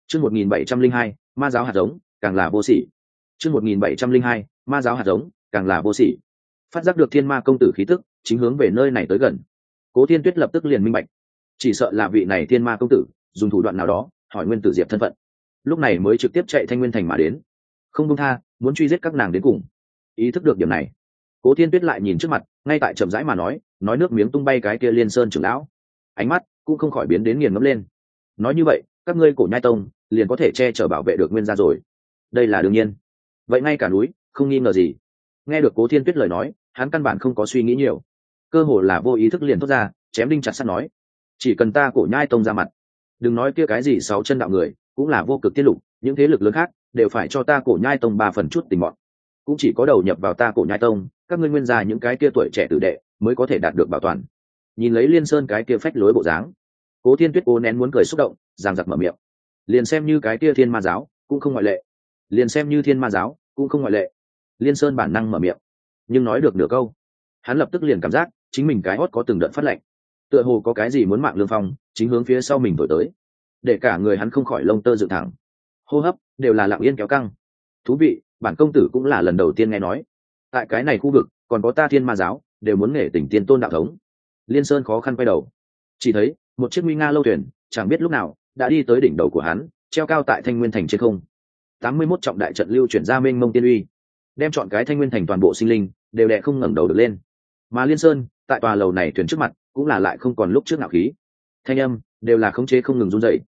Chương 1702, ma giáo hạt giống, càng là vô sỉ. Chương 1702, ma giáo hạt giống, càng là vô sỉ. Phát giác được Thiên Ma công tử khí tức, chính hướng về nơi này tới gần. Cố Thiên Tuyết lập tức liền minh bạch, chỉ sợ là vị này Thiên Ma công tử dùng thủ đoạn nào đó hỏi Nguyên Tử Diệp thân phận, lúc này mới trực tiếp chạy Thanh Nguyên thành mà đến, không buông tha, muốn truy giết các nàng đến cùng. Ý thức được điểm này, Cố Thiên Tuyết lại nhìn trước mặt, ngay tại chậm rãi mà nói nước miếng tung bay cái kia Liên Sơn trưởng lão, ánh mắt cũng không khỏi biến đến nghiền ngẫm lên. Nói như vậy, các ngươi Cổ Nhai tông liền có thể che chở bảo vệ được Nguyên gia rồi? Đây là đương nhiên. Vậy ngay cả núi, không nghi ngờ gì. Nghe được Cố Thiên Tuyết lời nói, hắn căn bản không có suy nghĩ nhiều, cơ hồ là vô ý thức liền thốt ra, chém đinh chặt sắt nói: chỉ cần ta Cổ Nhai tông ra mặt, đừng nói kia cái gì 6 chân đạo người, cũng là vô cực tiết lục, những thế lực lớn khác đều phải cho ta Cổ Nhai tông 3 phần chút tình bọn. Cũng chỉ có đầu nhập vào ta Cổ Nhai tông, các ngươi Nguyên gia những cái kia tuổi trẻ tử đệ mới có thể đạt được bảo toàn. Nhìn lấy Liên Sơn cái kia phách lối bộ dáng, Cố Thiên Tuyết cố nén muốn cười xúc động, giằng giặc mở miệng. Liền xem như cái kia Thiên Ma giáo cũng không ngoại lệ. Liền xem như Thiên Ma giáo cũng không ngoại lệ. Liên Sơn bản năng mở miệng, nhưng nói được nửa câu, hắn lập tức liền cảm giác chính mình cái hót có từng đợt phát lạnh, tựa hồ có cái gì muốn mạng lương phong chính hướng phía sau mình thổi tới, để cả người hắn không khỏi lông tơ dựng thẳng, hô hấp đều là lặng yên kéo căng. Thú vị, bản công tử cũng là lần đầu tiên nghe nói, tại cái này khu vực còn có ta Thiên Ma giáo đều muốn nể tình tiên tôn đạo thống. Liên Sơn khó khăn quay đầu, chỉ thấy một chiếc nguy nga lâu thuyền chẳng biết lúc nào đã đi tới đỉnh đầu của hắn, treo cao tại Thanh Nguyên thành trên không. 81 trọng đại trận lưu chuyển ra mênh mông tiên uy, đem chọn cái Thanh Nguyên thành toàn bộ sinh linh đều đè không ngẩng đầu được lên. Mà Liên Sơn tại tòa lầu này thuyền trước mặt cũng là lại không còn lúc trước nào khí, thanh âm đều là khống chế không ngừng run rẩy.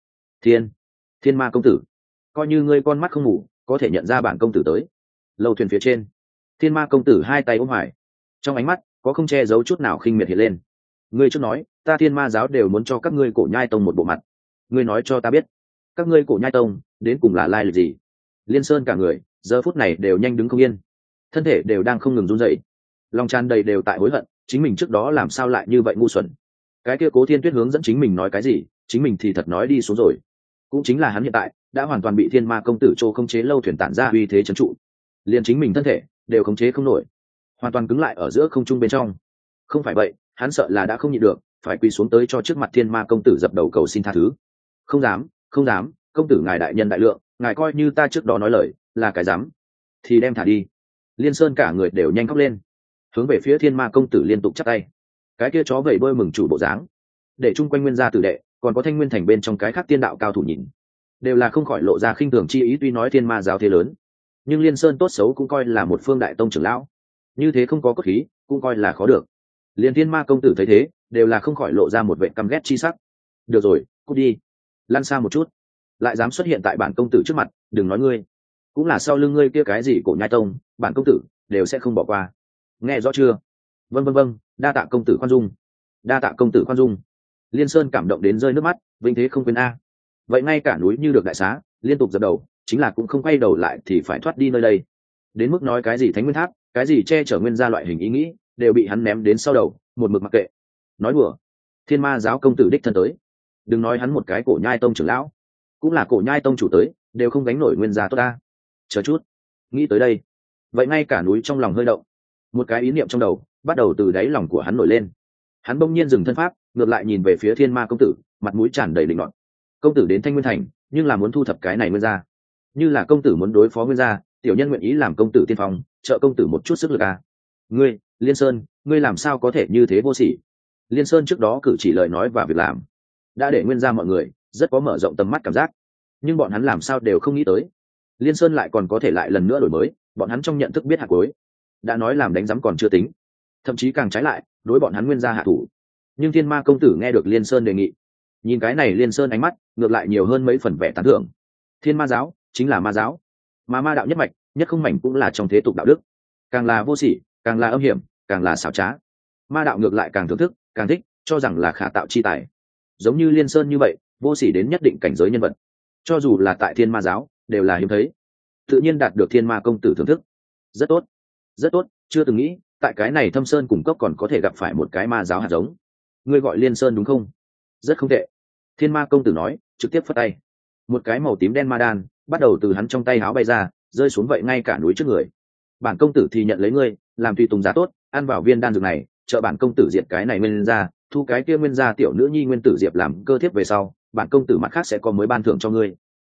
Thiên Ma công tử, coi như ngươi con mắt không ngủ, có thể nhận ra bản công tử tới. Lầu thuyền phía trên, Thiên Ma công tử hai tay ôm hoài, trong ánh mắt có không che giấu chút nào khinh miệt hiện lên. Ngươi trước nói, ta Thiên Ma giáo đều muốn cho các ngươi Cổ Nhai tông một bộ mặt, ngươi nói cho ta biết, các ngươi Cổ Nhai tông đến cùng là lai lịch gì? Liên Sơn cả người giờ phút này đều nhanh đứng không yên, thân thể đều đang không ngừng run rẩy, lòng tràn đầy đều tại hối hận chính mình trước đó làm sao lại như vậy ngu xuẩn. Cái kia Cố Thiên Tuyết hướng dẫn chính mình nói cái gì, chính mình thì thật nói đi xuống rồi. Cũng chính là hắn hiện tại đã hoàn toàn bị Thiên Ma công tử trô khống chế lâu thuyền tản ra uy thế trấn trụ, liền chính mình thân thể đều khống chế không nổi, hoàn toàn cứng lại ở giữa không trung bên trong. Không phải vậy, hắn sợ là đã không nhịn được, phải quỳ xuống tới cho trước mặt Thiên Ma công tử dập đầu cầu xin tha thứ. Không dám, không dám, công tử ngài đại nhân đại lượng, ngài coi như ta trước đó nói lời là cái dám thì đem thả đi. Liên Sơn cả người đều nhanh khóc lên, hướng về phía Thiên Ma công tử liên tục chắp tay. Cái kia chó vẩy bơi mừng chủ bộ dáng, để chung quanh Nguyên gia tử đệ còn có Thanh Nguyên thành bên trong cái khác tiên đạo cao thủ nhìn, đều là không khỏi lộ ra khinh thường chi ý. Tuy nói Thiên Ma giáo thế lớn, nhưng Liên Sơn tốt xấu cũng coi là một phương đại tông trưởng lão, như thế không có cốt khí cũng coi là khó được. Liên Thiên Ma công tử thấy thế đều là không khỏi lộ ra một vẻ căm ghét chi sắc. Được rồi, cút đi, lăn xa một chút, lại dám xuất hiện tại bản công tử trước mặt, đừng nói ngươi, cũng là sau lưng ngươi kia cái gì Cổ Nhai tông, bản công tử đều sẽ không bỏ qua. Nghe rõ chưa? Vâng, đa tạ công tử khoan dung, đa tạ công tử khoan dung. Liên Sơn cảm động đến rơi nước mắt, vinh thế không quên a. Vậy ngay cả núi như được đại xá, liên tục dập đầu, chính là cũng không quay đầu lại thì phải thoát đi nơi đây. Đến mức nói cái gì Thánh Nguyên Tháp, cái gì che chở Nguyên gia loại hình ý nghĩ, đều bị hắn ném đến sau đầu, một mực mặc kệ. Nói đùa, Thiên Ma giáo công tử đích thân tới, đừng nói hắn một cái Cổ Nhai tông trưởng lão, cũng là Cổ Nhai tông chủ tới, đều không gánh nổi Nguyên gia tốt ta. Chờ chút, nghĩ tới đây, vậy ngay cả núi trong lòng hơi động, một cái ý niệm trong đầu bắt đầu từ đáy lòng của hắn nổi lên. Hắn bỗng nhiên dừng thân pháp, ngược lại nhìn về phía Thiên Ma công tử, mặt mũi tràn đầy định luận. Công tử đến Thanh Nguyên thành, nhưng là muốn thu thập cái này Nguyên gia, như là công tử muốn đối phó Nguyên gia, tiểu nhân nguyện ý làm công tử tiên phong, trợ công tử một chút sức lực à? Ngươi, Liên Sơn, ngươi làm sao có thể như thế vô sỉ? Liên Sơn trước đó cử chỉ lời nói và việc làm, đã để Nguyên gia mọi người rất có mở rộng tầm mắt cảm giác, nhưng bọn hắn làm sao đều không nghĩ tới, Liên Sơn lại còn có thể lại lần nữa đổi mới. Bọn hắn trong nhận thức biết hạt cuối, đã nói làm đánh giám còn chưa tính, thậm chí càng trái lại, đối bọn hắn Nguyên gia hạ thủ. Nhưng Thiên Ma công tử nghe được Liên Sơn đề nghị, nhìn cái này Liên Sơn ánh mắt ngược lại nhiều hơn mấy phần vẻ tán thưởng. Thiên Ma giáo chính là ma giáo, mà ma đạo nhất mạch nhất không mảnh cũng là trong thế tục đạo đức, càng là vô sỉ, càng là âm hiểm, càng là xảo trá, ma đạo ngược lại càng thưởng thức, càng thích, cho rằng là khả tạo chi tài. Giống như Liên Sơn như vậy vô sỉ đến nhất định cảnh giới nhân vật, cho dù là tại Thiên Ma giáo đều là hiếm thấy, tự nhiên đạt được Thiên Ma công tử thưởng thức. Rất tốt, rất tốt, chưa từng nghĩ tại cái này Thâm Sơn cùng cốc còn có thể gặp phải một cái ma giáo hạt giống. Ngươi gọi Liên Sơn đúng không? Rất không tệ. Thiên Ma công tử nói, trực tiếp phất tay, một cái màu tím đen ma đan bắt đầu từ hắn trong tay háo bay ra, rơi xuống vậy ngay cả núi trước người. Bản công tử thì nhận lấy ngươi làm tùy tùng giá tốt, ăn vào viên đan dược này, trợ bản công tử diệt cái này Nguyên gia, thu cái kia Nguyên gia tiểu nữ nhi Nguyên Tử Diệp làm cơ thiếp về sau, bản công tử mặt khác sẽ có mới ban thưởng cho ngươi.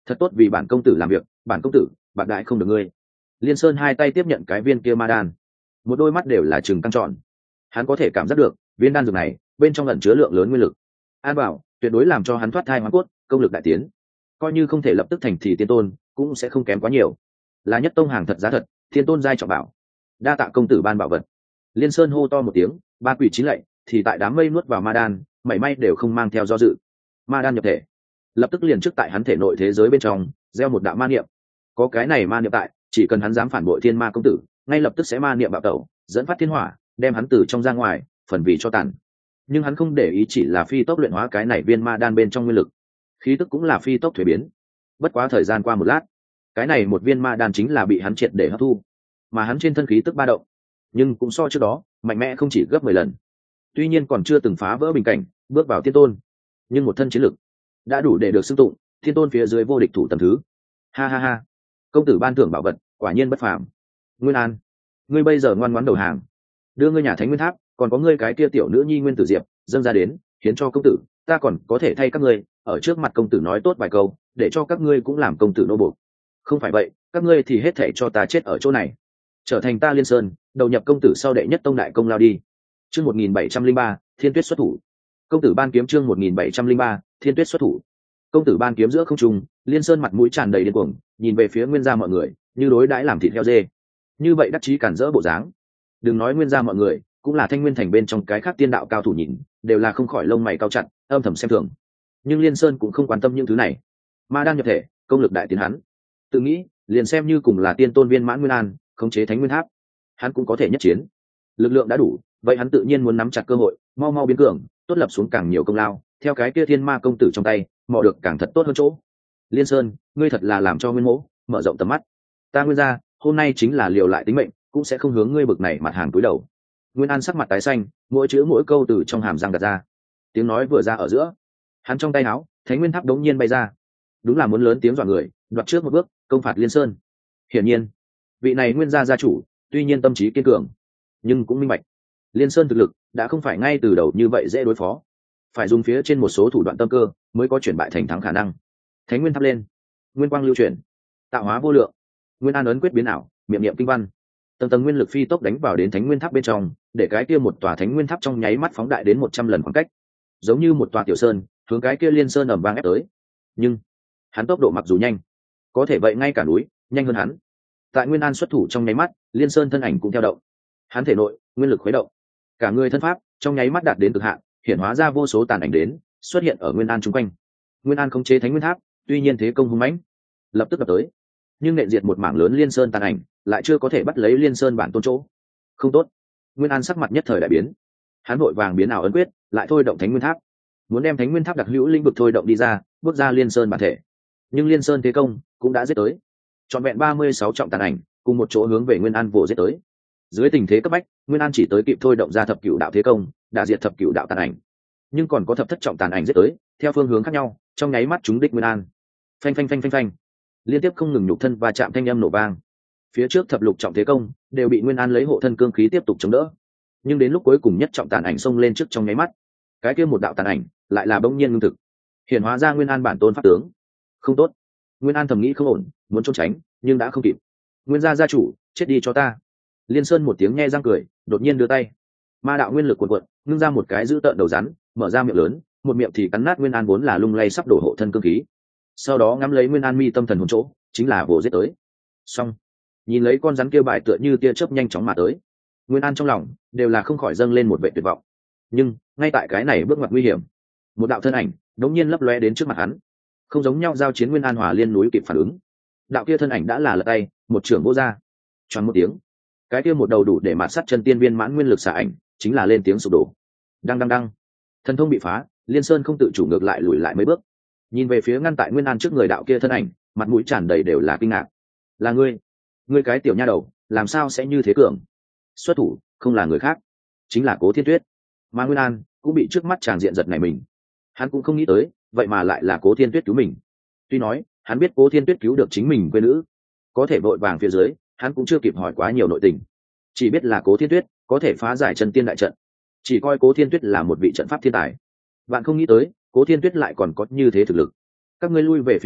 thật tốt vì bản công tử làm việc, bản công tử bạc đại không được ngươi. Liên Sơn hai tay tiếp nhận cái viên kia ma đan, một đôi mắt đều là trừng căng tròn. Hắn có thể cảm giác được viên đan dược này bên trong ẩn chứa lượng lớn nguyên lực, an bảo tuyệt đối làm cho hắn thoát thai hóa cốt, công lực đại tiến. Coi như không thể lập tức thành thì tiên tôn cũng sẽ không kém quá nhiều, là nhất tông hàng thật giá thật, thiên tôn giai trọng bảo. Đa tạ công tử ban bảo vật. Liên Sơn hô to một tiếng, ba quỷ chín lạy, thì tại đám mây nuốt vào ma đan, mảy may đều không mang theo do dự. Ma đan nhập thể, lập tức liền trước tại hắn thể nội thế giới bên trong gieo một đạo ma niệm. Có cái này ma niệm tại, chỉ cần hắn dám phản bội thiên ma công tử, ngay lập tức sẽ ma niệm bạo tẩu, dẫn phát thiên hỏa, đem hắn từ trong ra ngoài phần vì cho tàn. Nhưng hắn không để ý chỉ là phi tốc luyện hóa cái này viên ma đan bên trong nguyên lực, khí tức cũng là phi tốc thuế biến. Bất quá thời gian qua một lát, cái này một viên ma đan chính là bị hắn triệt để hấp thu, mà hắn trên thân khí tức ba động, nhưng cũng so trước đó mạnh mẽ không chỉ gấp 10 lần. Tuy nhiên còn chưa từng phá vỡ bình cảnh bước vào tiên tôn, nhưng một thân chiến lực đã đủ để được xưng tụng thiên tôn phía dưới vô địch thủ tầm thứ. Ha ha ha, công tử ban thưởng bảo vật quả nhiên bất phàm. Nguyên An, ngươi bây giờ ngoan ngoãn đầu hàng, đưa ngươi nhà Thánh Nguyên Tháp, còn có ngươi cái kia tiểu nữ nhi Nguyên Tử Diệp dâng ra đến hiến cho công tử, ta còn có thể thay các ngươi ở trước mặt công tử nói tốt vài câu, để cho các ngươi cũng làm công tử nô buộc. Không phải vậy các ngươi thì hết thảy cho ta chết ở chỗ này, trở thành ta Liên Sơn đầu nhập công tử sau đệ nhất tông đại công lao đi. Chương 1703, Thiên Tuyết xuất thủ. Công tử ban kiếm. Chương 1703, Thiên Tuyết xuất thủ. Công tử ban kiếm giữa không trung, Liên Sơn mặt mũi tràn đầy điên cuồng, nhìn về phía Nguyên gia mọi người, như đối đãi làm thịt heo dê. Như vậy đắc chí cản rỡ bộ dáng. Đừng nói Nguyên gia mọi người, cũng là Thanh Nguyên thành bên trong cái khác tiên đạo cao thủ nhìn, đều là không khỏi lông mày cau chặt, âm thầm xem thường. Nhưng Liên Sơn cũng không quan tâm những thứ này. Ma đan nhập thể, công lực đại tiến hắn. Tự nghĩ, liền xem như cùng là tiên tôn viên mãn Nguyên An, khống chế Thánh Nguyên Tháp, hắn cũng có thể nhất chiến. Lực lượng đã đủ, vậy hắn tự nhiên muốn nắm chặt cơ hội, mau mau biến cường, tốt lập xuống càng nhiều công lao, theo cái kia thiên ma công tử trong tay mò được càng thật tốt hơn chỗ. Liên Sơn, ngươi thật là làm cho Nguyên Mỗ mở rộng tầm mắt. Ta Nguyên gia hôm nay chính là liều lại tính mệnh, cũng sẽ không hướng ngươi bực này mặt hàng túi đầu. Nguyên An sắc mặt tái xanh, mỗi chữ mỗi câu từ trong hàm răng gạt ra. Tiếng nói vừa ra ở giữa, hắn trong tay áo Thánh Nguyên Tháp đống nhiên bay ra, đúng là muốn lớn tiếng dọa người, đoạt trước một bước công phạt Liên Sơn. Hiển nhiên, vị này Nguyên gia gia chủ tuy nhiên tâm trí kiên cường, nhưng cũng minh bạch Liên Sơn thực lực đã không phải ngay từ đầu như vậy dễ đối phó, phải dùng phía trên một số thủ đoạn tâm cơ mới có chuyển bại thành thắng khả năng. Thánh Nguyên Tháp lên, nguyên quang lưu chuyển, tạo hóa vô lượng. Nguyên An ấn quyết biến ảo, miệng niệm kinh văn, tầng tầng nguyên lực phi tốc đánh vào đến Thánh Nguyên Tháp bên trong, để cái kia một tòa Thánh Nguyên Tháp trong nháy mắt phóng đại đến 100 lần khoảng cách, giống như một tòa tiểu sơn hướng cái kia Liên Sơn ầm vang ép tới. Nhưng hắn tốc độ mặc dù nhanh, có thể vậy ngay cả núi nhanh hơn hắn. Tại Nguyên An xuất thủ trong nháy mắt, Liên Sơn thân ảnh cũng theo động, hắn thể nội nguyên lực khuấy động, cả người thân pháp trong nháy mắt đạt đến cực hạn, hiển hóa ra vô số tàn ảnh đến xuất hiện ở Nguyên An chung quanh. Nguyên An khống chế Thánh Nguyên Tháp, tuy nhiên thế công hung mãnh, lập tức đập tới, nhưng nện diệt một mảng lớn Liên Sơn tàn ảnh, lại chưa có thể bắt lấy Liên Sơn bản tôn chỗ. Không tốt! Nguyên An sắc mặt nhất thời đại biến, hắn vội vàng biến ảo ấn quyết, lại thôi động Thánh Nguyên Tháp, muốn đem Thánh Nguyên Tháp đặc hữu lĩnh vực thôi động đi ra, bước ra Liên Sơn bản thể. Nhưng Liên Sơn thế công cũng đã giết tới, trọn vẹn 36 trọng tàn ảnh cùng một chỗ hướng về Nguyên An vồ giết tới. Dưới tình thế cấp bách, Nguyên An chỉ tới kịp thôi động ra thập cửu đạo thế công, đã diệt thập cửu đạo tàn ảnh, nhưng còn có thập thất trọng tàn ảnh giết tới, theo phương hướng khác nhau, trong nháy mắt trúng đích Nguyên An. Phanh phanh phanh phanh phanh, liên tiếp không ngừng nhục thân và chạm thanh âm nổ vang. Phía trước thập lục trọng thế công đều bị Nguyên An lấy hộ thân cương khí tiếp tục chống đỡ, nhưng đến lúc cuối cùng nhất trọng tàn ảnh xông lên trước trong nháy mắt, cái kia một đạo tàn ảnh lại là bỗng nhiên ngưng thực, hiện hóa ra Nguyên An bản tôn pháp tướng. Không tốt! Nguyên An thầm nghĩ không ổn, muốn trốn tránh nhưng đã không kịp. Nguyên gia gia chủ, chết đi cho ta! Liên Sơn một tiếng nhe răng cười, đột nhiên đưa tay, ma đạo nguyên lực cuộn cuộn, ngưng ra một cái dữ tợn đầu rắn, mở ra miệng lớn, một miệng thì cắn nát Nguyên An vốn là lung lay sắp đổ hộ thân cương khí. Sau đó ngắm lấy Nguyên An mi tâm thần hồn chỗ, chính là vồ giết tới. Xong, nhìn lấy con rắn kia bài tựa như tia chớp nhanh chóng mà tới, Nguyên An trong lòng đều là không khỏi dâng lên một vẻ tuyệt vọng. Nhưng ngay tại cái này bước ngoặt nguy hiểm, một đạo thân ảnh đột nhiên lấp lóe đến trước mặt hắn. Không giống nhau giao chiến Nguyên An Hòa Liên núi kịp phản ứng, đạo kia thân ảnh đã là lật tay, một trưởng vô ra, choáng một tiếng, cái kia một đầu đủ để mạt sát chân tiên viên mãn nguyên lực xả ảnh chính là lên tiếng sụp đổ. Đăng đăng đăng, thần thông bị phá, Liên Sơn không tự chủ ngược lại lùi lại mấy bước, nhìn về phía ngăn tại Nguyên An trước người đạo kia thân ảnh, mặt mũi tràn đầy đều là kinh ngạc. Là ngươi cái tiểu nha đầu, làm sao sẽ như thế cường? Xuất thủ không là người khác, chính là Cố Thiên Tuyết. Mà Nguyên An cũng bị trước mắt tràng diện giật này mình, hắn cũng không nghĩ tới vậy mà lại là Cố Thiên Tuyết cứu mình. Tuy nói hắn biết Cố Thiên Tuyết cứu được chính mình quê nữ, có thể vội vàng phía dưới hắn cũng chưa kịp hỏi quá nhiều nội tình, chỉ biết là Cố Thiên Tuyết có thể phá giải chân tiên đại trận, chỉ coi Cố Thiên Tuyết là một vị trận pháp thiên tài. Bạn không nghĩ tới Cố Thiên Tuyết lại còn có như thế thực lực. Các ngươi lui về phía sau,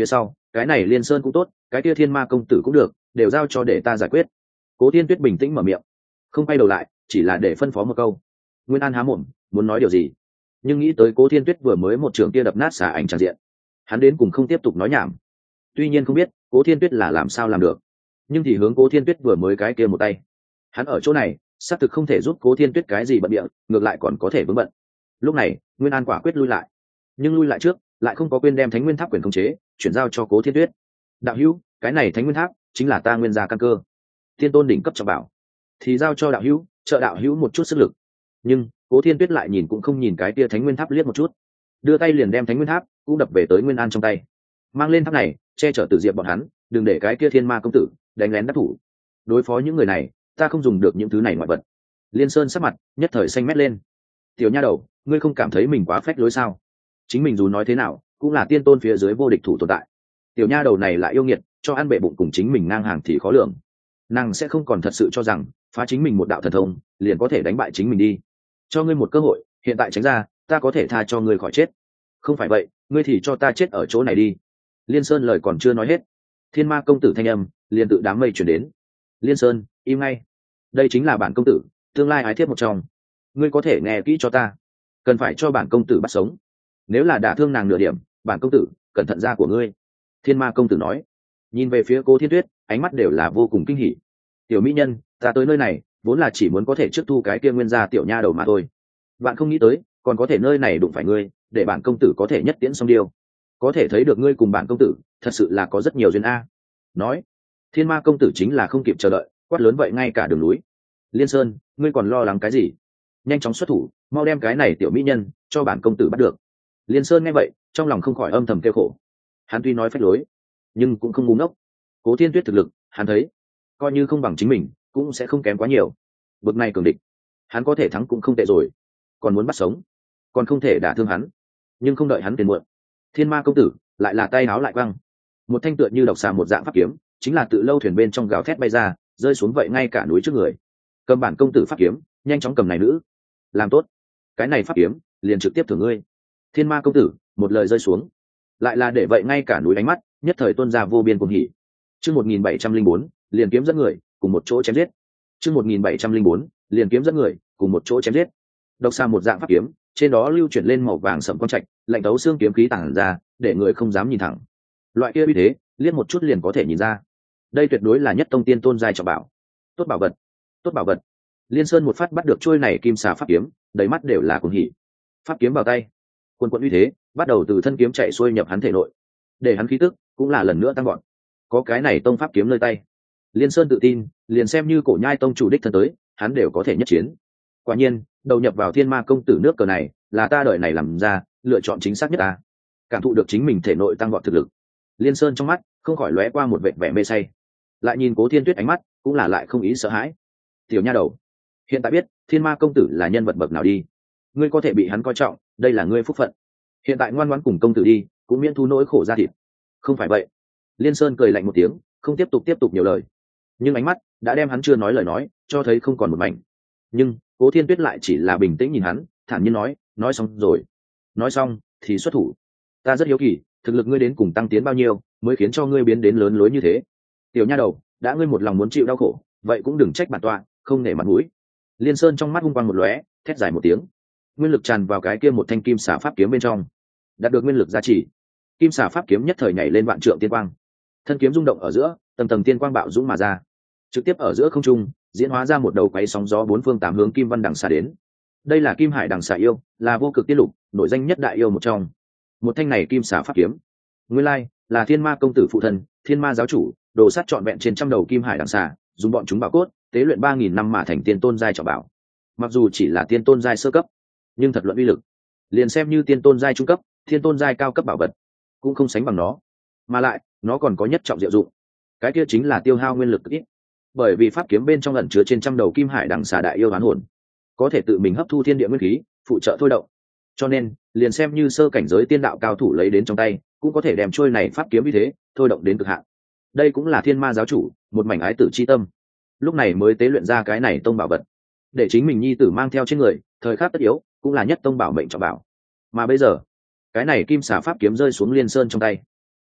cái này Liên Sơn cũng tốt, cái kia Thiên Ma công tử cũng được, đều giao cho để ta giải quyết. Cố Thiên Tuyết bình tĩnh mở miệng, không quay đầu lại, chỉ là để phân phó một câu. Nguyên An há mồm muốn nói điều gì, nhưng nghĩ tới Cố Thiên Tuyết vừa mới một trường kia đập nát xà ảnh tràn diện, hắn đến cùng không tiếp tục nói nhảm. Tuy nhiên không biết Cố Thiên Tuyết là làm sao làm được, nhưng thì hướng Cố Thiên Tuyết vừa mới cái kia một tay, hắn ở chỗ này xác thực không thể giúp Cố Thiên Tuyết cái gì bận bịa, ngược lại còn có thể vướng bận. Lúc này Nguyên An quả quyết lui lại, nhưng lui lại trước lại không có quên đem Thánh Nguyên Tháp quyền khống chế chuyển giao cho Cố Thiên Tuyết. Đạo hữu, cái này Thánh Nguyên Tháp chính là ta nguyên gia căn cơ, Thiên tôn đỉnh cấp trọng bảo, thì giao cho đạo hữu, trợ đạo hữu một chút sức lực. Nhưng Cố Thiên Tuyết lại nhìn cũng không nhìn cái kia Thánh Nguyên Tháp liếc một chút, đưa tay liền đem Thánh Nguyên Tháp cũng đập về tới Nguyên An trong tay, mang lên tháp này che chở Tử Diệp bọn hắn, đừng để cái kia Thiên Ma công tử đánh lén đắc thủ. Đối phó những người này ta không dùng được những thứ này ngoại vật. Liên Sơn sắc mặt nhất thời xanh mét lên. Tiểu nha đầu, ngươi không cảm thấy mình quá phách lối sao? Chính mình dù nói thế nào cũng là tiên tôn phía dưới vô địch thủ tồn tại, tiểu nha đầu này lại yêu nghiệt, cho ăn bệ bụng cùng chính mình ngang hàng thì khó lường. Nàng sẽ không còn thật sự cho rằng phá chính mình một đạo thần thông liền có thể đánh bại chính mình đi. Cho ngươi một cơ hội, hiện tại tránh ra, ta có thể tha cho ngươi khỏi chết. Không phải vậy, ngươi thì cho ta chết ở chỗ này đi. Liên Sơn lời còn chưa nói hết, Thiên Ma công tử thanh âm liền tự đám mây chuyển đến. Liên Sơn, im ngay. Đây chính là bản công tử, tương lai ái thiết một trong. Ngươi có thể nghe kỹ cho ta, cần phải cho bản công tử bắt sống. Nếu là đả thương nàng nửa điểm, bản công tử cẩn thận ra của ngươi. Thiên Ma công tử nói, nhìn về phía Cố Thiên Tuyết, ánh mắt đều là vô cùng kinh hỉ. Tiểu mỹ nhân, ta tới nơi này vốn là chỉ muốn có thể trước thu cái kia nguyên gia tiểu nha đầu mà thôi. Bạn không nghĩ tới còn có thể nơi này đụng phải ngươi, để bản công tử có thể nhất tiễn xong điều. Có thể thấy được ngươi cùng bản công tử thật sự là có rất nhiều duyên a. Nói, Thiên Ma công tử chính là không kịp chờ đợi, quát lớn vậy ngay cả đường núi. Liên Sơn, ngươi còn lo lắng cái gì? Nhanh chóng xuất thủ, mau đem cái này tiểu mỹ nhân cho bản công tử bắt được. Liên Sơn nghe vậy trong lòng không khỏi âm thầm kêu khổ. Hắn tuy nói phách lối nhưng cũng không ngu ngốc. Cố Thiên Tuyết thực lực hắn thấy coi như không bằng chính mình cũng sẽ không kém quá nhiều. Bực này cường địch hắn có thể thắng cũng không tệ rồi, còn muốn bắt sống còn không thể đả thương hắn. Nhưng không đợi hắn tiền muộn, Thiên Ma công tử lại là tay áo lại quăng một thanh tựa như độc xà một dạng pháp kiếm, chính là tự lâu thuyền bên trong gào thét bay ra, rơi xuống vậy ngay cả núi trước người. Cầm bản công tử pháp kiếm, nhanh chóng cầm này nữ. Làm tốt, cái này pháp kiếm liền trực tiếp thưởng ngươi. Thiên Ma công tử một lời rơi xuống, lại là để vậy ngay cả núi ánh mắt nhất thời tuôn ra vô biên cuồng hỉ. Chương 1704, liền kiếm dẫn người cùng một chỗ chém giết. Chương 1704, liền kiếm dẫn người cùng một chỗ chém giết. Độc xà một dạng pháp kiếm, trên đó lưu chuyển lên màu vàng sẫm quang trạch, lạnh tấu xương kiếm khí tản ra, để người không dám nhìn thẳng. Loại kia uy thế, liếc một chút liền có thể nhìn ra. Đây tuyệt đối là nhất tông tiên tôn giai trọng bảo. Tốt bảo vật, tốt bảo vật. Liên Sơn một phát bắt được trôi này kim xà pháp kiếm, đầy mắt đều là cuồng hỉ. Pháp kiếm vào tay, quân quận uy thế bắt đầu từ thân kiếm chạy xuôi nhập hắn thể nội, để hắn khí tức cũng là lần nữa tăng gọn. Có cái này tông pháp kiếm nơi tay, Liên Sơn tự tin liền xem như cổ nhai tông chủ đích thân tới hắn đều có thể nhất chiến. Quả nhiên đầu nhập vào Thiên Ma công tử nước cờ này là ta đợi này làm ra lựa chọn chính xác nhất ta. Cảm thụ được chính mình thể nội tăng gọn thực lực, Liên Sơn trong mắt không khỏi lóe qua một vệt vẻ mê say. Lại nhìn Cố Thiên Tuyết ánh mắt cũng là lại không ý sợ hãi. Tiểu nha đầu, hiện tại biết Thiên Ma công tử là nhân vật bậc nào đi. Ngươi có thể bị hắn coi trọng, đây là ngươi phúc phận. Hiện tại ngoan ngoãn cùng công tử đi, cũng miễn thu nỗi khổ ra thịt. Không phải vậy. Liên Sơn cười lạnh một tiếng, không tiếp tục nhiều lời. Nhưng ánh mắt đã đem hắn chưa nói lời nói cho thấy không còn một mảnh. Nhưng Cố Thiên Tuyết lại chỉ là bình tĩnh nhìn hắn, thản nhiên nói xong rồi. Nói xong thì xuất thủ. Ta rất hiếu kỳ, thực lực ngươi đến cùng tăng tiến bao nhiêu mới khiến cho ngươi biến đến lớn lối như thế. Tiểu nha đầu, đã ngươi một lòng muốn chịu đau khổ, vậy cũng đừng trách bản tọa không nể mặt mũi. Liên Sơn trong mắt hung quang một lóe, thét dài một tiếng, nguyên lực tràn vào cái kia một thanh kim xà pháp kiếm bên trong. Đạt được nguyên lực gia trì, kim xà pháp kiếm nhất thời nhảy lên vạn trượng tiên quang, thân kiếm rung động ở giữa, tầng tầng tiên quang bạo dũng mà ra, trực tiếp ở giữa không trung diễn hóa ra một đầu quấy sóng gió bốn phương tám hướng kim văn đằng xà đến. Đây là Kim Hải đằng xà yêu, là vô cực tiên lục nội danh nhất đại yêu một trong. Một thanh này kim xà pháp kiếm, nguyên lai là Thiên Ma công tử phụ thân, Thiên Ma giáo chủ đồ sát trọn vẹn trên trăm đầu kim hải đằng xà, dùng bọn chúng bảo cốt tế luyện 3000 năm mà thành tiên tôn giai trọng bảo. Mặc dù chỉ là tiên tôn giai sơ cấp, nhưng thật luận uy lực, liền xem như tiên tôn giai trung cấp, thiên tôn giai cao cấp bảo vật cũng không sánh bằng nó. Mà lại nó còn có nhất trọng diệu dụng, cái kia chính là tiêu hao nguyên lực ít. Bởi vì pháp kiếm bên trong ẩn chứa trên trăm đầu kim hải đằng xà đại yêu oán hồn, có thể tự mình hấp thu thiên địa nguyên khí, phụ trợ thôi động. Cho nên liền xem như sơ cảnh giới tiên đạo cao thủ lấy đến trong tay, cũng có thể đem trôi này pháp kiếm như thế thôi động đến cực hạn. Đây cũng là Thiên Ma giáo chủ một mảnh ái tử chi tâm, lúc này mới tế luyện ra cái này tông bảo vật, để chính mình nhi tử mang theo trên người, thời khắc tất yếu cũng là nhất tông bảo mệnh trọng bảo. Mà bây giờ cái này kim xà pháp kiếm rơi xuống Liên Sơn trong tay,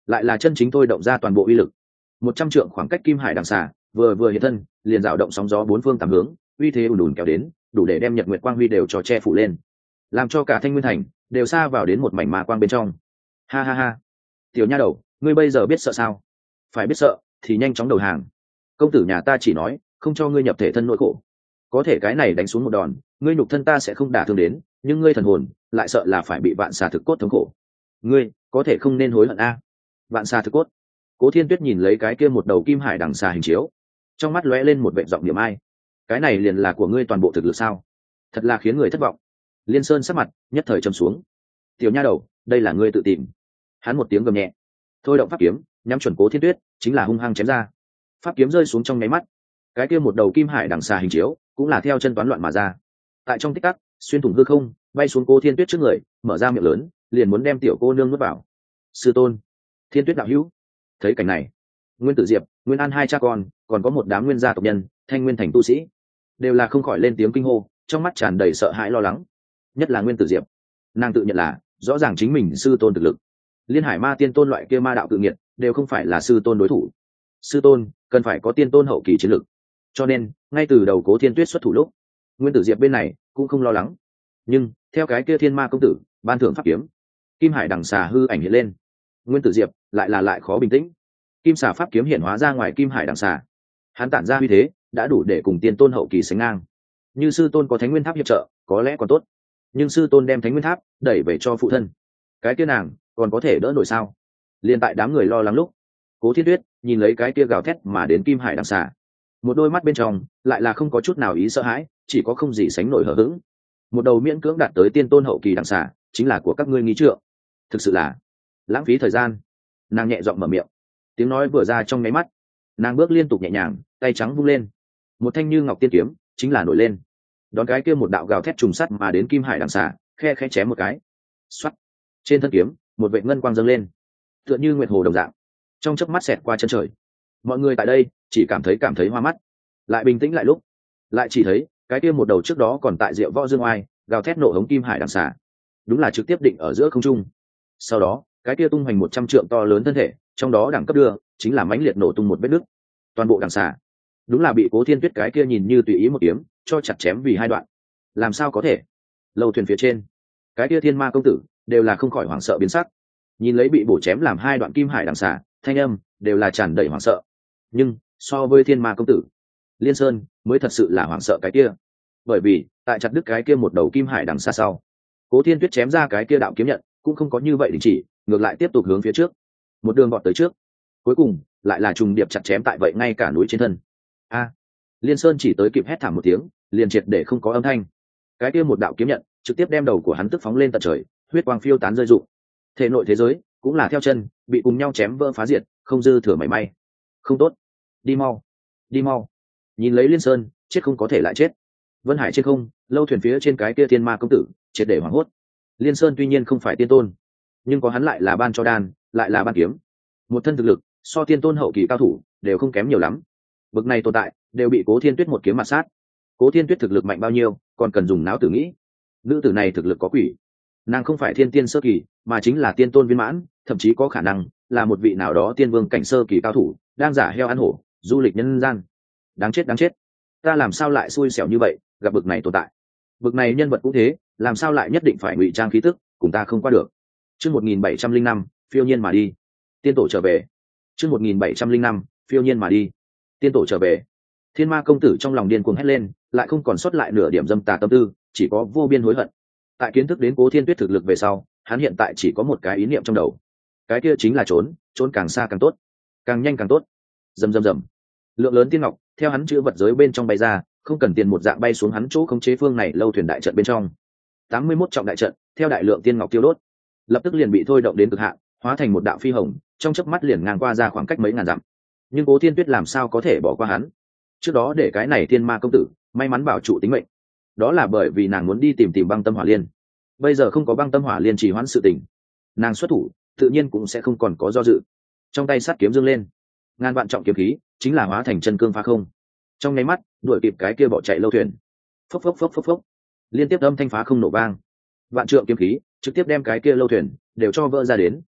lại là chân chính thôi động ra toàn bộ uy lực. 100 trượng khoảng cách kim hải đằng xà vừa hiện thân, liền dạo động sóng gió bốn phương tám hướng, uy thế ùn ùn kéo đến, đủ để đem nhật nguyệt quang huy đều cho che phủ lên, làm cho cả Thanh Nguyên thành đều xa vào đến một mảnh ma quang bên trong. Ha ha ha, tiểu nha đầu, ngươi bây giờ biết sợ sao? Phải biết sợ thì nhanh chóng đầu hàng. Công tử nhà ta chỉ nói không cho ngươi nhập thể thân nỗi khổ, có thể cái này đánh xuống một đòn, ngươi nhục thân ta sẽ không đả thương đến, nhưng ngươi thần hồn lại sợ là phải bị vạn xà thực cốt thống khổ. Ngươi có thể không nên hối hận a. Vạn xà thực cốt. Cố Thiên Tuyết nhìn lấy cái kia một đầu kim hải đằng xà hình chiếu, trong mắt lóe lên một vệt giọng niệm ai. Cái này liền là của ngươi toàn bộ thực lực sao? Thật là khiến người thất vọng. Liên Sơn sắc mặt nhất thời trầm xuống. Tiểu nha đầu, đây là ngươi tự tìm. Hắn một tiếng gầm nhẹ, thôi động pháp kiếm nhắm chuẩn Cố Thiên Tuyết, chính là hung hăng chém ra. Pháp kiếm rơi xuống trong nháy mắt, cái kia một đầu kim hải đằng xà hình chiếu cũng là theo chân toán loạn mà ra. Tại trong tích tắc, xuyên thủng hư không, bay xuống Cố Thiên Tuyết trước người, mở ra miệng lớn, liền muốn đem tiểu cô nương nuốt vào. Sư tôn, Thiên Tuyết đạo hữu. Thấy cảnh này, Nguyên Tử Diệp, Nguyên An hai cha con, còn có một đám nguyên gia tộc nhân, Thanh Nguyên thành tu sĩ, đều là không khỏi lên tiếng kinh hô, trong mắt tràn đầy sợ hãi lo lắng. Nhất là Nguyên Tử Diệp, nàng tự nhận là rõ ràng chính mình sư tôn thực lực, Liên Hải Ma Tiên Tôn loại kia ma đạo tự nghiệt đều không phải là sư tôn đối thủ. Sư tôn cần phải có tiên tôn hậu kỳ chiến lực, cho nên ngay từ đầu Cố Thiên Tuyết xuất thủ lúc, Nguyên Tử Diệp bên này cũng không lo lắng. Nhưng theo cái kia Thiên Ma công tử ban thưởng pháp kiếm, kim hải đằng xà hư ảnh hiện lên, Nguyên Tử Diệp lại khó bình tĩnh. Kim xà pháp kiếm hiện hóa ra ngoài kim hải đằng xà, hắn tản ra uy thế đã đủ để cùng tiên tôn hậu kỳ sánh ngang. Như sư tôn có Thánh Nguyên Tháp hiệp trợ có lẽ còn tốt, nhưng sư tôn đem Thánh Nguyên Tháp đẩy về cho phụ thân, cái kia nàng còn có thể đỡ nổi sao? Liên tại đám người lo lắng lúc, Cố Thiên Tuyết nhìn lấy cái kia gào thét mà đến kim hải đằng xà, một đôi mắt bên trong lại là không có chút nào ý sợ hãi, chỉ có không gì sánh nổi hờ hững. Một đầu miễn cưỡng đạt tới tiên tôn hậu kỳ đằng xà chính là của các ngươi nghi trượng, thực sự là lãng phí thời gian. Nàng nhẹ giọng mở miệng, tiếng nói vừa ra trong nháy mắt, nàng bước liên tục nhẹ nhàng, tay trắng vung lên, một thanh như ngọc tiên kiếm chính là nổi lên, đón cái kia một đạo gào thét trùng sắt mà đến kim hải đằng xà, khe khẽ chém một cái, xoắt, trên thân kiếm một vệt ngân quang dâng lên, tựa như nguyệt hồ đồng dạng, trong chớp mắt xẹt qua chân trời. Mọi người tại đây chỉ cảm thấy hoa mắt, lại bình tĩnh lại lúc, lại chỉ thấy cái kia một đầu trước đó còn tại Diệu Võ Dương Oai gào thét nộ hống kim hải đằng xà, đúng là trực tiếp định ở giữa không trung. Sau đó cái kia tung hoành 100 trượng to lớn thân thể, trong đó đẳng cấp đưa chính là mãnh liệt nổ tung một vết nứt. Toàn bộ đằng xà đúng là bị Cố Thiên Tuyết cái kia nhìn như tùy ý một kiếm cho chặt chém vì hai đoạn. Làm sao có thể? Lâu thuyền phía trên, cái kia Thiên Ma công tử đều là không khỏi hoảng sợ biến sắc, nhìn lấy bị bổ chém làm hai đoạn kim hải đằng xà, thanh âm đều là tràn đầy hoảng sợ. Nhưng so với Thiên Ma công tử, Liên Sơn mới thật sự là hoảng sợ cái kia, bởi vì tại chặt đứt cái kia một đầu kim hải đằng xa sau, Cố Thiên Tuyết chém ra cái kia đạo kiếm nhận cũng không có như vậy đình chỉ, ngược lại tiếp tục hướng phía trước, một đường vọt tới trước, cuối cùng lại là trùng điệp chặt chém tại vậy ngay cả núi trên thân. A! Liên Sơn chỉ tới kịp hét thảm một tiếng, liền triệt để không có âm thanh. Cái kia một đạo kiếm nhận trực tiếp đem đầu của hắn tức phóng lên tận trời, huyết quang phiêu tán rơi rụng. Thể nội thế giới cũng là theo chân bị cùng nhau chém vỡ phá diệt, không dư thừa mảy may. Không tốt, đi mau, đi mau! Nhìn lấy Liên Sơn chết không có thể lại chết. Vân Hải trên không, Lâu thuyền phía trên cái kia Thiên Ma công tử triệt để hoảng hốt. Liên Sơn tuy nhiên không phải tiên tôn, nhưng có hắn lại là ban cho đan, lại là ban kiếm, một thân thực lực so tiên tôn hậu kỳ cao thủ đều không kém nhiều lắm. Bực này tồn tại đều bị Cố Thiên Tuyết một kiếm mà sát. Cố Thiên Tuyết thực lực mạnh bao nhiêu còn cần dùng não tử nghĩ. Nữ tử này thực lực có quỷ, nàng không phải thiên tiên sơ kỳ mà chính là tiên tôn viên mãn, thậm chí có khả năng là một vị nào đó tiên vương cảnh sơ kỳ cao thủ đang giả heo ăn hổ du lịch nhân gian. Đáng chết, đáng chết, ta làm sao lại xui xẻo như vậy, gặp bực này tồn tại. Bực này nhân vật cũng thế, làm sao lại nhất định phải ngụy trang khí tức cùng ta không qua được. Chương 1705, phiêu nhiên mà đi. Tiên tổ trở về. Chương 1705, phiêu nhiên mà đi. Tiên tổ trở về. Thiên Ma công tử trong lòng điên cuồng hét lên, lại không còn sót lại nửa điểm dâm tà tâm tư, chỉ có vô biên hối hận. Tại kiến thức đến Cố Thiên Tuyết thực lực về sau, hắn hiện tại chỉ có một cái ý niệm trong đầu, cái kia chính là trốn, trốn càng xa càng tốt, càng nhanh càng tốt. Rầm rầm rầm. Lượng lớn tiên ngọc theo hắn chữ vật giới bên trong bay ra, không cần tiền một dạng bay xuống hắn chỗ khống chế phương này Lâu thuyền đại trận bên trong. 81 trọng đại trận theo đại lượng tiên ngọc tiêu đốt, lập tức liền bị thôi động đến cực hạn, hóa thành một đạo phi hồng, trong chớp mắt liền ngang qua ra khoảng cách mấy ngàn dặm. Nhưng Cố Thiên Tuyết làm sao có thể bỏ qua hắn? Trước đó để cái này Thiên Ma công tử may mắn bảo trụ tính mệnh, đó là bởi vì nàng muốn đi tìm băng tâm hỏa liên. Bây giờ không có băng tâm hỏa liên trì hoãn sự tình, nàng xuất thủ tự nhiên cũng sẽ không còn có do dự. Trong tay sắt kiếm dương lên, ngàn vạn trọng kiếm khí chính là hóa thành chân cương phá không, trong nháy mắt đuổi kịp cái kia bỏ chạy Lâu thuyền. Phốc phốc phốc phốc phốc, liên tiếp âm thanh phá không nổ vang, vạn trượng kiếm khí trực tiếp đem cái kia Lâu thuyền đều cho vỡ ra đến,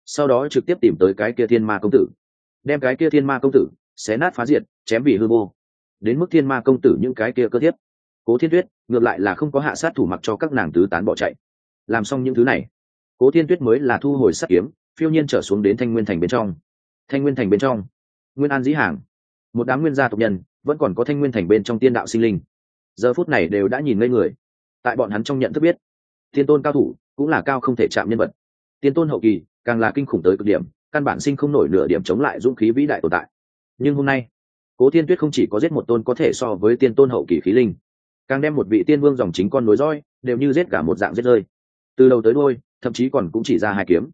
sau đó trực tiếp tìm tới cái kia thiên ma công tử, đem cái kia thiên ma công tử xé nát phá diệt, chém vì hư vô. Đến mức thiên ma công tử những cái kia cơ thiếp, Cố Thiên Tuyết ngược lại là không có hạ sát thủ, mặc cho các nàng tứ tán bỏ chạy. Làm xong những thứ này, Cố Thiên Tuyết mới là thu hồi sát kiếm, phiêu nhiên trở xuống đến Thanh Nguyên Thành bên trong. Thanh Nguyên Thành bên trong, Nguyên An dĩ hàng, một đám nguyên gia tộc nhân, vẫn còn có Thanh Nguyên Thành bên trong tiên đạo sinh linh, giờ phút này đều đã nhìn ngây người. Tại bọn hắn trong nhận thức biết, tiên tôn cao thủ cũng là cao không thể chạm nhân vật, tiên tôn hậu kỳ càng là kinh khủng tới cực điểm, căn bản sinh không nổi nửa điểm chống lại dũng khí vĩ đại tồn tại. Nhưng hôm nay, Cố Thiên Tuyết không chỉ có giết một tôn có thể so với tiên tôn hậu kỳ khí linh, càng đem một vị tiên vương dòng chính con nối dõi đều như giết cả một dạng giết rơi, từ đầu tới đuôi, thậm chí còn cũng chỉ ra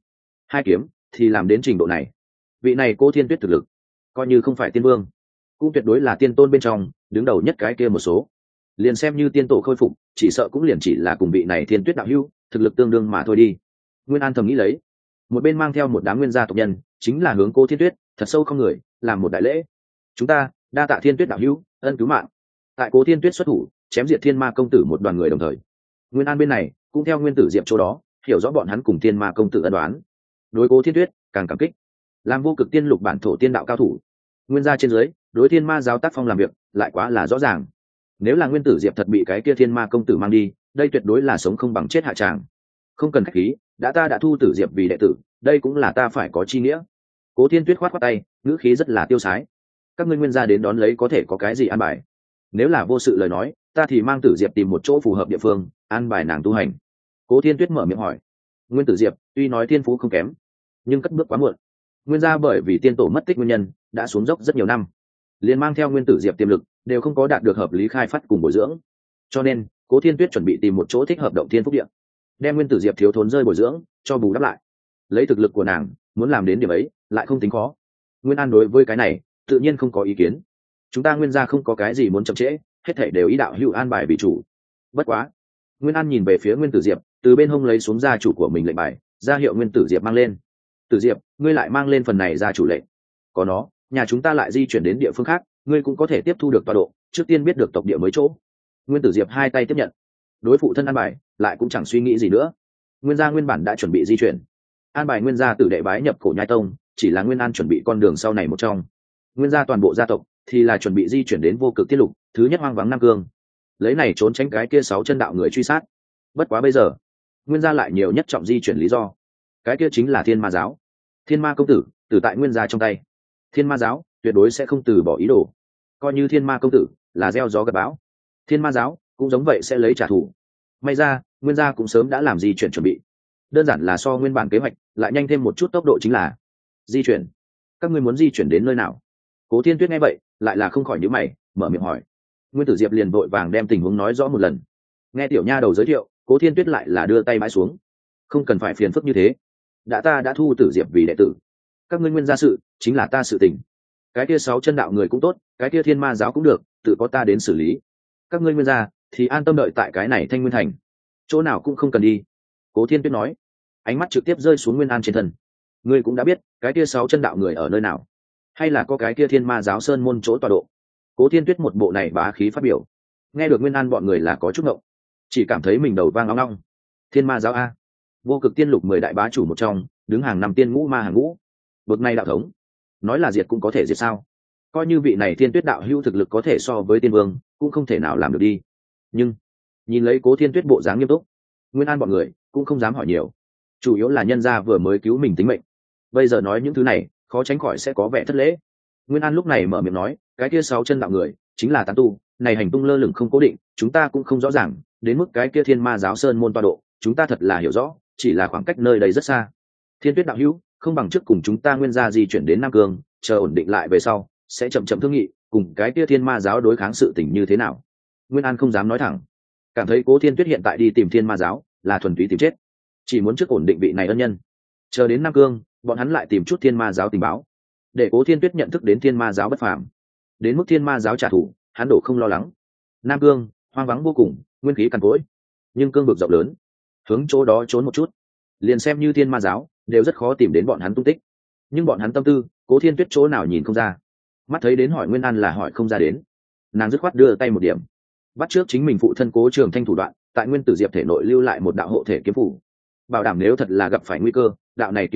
hai kiếm thì làm đến trình độ này. Vị này Cố Thiên Tuyết thực lực, coi như không phải tiên vương, cũng tuyệt đối là tiên tôn bên trong đứng đầu nhất cái kia một số. Liền xem như tiên tổ khôi phục, chỉ sợ cũng liền chỉ là cùng vị này Thiên Tuyết đạo hữu thực lực tương đương mà thôi đi. Nguyên An thầm nghĩ lấy, một bên mang theo một đám nguyên gia tộc nhân, chính là hướng Cố Thiên Tuyết thật sâu không người làm một đại lễ. Chúng ta đa tạ Thiên Tuyết đạo hữu ân cứu mạng. Tại Cố Thiên Tuyết xuất thủ chém diệt thiên ma công tử một đoàn người đồng thời, Nguyên An bên này cũng theo Nguyên Tử Diệp chỗ đó hiểu rõ bọn hắn cùng thiên ma công tử ân đoán, đối Cố Thiên Tuyết càng cảm kích. Làm vô cực tiên lục bản thổ tiên đạo cao thủ, Nguyên gia trên dưới đối thiên ma giáo tác phong làm việc lại quá là rõ ràng. Nếu là Nguyên Tử Diệp thật bị cái kia thiên ma công tử mang đi, đây tuyệt đối là sống không bằng chết hạ tràng. Không cần khách khí, ta đã thu Tử Diệp vì đệ tử, đây cũng là ta phải có chi nghĩa. Cố Thiên Tuyết khoát khoát tay, ngữ khí rất là tiêu sái. Các ngươi Nguyên gia đến đón lấy có thể có cái gì an bài? Nếu là vô sự lời nói, ta thì mang Tử Diệp tìm một chỗ phù hợp địa phương, an bài nàng tu hành. Cố Thiên Tuyết mở miệng hỏi. Nguyên Tử Diệp tuy nói thiên phú không kém, nhưng cất bước quá muộn. Nguyên gia bởi vì tiên tổ mất tích nguyên nhân đã xuống dốc rất nhiều năm, liền mang theo Nguyên Tử Diệp tiềm lực đều không có đạt được hợp lý khai phát cùng bồi dưỡng, cho nên Cố Thiên Tuyết chuẩn bị tìm một chỗ thích hợp động thiên phúc địa, đem Nguyên Tử Diệp thiếu thốn rơi bồi dưỡng cho bù đắp lại. Lấy thực lực của nàng, muốn làm đến điểm ấy lại không tính khó. Nguyên An đối với cái này tự nhiên không có ý kiến. Chúng ta Nguyên gia không có cái gì muốn chậm trễ, hết thảy đều ý đạo hữu an bài vì chủ. Bất quá, Nguyên An nhìn về phía Nguyên Tử Diệp, từ bên hông lấy xuống gia chủ của mình lệnh bài, ra hiệu Nguyên Tử Diệp mang lên. Tử Diệp, ngươi lại mang lên phần này gia chủ lệnh. Có nó, nhà chúng ta lại di chuyển đến địa phương khác, ngươi cũng có thể tiếp thu được tọa độ, trước tiên biết được tộc địa mới chỗ. Nguyên Tử Diệp hai tay tiếp nhận, đối phụ thân an bài, lại cũng chẳng suy nghĩ gì nữa. Nguyên gia nguyên bản đã chuẩn bị di chuyển, an bài Nguyên gia tử đệ bái nhập Cổ Nhai Tông, chỉ là Nguyên An chuẩn bị con đường sau này một trong. Nguyên gia toàn bộ gia tộc thì là chuẩn bị di chuyển đến vô cực tiết lục, thứ nhất hoang vắng Nam Cương, lấy này trốn tránh cái kia 6 chân đạo người truy sát. Bất quá bây giờ, Nguyên gia lại nhiều nhất trọng di chuyển lý do, cái kia chính là Thiên Ma giáo. Thiên Ma công tử từ tại Nguyên gia trong tay, Thiên Ma giáo tuyệt đối sẽ không từ bỏ ý đồ. Coi như Thiên Ma công tử là gieo gió gặt bão, Thiên Ma giáo cũng giống vậy sẽ lấy trả thù. May ra Nguyên gia cũng sớm đã làm di chuyển chuẩn bị, đơn giản là so nguyên bản kế hoạch lại nhanh thêm một chút tốc độ. Chính là di chuyển. Các ngươi muốn di chuyển đến nơi nào? Cố Thiên Tuyết nghe vậy lại là không khỏi nhíu mày, mở miệng hỏi. Nguyên Tử Diệp liền vội vàng đem tình huống nói rõ một lần. Nghe tiểu nha đầu giới thiệu, Cố Thiên Tuyết lại là đưa tay bãi xuống. Không cần phải phiền phức như thế, ta đã thu Tử Diệp vì đệ tử, các ngươi Nguyên gia sự chính là ta sự tình. Cái kia 6 chân đạo người cũng tốt, cái kia Thiên Ma giáo cũng được, tự có ta đến xử lý. Các ngươi Nguyên gia thì an tâm đợi tại cái này Thanh Nguyên Thành, chỗ nào cũng không cần đi. Cố Thiên Tuyết nói, ánh mắt trực tiếp rơi xuống Nguyên An trên thân. Ngươi cũng đã biết cái kia 6 chân đạo người ở nơi nào, hay là có cái kia Thiên Ma giáo sơn môn chỗ tọa độ? Cố Thiên Tuyết một bộ này bá khí phát biểu, nghe được Nguyên An bọn người là có chút ngộng, chỉ cảm thấy mình đầu vang ong ong. Thiên Ma giáo a, vô cực tiên lục 10 đại bá chủ một trong, đứng hàng 5 tiên ngũ ma hàng ngũ, bậc này đạo thống, nói là diệt cũng có thể diệt sao? Coi như vị này Thiên Tuyết đạo hữu thực lực có thể so với tiên vương, cũng không thể nào làm được đi. Nhưng nhìn lấy Cố Thiên Tuyết bộ dáng nghiêm túc, Nguyên An bọn người cũng không dám hỏi nhiều, chủ yếu là nhân gia vừa mới cứu mình tính mệnh, bây giờ nói những thứ này khó tránh khỏi sẽ có vẻ thất lễ. Nguyên An lúc này mở miệng nói, cái kia 6 chân đạo người chính là tán tu, này hành tung lơ lửng không cố định, chúng ta cũng không rõ ràng, đến mức cái kia Thiên Ma giáo sơn môn tọa độ, chúng ta thật là hiểu rõ, chỉ là khoảng cách nơi đây rất xa. Thiên Tuyết đạo hữu, không bằng trước cùng chúng ta Nguyên gia di chuyển đến Nam Cương, chờ ổn định lại về sau, sẽ chậm chậm thương nghị, cùng cái kia Thiên Ma giáo đối kháng sự tình như thế nào. Nguyên An không dám nói thẳng, cảm thấy Cố Thiên Tuyết hiện tại đi tìm Thiên Ma giáo là thuần túy tìm chết, chỉ muốn trước ổn định vị này ân nhân, chờ đến Nam Cương, bọn hắn lại tìm chút Thiên Ma giáo tình báo, để Cố Thiên Tuyết nhận thức đến Thiên Ma giáo bất phàm. Đến mức Thiên Ma giáo trả thù, hắn đổ không lo lắng. Nam Cương hoang vắng vô cùng, nguyên khí cằn cỗi, nhưng cương vực rộng lớn, hướng chỗ đó trốn một chút, liền xem như Thiên Ma giáo đều rất khó tìm đến bọn hắn tung tích. Nhưng bọn hắn tâm tư, Cố Thiên Tuyết chỗ nào nhìn không ra, mắt thấy đến hỏi Nguyên An là hỏi không ra đến. Nàng dứt khoát đưa tay một điểm, bắt trước chính mình phụ thân Cố Trường Thanh thủ đoạn, tại Nguyên Tử Diệp thể nội lưu lại một đạo hộ thể kiếm phủ, bảo đảm nếu thật là gặp phải nguy cơ, đạo này kiếm phủ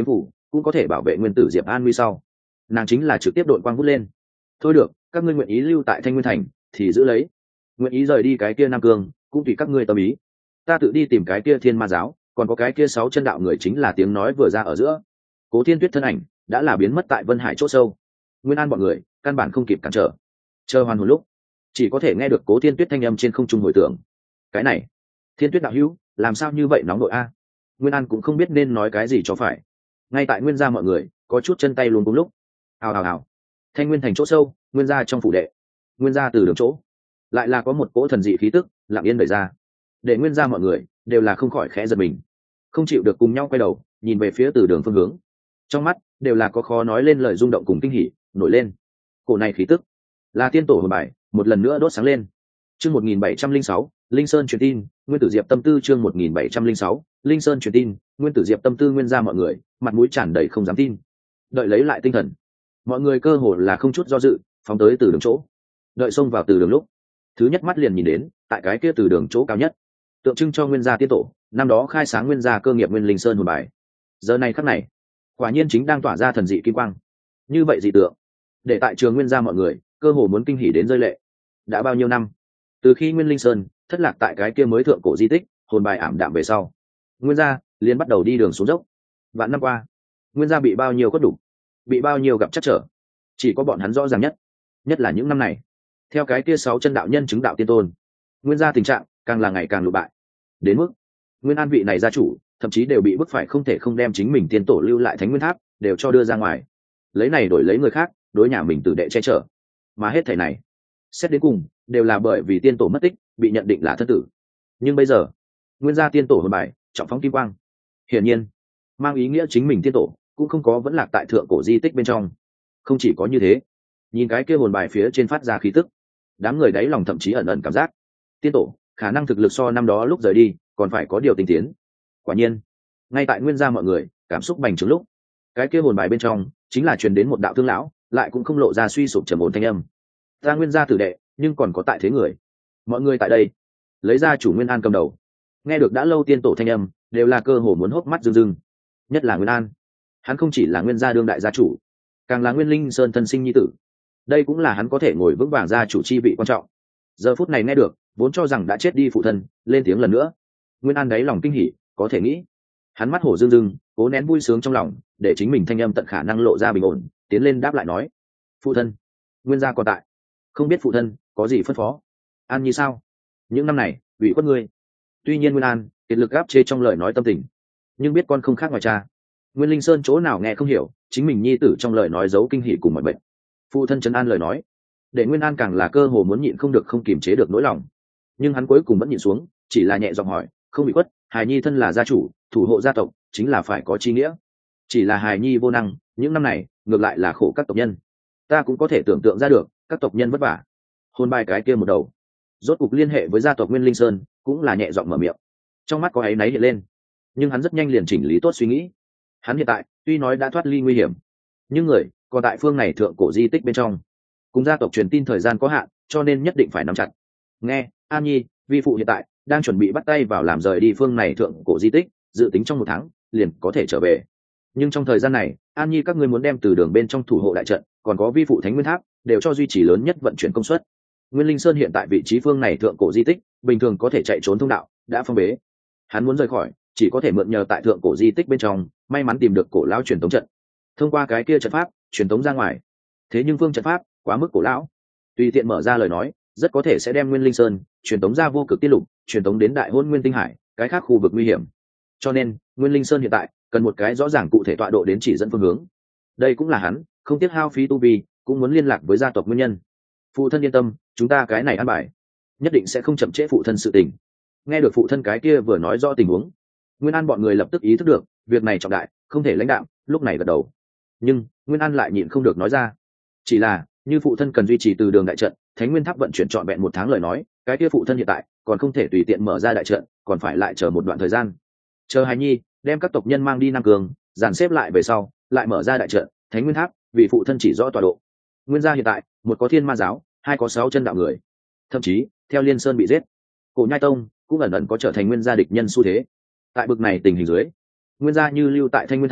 cũng có thể bảo vệ nguyên tử diệp an nguy sau nàng chính là trực tiếp đội quang vút lên. Thôi được, các ngươi nguyện ý lưu tại thanh nguyên thành thì giữ lấy, nguyện ý rời đi cái kia nam cương cũng tùy các ngươi tâm ý, ta tự đi tìm cái kia thiên ma giáo, còn có cái kia 6 chân đạo người. Chính là tiếng nói vừa ra ở giữa, Cố Thiên Tuyết thân ảnh đã là biến mất tại Vân Hải chỗ sâu. Nguyên An bọn người căn bản không kịp cản trở, chờ hoàn hồn lúc chỉ có thể nghe được Cố Thiên Tuyết thanh âm trên không trung hồi tưởng. Cái này, Thiên Tuyết đạo hữu làm sao như vậy nóng đội a? Nguyên An cũng không biết nên nói cái gì cho phải. Ngay tại Nguyên gia mọi người có chút chân tay luống cuống lúc, hào hào hào, thanh nguyên thành chỗ sâu, Nguyên gia trong phủ đệ, Nguyên gia từ đường chỗ lại là có một cỗ thần dị khí tức lặng yên đẩy ra, để Nguyên gia mọi người đều là không khỏi khẽ giật mình, không chịu được cùng nhau quay đầu nhìn về phía từ đường phương hướng, trong mắt đều là có khó nói lên lời rung động cùng kinh hỉ nổi lên. Cổ này khí tức là tiên tổ hồn bài một lần nữa đốt sáng lên. Chương 1706, Linh Sơn truyền tin, Nguyên tử Diệp tâm tư. Chương 1706, Linh Sơn truyền tin, Nguyên tử Diệp tâm tư. Nguyên gia mọi người mặt mũi tràn đầy không dám tin, đợi lấy lại tinh thần, mọi người cơ hồ là không chút do dự phóng tới từ đường chỗ. Đợi xông vào từ đường lúc, thứ nhất mắt liền nhìn đến tại cái kia từ đường chỗ cao nhất, tượng trưng cho Nguyên gia tiên tổ năm đó khai sáng Nguyên gia cơ nghiệp Nguyên Linh Sơn hồn bài. Giờ này khắc này quả nhiên chính đang tỏa ra thần dị kim quang. Như vậy dị tượng để tại trường Nguyên gia mọi người cơ hồ muốn kinh hỉ đến rơi lệ. Đã bao nhiêu năm từ khi Nguyên Linh Sơn thất lạc tại cái kia mới thượng cổ di tích, hồn bài ảm đạm về sau, Nguyên gia liền bắt đầu đi đường xuống dốc. Vạn năm qua, Nguyên gia bị bao nhiêu cốt đủ, bị bao nhiêu gặp chắc trở, chỉ có bọn hắn rõ ràng nhất. Nhất là những năm này, theo cái kia 6 chân đạo nhân chứng đạo tiên tôn, Nguyên gia tình trạng càng là ngày càng lụ bại, đến mức Nguyên An vị này gia chủ thậm chí đều bị bức phải không thể không đem chính mình tiên tổ lưu lại Thánh Nguyên Tháp đều cho đưa ra ngoài, lấy này đổi lấy người khác đối nhà mình tử đệ che chở. Mà hết thảy này xét đến cùng đều là bởi vì tiên tổ mất tích bị nhận định là thân tử. Nhưng bây giờ Nguyên gia tiên tổ hồn bài trọng phóng kim quang, hiển nhiên mang ý nghĩa chính mình tiên tổ cũng không có vẫn lạc tại thượng cổ di tích bên trong. Không chỉ có như thế, nhìn cái kia hồn bài phía trên phát ra khí tức, đám người đáy lòng thậm chí ẩn ẩn cảm giác tiên tổ khả năng thực lực so năm đó lúc rời đi còn phải có điều tinh tiến. Quả nhiên, ngay tại Nguyên gia mọi người cảm xúc bành trướng lúc, cái kia hồn bài bên trong chính là truyền đến một đạo thương lão lại cũng không lộ ra suy sụp trầm ổn thanh âm. Ta Nguyên gia tử đệ nhưng còn có tại thế người, mọi người tại đây lấy ra chủ Nguyên An cầm đầu. Nghe được đã lâu tiên tổ thanh âm đều là cơ hồ muốn hốc mắt rưng rưng. Nhất là Nguyên An, hắn không chỉ là Nguyên gia đương đại gia chủ, càng là Nguyên Linh Sơn thân sinh nhi tử. Đây cũng là hắn có thể ngồi vững vàng gia chủ chi vị quan trọng. Giờ phút này nghe được vốn cho rằng đã chết đi phụ thân lên tiếng lần nữa, Nguyên An đáy lòng kinh hỉ có thể nghĩ. Hắn mắt hổ rưng rưng cố nén vui sướng trong lòng, để chính mình thanh âm tận khả năng lộ ra bình ổn, tiến lên đáp lại nói: phụ thân, Nguyên gia còn tại, không biết phụ thân có gì phân phó. An Nhi sao? Những năm này ủy khuất ngươi. Tuy nhiên Nguyên An kiệt lực áp chế trong lời nói tâm tình, nhưng biết con không khác ngoài cha. Nguyên Linh Sơn chỗ nào nghe không hiểu chính mình nhi tử trong lời nói giấu kinh hỉ cùng mọi bệnh. Phụ thân trấn an lời nói, để Nguyên An càng là cơ hồ muốn nhịn không được, không kiềm chế được nỗi lòng. Nhưng hắn cuối cùng vẫn nhịn xuống, chỉ là nhẹ giọng hỏi: không bị khuất, hài nhi thân là gia chủ thủ hộ gia tộc chính là phải có chi nghĩa. Chỉ là hài nhi vô năng, những năm này ngược lại là khổ các tộc nhân. Ta cũng có thể tưởng tượng ra được các tộc nhân vất vả. Hồn bài cái kia một đầu rốt cục liên hệ với gia tộc Nguyên Linh Sơn, cũng là nhẹ giọng mở miệng, trong mắt có áy náy hiện lên. Nhưng hắn rất nhanh liền chỉnh lý tốt suy nghĩ. Hắn hiện tại tuy nói đã thoát ly nguy hiểm, nhưng người còn tại phương này thượng cổ di tích bên trong, cùng gia tộc truyền tin thời gian có hạn, cho nên nhất định phải nắm chặt. Nghe An Nhi, vi phụ hiện tại đang chuẩn bị bắt tay vào làm rời đi phương này thượng cổ di tích, dự tính trong 1 tháng liền có thể trở về. Nhưng trong thời gian này, An Nhi các ngươi muốn đem từ đường bên trong thủ hộ đại trận, còn có vi phụ Thánh Nguyên Tháp đều cho duy trì lớn nhất vận chuyển công suất. Nguyên Linh Sơn hiện tại vị trí phương này thượng cổ di tích, bình thường có thể chạy trốn thông đạo đã phong bế. Hắn muốn rời khỏi, chỉ có thể mượn nhờ tại thượng cổ di tích bên trong, may mắn tìm được cổ lão truyền tống trận, thông qua cái kia trận pháp truyền tống ra ngoài. Thế nhưng phương trận pháp quá mức cổ lão, tùy tiện mở ra lời nói, rất có thể sẽ đem Nguyên Linh Sơn truyền tống ra vô cực tiết lục, truyền tống đến Đại Hôn Nguyên Tinh Hải, cái khác khu vực nguy hiểm. Cho nên, Nguyên Linh Sơn hiện tại cần một cái rõ ràng cụ thể tọa độ đến chỉ dẫn phương hướng. Đây cũng là hắn không tiếc hao phí tu vi, cũng muốn liên lạc với gia tộc nguyên nhân. Phụ thân yên tâm, chúng ta cái này ăn bài, nhất định sẽ không chậm trễ phụ thân sự tình. Nghe được phụ thân cái kia vừa nói rõ tình huống, Nguyên An bọn người lập tức ý thức được việc này trọng đại, không thể lãnh đạm, lúc này gật đầu. Nhưng Nguyên An lại nhịn không được nói ra: chỉ là như phụ thân cần duy trì từ đường đại trận, Thánh Nguyên Tháp vận chuyển trọn vẹn 1 tháng lời nói, cái kia phụ thân hiện tại còn không thể tùy tiện mở ra đại trận, còn phải lại chờ một đoạn thời gian. Chờ hài nhi đem các tộc nhân mang đi Nam Cường, dàn xếp lại về sau, lại mở ra đại trận, Thánh Nguyên Tháp vì phụ thân chỉ rõ tọa độ. Nguyên gia hiện tại, một có Thiên Ma giáo, hai có 6 chân đạo người, thậm chí theo Liên Sơn bị giết, Cổ Nhai Tông cũng ẩn ẩn có trở thành Nguyên gia địch nhân xu thế. Tại bực này tình hình dưới, Nguyên gia như lưu tại Thanh Nguyên thành,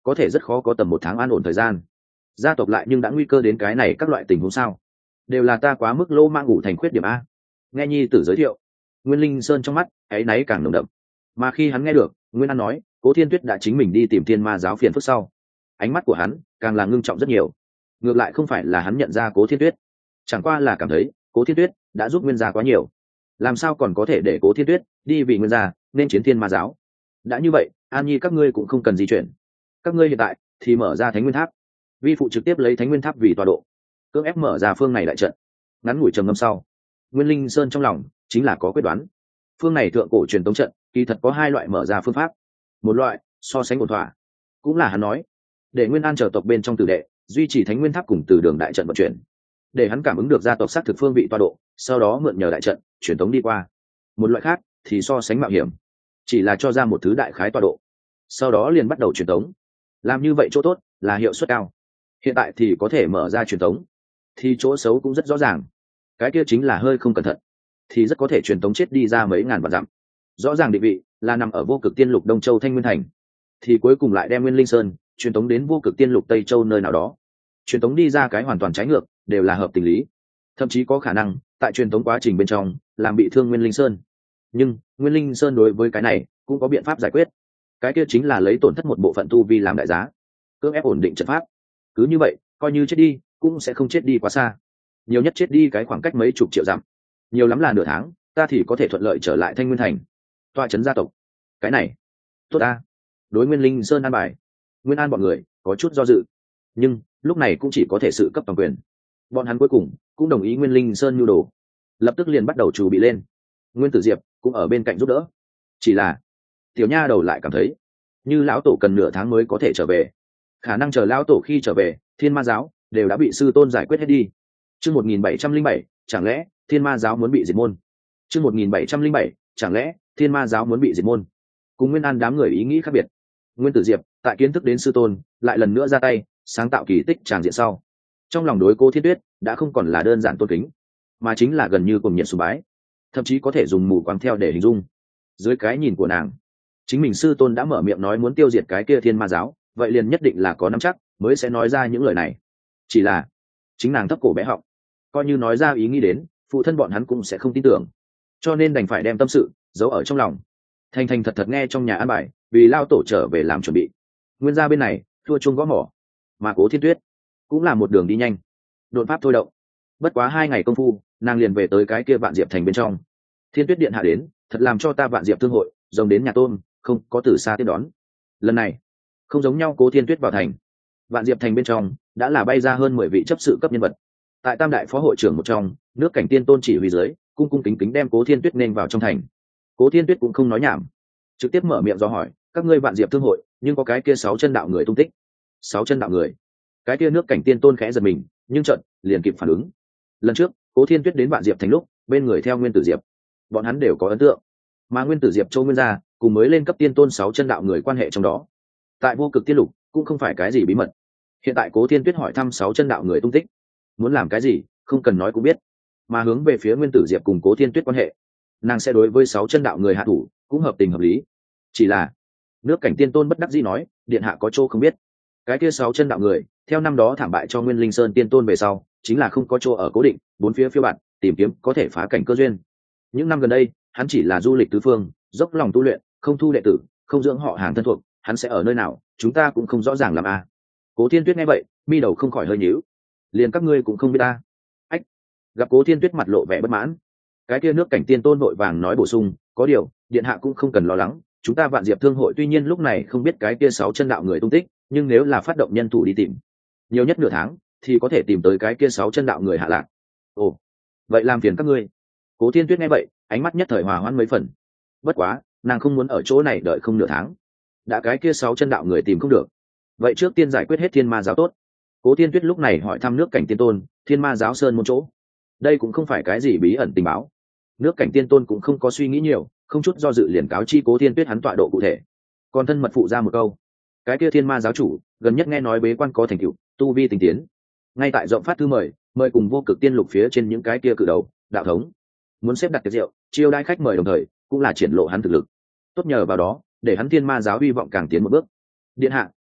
có thể rất khó có tầm 1 tháng an ổn thời gian. Gia tộc lại nhưng đã nguy cơ đến cái này, các loại tình huống sao đều là ta quá mức lô mang ngủ thành khuyết điểm a. Nghe nhi tử giới thiệu, Nguyên Linh Sơn trong mắt áy náy càng nồng đậm, mà khi hắn nghe được Nguyên An nói Cố Thiên Tuyết đã chính mình đi tìm Thiên Ma giáo phiền phức sau, ánh mắt của hắn càng là ngưng trọng rất nhiều. Ngược lại không phải là hắn nhận ra Cố Thiên Tuyết, chẳng qua là cảm thấy Cố Thiên Tuyết đã giúp Nguyên gia quá nhiều, làm sao còn có thể để Cố Thiên Tuyết đi vì Nguyên gia nên chiến Thiên Ma giáo. Đã như vậy, An Nhi các ngươi cũng không cần di chuyển, các ngươi hiện tại thì mở ra Thánh Nguyên Tháp, vi phụ trực tiếp lấy Thánh Nguyên Tháp vì tọa độ, cưỡng ép mở ra phương này đại trận. Ngắn ngủi trầm ngâm sau, Nguyên Linh Sơn trong lòng chính là có quyết đoán. Phương này thượng cổ truyền tống trận kỳ thật có 2 loại mở ra phương pháp. Một loại so sánh ổn thỏa, cũng là hắn nói để Nguyên An chờ tộc bên trong tử đệ duy trì Thánh Nguyên Tháp cùng từ đường đại trận vận chuyển, để hắn cảm ứng được gia tộc xác thực phương vị tọa độ, sau đó mượn nhờ đại trận truyền tống đi qua. Một loại khác thì so sánh mạo hiểm, chỉ là cho ra một thứ đại khái tọa độ, sau đó liền bắt đầu truyền tống. Làm như vậy chỗ tốt là hiệu suất cao, hiện tại thì có thể mở ra truyền tống, thì chỗ xấu cũng rất rõ ràng. Cái kia chính là hơi không cẩn thận thì rất có thể truyền tống chết đi ra mấy ngàn vạn dặm. Rõ ràng định vị là nằm ở Vô Cực Tiên Lục Đông Châu Thanh Nguyên Thành, thì cuối cùng lại đem Nguyên Linh Sơn truyền tống đến Vô Cực Tiên Lục Tây Châu nơi nào đó, truyền tống đi ra cái hoàn toàn trái ngược, đều là hợp tình lý. Thậm chí có khả năng tại truyền tống quá trình bên trong làm bị thương Nguyên Linh Sơn, nhưng Nguyên Linh Sơn đối với cái này cũng có biện pháp giải quyết. Cái kia chính là lấy tổn thất một bộ phận tu vi làm đại giá, cưỡng ép ổn định trận pháp. Cứ như vậy, coi như chết đi cũng sẽ không chết đi quá xa, nhiều nhất chết đi cái khoảng cách mấy chục triệu dặm, nhiều lắm là nửa tháng, ta thì có thể thuận lợi trở lại Thanh Nguyên Thành, tọa trấn gia tộc. Cái này tốt ta. Đối Nguyên Linh Sơn an bài, Nguyên An bọn người có chút do dự, nhưng lúc này cũng chỉ có thể sự cấp toàn quyền. Bọn hắn cuối cùng cũng đồng ý Nguyên Linh Sơn nhu đồ, lập tức liền bắt đầu chuẩn bị lên. Nguyên Tử Diệp cũng ở bên cạnh giúp đỡ, chỉ là tiểu nha đầu lại cảm thấy như lão tổ cần nửa tháng mới có thể trở về, khả năng chờ lão tổ khi trở về Thiên Ma giáo đều đã bị sư tôn giải quyết hết đi. Chương 1707, chẳng lẽ Thiên Ma giáo muốn bị diệt môn? Chương 1707, chẳng lẽ Thiên Ma giáo muốn bị diệt môn? Cùng Nguyên An đám người ý nghĩ khác biệt, Nguyên Tử Diệp tại kiến thức đến sư tôn lại lần nữa ra tay sáng tạo kỳ tích tràng diện sau, trong lòng đối Cố Thiên Tuyết đã không còn là đơn giản tôn kính, mà chính là gần như cùng nhiệt sùng bái, thậm chí có thể dùng mù quáng theo để hình dung. Dưới cái nhìn của nàng, chính mình sư tôn đã mở miệng nói muốn tiêu diệt cái kia Thiên Ma giáo, vậy liền nhất định là có nắm chắc mới sẽ nói ra những lời này. Chỉ là chính nàng thấp cổ bé họng, coi như nói ra ý nghĩ đến, phụ thân bọn hắn cũng sẽ không tin tưởng, cho nên đành phải đem tâm sự giấu ở trong lòng, thành thành thật thật nghe trong nhà an bài, vì lao tổ trở về làm chuẩn bị. Nguyên gia bên này thua chuông gõ mỏ, mà Cố Thiên Tuyết cũng là một đường đi nhanh, đột pháp thôi động. Bất quá 2 ngày công phu, nàng liền về tới cái kia Vạn Diệp thành bên trong. Thiên Tuyết điện hạ đến, thật làm cho ta Vạn Diệp thương hội rồng đến nhà tôn, không có từ xa tiếp đón. Lần này không giống nhau, Cố Thiên Tuyết vào thành, Vạn Diệp thành bên trong đã là bay ra hơn 10 vị chấp sự cấp nhân vật. Tại Tam đại phó hội trưởng một trong, nước cảnh tiên tôn chỉ huy dưới, cung cung kính kính đem Cố Thiên Tuyết nên vào trong thành. Cố Thiên Tuyết cũng không nói nhảm, trực tiếp mở miệng do hỏi, các ngươi Vạn Diệp thương hội nhưng có cái kia 6 chân đạo người tung tích? 6 chân đạo người? Cái kia nước cảnh tiên tôn khẽ giật mình, nhưng chợt liền kịp phản ứng. Lần trước Cố Thiên Tuyết đến Vạn Diệp thành lúc, bên người theo Nguyên Tử Diệp, bọn hắn đều có ấn tượng, mà Nguyên Tử Diệp Châu Nguyên gia cùng mới lên cấp tiên tôn 6 chân đạo người quan hệ trong đó, tại Vô Cực Tiên Lục cũng không phải cái gì bí mật. Hiện tại Cố Thiên Tuyết hỏi thăm 6 chân đạo người tung tích, muốn làm cái gì không cần nói cũng biết, mà hướng về phía Nguyên Tử Diệp cùng Cố Thiên Tuyết quan hệ, nàng sẽ đối với 6 chân đạo người hạ thủ cũng hợp tình hợp lý. Chỉ là nước cảnh tiên tôn bất đắc dĩ nói, điện hạ có chỗ không biết, cái kia 6 chân đạo người theo năm đó thảm bại cho Nguyên Linh Sơn tiên tôn về sau, chính là không có chỗ ở cố định, bốn phía phiêu bạt tìm kiếm có thể phá cảnh cơ duyên. Những năm gần đây hắn chỉ là du lịch tứ phương, dốc lòng tu luyện, không thu đệ tử, không dưỡng họ hàng thân thuộc, hắn sẽ ở nơi nào chúng ta cũng không rõ ràng làm a. Cố Thiên Tuyết nghe vậy, mi đầu không khỏi hơi nhíu, liền các ngươi cũng không biết ta? Ách. Gặp Cố Thiên Tuyết mặt lộ vẻ bất mãn, cái kia nước cảnh tiên tôn vội vàng nói bổ sung, có điều điện hạ cũng không cần lo lắng, chúng ta Vạn Diệp thương hội tuy nhiên lúc này không biết cái kia 6 chân đạo người tung tích, nhưng nếu là phát động nhân thủ đi tìm, nhiều nhất nửa tháng thì có thể tìm tới cái kia 6 chân đạo người hạ lạc. Ồ, vậy làm phiền các ngươi. Cố Thiên Tuyết nghe vậy, ánh mắt nhất thời hòa hoãn mấy phần. Bất quá nàng không muốn ở chỗ này đợi không nửa tháng, đã cái kia 6 chân đạo người tìm không được, vậy trước tiên giải quyết hết Thiên Ma giáo tốt. Cố Thiên Tuyết lúc này hỏi thăm nước cảnh tiên tôn Thiên Ma giáo sơn môn chỗ, đây cũng không phải cái gì bí ẩn tình báo. Nước cảnh tiên tôn cũng không có suy nghĩ nhiều, không chút do dự liền cáo chi Cố Thiên Tuyết hắn tọa độ cụ thể, còn thân mật phụ ra một câu, cái kia Thiên Ma giáo chủ gần nhất nghe nói bế quan có thành tựu, tu vi tinh tiến, ngay tại rộng phát thư mời cùng Vô Cực Tiên Lục phía trên những cái kia cử đầu đạo thống, muốn xếp đặt tiệc rượu chiêu đãi khách mời, đồng thời cũng là triển lộ hắn thực lực, tốt nhờ vào đó để hắn Thiên Ma giáo hy vọng càng tiến một bước. Điện hạ,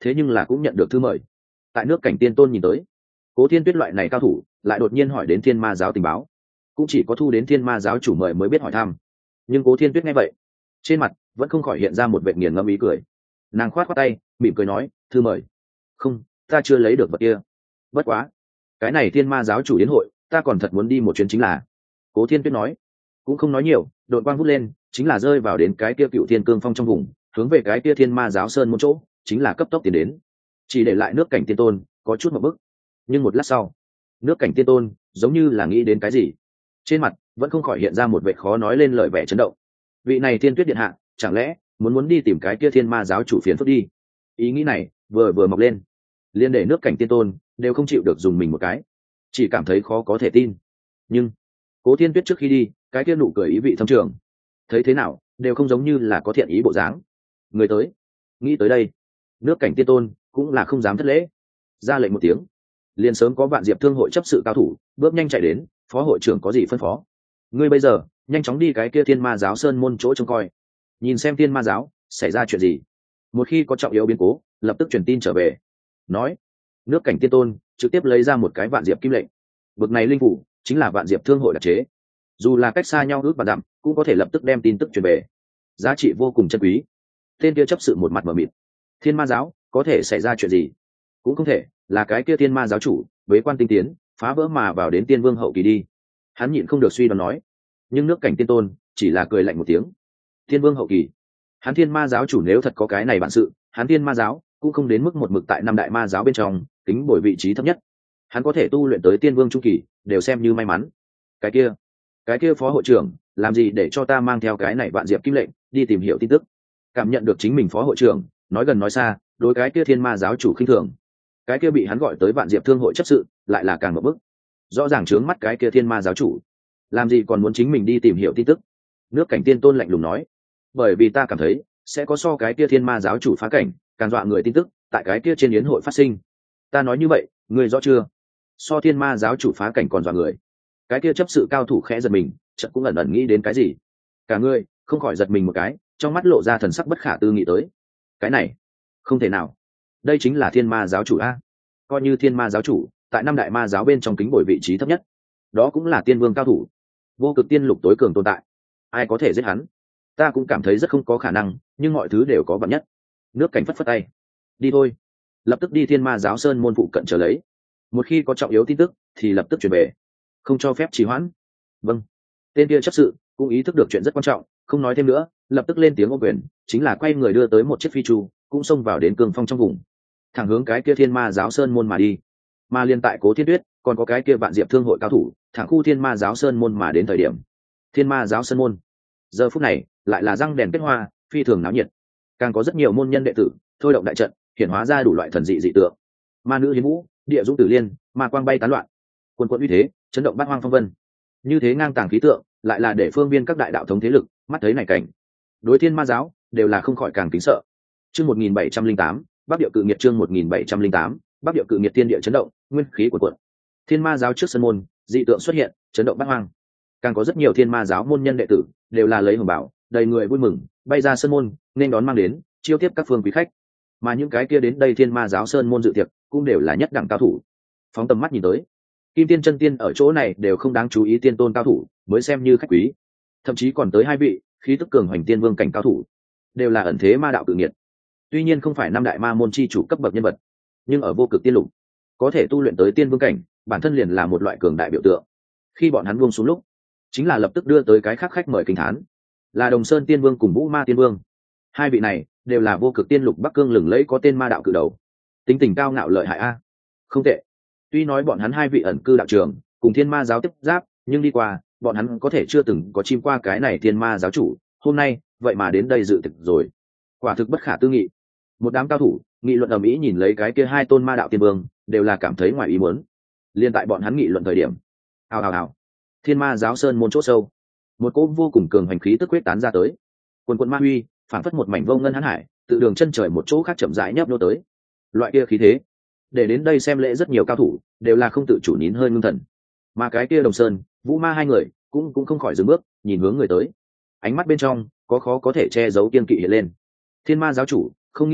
thế nhưng là cũng nhận được thư mời. Tại nước cảnh tiên tôn nhìn tới, Cố Thiên Tuyết loại này cao thủ lại đột nhiên hỏi đến thiên ma giáo tình báo, cũng chỉ có thu đến thiên ma giáo chủ mời mới biết hỏi thăm. Nhưng Cố Thiên Tuyết nghe vậy, trên mặt vẫn không khỏi hiện ra một vệt nghiền ngẫm ý cười. Nàng khoát khoát tay, mỉm cười nói, thư mời? Không, ta chưa lấy được vật kia. Bất quá, cái này thiên ma giáo chủ yến hội ta còn thật muốn đi một chuyến chính là. Cố Thiên Tuyết nói, cũng không nói nhiều, đội quang vút lên chính là rơi vào đến cái kia Cựu Thiên Cương Phong trong vùng, hướng về cái kia thiên ma giáo sơn một chỗ chính là cấp tốc tiến đến, chỉ để lại nước cảnh tiên tôn có chút một bức. Nhưng một lát sau, nước cảnh tiên tôn giống như là nghĩ đến cái gì, trên mặt vẫn không khỏi hiện ra một vẻ khó nói lên lời vẻ chấn động. Vị này Thiên Tuyết điện hạ chẳng lẽ muốn đi tìm cái kia thiên ma giáo chủ phiền phức đi? Ý nghĩ này vừa vừa mọc lên, liên để nước cảnh tiên tôn đều không chịu được dùng mình một cái, chỉ cảm thấy khó có thể tin. Nhưng Cố Thiên Tuyết trước khi đi, cái kia nụ cười ý vị thâm trường, thấy thế nào đều không giống như là có thiện ý bộ dáng. Người tới, nghĩ tới đây, nước cảnh tiên tôn cũng là không dám thất lễ, ra lệnh một tiếng, liền sớm có Vạn Diệp Thương hội chấp sự cao thủ bước nhanh chạy đến. Phó hội trưởng có gì phân phó? Ngươi bây giờ nhanh chóng đi cái kia thiên ma giáo sơn môn chỗ trông coi, nhìn xem thiên ma giáo xảy ra chuyện gì, một khi có trọng yếu biến cố lập tức truyền tin trở về. Nói, nước cảnh tiên tôn trực tiếp lấy ra một cái Vạn Diệp kim lệnh. Bực này linh phủ chính là Vạn Diệp Thương hội đặc chế, dù là cách xa nhau ước và dặm cũng có thể lập tức đem tin tức truyền về, giá trị vô cùng chân quý. Tên kia chấp sự một mặt mờ mịt, thiên ma giáo có thể xảy ra chuyện gì? Cũng không thể là cái kia thiên ma giáo chủ với quan tinh tiến phá vỡ mà vào đến tiên vương hậu kỳ đi. Hắn nhịn không được suy đoán nói. Nhưng nước cảnh tiên tôn chỉ là cười lạnh một tiếng. Tiên vương hậu kỳ? Hắn thiên ma giáo chủ nếu thật có cái này bản sự, hắn thiên ma giáo cũng không đến mức một mực tại năm đại ma giáo bên trong tính bồi vị trí thấp nhất. Hắn có thể tu luyện tới tiên vương trung kỳ đều xem như may mắn. Cái kia phó hội trưởng làm gì để cho ta mang theo cái này Vạn Diệp kim lệnh đi tìm hiểu tin tức? Cảm nhận được chính mình phó hội trưởng nói gần nói xa, đối cái kia thiên ma giáo chủ khinh thường, cái kia bị hắn gọi tới Vạn Diệp Thương hội chấp sự lại là càng một bức. Rõ ràng trướng mắt cái kia thiên ma giáo chủ, làm gì còn muốn chính mình đi tìm hiểu tin tức? Nước cảnh tiên tôn lạnh lùng nói, bởi vì ta cảm thấy sẽ có so cái kia thiên ma giáo chủ phá cảnh càng dọa người tin tức tại cái kia trên yến hội phát sinh. Ta nói như vậy người rõ chưa? So thiên ma giáo chủ phá cảnh còn dọa người. Cái kia chấp sự cao thủ khẽ giật mình, chợt cũng ẩn ẩn nghĩ đến cái gì. Cả người không khỏi giật mình một cái, trong mắt lộ ra thần sắc bất khả tư nghị tới. Cái này không thể nào, đây chính là thiên ma giáo chủ a. Coi như thiên ma giáo chủ tại năm đại ma giáo bên trong kính bồi vị trí thấp nhất, đó cũng là tiên vương cao thủ, vô cực tiên lục tối cường tồn tại. Ai có thể giết hắn? Ta cũng cảm thấy rất không có khả năng, nhưng mọi thứ đều có vạn nhất. Nước cảnh phất phất tay, đi thôi, lập tức đi thiên ma giáo sơn môn phụ cận chờ lấy, một khi có trọng yếu tin tức thì lập tức chuyển về, không cho phép trì hoãn. Vâng. Tên kia chấp sự cũng ý thức được chuyện rất quan trọng, không nói thêm nữa, lập tức lên tiếng ô quyền, chính là quay người đưa tới một chiếc phi chu, cũng xông vào đến cương phong trong vùng, thẳng hướng cái kia thiên ma giáo sơn môn mà đi. Mà liên tại Cố Thiên Tuyết còn có cái kia Vạn Diệp Thương hội cao thủ thẳng khu thiên ma giáo sơn môn mà đến thời điểm, thiên ma giáo sơn môn giờ phút này lại là răng đèn kết hoa, phi thường náo nhiệt. Càng có rất nhiều môn nhân đệ tử thôi động đại trận, hiển hóa ra đủ loại thần dị dị tượng. Ma nữ hiến vũ, địa dũng tử liên, ma quang bay tán loạn, quần quận uy thế chấn động bát hoang phong vân. Như thế ngang tàng khí tượng, lại là để phương viên các đại đạo thống thế lực mắt thấy này cảnh, đối thiên ma giáo đều là không khỏi càng kính sợ. Chương 1708, Bắc Địa Cự Nghiệt. Chương 1708, Bắc Địa Cự Nghiệt. Thiên địa chấn động, nguyên khí cuồn cuộn. Thiên ma giáo trước sân môn, dị tượng xuất hiện, chấn động bát hoang. Càng có rất nhiều thiên ma giáo môn nhân đệ tử đều là lấy hồng bảo, đầy người vui mừng, bay ra sân môn, nên đón mang đến chiêu tiếp các phương quý khách. Mà những cái kia đến đây thiên ma giáo sơn môn dự tiệc cũng đều là nhất đẳng cao thủ. Phóng tầm mắt nhìn tới, kim tiên chân tiên ở chỗ này đều không đáng chú ý, tiên tôn cao thủ mới xem như khách quý. Thậm chí còn tới hai vị khí tức cường hoành tiên vương cảnh cao thủ, đều là ẩn thế ma đạo tự nghiệt. Tuy nhiên không phải năm đại ma môn chi chủ cấp bậc nhân vật, nhưng ở vô cực tiên lục có thể tu luyện tới tiên vương cảnh, bản thân liền là một loại cường đại biểu tượng. Khi bọn hắn buông xuống lúc, chính là lập tức đưa tới cái khác khách mời kinh thán, là Đồng Sơn Tiên Vương cùng Vũ Ma Tiên Vương. Hai vị này đều là vô cực tiên lục Bắc Cương lừng lẫy có tên ma đạo cự đầu, tính tình cao ngạo lợi hại a. Không tệ. Tuy nói bọn hắn hai vị ẩn cư đạo trường cùng thiên ma giáo tiếp giáp, nhưng đi qua bọn hắn có thể chưa từng có chim qua cái này thiên ma giáo chủ, hôm nay vậy mà đến đây dự tiệc rồi, quả thực bất khả tư nghị. Một đám cao thủ nghị luận ầm ĩ, nhìn lấy cái kia hai tôn ma đạo tiên vương, đều là cảm thấy ngoài ý muốn. Liên tại bọn hắn nghị luận thời điểm, ào, thiên ma giáo sơn môn chỗ sâu, một cỗ vô cùng cường hành khí tức quyết tán ra tới, quần quần ma huy phản phất một mảnh vô ngân hãn hải, tự đường chân trời một chỗ khác chậm rãi nhấp nô tới. Loại kia khí thế, để đến đây xem lễ rất nhiều cao thủ đều là không tự chủ nín hơi ngưng thần. Mà cái kia Đồng Sơn, Vũ Ma hai người cũng không khỏi dừng bước, nhìn hướng người tới, ánh mắt bên trong có khó có thể che giấu kiên kỵ hiện lên. Thiên ma giáo chủ không nghĩ tới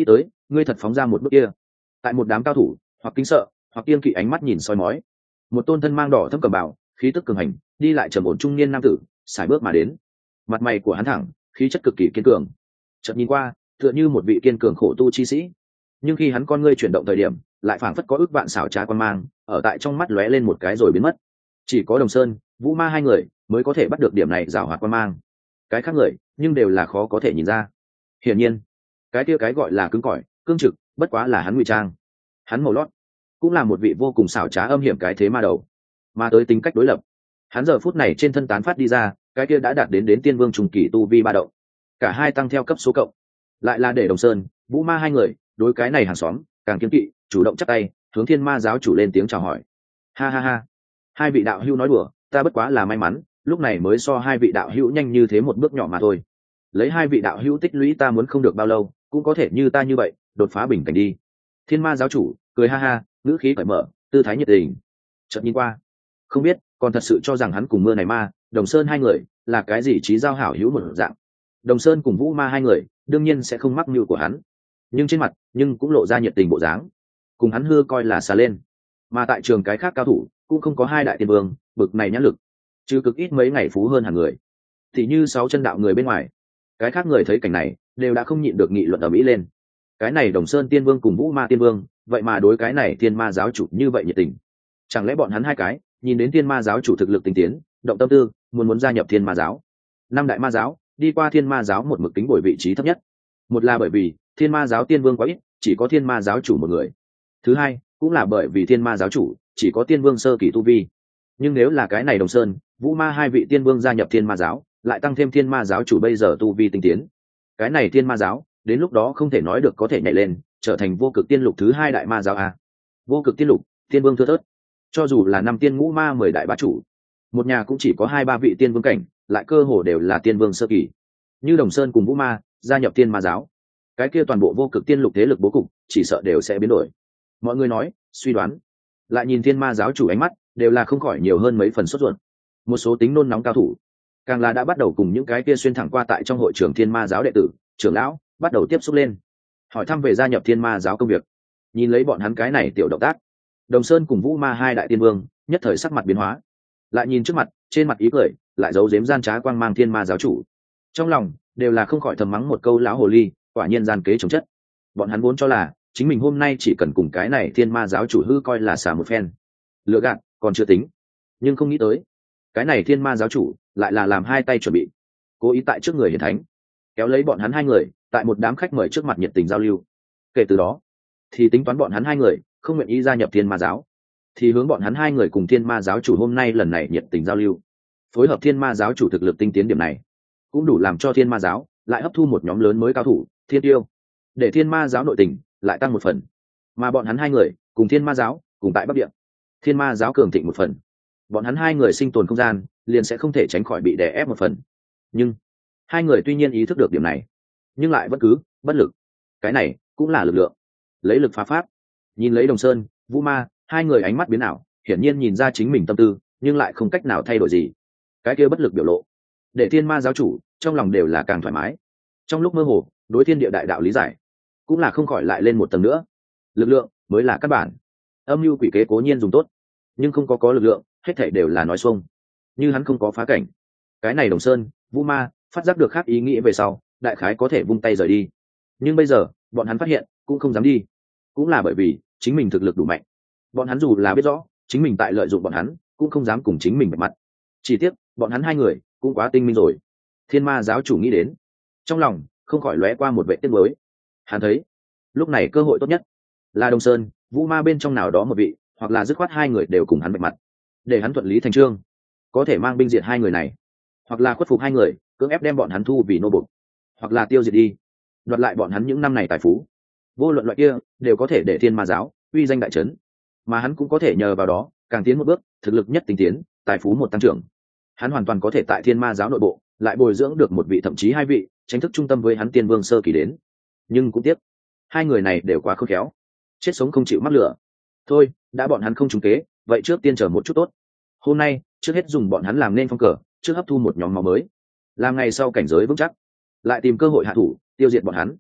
ngươi thật phóng ra một bước kia. Tại một đám cao thủ hoặc kính sợ hoặc kiêng kỵ ánh mắt nhìn soi mói, một tôn thân mang đỏ thâm cầm bảo, khí tức cường hành, đi lại trầm ổn trung niên nam tử sải bước mà đến. Mặt mày của hắn thẳng, khí chất cực kỳ kiên cường. Chợt nhìn qua, tựa như một vị kiên cường khổ tu chi sĩ, nhưng khi hắn con ngươi chuyển động thời điểm, lại phảng phất có ước vạn xảo trá quan mang ở tại trong mắt lóe lên một cái rồi biến mất. Chỉ có Đồng Sơn, Vũ Ma hai người mới có thể bắt được điểm này giảo hoạt quan mang. Cái khác người, nhưng đều là khó có thể nhìn ra. Hiển nhiên, cái kia cái gọi là cứng cỏi, cương trực, bất quá là hắn ngụy trang. Hắn màu lót, cũng là một vị vô cùng xảo trá âm hiểm cái thế ma đầu. Mà tới tính cách đối lập, hắn giờ phút này trên thân tán phát đi ra, cái kia đã đạt đến tiên vương trùng kỳ tu vi ba động. Cả hai tăng theo cấp số cộng, lại là để Đồng Sơn, Vũ Ma hai người đối cái này hàng xóm càng kiêng kỵ, chủ động chắp tay hướng Thiên Ma giáo chủ lên tiếng chào hỏi. Ha ha ha, hai vị đạo hữu nói đùa, ta bất quá là may mắn lúc này mới so hai vị đạo hữu nhanh như thế một bước nhỏ mà thôi. Lấy hai vị đạo hữu tích lũy, ta muốn không được bao lâu cũng có thể như ta như vậy đột phá bình cảnh đi. Thiên Ma giáo chủ cười ha ha, ngữ khí cởi mở, tư thái nhiệt tình. Chợt nhìn qua, không biết còn thật sự cho rằng hắn cùng Mưa Này Ma, Đồng Sơn hai người là cái gì trí giao hảo hữu một dạng. Đồng Sơn cùng Vũ Ma hai người đương nhiên sẽ không mắc mưu của hắn, nhưng trên mặt nhưng cũng lộ ra nhiệt tình bộ dáng, cùng hắn hư coi là xà lên. Mà tại trường cái khác cao thủ cũng không có hai đại tiên vương bực này nhãn lực, trừ cực ít mấy ngày phú hơn hàng người thì như sáu chân đạo người bên ngoài, cái khác người thấy cảnh này đều đã không nhịn được nghị luận ở mỹ lên. Cái này Đồng Sơn tiên vương cùng Vũ Ma tiên vương vậy mà đối cái này Thiên Ma giáo chủ như vậy nhiệt tình, chẳng lẽ bọn hắn hai cái nhìn đến Thiên Ma giáo chủ thực lực tinh tiến, động tâm tư muốn gia nhập Thiên Ma giáo? Năm đại ma giáo đi qua Thiên Ma giáo một mực tính bồi vị trí thấp nhất, một là bởi vì Thiên Ma giáo tiên vương quá ít, chỉ có Thiên Ma giáo chủ một người. Thứ hai cũng là bởi vì Thiên Ma giáo chủ chỉ có tiên vương sơ kỳ tu vi. Nhưng nếu là cái này Đồng Sơn, Vũ Ma hai vị tiên vương gia nhập Thiên Ma giáo, lại tăng thêm Thiên Ma giáo chủ bây giờ tu vi tinh tiến, cái này Thiên Ma giáo đến lúc đó không thể nói được có thể nhảy lên trở thành vô cực tiên lục thứ hai đại ma giáo à. Vô cực tiên lục, tiên vương thưa thớt, cho dù là năm tiên ngũ ma 10 đại bá chủ, một nhà cũng chỉ có 2-3 vị tiên vương cảnh, lại cơ hồ đều là tiên vương sơ kỳ. Như Đồng Sơn cùng Vũ Ma gia nhập Thiên Ma giáo, cái kia toàn bộ vô cực tiên lục thế lực bố cục chỉ sợ đều sẽ biến đổi. Mọi người nói, suy đoán, lại nhìn Thiên Ma giáo chủ ánh mắt đều là không khỏi nhiều hơn mấy phần sốt ruột. Một số tính nôn nóng cao thủ càng là đã bắt đầu cùng những cái kia xuyên thẳng qua tại trong hội trường Thiên Ma giáo đệ tử, trưởng lão bắt đầu tiếp xúc lên, hỏi thăm về gia nhập Thiên Ma giáo công việc. Nhìn lấy bọn hắn cái này tiểu động tác, Đồng Sơn cùng Vũ Ma hai đại tiên vương nhất thời sắc mặt biến hóa, lại nhìn trước mặt, trên mặt ý cười lại giấu giếm gian trá quang mang Thiên Ma giáo chủ, trong lòng đều là không khỏi thầm mắng một câu lão hồ ly, quả nhiên gian kế chống chất. Bọn hắn vốn cho là chính mình hôm nay chỉ cần cùng cái này Thiên Ma giáo chủ hư coi là xả một phen lựa gạt còn chưa tính, nhưng không nghĩ tới cái này Thiên Ma giáo chủ lại là làm hai tay chuẩn bị, cố ý tại trước người hiển thánh kéo lấy bọn hắn hai người tại một đám khách mời trước mặt nhiệt tình giao lưu. Kể từ đó thì tính toán bọn hắn hai người không nguyện ý gia nhập Thiên Ma giáo, thì hướng bọn hắn hai người cùng Thiên Ma giáo chủ hôm nay lần này nhiệt tình giao lưu, phối hợp Thiên Ma giáo chủ thực lực tinh tiến, điểm này cũng đủ làm cho Thiên Ma giáo lại hấp thu một nhóm lớn mới cao thủ thiên tiêu, để Thiên Ma giáo nội tình lại tăng một phần. Mà bọn hắn hai người cùng Thiên Ma giáo cùng tại Bắc Địa, Thiên Ma giáo cường thịnh một phần, bọn hắn hai người sinh tồn không gian liền sẽ không thể tránh khỏi bị đè ép một phần. Nhưng hai người tuy nhiên ý thức được điểm này, nhưng lại vẫn cứ bất lực. Cái này cũng là lực lượng, lấy lực phá pháp. Nhìn lấy Đồng Sơn, Vũ Ma hai người ánh mắt biến ảo, hiển nhiên nhìn ra chính mình tâm tư, nhưng lại không cách nào thay đổi gì. Cái kia bất lực biểu lộ, để Thiên Ma giáo chủ trong lòng đều là càng thoải mái. Trong lúc mơ hồ đối thiên địa đại đạo lý giải cũng là không khỏi lại lên một tầng nữa. Lực lượng mới là căn bản. Âm mưu quỷ kế cố nhiên dùng tốt, nhưng không có lực lượng, hết thảy đều là nói xuông. Như hắn không có phá cảnh, cái này Đồng Sơn, Vũ Ma phát giác được khác ý nghĩ về sau, đại khái có thể vung tay rời đi. Nhưng bây giờ bọn hắn phát hiện cũng không dám đi, cũng là bởi vì chính mình thực lực đủ mạnh. Bọn hắn dù là biết rõ chính mình tại lợi dụng bọn hắn, cũng không dám cùng chính mình bạch mặt. Chỉ tiếc bọn hắn hai người cũng quá tinh minh rồi. Thiên Ma giáo chủ nghĩ đến, trong lòng không khỏi lóe qua một vệ tiếc nuối. Hắn thấy lúc này cơ hội tốt nhất là Đồng Sơn, Vũ Ma bên trong nào đó một vị, hoặc là dứt khoát hai người đều cùng hắn bạch mặt, để hắn thuận lý thành trương có thể mang binh diệt hai người này, hoặc là khuất phục hai người, cưỡng ép đem bọn hắn thu vì nô bộc, hoặc là tiêu diệt đi, đoạt lại bọn hắn những năm này tài phú. Vô luận loại kia đều có thể để Thiên Ma giáo uy danh đại trấn, mà hắn cũng có thể nhờ vào đó càng tiến một bước, thực lực nhất tinh tiến, tài phú một tăng trưởng. Hắn hoàn toàn có thể tại Thiên Ma giáo nội bộ lại bồi dưỡng được một vị, thậm chí hai vị, chính thức trung tâm với hắn tiên vương sơ kỳ đến. Nhưng cũng tiếc hai người này đều quá khôn khéo, chết sống không chịu mắc lửa. Thôi, đã bọn hắn không trúng kế, vậy trước tiên chờ một chút tốt. Hôm nay trước hết dùng bọn hắn làm nên phong cờ, trước hấp thu một nhóm máu mới, làm ngày sau cảnh giới vững chắc, lại tìm cơ hội hạ thủ tiêu diệt bọn hắn.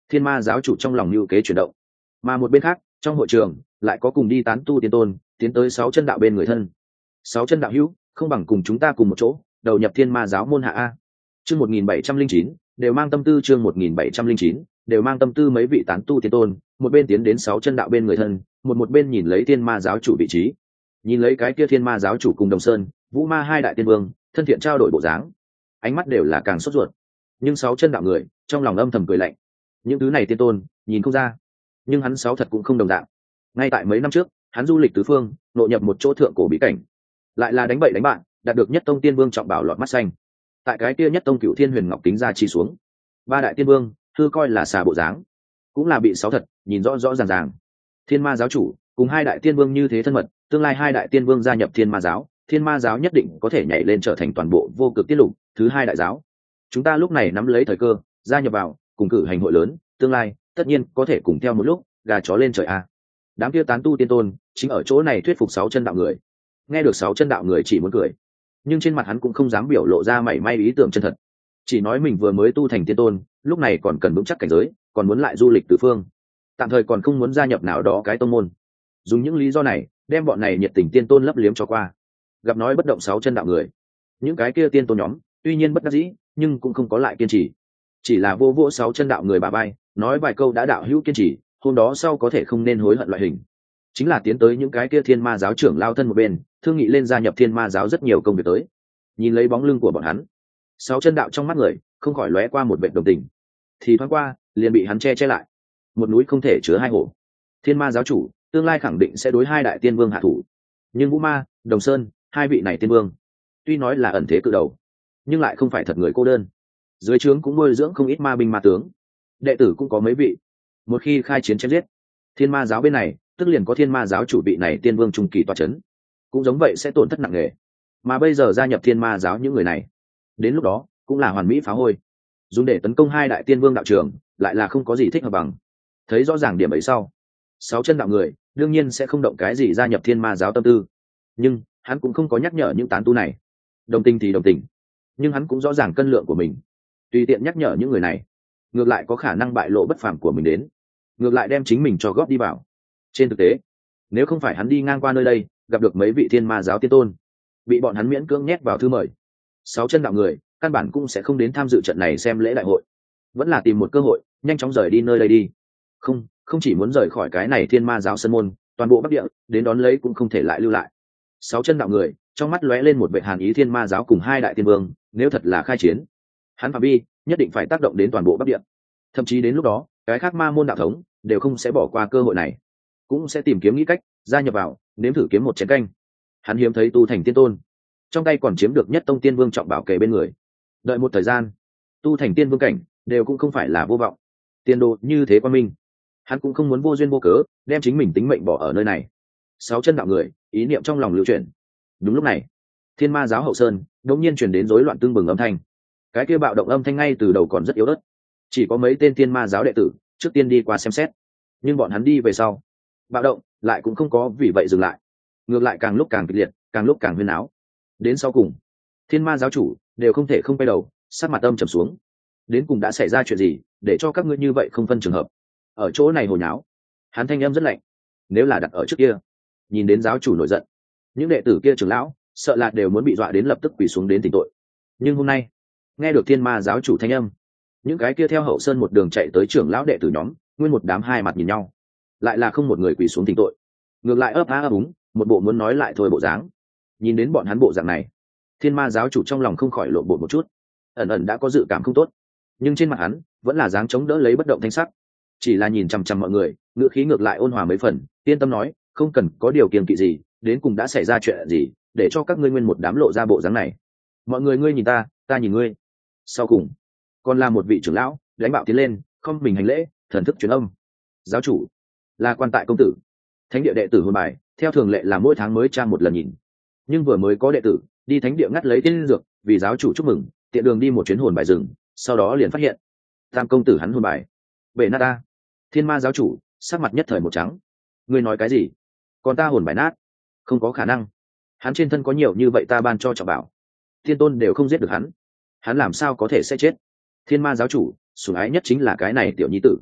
Thiên ma giáo chủ trong lòng lưu kế chuyển động. Mà một bên khác, trong hội trường lại có cùng đi tán tu tiên tôn tiến tới 6 chân đạo bên người thân. 6 chân đạo hữu, không bằng cùng chúng ta cùng một chỗ đầu nhập thiên ma giáo môn hạ a. Chương 1709, đều mang tâm tư. Chương 1709, đều mang tâm tư. Mấy vị tán tu tiên tôn một bên tiến đến 6 chân đạo bên người thân, một bên nhìn lấy thiên ma giáo chủ vị trí, nhìn lấy cái kia thiên ma giáo chủ cùng Đồng Sơn, Vũ Ma hai đại tiên vương thân thiện trao đổi bộ dáng, ánh mắt đều là càng sốt ruột. Nhưng 6 chân đạo người trong lòng âm thầm cười lạnh, những thứ này tiên tôn nhìn không ra, nhưng hắn 6 thật cũng không đồng dạng. Ngay tại mấy năm trước, hắn du lịch tứ phương, nội nhập một chỗ thượng cổ bí cảnh, lại là đánh bậy đánh bạn, đạt được nhất tông tiên vương trọng bảo lọt mắt xanh. Tại cái kia nhất tông Cửu Thiên Huyền Ngọc kính ra chi xuống, 3 đại tiên vương thư coi là xà bộ dáng, cũng là bị 6 thật nhìn rõ rõ ràng ràng. Thiên ma giáo chủ cùng 2 đại tiên vương như thế thân mật, tương lai 2 đại tiên vương gia nhập thiên ma giáo, thiên ma giáo nhất định có thể nhảy lên trở thành toàn bộ vô cực tiết lục thứ 2 đại giáo. Chúng ta lúc này nắm lấy thời cơ gia nhập vào, cùng cử hành hội lớn, tương lai tất nhiên có thể cùng theo một lúc gà chó lên trời a. Đám kia tán tu tiên tôn chính ở chỗ này thuyết phục 6 chân đạo người. Nghe được 6 chân đạo người chỉ muốn cười, nhưng trên mặt hắn cũng không dám biểu lộ ra mảy may ý tưởng chân thật, chỉ nói mình vừa mới tu thành tiên tôn, lúc này còn cần vững chắc cảnh giới, còn muốn lại du lịch tứ phương, tạm thời còn không muốn gia nhập nào đó cái tông môn. Dùng những lý do này đem bọn này nhiệt tình tiên tôn lấp liếm cho qua. Gặp nói bất động 6 chân đạo người, những cái kia tiên tôn nhóm tuy nhiên bất đắc dĩ, nhưng cũng không có lại kiên trì, chỉ là vô vỗ 6 chân đạo người bà bay, nói vài câu đã đạo hữu kiên trì, hôm đó sau có thể không nên hối hận loại hình. Chính là tiến tới những cái kia thiên ma giáo trưởng lao thân một bên, thương nghị lên gia nhập thiên ma giáo rất nhiều công việc tới. Nhìn lấy bóng lưng của bọn hắn, 6 chân đạo trong mắt người không khỏi lóe qua một vệt đồng tình, thì thoáng qua liền bị hắn che lại. Một núi không thể chứa 2 hổ, thiên ma giáo chủ tương lai khẳng định sẽ đối 2 đại tiên vương hạ thủ, nhưng Vũ Ma, Đồng Sơn, 2 vị này tiên vương tuy nói là ẩn thế cự đầu, nhưng lại không phải thật người cô đơn, dưới trướng cũng nuôi dưỡng không ít ma binh ma tướng, đệ tử cũng có mấy vị. Một khi khai chiến chém giết, thiên ma giáo bên này tức liền có thiên ma giáo chủ vị này tiên vương trung kỳ tọa chấn, cũng giống vậy sẽ tổn thất nặng nề. Mà bây giờ gia nhập thiên ma giáo những người này, đến lúc đó cũng là hoàn mỹ phá hôi, dùng để tấn công 2 đại tiên vương đạo trường lại là không có gì thích hợp bằng. Thấy rõ ràng điểm ấy sau, 6 chân đạo người đương nhiên sẽ không động cái gì gia nhập thiên ma giáo tâm tư, nhưng hắn cũng không có nhắc nhở những tán tu này. Đồng tình thì đồng tình, nhưng hắn cũng rõ ràng cân lượng của mình, tùy tiện nhắc nhở những người này ngược lại có khả năng bại lộ bất phàm của mình, đến ngược lại đem chính mình cho góp đi vào. Trên thực tế, nếu không phải hắn đi ngang qua nơi đây gặp được mấy vị thiên ma giáo tiên tôn, bị bọn hắn miễn cưỡng nhét vào thư mời, 6 chân đạo người căn bản cũng sẽ không đến tham dự trận này xem lễ đại hội, vẫn là tìm một cơ hội nhanh chóng rời đi nơi đây đi. Không chỉ muốn rời khỏi cái này thiên ma giáo sân môn, toàn bộ Bắc Địa đến đón lấy cũng không thể lại lưu lại. 6 chân đạo người trong mắt lóe lên một vệ hàn ý. Thiên ma giáo cùng 2 đại tiên vương nếu thật là khai chiến, hắn phạm vi nhất định phải tác động đến toàn bộ Bắc Địa, thậm chí đến lúc đó cái khác ma môn đạo thống đều không sẽ bỏ qua cơ hội này, cũng sẽ tìm kiếm nghĩ cách gia nhập vào, nếm thử kiếm một chén canh. Hắn hiếm thấy tu thành tiên tôn, trong tay còn chiếm được nhất tông tiên vương trọng bảo kề bên người, đợi một thời gian tu thành tiên vương cảnh đều cũng không phải là vô vọng. Tiên đồ như thế quan minh, hắn cũng không muốn vô duyên vô cớ đem chính mình tính mệnh bỏ ở nơi này. 6 chân đạo người ý niệm trong lòng lưu chuyển. Đúng lúc này, thiên ma giáo hậu sơn đột nhiên truyền đến rối loạn tương bừng âm thanh. Cái kia bạo động âm thanh ngay từ đầu còn rất yếu ớt, chỉ có mấy tên thiên ma giáo đệ tử trước tiên đi qua xem xét, nhưng bọn hắn đi về sau, bạo động lại cũng không có vì vậy dừng lại, ngược lại càng lúc càng kịch liệt, càng lúc càng huyên áo. Đến sau cùng, thiên ma giáo chủ đều không thể không quay đầu, sắc mặt âm trầm xuống. Đến cùng đã xảy ra chuyện gì để cho các ngươi như vậy không phân trường hợp ở chỗ này hồi nháo? Hắn thanh âm rất lạnh, nếu là đặt ở trước kia, nhìn đến giáo chủ nổi giận, những đệ tử kia trưởng lão sợ là đều muốn bị dọa đến lập tức quỳ xuống đến thỉnh tội. Nhưng hôm nay nghe được thiên ma giáo chủ thanh âm, những cái kia theo hậu sơn một đường chạy tới trưởng lão đệ tử nhóm nguyên một đám hai mặt nhìn nhau, lại là không một người quỳ xuống thỉnh tội, ngược lại ấp á ấp úng, một bộ muốn nói lại thôi bộ dáng. Nhìn đến bọn hắn bộ dạng này, thiên ma giáo chủ trong lòng không khỏi lộn bột một chút, ẩn ẩn đã có dự cảm không tốt, nhưng trên mặt hắn vẫn là dáng chống đỡ lấy bất động thanh sắc, chỉ là nhìn chằm chằm mọi người, ngữ khí ngược lại ôn hòa mấy phần, yên tâm nói, không cần có điều kiêng kỵ gì, đến cùng đã xảy ra chuyện gì để cho các ngươi nguyên một đám lộ ra bộ dáng này. Mọi người ngươi nhìn ta, ta nhìn ngươi. Sau cùng còn là một vị trưởng lão đánh bạo tiến lên, không mình hành lễ, thần thức truyền âm: giáo chủ là quan tại công tử, thánh địa đệ tử hồn bài theo thường lệ là mỗi tháng mới tra một lần nhìn, nhưng vừa mới có đệ tử đi thánh địa ngắt lấy tiên dược vì giáo chủ chúc mừng, tiện đường đi một chuyến hồn bài rừng, sau đó liền phát hiện tam công tử hắn hồn bài bể nát ta. Thiên ma giáo chủ sắc mặt nhất thời một trắng: ngươi nói cái gì? Còn ta hồn bài nát? Không có khả năng, hắn trên thân có nhiều như vậy, ta ban cho trọng bảo thiên tôn đều không giết được hắn, hắn làm sao có thể sẽ chết? Thiên ma giáo chủ sủng ái nhất chính là cái này tiểu nhi tử,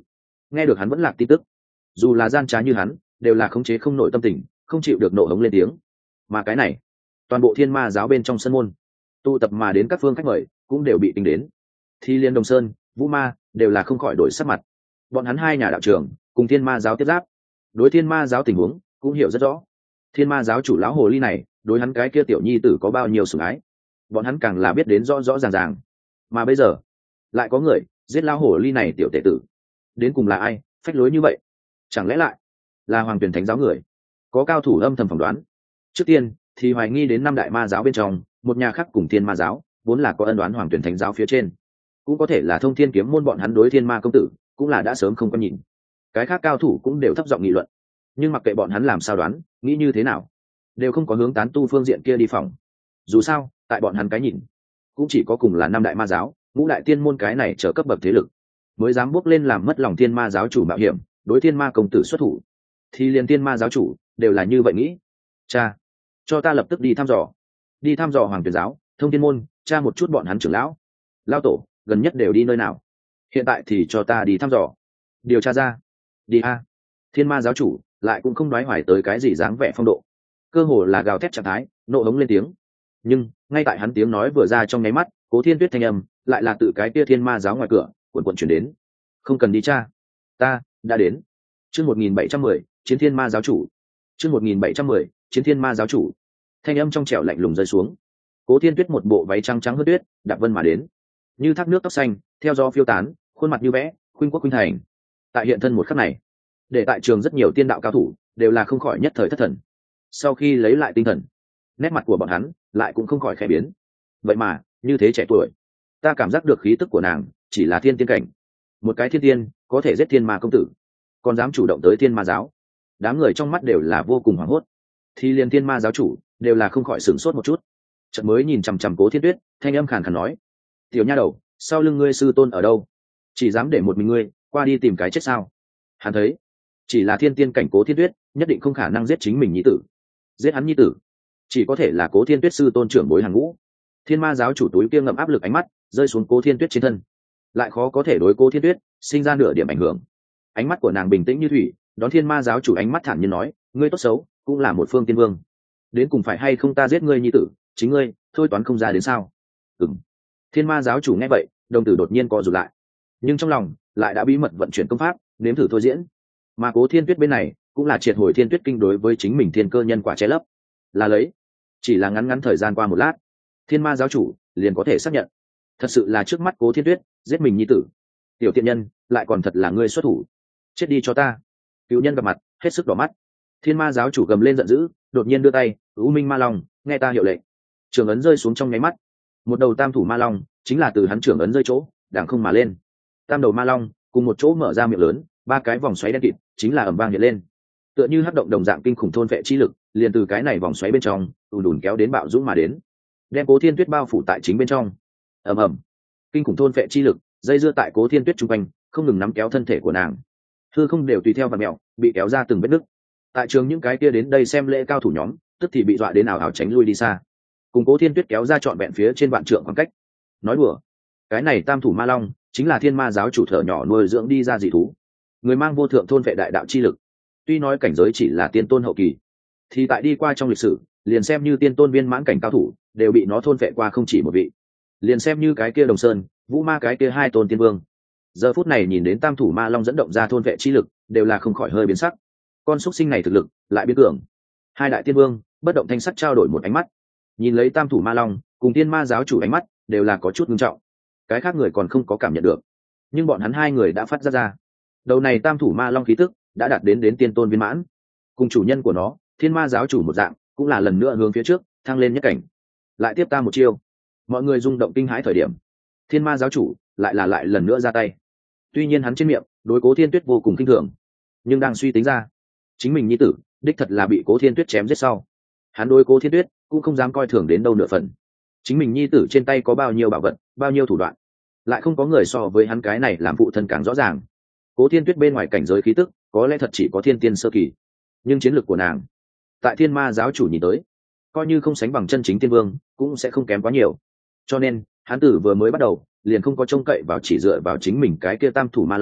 nghe được hắn vẫn lạc tin tức, dù là gian trá như hắn đều là khống chế không nổi tâm tình, không chịu được nộ hống lên tiếng. Mà cái này, toàn bộ thiên ma giáo bên trong sân môn tụ tập mà đến các phương khách mời cũng đều bị tính đến. Thi liên Đồng Sơn, Vũ Ma đều là không khỏi đổi sắc mặt. Bọn hắn hai nhà đạo trưởng cùng thiên ma giáo tiếp giáp, đối thiên ma giáo tình huống cũng hiểu rất rõ. Thiên ma giáo chủ lão hồ ly này đối hắn cái kia tiểu nhi tử có bao nhiêu sủng ái, bọn hắn càng là biết đến rõ rõ ràng ràng. Mà bây giờ lại có người giết lão hồ ly này tiểu tể tử, đến cùng là ai phách lối như vậy? Chẳng lẽ lại là Hoàng Tuyển Thánh giáo người? Có cao thủ âm thầm phỏng đoán. Trước tiên thì hoài nghi đến năm đại ma giáo bên trong một nhà khác cùng thiên ma giáo vốn là có ân đoán Hoàng Tuyển Thánh giáo phía trên, cũng có thể là Thông Thiên Kiếm môn bọn hắn đối thiên ma công tử cũng là đã sớm không có nhìn. Cái khác cao thủ cũng đều thấp giọng nghị luận, nhưng mặc kệ bọn hắn làm sao đoán, nghĩ như thế nào, đều không có hướng tán tu phương diện kia đi phòng. Dù sao tại bọn hắn cái nhìn, cũng chỉ có cùng là năm đại ma giáo, ngũ đại tiên môn cái này trở cấp bậc thế lực mới dám bước lên làm mất lòng thiên ma giáo chủ mạo hiểm đối thiên ma công tử xuất thủ. Thì liền thiên ma giáo chủ đều là như vậy nghĩ. Cha, cho ta lập tức đi thăm dò Hoàng Tuyển giáo, Thông Thiên môn, cha một chút bọn hắn trưởng lão lao tổ gần nhất đều đi nơi nào, hiện tại thì cho ta đi thăm dò điều tra ra. Đi a. Thiên ma giáo chủ lại cũng không đoái hoài tới cái gì dáng vẻ phong độ, cơ hồ là gào thét trạng thái, nộ hống lên tiếng. Nhưng ngay tại hắn tiếng nói vừa ra trong nháy mắt, Cố Thiên Tuyết thanh âm lại là tự cái kia thiên ma giáo ngoài cửa cuộn cuộn chuyển đến. Không cần đi cha, ta đã đến. Chương 1710, chiến thiên ma giáo chủ. Chương 1710, chiến thiên ma giáo chủ. Thanh âm trong trẻo lạnh lùng rơi xuống. Cố Thiên Tuyết một bộ váy trắng trắng hơn tuyết, đạp vân mà đến, như thác nước tóc xanh theo gió phiêu tán, khuôn mặt như vẽ, khuynh quốc khuynh thành. Tại hiện thân một khắc này, để tại trường rất nhiều tiên đạo cao thủ đều là không khỏi nhất thời thất thần. Sau khi lấy lại tinh thần, nét mặt của bọn hắn lại cũng không khỏi khẽ biến. Vậy mà như thế trẻ tuổi, ta cảm giác được khí tức của nàng chỉ là thiên tiên cảnh. Một cái thiên tiên có thể giết thiên ma công tử, còn dám chủ động tới thiên ma giáo. Đám người trong mắt đều là vô cùng hoảng hốt. Thì liền thiên ma giáo chủ đều là không khỏi sửng sốt một chút, chợt mới nhìn chằm chằm Cố Thiên Tuyết, thanh âm khàn khàn nói: tiểu nha đầu, sau lưng ngươi sư tôn ở đâu? Chỉ dám để một mình ngươi qua đi tìm cái chết sao? Hắn thấy chỉ là thiên tiên cảnh Cố Thiên Tuyết nhất định không khả năng giết chính mình nhi tử. Giết hắn nhi tử chỉ có thể là Cố Thiên Tuyết sư tôn trưởng bối hàng ngũ. Thiên ma giáo chủ túi kia ngậm áp lực ánh mắt rơi xuống Cố Thiên Tuyết trên thân, lại khó có thể đối Cố Thiên Tuyết sinh ra nửa điểm ảnh hưởng. Ánh mắt của nàng bình tĩnh như thủy, đón thiên ma giáo chủ ánh mắt thản nhiên nói: ngươi tốt xấu cũng là một phương tiên vương, đến cùng phải hay không ta giết ngươi nhi tử, chính ngươi thôi toán không ra đến sao? Ừm. Thiên ma giáo chủ nghe vậy, đồng tử đột nhiên co rụt lại, nhưng trong lòng lại đã bí mật vận chuyển công pháp, nếm thử thôi diễn. Mà Cố Thiên Tuyết bên này cũng là triệt hồi thiên tuyết kinh đối với chính mình thiên cơ nhân quả che lấp, là lấy chỉ là ngắn ngắn thời gian qua một lát, thiên ma giáo chủ liền có thể xác nhận thật sự là trước mắt Cố Thiên Tuyết giết mình nhi tử. Tiểu tiện nhân, lại còn thật là ngươi xuất thủ, chết đi cho ta. Cựu nhân gặp mặt hết sức đỏ mắt. Thiên ma giáo chủ gầm lên giận dữ, đột nhiên đưa tay: U Minh Ma Long, nghe ta hiệu lệnh. Trường ấn rơi xuống trong nháy mắt, một đầu tam thủ ma long chính là từ hắn trưởng ấn rơi chỗ đàng không mà lên. Tam đầu ma long cùng một chỗ mở ra miệng lớn, ba cái vòng xoáy đen kịt chính là ầm vang hiện lên, tựa như hắc động đồng dạng kinh khủng thôn vệ chi lực liền từ cái này vòng xoáy bên trong ùn ùn kéo đến bạo dũng mà đến, đem Cố Thiên Tuyết bao phủ tại chính bên trong. ầm ầm, kinh khủng thôn vệ chi lực dây dưa tại Cố Thiên Tuyết trung quanh, không ngừng nắm kéo thân thể của nàng. Hư không đều tùy theo vặn mèo, bị kéo ra từng vết nứt. Tại trường những cái kia đến đây xem lễ cao thủ nhóm tức thì bị dọa đến ảo ảo tránh lui đi xa, cùng Cố Thiên Tuyết kéo ra trọn vẹn phía trên vạn trượng khoảng cách. Nói đùa, cái này tam thủ ma long chính là thiên ma giáo chủ thở nhỏ nuôi dưỡng đi ra dị thú, người mang vô thượng thôn vệ đại đạo chi lực. Tuy nói cảnh giới chỉ là tiên tôn hậu kỳ, thì tại đi qua trong lịch sử liền xem như tiên tôn viên mãn cảnh cao thủ đều bị nó thôn vệ qua không chỉ một vị. Liền xem như cái kia Đồng Sơn, Vũ Ma cái kia hai tôn tiên vương, giờ phút này nhìn đến tam thủ ma long dẫn động ra thôn vệ chi lực đều là không khỏi hơi biến sắc. Con xúc sinh này thực lực lại biến cường. Hai đại tiên vương bất động thanh sắc trao đổi một ánh mắt, nhìn lấy tam thủ ma long cùng tiên ma giáo chủ ánh mắt đều là có chút nghiêm trọng. Cái khác người còn không có cảm nhận được, nhưng bọn hắn hai người đã phát ra. Đầu này tam thủ ma long khí tức đã đạt đến tiên tôn viên mãn, cùng chủ nhân của nó thiên ma giáo chủ một dạng, cũng là lần nữa hướng phía trước thăng lên nhất cảnh. Lại tiếp ta một chiêu. Mọi người rung động kinh hãi thời điểm, thiên ma giáo chủ lại lần nữa ra tay. Tuy nhiên hắn trên miệng đối Cố Thiên Tuyết vô cùng kinh thường, nhưng đang suy tính ra chính mình nhi tử đích thật là bị Cố Thiên Tuyết chém giết sau, hắn đối Cố Thiên Tuyết cũng không dám coi thường đến đâu nửa phần. Chính mình nhi tử trên tay có bao nhiêu bảo vật, bao nhiêu thủ đoạn, lại không có người so với hắn cái này làm phụ thân càng rõ ràng. Cố Thiên Tuyết bên ngoài cảnh giới khí tức có lẽ thật chỉ có thiên tiên sơ kỳ, nhưng chiến lược của nàng tại thiên ma giáo chủ nhìn tới, coi như không sánh bằng chân chính tiên vương cũng sẽ không kém quá nhiều. Cho nên hắn tử vừa mới bắt đầu liền không có trông cậy vào chỉ dựa vào chính mình cái kia tam thủ ma long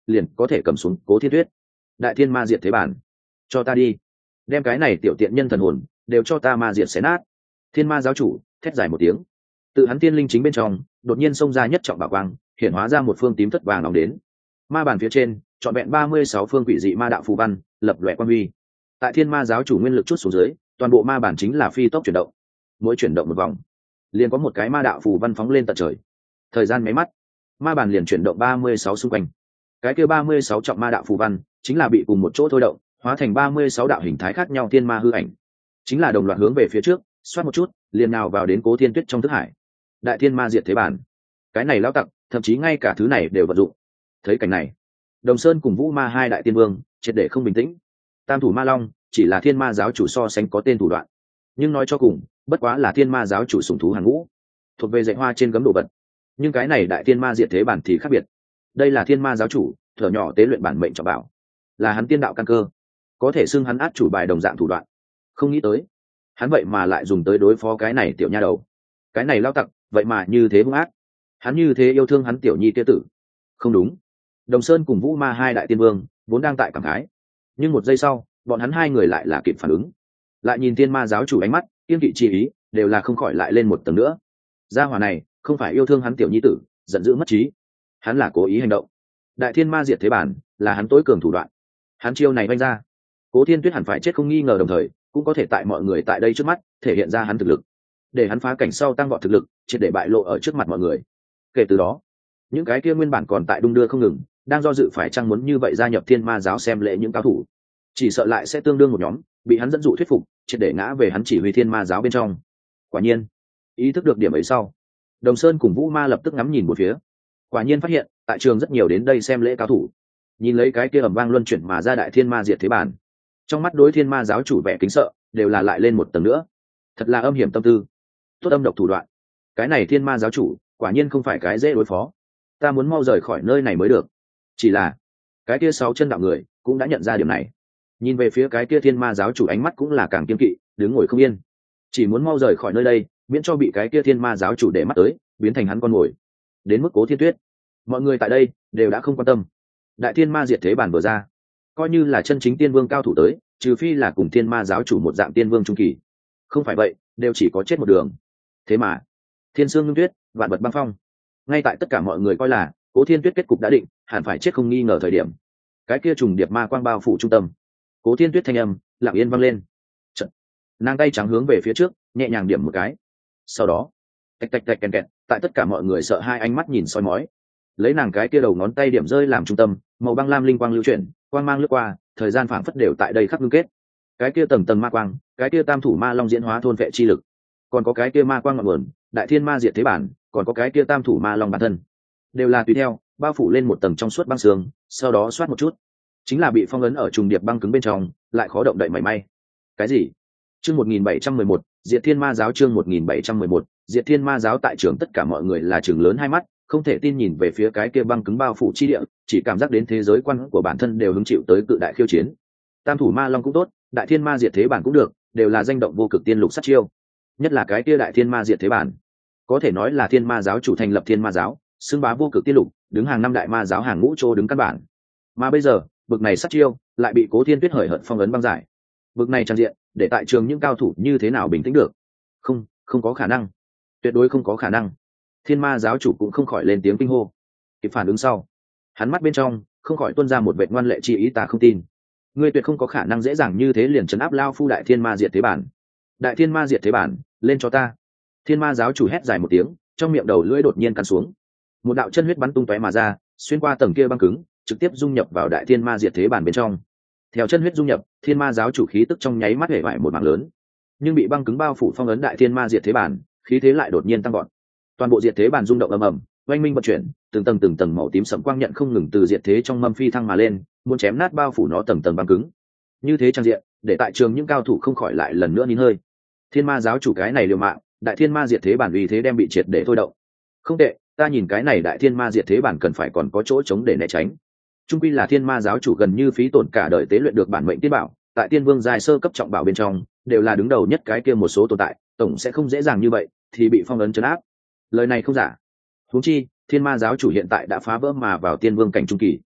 liền có thể cầm xuống Cố Thiên Tuyết. Đại thiên ma diệt thế bản, cho ta đi, đem cái này tiểu tiện nhân thần hồn đều cho ta ma diệt xé nát. Thiên ma giáo chủ thét dài một tiếng, tự hắn tiên linh chính bên trong đột nhiên xông ra nhất trọng bảo quang, hiển hóa ra một phương tím thất vàng nóng đến. Ma bản phía trên trọn vẹn 36 phương quỷ dị ma đạo phù văn lập lòe quang huy. Tại thiên ma giáo chủ nguyên lực chút xuống dưới, toàn bộ ma bản chính là phi tốc chuyển động, mỗi chuyển động một vòng liền có một cái ma đạo phù văn phóng lên tận trời. Thời gian mấy mắt, ma bản liền chuyển động 36 xung quanh. Cái kia 36 trọng ma đạo phù văn chính là bị cùng một chỗ thôi động, hóa thành 36 đạo hình thái khác nhau thiên ma hư ảnh, chính là đồng loạt hướng về phía trước, xoát một chút liền nào vào đến Cố Thiên Tuyết trong thức hải. Đại thiên ma diệt thế bản, cái này lão tặc thậm chí ngay cả thứ này đều vận dụng. Thấy cảnh này, Đồng Sơn cùng Vũ Ma hai đại tiên vương triệt để không bình tĩnh. Tam thủ ma long chỉ là thiên ma giáo chủ so sánh có tên thủ đoạn, nhưng nói cho cùng bất quá là thiên ma giáo chủ sủng thú hàng ngũ, thuộc về dạy hoa trên gấm đồ vật. Nhưng cái này đại thiên ma diệt thế bản thì khác biệt. Đây là thiên ma giáo chủ thở nhỏ tế luyện bản mệnh trọng bảo, là hắn tiên đạo căn cơ, có thể xưng hắn át chủ bài đồng dạng thủ đoạn. Không nghĩ tới hắn vậy mà lại dùng tới đối phó cái này tiểu nha đầu. Cái này lao tặc vậy mà như thế hung ác, hắn như thế yêu thương hắn tiểu nhi tiêu tử. Không đúng. Đồng Sơn cùng Vũ Ma hai đại tiên vương vốn đang tại cảm khái, nhưng một giây sau bọn hắn hai người lại là kịp phản ứng, lại nhìn thiên ma giáo chủ ánh mắt kiên kỵ chi ý đều là không khỏi lại lên một tầng nữa. Gia hỏa này không phải yêu thương hắn tiểu nhi tử giận dữ mất trí, hắn là cố ý hành động. Đại thiên ma diệt thế bản là hắn tối cường thủ đoạn, hắn chiêu này vanh ra, Cố Thiên Tuyết hẳn phải chết không nghi ngờ, đồng thời cũng có thể tại mọi người tại đây trước mắt thể hiện ra hắn thực lực, để hắn phá cảnh sau tăng vọt thực lực triệt để bại lộ ở trước mặt mọi người. Kể từ đó, những cái kia nguyên bản còn tại đung đưa không ngừng, đang do dự phải chăng muốn như vậy gia nhập thiên ma giáo xem lễ những cao thủ, chỉ sợ lại sẽ tương đương một nhóm bị hắn dẫn dụ thuyết phục, triệt để ngã về hắn chỉ huy thiên ma giáo bên trong. Quả nhiên, ý thức được điểm ấy sau, Đồng Sơn cùng Vũ Ma lập tức ngắm nhìn một phía, quả nhiên phát hiện tại trường rất nhiều đến đây xem lễ cao thủ nhìn lấy cái kia ầm vang luân chuyển mà ra đại thiên ma diệt thế bản, trong mắt đối thiên ma giáo chủ vẻ kính sợ đều là lại lên một tầng nữa. Thật là âm hiểm tâm tư, tốt âm độc thủ đoạn. Cái này thiên ma giáo chủ quả nhiên không phải cái dễ đối phó, ta muốn mau rời khỏi nơi này mới được. Chỉ là cái kia 6 chân đạo người cũng đã nhận ra điểm này, nhìn về phía cái kia thiên ma giáo chủ ánh mắt cũng là càng kiên kỵ, đứng ngồi không yên, chỉ muốn mau rời khỏi nơi đây, miễn cho bị cái kia thiên ma giáo chủ để mắt tới, biến thành hắn con mồi. Đến mức Cố Thiên Tuyết, mọi người tại đây đều đã không quan tâm. Đại thiên ma diệt thế bản vừa ra, coi như là chân chính tiên vương cao thủ tới, trừ phi là cùng thiên ma giáo chủ một dạng tiên vương trung kỳ, không phải vậy đều chỉ có chết một đường. Thế mà thiên sương ngưng tuyết, vạn vật băng phong, ngay tại tất cả mọi người coi là Cố Thiên Tuyết kết cục đã định, hẳn phải chết không nghi ngờ thời điểm, cái kia trùng điệp ma quang bao phủ trung tâm, Cố Thiên Tuyết thanh âm lặng yên vang lên. Chật, nàng tay trắng hướng về phía trước nhẹ nhàng điểm một cái, sau đó tạch tạch tạch kèn kẹt, tại tất cả mọi người sợ hai ánh mắt nhìn soi mói, lấy nàng cái kia đầu ngón tay điểm rơi làm trung tâm, màu băng lam linh quang lưu chuyển, quang mang lướt qua, thời gian phảng phất đều tại đây khắp ngưng kết. Cái kia tầng tầng ma quang, cái kia tam thủ ma long diễn hóa thôn vệ chi lực, còn có cái kia ma quang ngọn nguồn đại thiên ma diệt thế bản, còn có cái kia tam thủ ma long bản thân, đều là tùy theo bao phủ lên một tầng trong suốt băng sương, sau đó xoát một chút chính là bị phong ấn ở trùng điệp băng cứng bên trong, lại khó động đậy mảy may. Cái gì? Chương 1711, Diệt Thiên Ma giáo. Chương 1711, Diệt Thiên Ma giáo. Tại trường tất cả mọi người là trường lớn hai mắt, không thể tin nhìn về phía cái kia băng cứng bao phủ chi địa, chỉ cảm giác đến thế giới quan của bản thân đều hứng chịu tới cự đại khiêu chiến. Tam thủ ma long cũng tốt, đại thiên ma diệt thế bản cũng được, đều là danh động vô cực tiên lục sát chiêu. Nhất là cái kia đại thiên ma diệt thế bản, có thể nói là thiên ma giáo chủ thành lập thiên ma giáo, xưng bá vô cực tiên lục, đứng hàng 5 đại ma giáo hàng ngũ chô đứng căn bản. Mà bây giờ, bực này sát chiêu lại bị Cố Thiên Tuyết hời hợt phong ấn băng giải. Bực này trang diện, để tại trường những cao thủ như thế nào bình tĩnh được? Không có khả năng, tuyệt đối không có khả năng. Thiên ma giáo chủ cũng không khỏi lên tiếng kinh hô. Kịp phản ứng sau, hắn mắt bên trong không khỏi tuôn ra một vệt ngoan lệ chi ý. Ta không tin, ngươi tuyệt không có khả năng dễ dàng như thế liền trấn áp lao phu đại thiên ma diệt thế bản. Đại thiên ma diệt thế bản, lên cho ta! Thiên ma giáo chủ hét dài một tiếng, trong miệng đầu lưỡi đột nhiên cắn xuống, một đạo chân huyết bắn tung tóe mà ra, xuyên qua tầng kia băng cứng, trực tiếp dung nhập vào đại thiên ma diệt thế bản bên trong. Theo chân huyết dung nhập, thiên ma giáo chủ khí tức trong nháy mắt hể vải một mảng lớn, nhưng bị băng cứng bao phủ phong ấn đại thiên ma diệt thế bản, khí thế lại đột nhiên tăng vọt. Toàn bộ diệt thế bản rung động ầm ầm, oanh minh vận chuyển, từng tầng màu tím sẫm quang nhận không ngừng từ diệt thế trong mâm phi thăng mà lên, muốn chém nát bao phủ nó tầng tầng băng cứng. Như thế trang diện, để tại trường những cao thủ không khỏi lại lần nữa nín hơi. Thiên ma giáo chủ cái này liều mạng, đại thiên ma diệt thế bản uy thế đem bị triệt để thôi động. Không tệ, ta nhìn cái này đại thiên ma diệt thế bản cần phải còn có chỗ chống để né tránh. Trung quy là thiên ma giáo chủ gần như phí tổn cả đời tế luyện được bản mệnh tiên bảo, tại tiên vương giai sơ cấp trọng bảo bên trong đều là đứng đầu nhất cái kia một số tồn tại, tổng sẽ không dễ dàng như vậy thì bị phong ấn trấn áp. Lời này không giả. Huống chi thiên ma giáo chủ hiện tại đã phá vỡ mà vào tiên vương cảnh trung kỳ,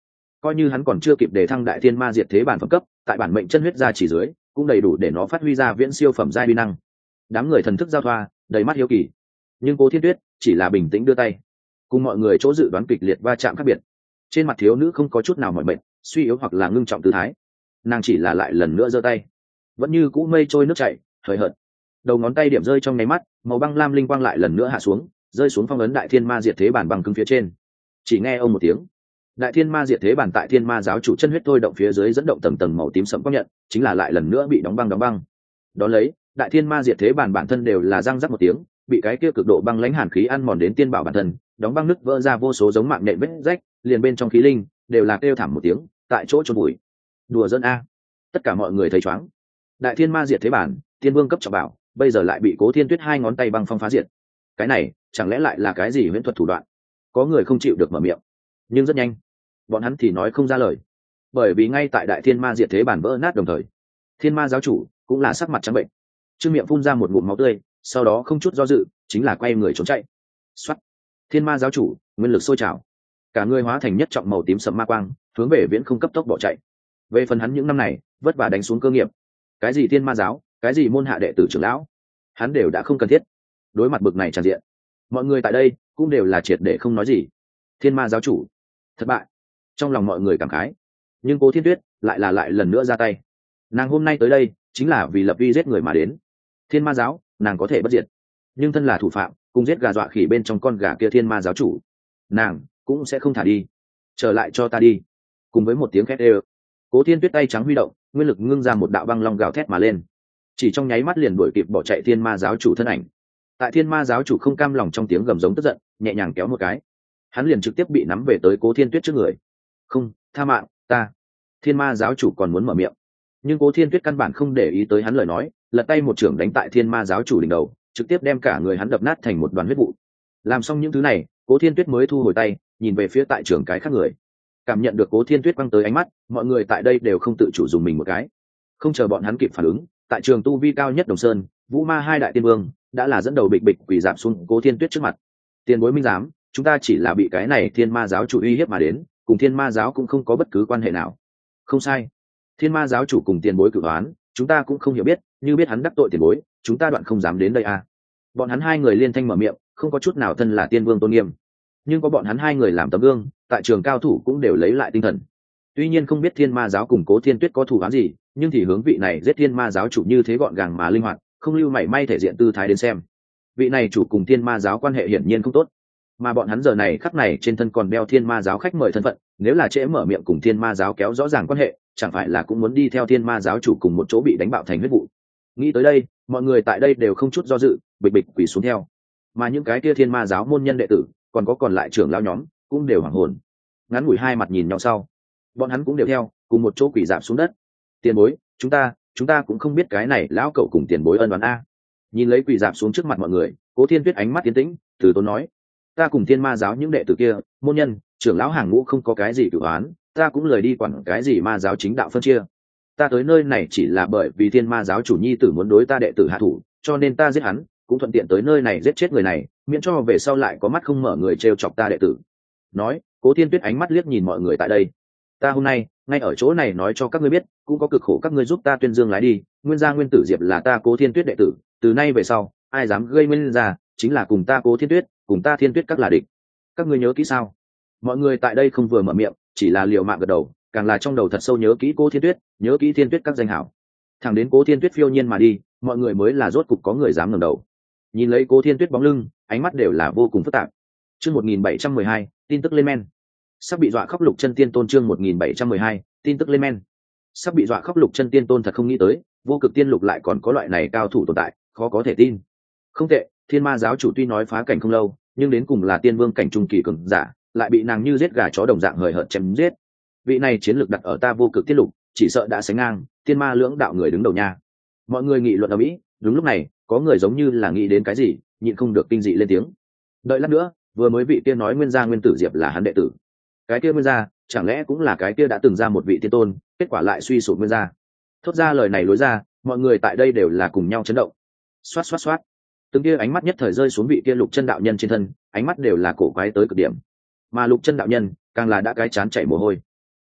coi như hắn còn chưa kịp để thăng đại thiên ma diệt thế bản phẩm cấp, tại bản mệnh chân huyết ra chỉ dưới cũng đầy đủ để nó phát huy ra viễn siêu phẩm giai uy năng. Đám người thần thức giao thoa đầy mắt hiếu kỳ, nhưng Cố Thiên Tuyết chỉ là bình tĩnh đưa tay, cùng mọi người chỗ dự đoán kịch liệt va chạm khác biệt. Trên mặt thiếu nữ không có chút nào mỏi mệt, suy yếu hoặc là ngưng trọng tư thái, nàng chỉ là lại lần nữa giơ tay, vẫn như cũ mây trôi nước chảy, hời hợt. Đầu ngón tay điểm rơi trong nháy mắt, màu băng lam linh quang lại lần nữa hạ xuống, rơi xuống phong ấn đại thiên ma diệt thế bản băng cứng phía trên. Chỉ nghe ông một tiếng, đại thiên ma diệt thế bản tại thiên ma giáo chủ chân huyết thôi động phía dưới dẫn động tầng tầng màu tím sẫm quang nhận, chính là lại lần nữa bị đóng băng. Đó lấy, đại thiên ma diệt thế bản thân đều là răng rắc một tiếng, bị cái kia cực độ băng lãnh hàn khí ăn mòn đến tiên bảo bản thân, đóng băng nứt vỡ ra vô số giống mạng nện vết rách, liền bên trong khí linh đều là kêu thảm một tiếng, tại chỗ chôn bụi. Đùa giỡn a! Tất cả mọi người thấy choáng. Đại thiên ma diệt thế bản, tiên vương cấp trọng bảo, bây giờ lại bị Cố Thiên Tuyết hai ngón tay băng phong phá diệt. Cái này, chẳng lẽ lại là cái gì huyễn thuật thủ đoạn? Có người không chịu được mở miệng, nhưng rất nhanh, bọn hắn thì nói không ra lời, bởi vì ngay tại đại thiên ma diệt thế bản vỡ nát đồng thời, thiên ma giáo chủ cũng là sắc mặt trắng bệnh, trương miệng phun ra một ngụm máu tươi, sau đó không chút do dự chính là quay người trốn chạy. Xoát! Thiên ma giáo chủ nguyên lực sôi trào, cả người hóa thành nhất trọng màu tím sẫm ma quang, hướng về viễn không cấp tốc bỏ chạy. Về phần hắn những năm này vất vả đánh xuống cơ nghiệp, cái gì thiên ma giáo, cái gì môn hạ đệ tử trưởng lão, hắn đều đã không cần thiết. Đối mặt bực này tràn diện, mọi người tại đây cũng đều là triệt để không nói gì. Thiên ma giáo chủ thất bại, trong lòng mọi người cảm khái, nhưng Cố Thiên Tuyết lại lần nữa ra tay. Nàng hôm nay tới đây chính là vì lập uy giết người mà đến. Thiên ma giáo nàng có thể bất diệt, nhưng thân là thủ phạm, cùng giết gà dọa khỉ bên trong con gà kia thiên ma giáo chủ, nàng cũng sẽ không thả đi. Trở lại cho ta đi! Cùng với một tiếng khét ê, Cố Thiên Tuyết tay trắng huy động, nguyên lực ngưng ra một đạo băng long gào thét mà lên, chỉ trong nháy mắt liền đuổi kịp bỏ chạy thiên ma giáo chủ thân ảnh. Tại thiên ma giáo chủ không cam lòng trong tiếng gầm giống tức giận, nhẹ nhàng kéo một cái, hắn liền trực tiếp bị nắm về tới Cố Thiên Tuyết trước người. Không, tha mạng ta! Thiên ma giáo chủ còn muốn mở miệng, nhưng Cố Thiên Tuyết căn bản không để ý tới hắn lời nói, lật tay một chưởng đánh tại thiên ma giáo chủ đỉnh đầu, trực tiếp đem cả người hắn đập nát thành một đoàn huyết vụ. Làm xong những thứ này, Cố Thiên Tuyết mới thu hồi tay, nhìn về phía tại trường cái khác người. Cảm nhận được Cố Thiên Tuyết quăng tới ánh mắt, mọi người tại đây đều không tự chủ dùng mình một cái. Không chờ bọn hắn kịp phản ứng, tại trường tu vi cao nhất Đồng Sơn, Vũ Ma hai đại tiên vương đã là dẫn đầu bịch bịch quỳ dạp xuống Cố Thiên Tuyết trước mặt. Tiền bối minh giám, chúng ta chỉ là bị cái này thiên ma giáo chủ uy hiếp mà đến, cùng thiên ma giáo cũng không có bất cứ quan hệ nào. Không sai, thiên ma giáo chủ cùng tiền bối cửu đoán, chúng ta cũng không hiểu biết, như biết hắn đắc tội tiền bối, chúng ta đoạn không dám đến đây à. Bọn hắn hai người liên thanh mở miệng, không có chút nào thân là tiên vương tôn nghiêm, nhưng có bọn hắn hai người làm tấm gương, tại trường cao thủ cũng đều lấy lại tinh thần. Tuy nhiên không biết thiên ma giáo cùng Cố Thiên Tuyết có thủ án gì, nhưng thì hướng vị này giết thiên ma giáo chủ như thế gọn gàng mà linh hoạt, không lưu mảy may thể diện tư thái đến xem. Vị này chủ cùng thiên ma giáo quan hệ hiển nhiên không tốt, mà bọn hắn giờ này khắc này trên thân còn đeo thiên ma giáo khách mời thân phận, nếu là trễ mở miệng cùng thiên ma giáo kéo rõ ràng quan hệ, chẳng phải là cũng muốn đi theo thiên ma giáo chủ cùng một chỗ bị đánh bạo thành huyết vụ. Nghĩ tới đây, mọi người tại đây đều không chút do dự, bịch bịch quỳ xuống theo. Mà những cái kia thiên ma giáo môn nhân đệ tử, còn lại trưởng lão nhóm, cũng đều hoảng hồn. Ngắn ngủi hai mặt nhìn nhau sau, bọn hắn cũng đều theo, cùng một chỗ quỳ rạp xuống đất. Tiền bối, chúng ta cũng không biết cái này lão cậu cùng tiền bối ân oán a. Nhìn lấy quỳ rạp xuống trước mặt mọi người, Cố Thiên Tuyết ánh mắt tiến tĩnh, từ tốn nói: ta cùng thiên ma giáo những đệ tử kia, môn nhân, trưởng lão hàng ngũ không có cái gì cửu oán, ta cũng lời đi quản cái gì ma giáo chính đạo phân chia. Ta tới nơi này chỉ là bởi vì thiên ma giáo chủ nhi tử muốn đối ta đệ tử hạ thủ, cho nên ta giết hắn, cũng thuận tiện tới nơi này giết chết người này, miễn cho về sau lại có mắt không mở người trêu chọc ta đệ tử. Nói, Cố Thiên Tuyết ánh mắt liếc nhìn mọi người tại đây. Ta hôm nay ngay ở chỗ này nói cho các ngươi biết, cũng có cực khổ các ngươi giúp ta tuyên dương lái đi, nguyên gia Nguyên Tử Diệp là ta Cố Thiên Tuyết đệ tử, từ nay về sau ai dám gây nguyên gia, chính là cùng ta Cố Thiên Tuyết, cùng ta Thiên Tuyết các là địch. Các ngươi nhớ kỹ sao? Mọi người tại đây không vừa mở miệng, chỉ là liều mạng gật đầu, càng là trong đầu thật sâu nhớ kỹ Cố Thiên Tuyết, nhớ kỹ Thiên Tuyết các danh hảo. Thẳng đến Cố Thiên Tuyết phiêu nhiên mà đi, mọi người mới là rốt cục có người dám ngẩng đầu. Nhìn lấy Cố Thiên Tuyết bóng lưng, ánh mắt đều là vô cùng phức tạp. Chương 1712, tin tức lên men. Sắp bị dọa khóc Lục Chân Tiên Tôn. Chương 1712, tin tức lên men. Sắp bị dọa khóc Lục Chân Tiên Tôn thật không nghĩ tới, Vô Cực Tiên Lục lại còn có loại này cao thủ tồn tại, khó có thể tin. Không tệ, Thiên Ma giáo chủ tuy nói phá cảnh không lâu, nhưng đến cùng là tiên vương cảnh trung kỳ cường giả, lại bị nàng như giết gà chó đồng dạng hời hợt chém giết. Vị này chiến lược đặt ở ta Vô Cực Tiên Lục, chỉ sợ đã sánh ngang tiên ma lưỡng đạo người đứng đầu nha. Mọi người nghị luận ở mỹ, đúng lúc này, có người giống như là nghĩ đến cái gì, nhịn không được kinh dị lên tiếng. Đợi lát nữa, vừa mới vị kia nói Nguyên gia Nguyên Tử Diệp là hắn đệ tử. Cái kia Nguyên gia, chẳng lẽ cũng là cái kia đã từng ra một vị tiên tôn, kết quả lại suy sụp Nguyên gia. Thốt ra lời này lối ra, mọi người tại đây đều là cùng nhau chấn động. Xoát xoát xoát. Từng kia ánh mắt nhất thời rơi xuống vị kia Lục Chân đạo nhân trên thân, ánh mắt đều là cổ quái tới cực điểm. Mà Lục Chân đạo nhân, càng là đã cái chán chảy mồ hôi.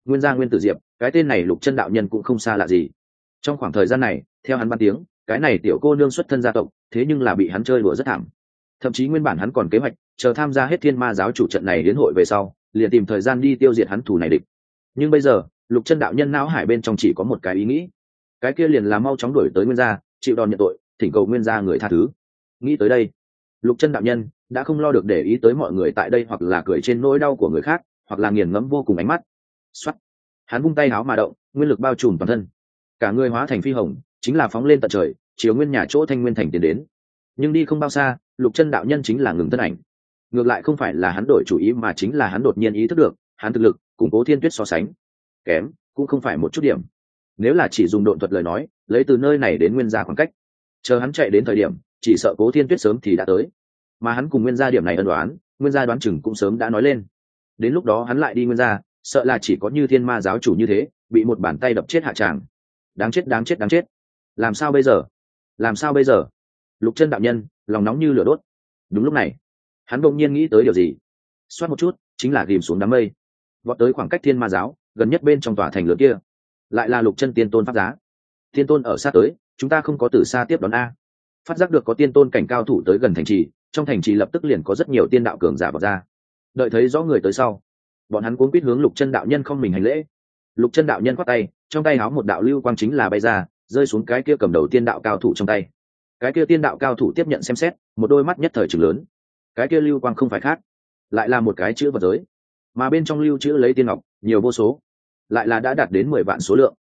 Nguyên gia Nguyên Tử Diệp, cái tên này Lục Chân đạo nhân cũng không xa lạ gì. Trong khoảng thời gian này, theo hắn ban tiếng, cái này tiểu cô nương xuất thân gia tộc, thế nhưng là bị hắn chơi đùa rất thảm. Thậm chí nguyên bản hắn còn kế hoạch chờ tham gia hết Thiên Ma giáo chủ trận này đến hội về sau, liền tìm thời gian đi tiêu diệt hắn thù này địch. Nhưng bây giờ, Lục Chân đạo nhân não hải bên trong chỉ có một cái ý nghĩ, cái kia liền là mau chóng đuổi tới Nguyên gia, chịu đòn nhận tội, thỉnh cầu Nguyên gia người tha thứ. Nghĩ tới đây, Lục Chân đạo nhân đã không lo được để ý tới mọi người tại đây, hoặc là cười trên nỗi đau của người khác, hoặc là nghiền ngẫm vô cùng ánh mắt. Soát, hắn vung tay áo mà động, nguyên lực bao trùm toàn thân, cả người hóa thành phi hồng, chính là phóng lên tận trời, chiếu nguyên nhà chỗ Thanh Nguyên thành tiến đến. Nhưng đi không bao xa, Lục Chân đạo nhân chính là ngừng thân ảnh. Ngược lại không phải là hắn đổi chủ ý, mà chính là hắn đột nhiên ý thức được, hắn thực lực cùng Cố Thiên Tuyết so sánh kém, cũng không phải một chút điểm. Nếu là chỉ dùng độn thuật lời nói, lấy từ nơi này đến Nguyên gia khoảng cách, chờ hắn chạy đến thời điểm, chỉ sợ Cố Thiên Tuyết sớm thì đã tới. Mà hắn cùng Nguyên gia điểm này ân đoán, Nguyên gia đoán chừng cũng sớm đã nói lên. Đến lúc đó hắn lại đi Nguyên gia, sợ là chỉ có như Thiên Ma giáo chủ như thế, bị một bàn tay đập chết hạ tràng. Đáng chết, đáng chết, đáng chết. Làm sao bây giờ? Làm sao bây giờ? Lục Chân đạo nhân lòng nóng như lửa đốt. Đúng lúc này, hắn đột nhiên nghĩ tới điều gì. Xoát một chút, chính là ghim xuống đám mây, vọt tới khoảng cách Thiên Ma giáo gần nhất bên trong tòa thành lớn kia. Lại là Lục Chân tiên tôn pháp giá. Tiên tôn ở xa tới, chúng ta không có từ xa tiếp đón a. Phát giác được có tiên tôn cảnh cao thủ tới gần thành trì, trong thành trì lập tức liền có rất nhiều tiên đạo cường giả vào ra. Đợi thấy rõ người tới sau, bọn hắn cuống quýt hướng Lục Chân đạo nhân không mình hành lễ. Lục Chân đạo nhân quát tay, trong tay háo một đạo lưu quang chính là bay ra, rơi xuống cái kia cầm đầu tiên đạo cao thủ trong tay. Cái kia tiên đạo cao thủ tiếp nhận xem xét, một đôi mắt nhất thời trừng lớn. Cái kia lưu quang không phải khác, lại là một cái chữ vật giới, mà bên trong lưu chữ lấy tiên ngọc nhiều vô số, lại là đã đạt đến 10 vạn số lượng.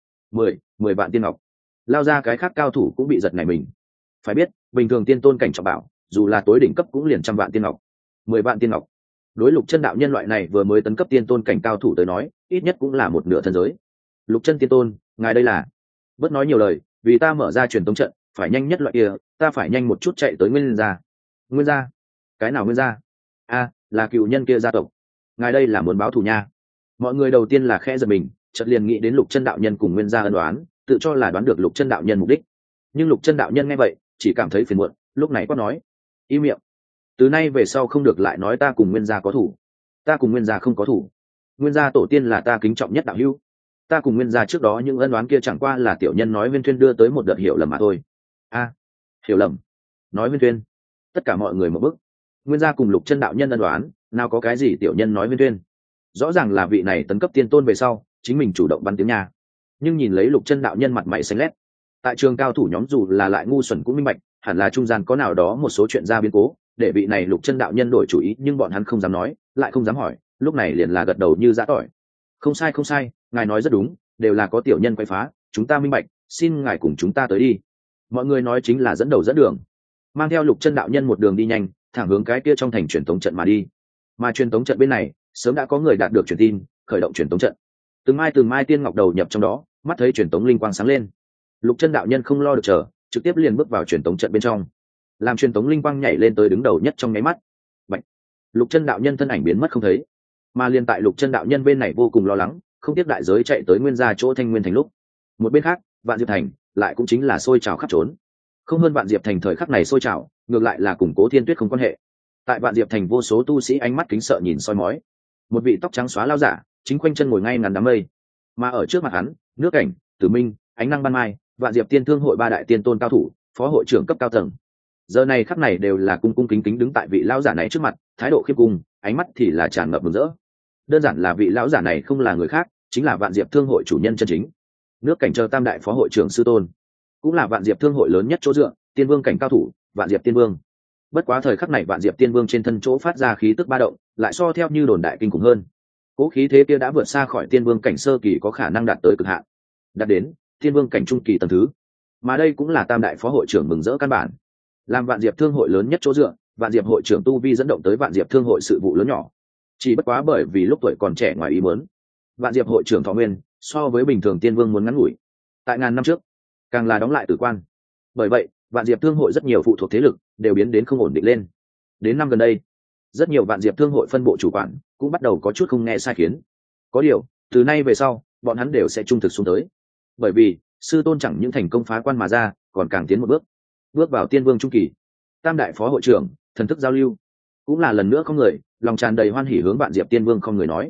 10 vạn tiên ngọc. Lao ra cái khác cao thủ cũng bị giật nảy mình. Phải biết, bình thường tiên tôn cảnh trọng bảo, dù là tối đỉnh cấp cũng liền 100 vạn tiên ngọc. 10 vạn tiên ngọc, đối Lục Chân đạo nhân loại này vừa mới tấn cấp tiên tôn cảnh cao thủ tới nói, ít nhất cũng là một nửa thân giới. Lục Chân tiên tôn, ngài đây là? Bớt nói nhiều lời, vì ta mở ra truyền tống trận, phải nhanh nhất loại kia, ta phải nhanh một chút chạy tới Nguyên gia. Nguyên gia? Cái nào Nguyên gia? A, là cựu nhân kia gia tộc. Ngài đây là muốn báo thù nha. Mọi người đầu tiên là khẽ giật mình, chợt liền nghĩ đến Lục Chân đạo nhân cùng Nguyên gia ân oán, tự cho là đoán được Lục Chân đạo nhân mục đích. Nhưng Lục Chân đạo nhân nghe vậy, chỉ cảm thấy phiền muộn, lúc này quát nói: "Im miệng. Từ nay về sau không được lại nói ta cùng Nguyên gia có thủ. Ta cùng Nguyên gia không có thủ. Nguyên gia tổ tiên là ta kính trọng nhất đạo hữu. Ta cùng Nguyên gia trước đó những ân oán kia chẳng qua là tiểu nhân nói Nguyên Thuyên đưa tới một đợt hiểu lầm mà thôi." A, hiểu lầm? Nói Nguyên Thuyên? Tất cả mọi người một bức. Nguyên gia cùng Lục Chân đạo nhân ân oán, nào có cái gì tiểu nhân nói Nguyên Thuyên? Rõ ràng là vị này tấn cấp tiên tôn về sau, chính mình chủ động bắn tiếng nha. Nhưng nhìn lấy Lục Chân đạo nhân mặt mày xanh lét, tại trường cao thủ nhóm dù là lại ngu xuẩn cũng minh bạch, hẳn là trung gian có nào đó một số chuyện ra biến cố, để vị này Lục Chân đạo nhân đổi chủ ý, nhưng bọn hắn không dám nói, lại không dám hỏi, lúc này liền là gật đầu như giã tỏi. Không sai không sai, ngài nói rất đúng, đều là có tiểu nhân quay phá, chúng ta minh bạch, xin ngài cùng chúng ta tới đi. Mọi người nói chính là dẫn đầu dẫn đường, mang theo Lục Chân đạo nhân một đường đi nhanh, thẳng hướng cái kia trong thành truyền tống trận mà đi. Mà truyền tống trận bên này, sớm đã có người đạt được truyền tin, khởi động truyền tống trận. Từng mai tiên ngọc đầu nhập trong đó, mắt thấy truyền tống linh quang sáng lên. Lục Chân đạo nhân không lo được chờ, trực tiếp liền bước vào truyền tống trận bên trong. Làm truyền tống linh quang nhảy lên tới đứng đầu nhất trong nháy mắt, bạch, Lục Chân đạo nhân thân ảnh biến mất không thấy. Mà liên tại Lục Chân đạo nhân bên này vô cùng lo lắng, không tiếc đại giới chạy tới Nguyên gia chỗ Thanh Nguyên thành lúc, một bên khác, Vạn Diệp thành lại cũng chính là sôi trào khắp trốn. Không hơn Vạn Diệp thành thời khắc này sôi trào, ngược lại là cùng Cố Thiên Tuyết không quan hệ. Tại Vạn Diệp thành vô số tu sĩ ánh mắt kính sợ nhìn soi mói. Một vị tóc trắng xóa lao giả, chính khoanh chân ngồi ngay ngắn đám mây, mà ở trước mặt hắn, Nước Cảnh, Tử Minh, Ánh Năng Ban Mai, Vạn Diệp Tiên Thương hội ba đại tiên tôn cao thủ, phó hội trưởng cấp cao tầng. Giờ này khắc này đều là cung cung kính kính đứng tại vị lão giả này trước mặt, thái độ khiêm cung, ánh mắt thì là tràn ngập mừng rỡ. Đơn giản là vị lão giả này không là người khác, chính là Vạn Diệp Thương hội chủ nhân chân chính. Nước Cảnh chờ tam đại phó hội trưởng sư tôn, cũng là Vạn Diệp Thương hội lớn nhất chỗ dựa, tiên vương cảnh cao thủ, Vạn Diệp Tiên Vương. Bất quá thời khắc này Vạn Diệp Tiên Vương trên thân chỗ phát ra khí tức ba động, lại so theo như đồn đại kinh khủng hơn. Cố khí thế kia đã vượt xa khỏi tiên vương cảnh sơ kỳ có khả năng đạt tới cực hạn, đạt đến tiên vương cảnh trung kỳ tầng thứ. Mà đây cũng là tam đại phó hội trưởng mừng rỡ căn bản. Làm Vạn Diệp Thương hội lớn nhất chỗ dựa, Vạn Diệp hội trưởng tu vi dẫn động tới Vạn Diệp Thương hội sự vụ lớn nhỏ. Chỉ bất quá bởi vì lúc tuổi còn trẻ ngoài ý muốn, Vạn Diệp hội trưởng thọ nguyên so với bình thường tiên vương muốn ngắn ngủi. Tại ngàn năm trước, càng là đóng lại tử quan. Bởi vậy, Vạn Diệp Thương hội rất nhiều phụ thuộc thế lực đều biến đến không ổn định lên. Đến năm gần đây, rất nhiều Vạn Diệp Thương hội phân bộ chủ quản cũng bắt đầu có chút không nghe sai khiến. Có điều, từ nay về sau, bọn hắn đều sẽ trung thực xuống tới. Bởi vì, sư tôn chẳng những thành công phá quan mà ra, còn càng tiến một bước vào tiên vương trung kỳ. Tam đại phó hội trưởng, thần thức giao lưu, cũng là lần nữa không người, lòng tràn đầy hoan hỉ hướng Vạn Diệp Tiên Vương không người nói: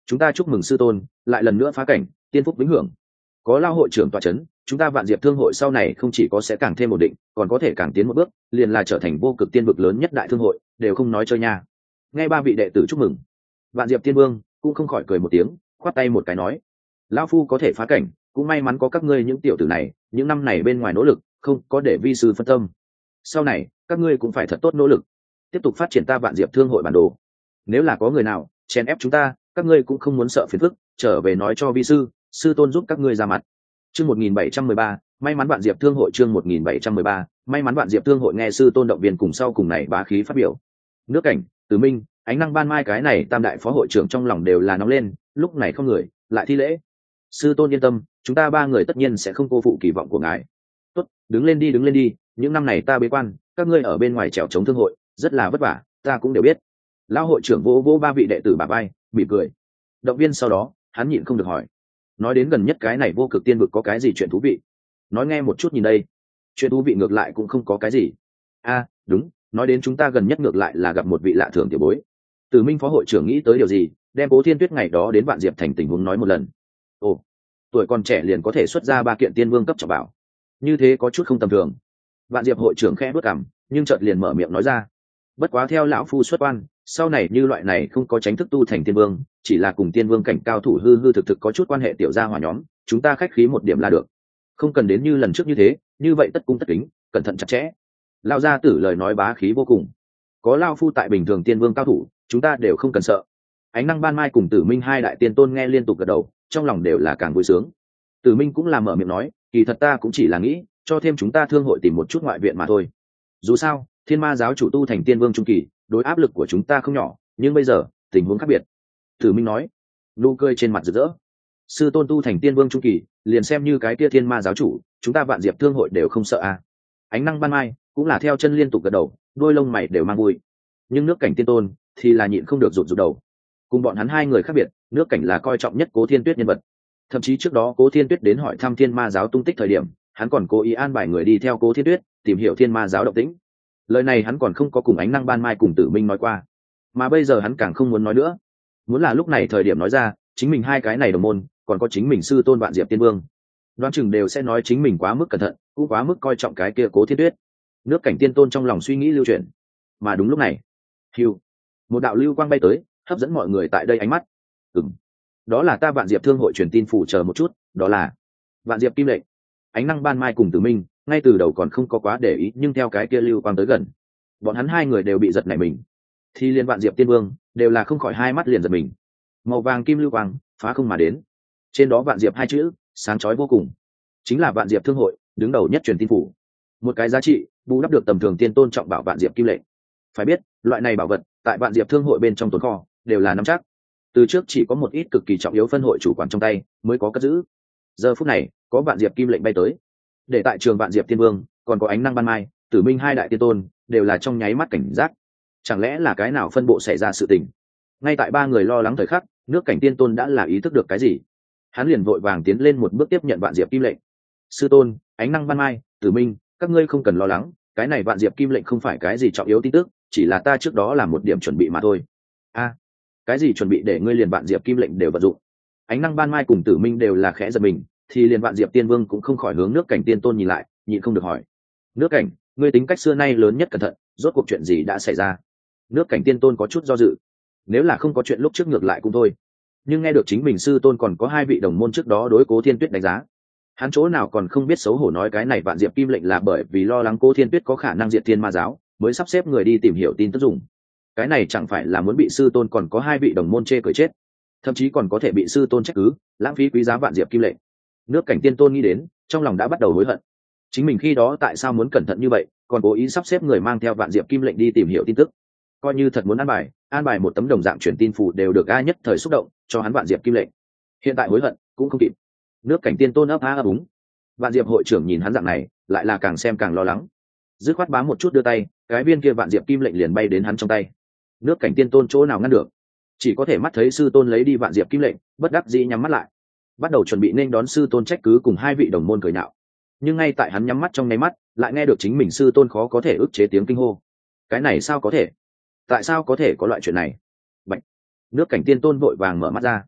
chúng ta chúc mừng sư tôn lại lần nữa phá cảnh, tiên phúc vĩnh hưởng. Có Lao hội trưởng tọa chấn, chúng ta Vạn Diệp Thương hội sau này không chỉ có sẽ càng thêm ổn định, còn có thể càng tiến một bước, liền là trở thành vô cực tiên vực lớn nhất đại thương hội, đều không nói chơi nha. Nghe ba vị đệ tử chúc mừng, Vạn Diệp Tiên Vương cũng không khỏi cười một tiếng, khoát tay một cái nói: lão phu có thể phá cảnh, cũng may mắn có các ngươi những tiểu tử này, những năm này bên ngoài nỗ lực, không có để vi sư phân tâm. Sau này các ngươi cũng phải thật tốt nỗ lực, tiếp tục phát triển ta Vạn Diệp Thương hội bản đồ. Nếu là có người nào chèn ép chúng ta, các ngươi cũng không muốn sợ phiền phức, trở về nói cho vi sư, sư tôn giúp các ngươi ra mặt. Chương 1713, may mắn Vạn Diệp Thương hội. Chương 1713, may mắn Vạn Diệp Thương hội. Nghe sư tôn động viên cùng sau cùng này bá khí phát biểu, Nước Cảnh, Từ Minh, Ánh Năng Ban Mai cái này tam đại phó hội trưởng trong lòng đều là nóng lên, lúc này không người lại thi lễ: sư tôn yên tâm, chúng ta ba người tất nhiên sẽ không cô phụ kỳ vọng của ngài. Tốt, đứng lên đi, những năm này ta bế quan, các ngươi ở bên ngoài trèo chống thương hội rất là vất vả, ta cũng đều biết. Lão hội trưởng vỗ vỗ ba vị đệ tử bả vai, mỉm cười động viên. Sau đó hắn nhịn không được hỏi: nói đến gần nhất cái này vô cực tiên vực có cái gì chuyện thú vị, nói nghe một chút. Nhìn đây, chuyện thú vị ngược lại cũng không có cái gì. Đúng, nói đến chúng ta gần nhất ngược lại là gặp một vị lạ thường tiểu bối. Từ Minh phó hội trưởng nghĩ tới điều gì, đem Cố Thiên Tuyết ngày đó đến Vạn Diệp thành tình huống nói một lần. Ồ, tuổi còn trẻ liền có thể xuất ra 3 kiện tiên vương cấp trọng bảo, như thế có chút không tầm thường. Vạn Diệp hội trưởng khẽ bước cằm, nhưng chợt liền mở miệng nói ra: bất quá theo lão phu xuất quan, sau này như loại này không có chính thức tu thành tiên vương, chỉ là cùng tiên vương cảnh cao thủ hư hư thực thực có chút quan hệ tiểu gia hỏa nhóm, chúng ta khách khí một điểm là được, không cần đến như lần trước như thế, như vậy tất cung tất kính, cẩn thận chặt chẽ. Lão gia tử lời nói bá khí vô cùng, có lão phu tại bình thường tiên vương cao thủ, chúng ta đều không cần sợ. Ánh Năng Ban Mai cùng Tử Minh hai đại tiên tôn nghe liên tục gật đầu, trong lòng đều là càng vui sướng. Tử Minh cũng là mở miệng nói: kỳ thật ta cũng chỉ là nghĩ cho thêm chúng ta thương hội tìm một chút ngoại viện mà thôi. Dù sao Thiên Ma giáo chủ tu thành tiên vương trung kỳ, đối áp lực của chúng ta không nhỏ, nhưng bây giờ tình huống khác biệt. Tử Minh nói, nụ cười trên mặt rực rỡ: sư tôn tu thành tiên vương trung kỳ, liền xem như cái kia Thiên Ma giáo chủ, chúng ta Vạn Diệp Thương hội đều không sợ à. Ánh Năng Ban Mai cũng là theo chân liên tục gật đầu, đôi lông mày đều mang vui. Nhưng Nước Cảnh tiên tôn thì là nhịn không được rụt rụt đầu. Cùng bọn hắn hai người khác biệt, Nước Cảnh là coi trọng nhất Cố Thiên Tuyết nhân vật. Thậm chí trước đó Cố Thiên Tuyết đến hỏi thăm Thiên Ma giáo tung tích thời điểm, hắn còn cố ý an bài người đi theo Cố Thiên Tuyết tìm hiểu Thiên Ma giáo động tĩnh. Lời này hắn còn không có cùng Ánh Năng Ban Mai cùng Tử Minh nói qua, mà bây giờ hắn càng không muốn nói nữa. Muốn là lúc này thời điểm nói ra, chính mình hai cái này đồng môn, còn có chính mình sư tôn Vạn Diệp Tiên Vương, đoán chừng đều sẽ nói chính mình quá mức cẩn thận, cũng quá mức coi trọng cái kia Cố Thiên Tuyết. Nước Cảnh tiên tôn trong lòng suy nghĩ lưu chuyển. Mà đúng lúc này, hiu, một đạo lưu quang bay tới, hấp dẫn mọi người tại đây ánh mắt. Đó là ta Vạn Diệp Thương hội truyền tin phủ, chờ một chút, đó là Vạn Diệp Kim Lệnh. Ánh Năng Ban Mai cùng Tử Minh ngay từ đầu còn không có quá để ý, nhưng theo cái kia lưu quang tới gần, bọn hắn hai người đều bị giật nảy mình. Thì liên Vạn Diệp Tiên Vương đều là không khỏi hai mắt liền giật mình. Màu vàng kim lưu quang phá không mà đến, trên đó Vạn Diệp hai chữ sáng chói vô cùng, chính là Vạn Diệp Thương hội đứng đầu nhất truyền tin phủ. Một cái giá trị bù đắp được tầm thường tiên tôn trọng bảo Vạn Diệp Kim Lệnh. Phải biết, loại này bảo vật tại Vạn Diệp Thương hội bên trong tồn kho đều là nắm chắc, từ trước chỉ có một ít cực kỳ trọng yếu phân hội chủ quản trong tay mới có cất giữ. Giờ phút này có Vạn Diệp Kim Lệnh bay tới, để tại trường Vạn Diệp Tiên Vương còn có Ánh Năng Ban Mai, Tử Minh hai đại tiên tôn đều là trong nháy mắt cảnh giác. Chẳng lẽ là cái nào phân bộ xảy ra sự tình? Ngay tại ba người lo lắng thời khắc, Nước Cảnh tiên tôn đã là ý thức được cái gì, hắn liền vội vàng tiến lên một bước tiếp nhận Vạn Diệp Kim Lệnh. Sư tôn, Ánh Năng Ban Mai, Tử Minh, các ngươi không cần lo lắng, cái này Vạn Diệp Kim Lệnh không phải cái gì trọng yếu tin tức, chỉ là ta trước đó làm một điểm chuẩn bị mà thôi. Cái gì chuẩn bị để ngươi liền Vạn Diệp Kim Lệnh đều vận dụng? Ánh Năng Ban Mai cùng Tử Minh đều là khẽ giật mình, thì liền Vạn Diệp Tiên Vương cũng không khỏi hướng Nước Cảnh tiên tôn nhìn lại, nhịn không được hỏi: Nước Cảnh, ngươi tính cách xưa nay lớn nhất cẩn thận, rốt cuộc chuyện gì đã xảy ra? Nước Cảnh tiên tôn có chút do dự. Nếu là không có chuyện lúc trước ngược lại cũng thôi, nhưng nghe được chính mình sư tôn còn có hai vị đồng môn trước đó đối Cố Thiên Tuyết đánh giá, hắn chỗ nào còn không biết xấu hổ nói cái này Vạn Diệp Kim Lệnh là bởi vì lo lắng Cố Thiên Tuyết có khả năng diệt Thiên Ma giáo, mới sắp xếp người đi tìm hiểu tin tức dùng. Cái này chẳng phải là muốn bị sư tôn còn có hai vị đồng môn chê cười chết, thậm chí còn có thể bị sư tôn trách cứ lãng phí quý giá Vạn Diệp Kim Lệnh. Nước Cảnh tiên tôn nghĩ đến, trong lòng đã bắt đầu hối hận. Chính mình khi đó tại sao muốn cẩn thận như vậy, còn cố ý sắp xếp người mang theo Vạn Diệp Kim Lệnh đi tìm hiểu tin tức. Coi như thật muốn an bài một tấm đồng dạng truyền tin phủ đều được ai nhất thời xúc động cho hắn Vạn Diệp Kim Lệnh. Hiện tại hối hận cũng không kịp. Nước Cảnh tiên tôn ấp ấp úng. Vạn Diệp hội trưởng nhìn hắn dạng này, lại là càng xem càng lo lắng. Dứt khoát bám một chút đưa tay, cái viên kia Vạn Diệp Kim Lệnh liền bay đến hắn trong tay. Nước Cảnh tiên tôn chỗ nào ngăn được, chỉ có thể mắt thấy sư tôn lấy đi Vạn Diệp Kim Lệnh, bất đắc dĩ nhắm mắt lại, bắt đầu chuẩn bị nên đón sư tôn trách cứ cùng hai vị đồng môn cười nhạo. Nhưng ngay tại hắn nhắm mắt trong nháy mắt, lại nghe được chính mình sư tôn khó có thể ức chế tiếng kinh hô. Cái này sao có thể? Tại sao có thể có loại chuyện này? Bạch. Nước Cảnh tiên tôn vội vàng mở mắt ra,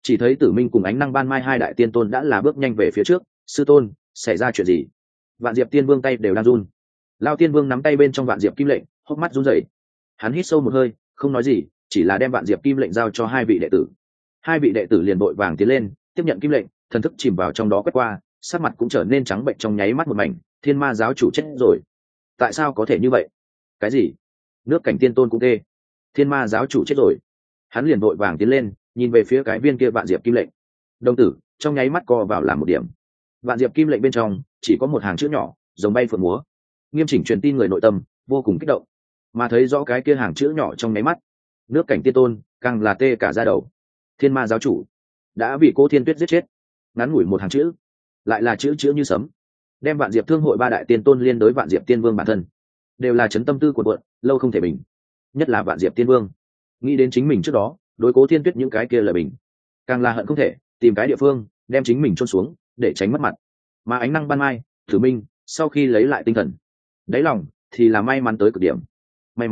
chỉ thấy Tử Minh cùng Ánh Năng Ban Mai hai đại tiên tôn đã là bước nhanh về phía trước. Sư tôn, xảy ra chuyện gì? Vạn Diệp Tiên Vương tay đều đang run. Lao Tiên Vương nắm tay bên trong Vạn Diệp Kim Lệnh, hốc mắt run rẩy. Hắn hít sâu một hơi, không nói gì, chỉ là đem Vạn Diệp Kim Lệnh giao cho hai vị đệ tử. Hai vị đệ tử liền vội vàng tiến lên, tiếp nhận kim lệnh, thần thức chìm vào trong đó quét qua, sắc mặt cũng trở nên trắng bệnh trong nháy mắt một mảnh. Thiên Ma giáo chủ chết rồi. Tại sao có thể như vậy? Cái gì? Nước Cảnh Tiên Tôn cũng tê. Thiên Ma giáo chủ chết rồi. Hắn liền vội vàng tiến lên, nhìn về phía cái viên kia Vạn Diệp Kim Lệnh. Đồng tử trong nháy mắt co vào làm một điểm. Vạn Diệp Kim Lệnh bên trong chỉ có một hàng chữ nhỏ, giống bay phượng múa, nghiêm chỉnh truyền tin người nội tâm vô cùng kích động. Mà thấy rõ cái kia hàng chữ nhỏ trong nháy mắt, Nước Cảnh Tiên Tôn càng là tê cả da đầu. Thiên Ma giáo chủ đã bị Cố Thiên Tuyết giết chết. Ngắn ngủi một hàng chữ, lại là chữ chữ như sấm, đem Vạn Diệp Thương hội ba đại tiên tôn liên đối Vạn Diệp Tiên Vương bản thân đều là chấn tâm tư cuộn cuộn, lâu không thể bình. Nhất là Vạn Diệp Tiên Vương nghĩ đến chính mình trước đó đối Cố Thiên Tuyết những cái kia lời bình, càng là hận không thể tìm cái địa phương đem chính mình chôn xuống để tránh mất mặt. Mà Ánh Năng Ban Mai, Tử Minh sau khi lấy lại tinh thần, đáy lòng thì là may mắn tới cực điểm. May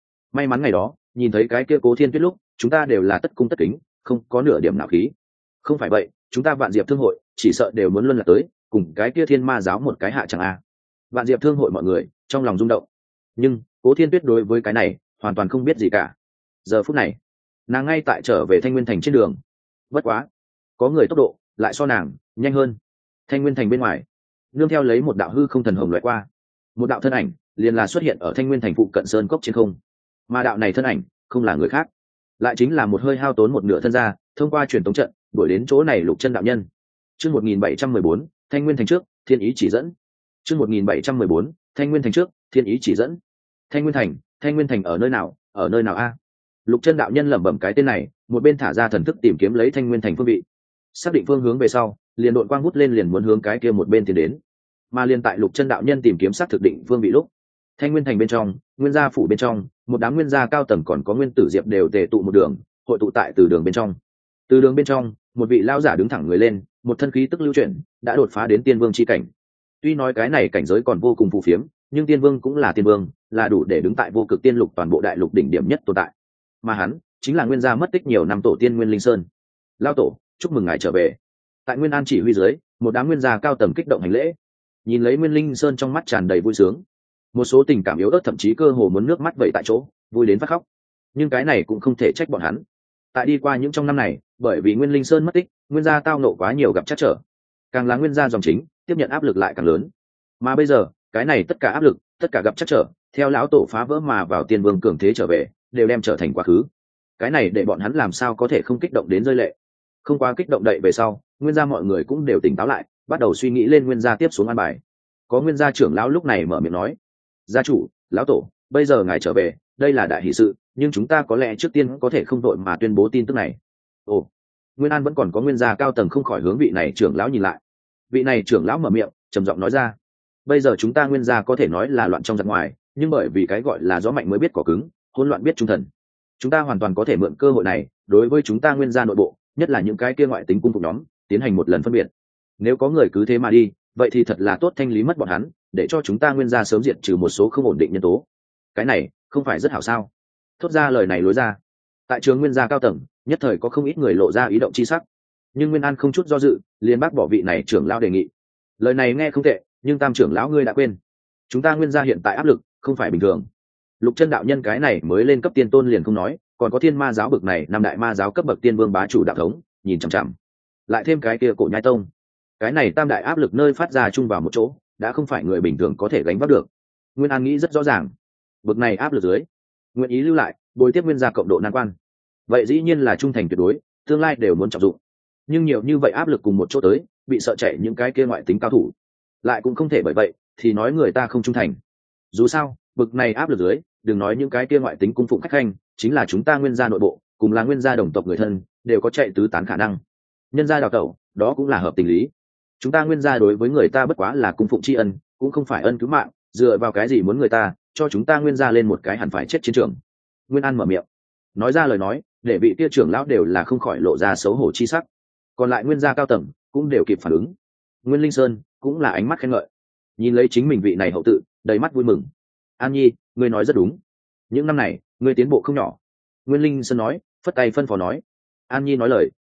mắn ngày đó nhìn thấy cái kia Cố Thiên Tuyết lúc, chúng ta đều là tất cung tất kính, không có nửa điểm nào khí. Không phải vậy, chúng ta Vạn Diệp Thương hội chỉ sợ đều muốn luân lạc tới cùng cái kia Thiên Ma giáo một cái hạ chẳng a. Vạn Diệp Thương hội mọi người trong lòng rung động, nhưng Cố Thiên Tuyết đối với cái này hoàn toàn không biết gì cả. Giờ phút này, nàng ngay tại trở về Thanh Nguyên thành trên đường. Bất quá, có người tốc độ lại so nàng nhanh hơn. Thanh Nguyên thành bên ngoài, nương theo lấy một đạo hư không thần hồng loại qua, một đạo thân ảnh liền là xuất hiện ở Thanh Nguyên thành phụ cận sơn cốc trên không. Mà đạo này thân ảnh không là người khác, lại chính là một hơi hao tốn một nửa thân gia, thông qua truyền tống trận đuổi đến chỗ này Lục Chân đạo nhân. Chương 1714, Thanh Nguyên thành trước, thiên ý chỉ dẫn. Chương 1714, Thanh Nguyên thành trước, thiên ý chỉ dẫn. Thanh Nguyên thành ở nơi nào? Ở nơi nào a? Lục Chân đạo nhân lẩm bẩm cái tên này, một bên thả ra thần thức tìm kiếm lấy Thanh Nguyên thành phương vị. Xác định phương hướng về sau, liền đội quang hút lên liền muốn hướng cái kia một bên tiến đến. Mà liền tại Lục Chân đạo nhân tìm kiếm xác thực định phương vị lúc, Thanh Nguyên thành bên trong, Nguyên gia phủ bên trong, một đám nguyên gia cao tầng còn có Nguyên tử diệp đều tề tụ một đường, hội tụ tại từ đường bên trong. Từ đường bên trong, một vị lão giả đứng thẳng người lên, một thân khí tức lưu chuyển, đã đột phá đến tiên vương chi cảnh. Tuy nói cái này cảnh giới còn vô cùng phù phiếm, nhưng tiên vương cũng là tiên vương, là đủ để đứng tại vô cực tiên lục toàn bộ đại lục đỉnh điểm nhất tồn tại. Mà hắn chính là Nguyên gia mất tích nhiều năm tổ tiên Nguyên Linh Sơn. Lão tổ, chúc mừng ngài trở về. Tại Nguyên An chỉ huy dưới, một đám nguyên gia cao tầng kích động hành lễ. Nhìn lấy Nguyên Linh Sơn trong mắt tràn đầy vui sướng. Một số tình cảm yếu ớt thậm chí cơ hồ muốn nước mắt vẩy tại chỗ, vui đến phát khóc. Nhưng cái này cũng không thể trách bọn hắn. Tại đi qua những trong năm này, bởi vì Nguyên Linh Sơn mất tích, Nguyên gia tao nộ quá nhiều gặp trắc trở, càng là Nguyên gia dòng chính tiếp nhận áp lực lại càng lớn. Mà bây giờ, cái này tất cả áp lực, tất cả gặp trắc trở, theo lão tổ phá vỡ mà vào tiên vương cường thế trở về, đều đem trở thành quá khứ. Cái này để bọn hắn làm sao có thể không kích động đến rơi lệ. Không quá kích động đậy về sau, Nguyên gia mọi người cũng đều tỉnh táo lại, bắt đầu suy nghĩ lên Nguyên gia tiếp xuống an bài. Có Nguyên gia trưởng lão lúc này mở miệng nói: "Gia chủ, lão tổ, bây giờ ngài trở về, đây là đại hỷ sự, nhưng chúng ta có lẽ trước tiên có thể không đội mà tuyên bố tin tức này." Ồ, Nguyên An vẫn còn có Nguyên gia cao tầng không khỏi hướng vị này trưởng lão nhìn lại. Vị này trưởng lão mở miệng, trầm giọng nói ra: "Bây giờ chúng ta Nguyên gia có thể nói là loạn trong giặc ngoài, nhưng bởi vì cái gọi là gió mạnh mới biết cỏ cứng, hỗn loạn biết trung thần. Chúng ta hoàn toàn có thể mượn cơ hội này, đối với chúng ta Nguyên gia nội bộ, nhất là những cái kia ngoại tính cung phục nhóm, tiến hành một lần phân biệt. Nếu có người cứ thế mà đi, vậy thì thật là tốt thanh lý mất bọn hắn, để cho chúng ta Nguyên gia sớm diệt trừ một số không ổn định nhân tố. Cái này không phải rất hảo sao?" Thốt ra lời này lối ra, tại trường Nguyên gia cao tầng nhất thời có không ít người lộ ra ý động chi sắc. Nhưng Nguyên An không chút do dự, liền bác bỏ vị này trưởng lão đề nghị. Lời này nghe không tệ, nhưng Tam trưởng lão ngươi đã quên, chúng ta Nguyên gia hiện tại áp lực không phải bình thường. Lục Chân đạo nhân cái này mới lên cấp tiên tôn liền không nói, còn có Thiên Ma giáo bực này năm đại ma giáo cấp bậc tiên vương bá chủ đạo thống nhìn chằm chằm, lại thêm cái kia Cổ Nhai tông, cái này tam đại áp lực nơi phát ra chung vào một chỗ, đã không phải người bình thường có thể gánh vác được. Nguyên An nghĩ rất rõ ràng, bực này áp lực dưới, nguyện ý lưu lại bồi tiếp Nguyên gia cộng độ nan quan, vậy dĩ nhiên là trung thành tuyệt đối, tương lai đều muốn trọng dụng. Nhưng nhiều như vậy áp lực cùng một chỗ tới, bị sợ chạy những cái kia ngoại tính cao thủ, lại cũng không thể bởi vậy thì nói người ta không trung thành. Dù sao, bực này áp lực dưới, đừng nói những cái kia ngoại tính cung phụng khách khanh, chính là chúng ta Nguyên gia nội bộ, cùng là Nguyên gia đồng tộc người thân, đều có chạy tứ tán khả năng. Nhân gia đào tẩu, đó cũng là hợp tình lý. Chúng ta Nguyên gia đối với người ta bất quá là cung phụng tri ân, cũng không phải ân cứu mạng, dựa vào cái gì muốn người ta cho chúng ta Nguyên gia lên một cái hẳn phải chết chiến trường. Nguyên An mở miệng nói ra lời nói, để vị kia trưởng lão đều là không khỏi lộ ra xấu hổ chi sắc. Còn lại Nguyên gia cao tầng cũng đều kịp phản ứng. Nguyên Linh Sơn cũng là ánh mắt khen ngợi, nhìn lấy chính mình vị này hậu tự, đầy mắt vui mừng. An Nhi, ngươi nói rất đúng, những năm này ngươi tiến bộ không nhỏ. Nguyên Linh Sơn nói, phất tay phân phó nói. An Nhi nói lời,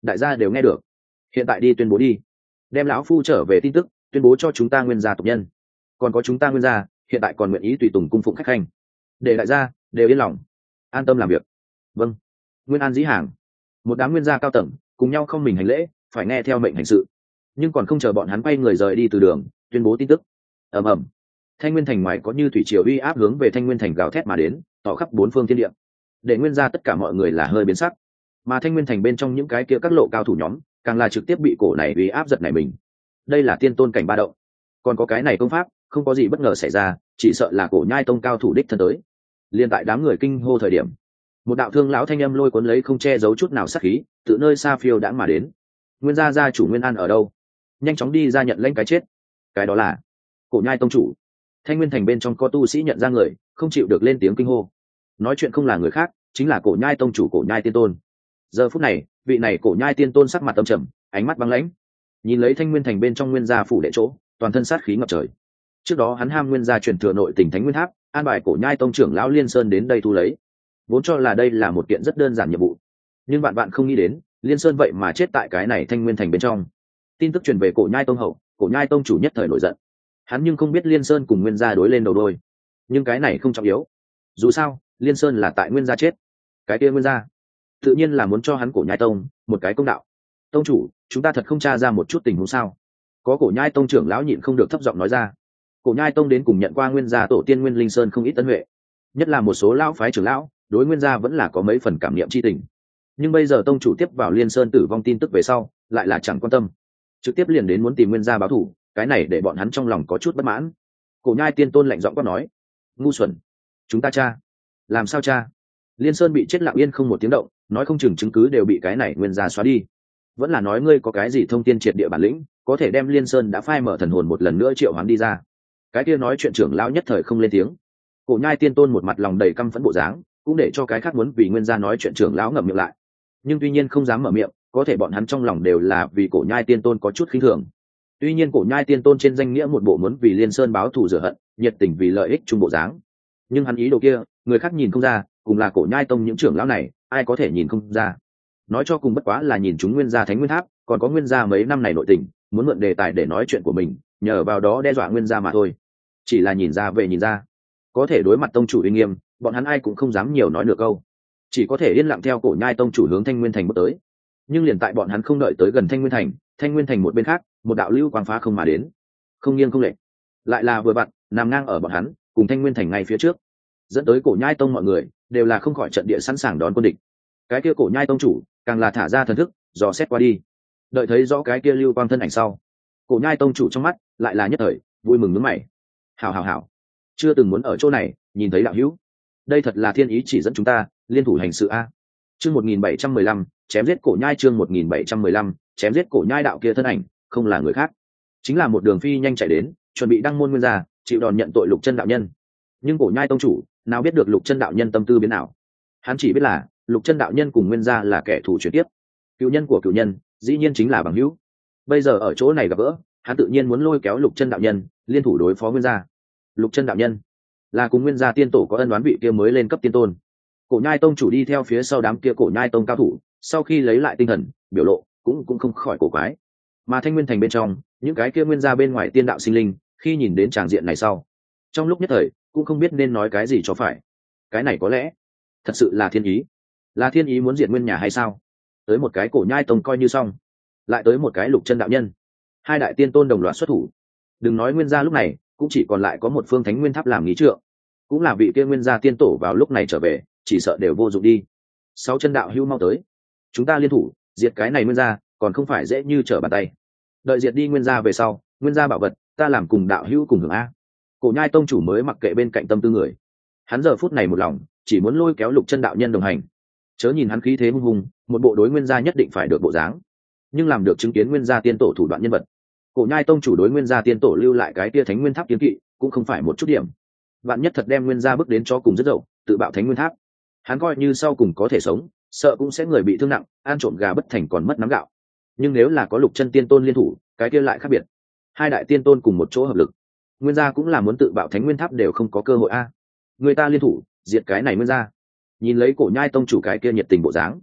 đại gia đều nghe được. Hiện tại đi tuyên bố đi, đem lão phu trở về tin tức tuyên bố cho chúng ta nguyên gia tộc nhân, còn có chúng ta nguyên gia hiện tại còn nguyện ý tùy tùng cung phụng khách khanh, để đại gia đều yên lòng an tâm làm việc. Vâng. Nguyên An dĩ hàng, một đám nguyên gia cao tầng cùng nhau không mình hành lễ, phải nghe theo mệnh hành sự. Nhưng còn không chờ bọn hắn quay người rời đi từ đường tuyên bố tin tức, ầm ầm, Thanh Nguyên thành ngoài có như thủy triều uy áp hướng về Thanh Nguyên thành gào thét mà đến, tỏ khắp bốn phương thiên địa, để nguyên gia tất cả mọi người là hơi biến sắc. Mà Thanh Nguyên thành bên trong những cái kia các lộ cao thủ nhóm càng là trực tiếp bị cổ này uy áp giật nảy mình. Đây là tiên tôn cảnh ba động, còn có cái này công pháp, không có gì bất ngờ xảy ra, chỉ sợ là cổ nhai tông cao thủ đích thân tới. Liên tại đám người kinh hô thời điểm, một đạo thương lão thanh âm lôi cuốn lấy không che giấu chút nào sát khí, từ nơi xa phiêu đãng mà đến. Nguyên gia gia chủ Nguyên An ở đâu? Nhanh chóng đi ra nhận lãnh cái chết. Cái đó là cổ nhai tông chủ. Thanh Nguyên thành bên trong có tu sĩ nhận ra người, không chịu được lên tiếng kinh hô. Nói chuyện không là người khác, chính là cổ nhai tông chủ cổ nhai tiên tôn. Giờ phút này, vị này cổ nhai tiên tôn sắc mặt âm trầm, ánh mắt băng lãnh, nhìn lấy Thanh Nguyên thành bên trong nguyên gia phủ đệ chỗ, toàn thân sát khí ngập trời. Trước đó hắn ham nguyên gia truyền thừa nội tình Thánh Nguyên Tháp, an bài cổ nhai tông trưởng lão Liên Sơn đến đây thu lấy, vốn cho là đây là một kiện rất đơn giản nhiệm vụ, nhưng bạn không nghĩ đến Liên Sơn vậy mà chết tại cái này Thanh Nguyên thành bên trong. Tin tức truyền về cổ nhai tông hậu, cổ nhai tông chủ nhất thời nổi giận. Hắn nhưng không biết Liên Sơn cùng nguyên gia đối lên đầu đôi, nhưng cái này không trọng yếu. Dù sao Liên Sơn là tại nguyên gia chết, cái kia nguyên gia tự nhiên là muốn cho hắn cổ nhai tông một cái công đạo. Tông chủ, chúng ta thật không tra ra một chút tình huống sao? Có cổ nhai tông trưởng lão nhịn không được thấp giọng nói ra. Cổ nhai tông đến cùng nhận qua nguyên gia tổ tiên Nguyên Linh Sơn không ít tân huệ, nhất là một số lão phái trưởng lão đối nguyên gia vẫn là có mấy phần cảm niệm chi tình. Nhưng bây giờ tông chủ tiếp vào Liên Sơn tử vong tin tức về sau, lại là chẳng quan tâm, trực tiếp liền đến muốn tìm nguyên gia báo thù, cái này để bọn hắn trong lòng có chút bất mãn. Cổ nhai tiên tôn lạnh giọng quát nói: ngu xuẩn, chúng ta tra? Làm sao tra? Liên Sơn bị chết lặng yên không một tiếng động, nói không chừng chứng cứ đều bị cái này nguyên gia xóa đi. Vẫn là nói ngươi có cái gì thông tin triệt địa bản lĩnh, có thể đem Liên Sơn đã phai mở thần hồn một lần nữa triệu hoán đi ra? Cái kia nói chuyện trưởng lão nhất thời không lên tiếng. Cổ nhai tiên tôn một mặt lòng đầy căm phẫn bộ dáng, cũng để cho cái khác muốn vì nguyên gia nói chuyện trưởng lão ngậm miệng lại, nhưng tuy nhiên không dám mở miệng, có thể bọn hắn trong lòng đều là vì cổ nhai tiên tôn có chút khinh thường. Tuy nhiên cổ nhai tiên tôn trên danh nghĩa một bộ muốn vì Liên Sơn báo thù rửa hận, nhiệt tình vì lợi ích chung bộ dáng, nhưng hắn ý đồ kia người khác nhìn không ra, cùng là cổ nhai tông những trưởng lão này ai có thể nhìn không ra. Nói cho cùng bất quá là nhìn chúng nguyên gia Thánh Nguyên Tháp, còn có nguyên gia mấy năm này nội tình, muốn mượn đề tài để nói chuyện của mình, nhờ vào đó đe dọa nguyên gia mà thôi. Chỉ là nhìn ra về nhìn ra, có thể đối mặt tông chủ uy nghiêm, bọn hắn ai cũng không dám nhiều nói được câu, chỉ có thể yên lặng theo cổ nhai tông chủ hướng Thanh Nguyên thành bước tới. Nhưng liền tại bọn hắn không đợi tới gần Thanh Nguyên thành một bên khác, một đạo lưu quang phá không mà đến, không nghiêng không lệch, lại là vừa vặn nằm ngang ở bọn hắn cùng Thanh Nguyên thành ngay phía trước, dẫn tới cổ nhai tông mọi người đều là không khỏi trận địa sẵn sàng đón quân địch. Cái kia cổ nhai tông chủ càng là thả ra thần thức dò xét qua đi, đợi thấy rõ cái kia lưu quang thân ảnh sau, cổ nhai tông chủ trong mắt lại là nhất thời vui mừng nhướng mày. Hảo, chưa từng muốn ở chỗ này nhìn thấy đạo hữu, đây thật là thiên ý chỉ dẫn chúng ta liên thủ hành sự a. Chương 1715, chém giết cổ nhai. Chương 1715, chém giết cổ nhai đạo kia thân ảnh không là người khác, chính là một đường phi nhanh chạy đến, chuẩn bị đăng môn nguyên gia, chịu đòn nhận tội Lục Chân đạo nhân. Nhưng cổ nhai tông chủ nào biết được Lục Chân đạo nhân tâm tư biến nào, hắn chỉ biết là Lục Chân đạo nhân cùng nguyên gia là kẻ thù chuyển tiếp, cựu nhân của cựu nhân dĩ nhiên chính là bằng hữu. Bây giờ ở chỗ này gặp gỡ, hắn tự nhiên muốn lôi kéo Lục Chân đạo nhân liên thủ đối phó nguyên gia. Lục Chân đạo nhân là cùng nguyên gia tiên tổ có ân oán vị kia mới lên cấp tiên tôn. Cổ nhai tông chủ đi theo phía sau đám kia cổ nhai tông cao thủ, sau khi lấy lại tinh thần, biểu lộ cũng không khỏi cổ quái. Mà Thanh Nguyên thành bên trong, những cái kia nguyên gia bên ngoài tiên đạo sinh linh, khi nhìn đến tràng diện này sau, trong lúc nhất thời cũng không biết nên nói cái gì cho phải. Cái này có lẽ thật sự là thiên ý, là thiên ý muốn diệt nguyên nhà hay sao? Tới một cái cổ nhai tông coi như xong, lại tới một cái Lục Chân đạo nhân, hai đại tiên tôn đồng loạt xuất thủ. Đừng nói nguyên gia lúc này cũng chỉ còn lại có một phương Thánh Nguyên Tháp làm lý trượng, cũng là vị kia nguyên gia tiên tổ vào lúc này trở về, chỉ sợ đều vô dụng đi. Sáu chân đạo hữu mau tới, chúng ta liên thủ diệt cái này nguyên gia, còn không phải dễ như trở bàn tay. Đợi diệt đi nguyên gia về sau, nguyên gia bảo vật ta làm cùng đạo hữu cùng hưởng a. Cổ nhai tông chủ mới mặc kệ bên cạnh tâm tư người, hắn giờ phút này một lòng chỉ muốn lôi kéo Lục Chân đạo nhân đồng hành. Chớ nhìn hắn khí thế hung hùng, một bộ đối nguyên gia nhất định phải được bộ dáng, nhưng làm được chứng kiến nguyên gia tiên tổ thủ đoạn nhân vật, cổ nhai tông chủ đối nguyên gia tiên tổ lưu lại cái tia Thánh Nguyên Tháp kiến kỵ cũng không phải một chút điểm. Vạn nhất thật đem nguyên gia bước đến cho cùng rất dậu, tự bạo Thánh Nguyên Tháp, hắn coi như sau cùng có thể sống, sợ cũng sẽ người bị thương nặng, ăn trộm gà bất thành còn mất nắm gạo. Nhưng nếu là có Lục Chân tiên tôn liên thủ, cái kia lại khác biệt. Hai đại tiên tôn cùng một chỗ hợp lực, nguyên gia cũng là muốn tự bạo Thánh Nguyên Tháp đều không có cơ hội a. Người ta liên thủ diệt cái này nguyên gia. Nhìn lấy cổ nhai tông chủ cái kia nhiệt tình bộ dáng,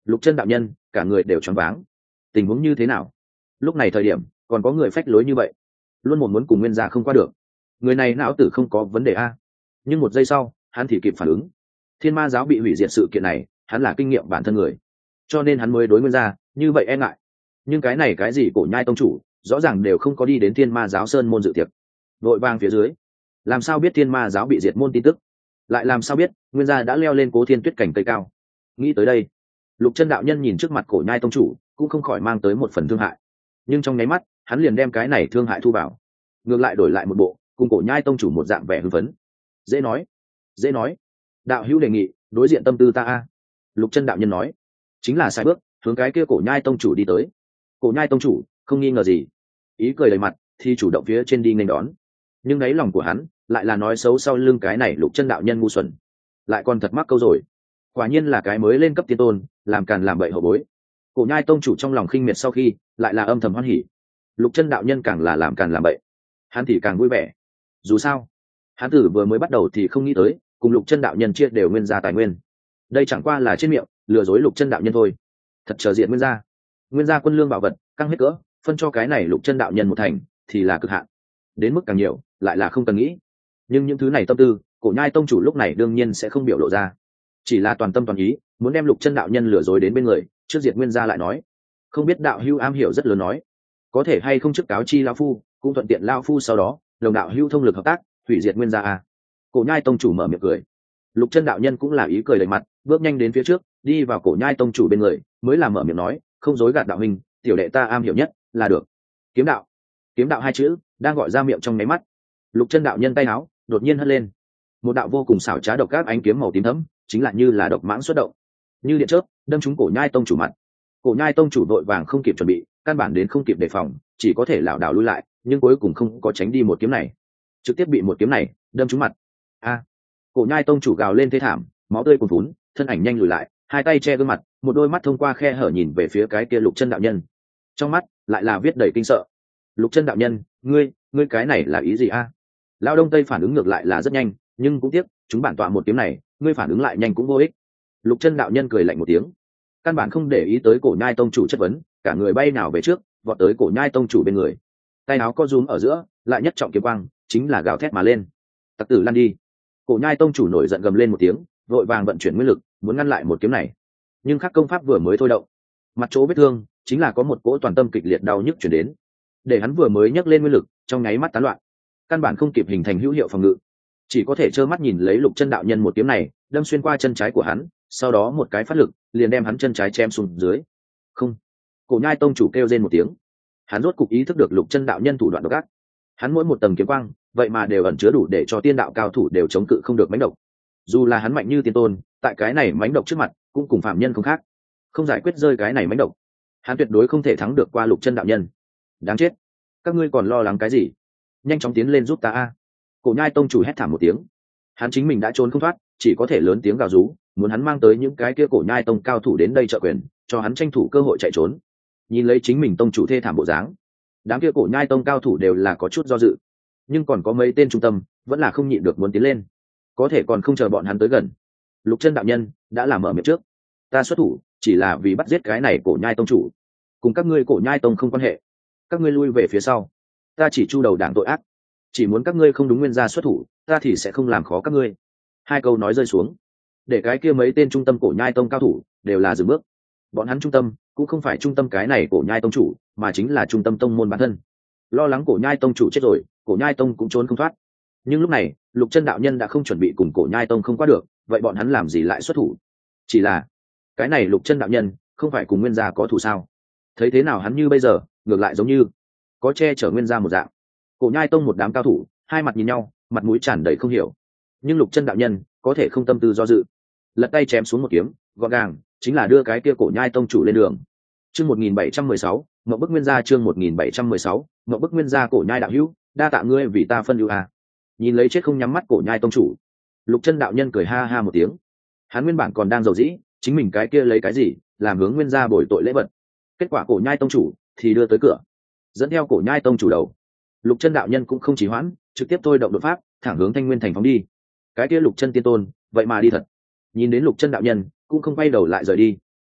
Lục chân đạo nhân cả người đều choáng váng. Tình huống như thế nào? Lúc này thời điểm còn có người phách lối như vậy, luôn một muốn cùng nguyên gia không qua được. Người này não tử không có vấn đề a. Nhưng một giây sau hắn thì kịp phản ứng. Thiên ma giáo bị hủy diệt sự kiện này hắn là kinh nghiệm bản thân người, cho nên hắn mới đối nguyên gia như vậy e ngại. Nhưng cái này cái gì cổ nhai tông chủ rõ ràng đều không có đi đến thiên ma giáo sơn môn dự tiệc, vội vàng phía dưới làm sao biết thiên ma giáo bị diệt môn tin tức, lại làm sao biết nguyên gia đã leo lên Cố Thiên Tuyết cảnh cây cao. Nghĩ tới đây, Lục chân đạo nhân nhìn trước mặt cổ nhai tông chủ cũng không khỏi mang tới một phần thương hại, nhưng trong nháy mắt hắn liền đem cái này thương hại thu vào, ngược lại đổi lại một bộ cùng cổ nhai tông chủ một dạng vẻ hưng phấn. Dễ nói, dễ nói, đạo hữu đề nghị đối diện tâm tư ta a. Lục chân đạo nhân nói, chính là sai bước hướng cái kia cổ nhai tông chủ đi tới. Cổ nhai tông chủ không nghi ngờ gì, ý cười đầy mặt thì chủ động phía trên đi nghênh đón, nhưng đáy lòng của hắn lại là nói xấu sau lưng cái này Lục chân đạo nhân ngu xuẩn, lại còn thật mắc câu rồi. Quả nhiên là cái mới lên cấp tiên tôn, làm càn làm bậy hậu bối. Cổ nhai tông chủ trong lòng khinh miệt sau khi lại là âm thầm hoan hỉ. Lục chân đạo nhân càng là làm càn làm bậy, hắn thì càng vui vẻ. Dù sao hắn tử vừa mới bắt đầu thì không nghĩ tới cùng Lục chân đạo nhân chia đều nguyên gia tài nguyên, đây chẳng qua là trên miệng lừa dối Lục chân đạo nhân thôi. Thật chờ diện nguyên gia quân lương bảo vật căng hết cỡ, phân cho cái này Lục chân đạo nhân một thành thì là cực hạn, đến mức càng nhiều lại là không cần nghĩ. Nhưng những thứ này tâm tư cổ nhai tông chủ lúc này đương nhiên sẽ không biểu lộ ra, chỉ là toàn tâm toàn ý muốn đem Lục chân đạo nhân lừa dối đến bên người trước diệt nguyên gia. Lại nói không biết đạo hữu am hiểu rất lớn, nói có thể hay không trước cáo chi lão phu, cũng thuận tiện lão phu sau đó đồng đạo hữu thông lực hợp tác hủy diệt nguyên gia à. Cổ nhai tông chủ mở miệng cười. Lục chân đạo nhân cũng là ý cười đầy mặt, bước nhanh đến phía trước đi vào cổ nhai tông chủ bên người, mới làm mở miệng nói, không dối gạt đạo huynh, tiểu đệ ta am hiểu nhất là được kiếm đạo. Kiếm đạo hai chữ đang gọi ra miệng trong máy mắt, Lục chân đạo nhân tay áo đột nhiên hất lên, một đạo vô cùng xảo trá độc các ánh kiếm màu tím thẫm chính là như là độc mãng xuất động, như điện chớp đâm trúng cổ nhai tông chủ mặt. Cổ nhai tông chủ đội vàng không kịp chuẩn bị, căn bản đến không kịp đề phòng, chỉ có thể lảo đảo lui lại, nhưng cuối cùng không có tránh đi một kiếm này, trực tiếp bị một kiếm này đâm trúng mặt. A! Cổ nhai tông chủ gào lên thê thảm, máu tươi cuồn phún, thân ảnh nhanh lùi lại, hai tay che gương mặt, một đôi mắt thông qua khe hở nhìn về phía cái kia Lục chân đạo nhân, trong mắt lại là viết đầy kinh sợ. Lục chân đạo nhân, ngươi cái này là ý gì a? Lão đông tây phản ứng ngược lại là rất nhanh, nhưng cũng tiếc chúng bản tọa một kiếm này, ngươi phản ứng lại nhanh cũng vô ích. Lục chân đạo nhân cười lạnh một tiếng, căn bản không để ý tới cổ nhai tông chủ chất vấn, cả người bay nào về trước, vọt tới cổ nhai tông chủ bên người, tay áo co rúm ở giữa, lại nhất trọng kiếm quang chính là gào thét mà lên. Tặc tử lăn đi. Cổ nhai tông chủ nổi giận gầm lên một tiếng, vội vàng vận chuyển nguyên lực muốn ngăn lại một kiếm này, nhưng khắc công pháp vừa mới thôi động, mặt chỗ vết thương chính là có một cỗ toàn tâm kịch liệt đau nhức chuyển đến, để hắn vừa mới nhấc lên nguyên lực trong nháy mắt tán loạn, căn bản không kịp hình thành hữu hiệu phòng ngự, chỉ có thể trơ mắt nhìn lấy Lục chân đạo nhân một kiếm này đâm xuyên qua chân trái của hắn, sau đó một cái phát lực liền đem hắn chân trái chém xuống dưới. Không! Cổ nhai tông chủ kêu rên một tiếng, hắn rốt cục ý thức được Lục chân đạo nhân thủ đoạn độc ác, hắn mỗi một tầng kiếm quang vậy mà đều ẩn chứa đủ để cho tiên đạo cao thủ đều chống cự không được mãnh độc. Dù là hắn mạnh như tiên tôn, tại cái này mãnh độc trước mặt cũng cùng phạm nhân không khác, không giải quyết rơi cái này mãnh độc, hắn tuyệt đối không thể thắng được qua Lục chân đạo nhân. Đáng chết, các ngươi còn lo lắng cái gì, nhanh chóng tiến lên giúp ta a. Cổ nhai tông chủ hét thảm một tiếng, hắn chính mình đã trốn không thoát, chỉ có thể lớn tiếng gào rú, muốn hắn mang tới những cái kia cổ nhai tông cao thủ đến đây trợ quyền, cho hắn tranh thủ cơ hội chạy trốn. Nhìn lấy chính mình tông chủ thê thảm bộ dáng, đám kia cổ nhai tông cao thủ đều là có chút do dự, nhưng còn có mấy tên trung tâm vẫn là không nhịn được muốn tiến lên, có thể còn không chờ bọn hắn tới gần, Lục chân đạo nhân đã làm mở miệng trước, ta xuất thủ chỉ là vì bắt giết cái này cổ nhai tông chủ, cùng các ngươi cổ nhai tông không quan hệ, các ngươi lui về phía sau, ta chỉ chu đầu đảng tội ác, chỉ muốn các ngươi không đúng nguyên gia xuất thủ, ta thì sẽ không làm khó các ngươi. Hai câu nói rơi xuống, để cái kia mấy tên trung tâm cổ nhai tông cao thủ đều là dừng bước. Bọn hắn trung tâm cũng không phải trung tâm cái này cổ nhai tông chủ, mà chính là trung tâm tông môn bản thân. Lo lắng cổ nhai tông chủ chết rồi, cổ nhai tông cũng trốn không thoát. Nhưng lúc này Lục chân đạo nhân đã không chuẩn bị cùng cổ nhai tông không qua được, vậy bọn hắn làm gì lại xuất thủ? Chỉ là cái này Lục chân đạo nhân không phải cùng nguyên gia có thù sao? Thấy thế nào hắn như bây giờ ngược lại giống như có che chở nguyên gia một dạng. Cổ nhai tông một đám cao thủ hai mặt nhìn nhau, mặt mũi tràn đầy không hiểu, nhưng Lục chân đạo nhân có thể không tâm tư do dự, lật tay chém xuống một kiếm gọn gàng, chính là đưa cái kia cổ nhai tông chủ lên đường. Chương 1716, Ngộ Bức Nguyên gia. Chương 1716, Ngộ Bức Nguyên gia. Cổ nhai đạo hữu, đa tạ ngươi vì ta phân ưu à. Nhìn lấy chết không nhắm mắt cổ nhai tông chủ, Lục chân đạo nhân cười ha ha một tiếng. Hắn nguyên bản còn đang dầu dĩ chính mình cái kia lấy cái gì làm hướng nguyên gia bồi tội lễ vật, kết quả cổ nhai tông chủ thì đưa tới cửa, dẫn theo cổ nhai tông chủ đầu. Lục chân đạo nhân cũng không trì hoãn, trực tiếp thôi động đột pháp thẳng hướng Thanh Nguyên thành phóng đi. Cái kia Lục chân tiên tôn vậy mà đi thật, nhìn đến Lục chân đạo nhân cũng không quay đầu lại rời đi,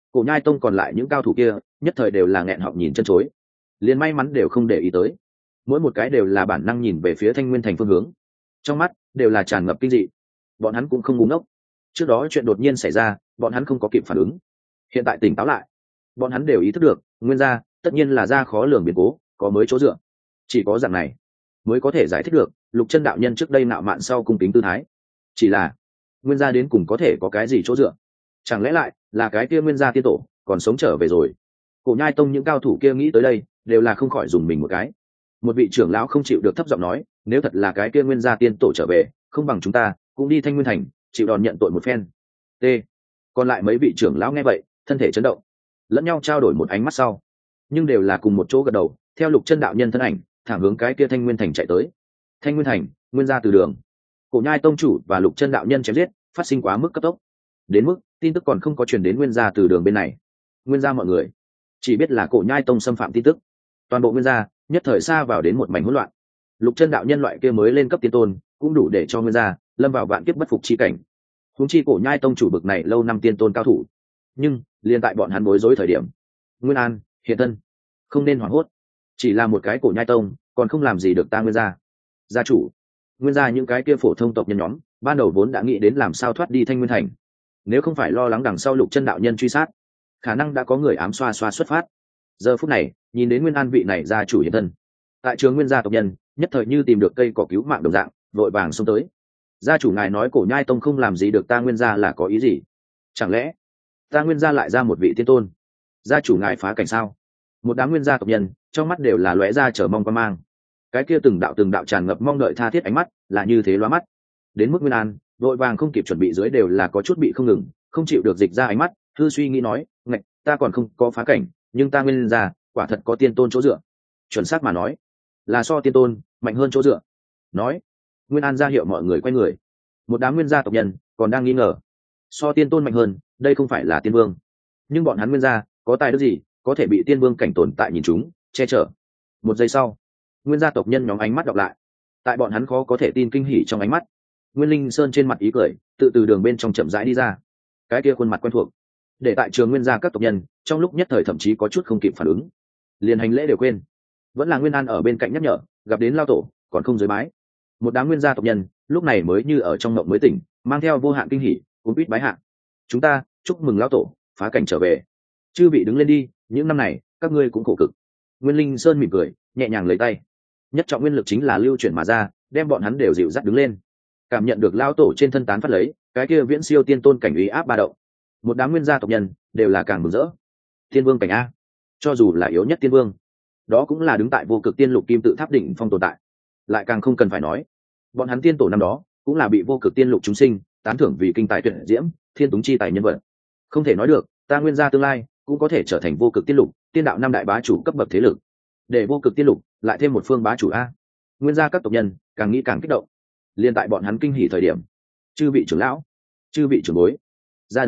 Cổ Nhai Tông còn lại những cao thủ kia nhất thời đều là nghẹn họng nhìn chân chối, liền may mắn đều không để ý tới, mỗi một cái đều là bản năng nhìn về phía Thanh Nguyên Thành phương hướng, trong mắt đều là tràn ngập kinh dị. Bọn hắn cũng không ngu ngốc, trước đó chuyện đột nhiên xảy ra bọn hắn không có kịp phản ứng, hiện tại tỉnh táo lại, bọn hắn đều ý thức được nguyên gia tất nhiên là ra khó lường biến cố, có mới chỗ dựa, chỉ có dạng này mới có thể giải thích được Lục Chân đạo nhân trước đây nạo mạn sau cung kính tư thái. Chỉ là nguyên gia đến cùng có thể có cái gì chỗ dựa? Chẳng lẽ lại là cái kia nguyên gia tiên tổ còn sống trở về rồi? Cổ Nhai Tông những cao thủ kia nghĩ tới đây đều là không khỏi dùng mình một cái. Một vị trưởng lão không chịu được thấp giọng nói, nếu thật là cái kia nguyên gia tiên tổ trở về, không bằng chúng ta cũng đi Thanh Nguyên Thành chịu đòn nhận tội một phen. T. Còn lại mấy vị trưởng lão nghe vậy thân thể chấn động, lẫn nhau trao đổi một ánh mắt sau, nhưng đều là cùng một chỗ gật đầu theo Lục Chân đạo nhân thân ảnh thẳng hướng cái kia Thanh Nguyên Thành chạy tới. Thanh Nguyên Thành, nguyên gia từ đường. Cổ Nhai Tông chủ và Lục Chân đạo nhân chém giết phát sinh quá mức cấp tốc, đến mức tin tức còn không có truyền đến nguyên gia từ đường bên này. Nguyên gia mọi người chỉ biết là Cổ Nhai Tông xâm phạm tin tức, toàn bộ nguyên gia nhất thời xa vào đến một mảnh hỗn loạn. Lục Chân đạo nhân loại kia mới lên cấp tiên tôn cũng đủ để cho nguyên gia lâm vào vạn kiếp bất phục chi cảnh, huống chi Cổ Nhai Tông chủ bực này lâu năm tiên tôn cao thủ. Nhưng liền tại bọn hắn bối rối thời điểm, Nguyên An hiện thân, không nên hoảng hốt, chỉ là một cái Cổ Nhai Tông còn không làm gì được ta nguyên gia. Gia chủ, nguyên gia những cái kia phổ thông tộc nhân nhóm ban đầu vốn đã nghĩ đến làm sao thoát đi Thanh Nguyên Thành, nếu không phải lo lắng đằng sau Lục Chân đạo nhân truy sát, khả năng đã có người ám xoa xoa xuất phát. Giờ phút này nhìn đến Nguyên An vị này gia chủ hiện thân, tại trường nguyên gia tộc nhân nhất thời như tìm được cây cỏ cứu mạng đồng dạng, vội vàng xông tới. Gia chủ ngài nói Cổ Nhai Tông không làm gì được ta nguyên gia là có ý gì? Chẳng lẽ ta nguyên gia lại ra một vị tiên tôn? Gia chủ ngài phá cảnh sao? Một đám nguyên gia tộc nhân trong mắt đều là lóe ra chờ mong quan mang, cái kia từng đạo tràn ngập mong đợi tha thiết ánh mắt là như thế lóa mắt, đến mức Nguyên An vội vàng không kịp chuẩn bị dưới đều là có chút bị không ngừng, không chịu được dịch ra ánh mắt, thư suy nghĩ nói, ngạch, ta còn không có phá cảnh, nhưng ta nguyên gia quả thật có tiên tôn chỗ dựa, chuẩn xác mà nói là so tiên tôn mạnh hơn chỗ dựa. Nói, Nguyên An ra hiệu mọi người quay người. Một đám nguyên gia tộc nhân còn đang nghi ngờ, so tiên tôn mạnh hơn, đây không phải là tiên vương, nhưng bọn hắn nguyên gia có tài đức gì có thể bị tiên vương cảnh tồn tại nhìn chúng che chở? Một giây sau, nguyên gia tộc nhân nhóm ánh mắt đọc lại, tại bọn hắn khó có thể tin kinh hỉ trong ánh mắt, Nguyên Linh Sơn trên mặt ý cười tự từ đường bên trong chậm rãi đi ra, cái kia khuôn mặt quen thuộc để tại trường nguyên gia các tộc nhân trong lúc nhất thời thậm chí có chút không kịp phản ứng, liền hành lễ đều quên. Vẫn là Nguyên An ở bên cạnh nhắc nhở, gặp đến lao tổ còn không dưới bái. Một đám nguyên gia tộc nhân lúc này mới như ở trong mộng mới tỉnh, mang theo vô hạn kinh hỉ cũng biết bái hạ. Chúng ta chúc mừng lao tổ phá cảnh trở về, chư vị đứng lên đi, những năm này các ngươi cũng khổ cực. Nguyên Linh Sơn mỉm cười nhẹ nhàng lấy tay, nhất trọng nguyên lực chính là lưu chuyển mà ra, đem bọn hắn đều dịu dắt đứng lên. Cảm nhận được lao tổ trên thân tán phát lấy cái kia viễn siêu tiên tôn cảnh uy áp ba động, một đám nguyên gia tộc nhân đều là càng mừng rỡ. Tiên vương cảnh a, cho dù là yếu nhất tiên vương, đó cũng là đứng tại vô cực tiên lục kim tự tháp đỉnh phong tồn tại, lại càng không cần phải nói bọn hắn tiên tổ năm đó cũng là bị vô cực tiên lục chúng sinh tán thưởng vì kinh tài tuyệt diễm, thiên túng chi tài nhân vật. Không thể nói được ta nguyên gia tương lai cũng có thể trở thành vô cực tiên lục tiên đạo năm đại bá chủ cấp bậc thế lực, để vô cực tiên lục lại thêm một phương bá chủ a. Nguyên gia các tộc nhân càng nghĩ càng kích động. Liên tại bọn hắn kinh hỉ thời điểm, chư vị trưởng lão, chư vị trưởng bối, gia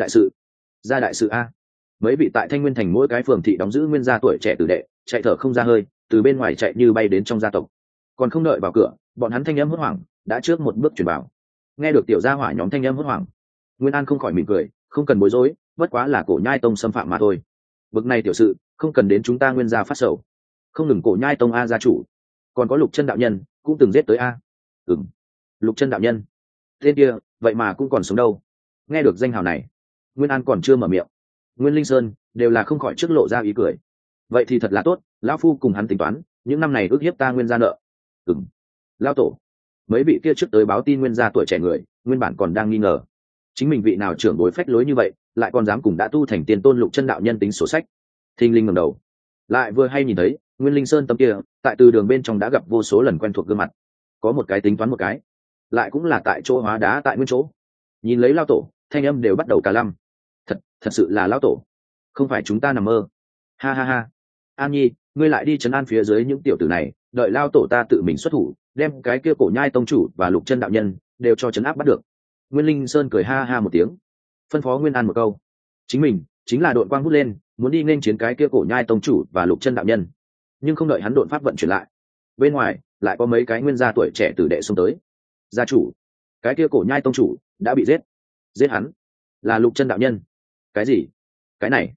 đại sự a. Mấy vị tại Thanh Nguyên Thành mỗi cái phường thị đóng giữ nguyên gia tuổi trẻ tử đệ chạy thở không ra hơi, từ bên ngoài chạy như bay đến trong gia tộc. Còn không đợi vào cửa, bọn hắn thanh âm hốt hoảng đã trước một bước truyền vào. Nghe được tiểu gia hỏa nhóm thanh âm hốt hoảng, Nguyên An không khỏi mỉm cười, không cần bối rối, bất quá là Cổ Nhai Tông xâm phạm mà thôi. Bực này tiểu sự không cần đến chúng ta nguyên gia phát sầu. Không ngừng Cổ Nhai Tông a gia chủ, còn có Lục Chân đạo nhân cũng từng giết tới a. Lục Chân đạo nhân tên kia vậy mà cũng còn sống đâu. Nghe được danh hào này, Nguyên An còn chưa mở miệng, Nguyên Linh Sơn đều là không khỏi trước lộ ra ý cười. Vậy thì thật là tốt, lão phu cùng hắn tính toán những năm này ước hiếp ta nguyên gia nợ. Lão tổ, mấy vị kia trước tới báo tin nguyên gia tuổi trẻ người nguyên bản còn đang nghi ngờ chính mình vị nào trưởng bối phách lối như vậy lại còn dám cùng đã tu thành tiên tôn Lục Chân đạo nhân tính sổ sách. Thinh linh ngẩng đầu lại vừa hay nhìn thấy Nguyên Linh Sơn tâm kia tại từ đường bên trong đã gặp vô số lần quen thuộc gương mặt, có một cái tính toán một cái, lại cũng là tại chỗ hóa đá tại nguyên chỗ. Nhìn lấy lao tổ, thanh âm đều bắt đầu cả lăm. Thật sự là lao tổ, không phải chúng ta nằm mơ. Ha ha ha, An Nhi, ngươi lại đi trấn an phía dưới những tiểu tử này, đợi lao tổ ta tự mình xuất thủ, đem cái kia Cổ Nhai Tông chủ và Lục Chân đạo nhân đều cho trấn áp bắt được. Nguyên Linh Sơn cười ha ha một tiếng, phân phó Nguyên An một câu, chính mình chính là đội quang vút lên, muốn đi nên chiến cái kia Cổ Nhai Tông chủ và Lục Chân đạo nhân. Nhưng không đợi hắn độn pháp vận chuyển lại, bên ngoài lại có mấy cái nguyên gia tuổi trẻ tử đệ xông tới. Gia chủ, cái kia Cổ Nhai Tông chủ đã bị giết. Giết hắn là Lục Chân đạo nhân? Cái gì? Cái này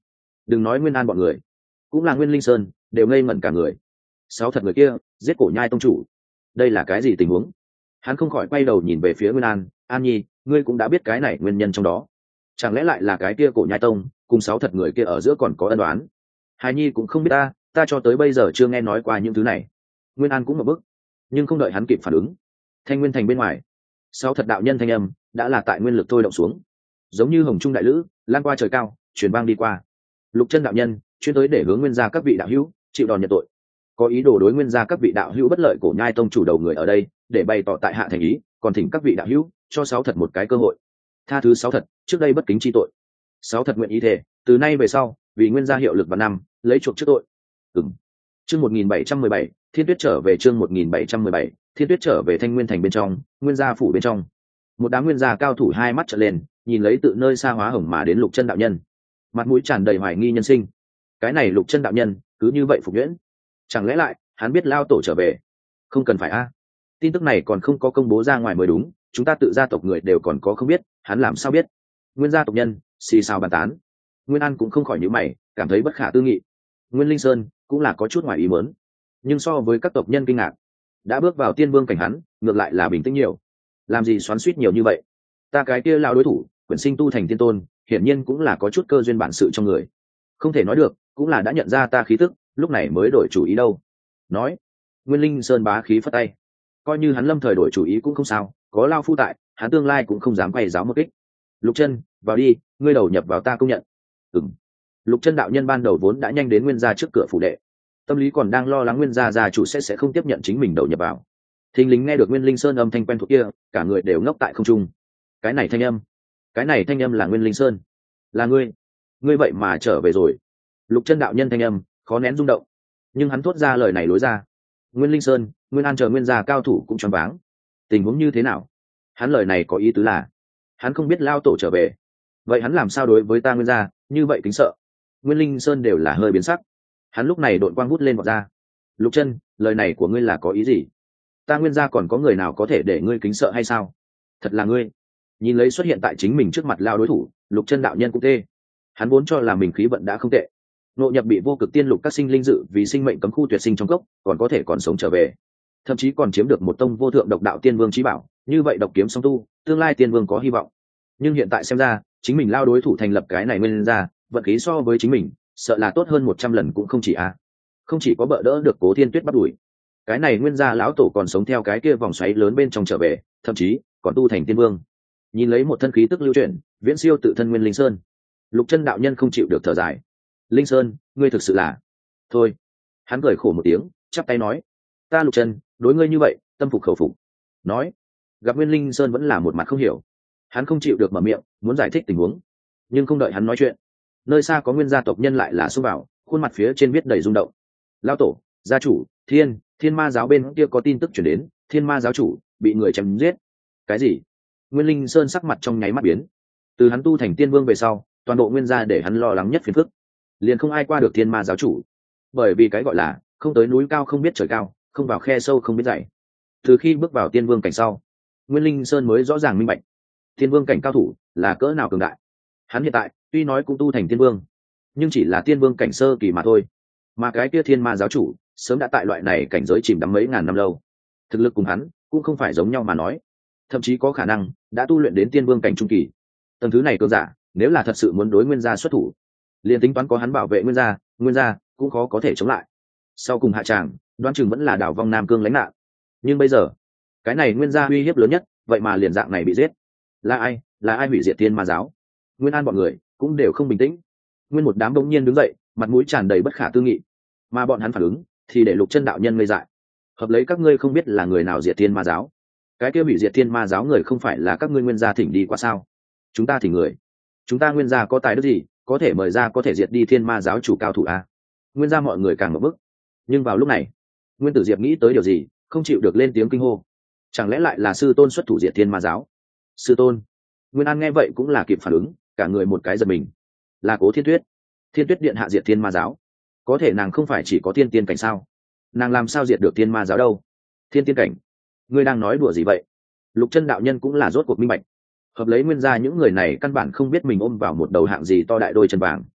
đừng nói Nguyên An bọn người, cũng là Nguyên Linh Sơn đều ngây ngẩn cả người. Sáu thật người kia giết cổ nhai tông chủ, đây là cái gì tình huống? Hắn không khỏi quay đầu nhìn về phía Nguyên An. An Nhi, ngươi cũng đã biết cái này nguyên nhân trong đó, chẳng lẽ lại là cái kia cổ nhai tông cùng sáu thật người kia ở giữa còn có ân đoán? Hài Nhi cũng không biết, ta cho tới bây giờ chưa nghe nói qua những thứ này. Nguyên An cũng một bức, nhưng không đợi hắn kịp phản ứng, Thanh Nguyên thành bên ngoài, sáu thật đạo nhân thanh âm đã là tại nguyên lực thôi động xuống, giống như hồng trung đại lữ lan qua trời cao, truyền bang đi qua. Lục chân đạo nhân chuyên tới để hướng Nguyên gia các vị đạo hữu chịu đòn nhận tội, có ý đồ đối Nguyên gia các vị đạo hữu bất lợi cổ nhai tông chủ đầu người ở đây, để bày tỏ tại hạ thành ý, còn thỉnh các vị đạo hữu cho sáu thật một cái cơ hội, tha thứ sáu thật trước đây bất kính chi tội. Sáu thật nguyện ý thể từ nay về sau vì Nguyên gia hiệu lực và năm lấy chuộc trước tội. Chương 1717, Thiên Tuyết trở về. Chương 1717, Thiên Tuyết trở về. Thanh Nguyên thành bên trong, Nguyên gia phủ bên trong, một đám Nguyên gia cao thủ hai mắt trợn lên, nhìn lấy tự nơi xa hóa hồng mà đến Lục chân đạo nhân, mặt mũi tràn đầy hoài nghi nhân sinh. Cái này Lục chân đạo nhân cứ như vậy phục nhuyễn, chẳng lẽ lại hắn biết lao tổ trở về? Không cần phải tin tức này còn không có công bố ra ngoài mới đúng, chúng ta tự gia tộc người đều còn có không biết, hắn làm sao biết? Nguyên gia tộc nhân xì xào bàn tán. Nguyên An cũng không khỏi nhíu mày, cảm thấy bất khả tư nghị. Nguyên Linh Sơn cũng là có chút ngoài ý muốn, nhưng so với các tộc nhân kinh ngạc, đã bước vào tiên vương cảnh hắn ngược lại là bình tĩnh nhiều. Làm gì xoắn xuýt nhiều như vậy? Ta cái kia lao đối thủ quyển sinh tu thành tiên tôn, hiển nhiên cũng là có chút cơ duyên bản sự trong người, không thể nói được, cũng là đã nhận ra ta khí tức, lúc này mới đổi chủ ý đâu. Nói, Nguyên Linh Sơn bá khí phất tay, coi như hắn lâm thời đổi chủ ý cũng không sao, có lao phu tại, hắn tương lai cũng không dám quay giáo một kích. Lục chân, vào đi, ngươi đầu nhập vào ta công nhận. Lục chân đạo nhân ban đầu vốn đã nhanh đến Nguyên gia trước cửa phủ đệ, tâm lý còn đang lo lắng Nguyên gia gia chủ sẽ không tiếp nhận chính mình đầu nhập vào. Thình lình nghe được Nguyên Linh Sơn âm thanh quen thuộc kia, cả người đều ngốc tại không trung. Cái này thanh âm là Nguyên Linh Sơn, là ngươi vậy mà trở về rồi. Lục chân đạo nhân thanh âm khó nén rung động, nhưng hắn thốt ra lời này lối ra, Nguyên Linh Sơn, Nguyên An chờ Nguyên gia cao thủ cũng choáng váng. Tình huống như thế nào? Hắn lời này có ý tứ là hắn không biết lao tổ trở về, vậy hắn làm sao đối với ta Nguyên gia như vậy kính sợ? Nguyên Linh Sơn đều là hơi biến sắc, hắn lúc này đội quang vút lên vọt ra. Lục chân, lời này của ngươi là có ý gì? Ta Nguyên gia còn có người nào có thể để ngươi kính sợ hay sao? Thật là ngươi. Nhìn lấy xuất hiện tại chính mình trước mặt lao đối thủ, Lục chân đạo nhân cũng tê. Hắn vốn cho là mình khí vận đã không tệ, nội nhập bị vô cực tiên lục các sinh linh dự vì sinh mệnh cấm khu tuyệt sinh trong cốc, còn có thể còn sống trở về, thậm chí còn chiếm được một tông vô thượng độc đạo tiên vương chí bảo, như vậy độc kiếm song tu, tương lai tiên vương có hy vọng. Nhưng hiện tại xem ra, chính mình lao đối thủ thành lập cái này Nguyên gia, vận khí so với chính mình sợ là tốt hơn 100 lần cũng không chỉ không chỉ có bỡ đỡ được Cố Thiên Tuyết bắt đuổi, cái này Nguyên gia lão tổ còn sống theo cái kia vòng xoáy lớn bên trong trở về, thậm chí còn tu thành tiên vương. Nhìn lấy một thân khí tức lưu chuyển viễn siêu tự thân Nguyên Linh Sơn, Lục chân đạo nhân không chịu được thở dài. Linh Sơn, ngươi thực sự là... Thôi. Hắn cười khổ một tiếng, chắp tay nói, ta Lục chân đối ngươi như vậy tâm phục khẩu phục. Nói, gặp Nguyên Linh Sơn vẫn là một mặt không hiểu, hắn không chịu được mở miệng muốn giải thích tình huống, nhưng không đợi hắn nói chuyện, nơi xa có Nguyên gia tộc nhân lại là xông vào, khuôn mặt phía trên viết đầy rung động. Lao tổ, gia chủ, thiên ma giáo bên kia có tin tức chuyển đến, thiên ma giáo chủ bị người chém giết. Cái gì? Nguyên Linh Sơn sắc mặt trong nháy mắt biến. Từ hắn tu thành tiên vương về sau, toàn bộ Nguyên gia để hắn lo lắng nhất phiền phức, liền không ai qua được thiên ma giáo chủ, bởi vì cái gọi là không tới núi cao không biết trời cao, không vào khe sâu không biết dày. Từ khi bước vào tiên vương cảnh sau, Nguyên Linh Sơn mới rõ ràng minh bạch tiên vương cảnh cao thủ là cỡ nào cường đại. Hắn hiện tại tuy nói cũng tu thành tiên vương, nhưng chỉ là tiên vương cảnh sơ kỳ mà thôi, mà cái kia thiên ma giáo chủ sớm đã tại loại này cảnh giới chìm đắm mấy ngàn năm lâu, thực lực cùng hắn cũng không phải giống nhau mà nói, thậm chí có khả năng đã tu luyện đến tiên vương cảnh trung kỳ. Tầng thứ này cường giả nếu là thật sự muốn đối Nguyên gia xuất thủ, liền tính toán có hắn bảo vệ Nguyên gia cũng khó có thể chống lại. Sau cùng hạ tràng đoán chừng vẫn là đảo vong Nam Cương lánh nạn. Nhưng bây giờ cái này Nguyên gia uy hiếp lớn nhất vậy mà liền dạng này bị giết. Là ai hủy diệt tiên ma giáo? Nguyên An bọn người cũng đều không bình tĩnh, nguyên một đám đông nhiên đứng dậy, mặt mũi tràn đầy bất khả tư nghị. Mà bọn hắn phản ứng thì để Lục chân đạo nhân ngây dại. Hợp lấy các ngươi không biết là người nào diệt tiên ma giáo? Cái kia hủy diệt tiên ma giáo người không phải là các ngươi Nguyên gia thỉnh đi qua sao? Chúng ta thỉnh người, chúng ta Nguyên gia có tài đức gì có thể mời ra có thể diệt đi thiên ma giáo chủ cao thủ Nguyên gia mọi người càng ngập bức. Nhưng vào lúc này, Nguyên Tử Diệp nghĩ tới điều gì, không chịu được lên tiếng kinh hô. Chẳng lẽ lại là sư tôn xuất thủ diệt thiên ma giáo? Sư tôn? Nguyên An nghe vậy cũng là kịp phản ứng, cả người một cái giật mình. Là Cố Thiên Tuyết. Thiên Tuyết điện hạ diệt thiên ma giáo, có thể nàng không phải chỉ có thiên tiên cảnh sao? Nàng làm sao diệt được thiên ma giáo đâu? Thiên tiên cảnh? Ngươi đang nói đùa gì vậy? Lục chân đạo nhân cũng là rốt cuộc minh bạch, hợp lấy Nguyên gia những người này căn bản không biết mình ôm vào một đầu hạng gì to đại đôi chân vàng.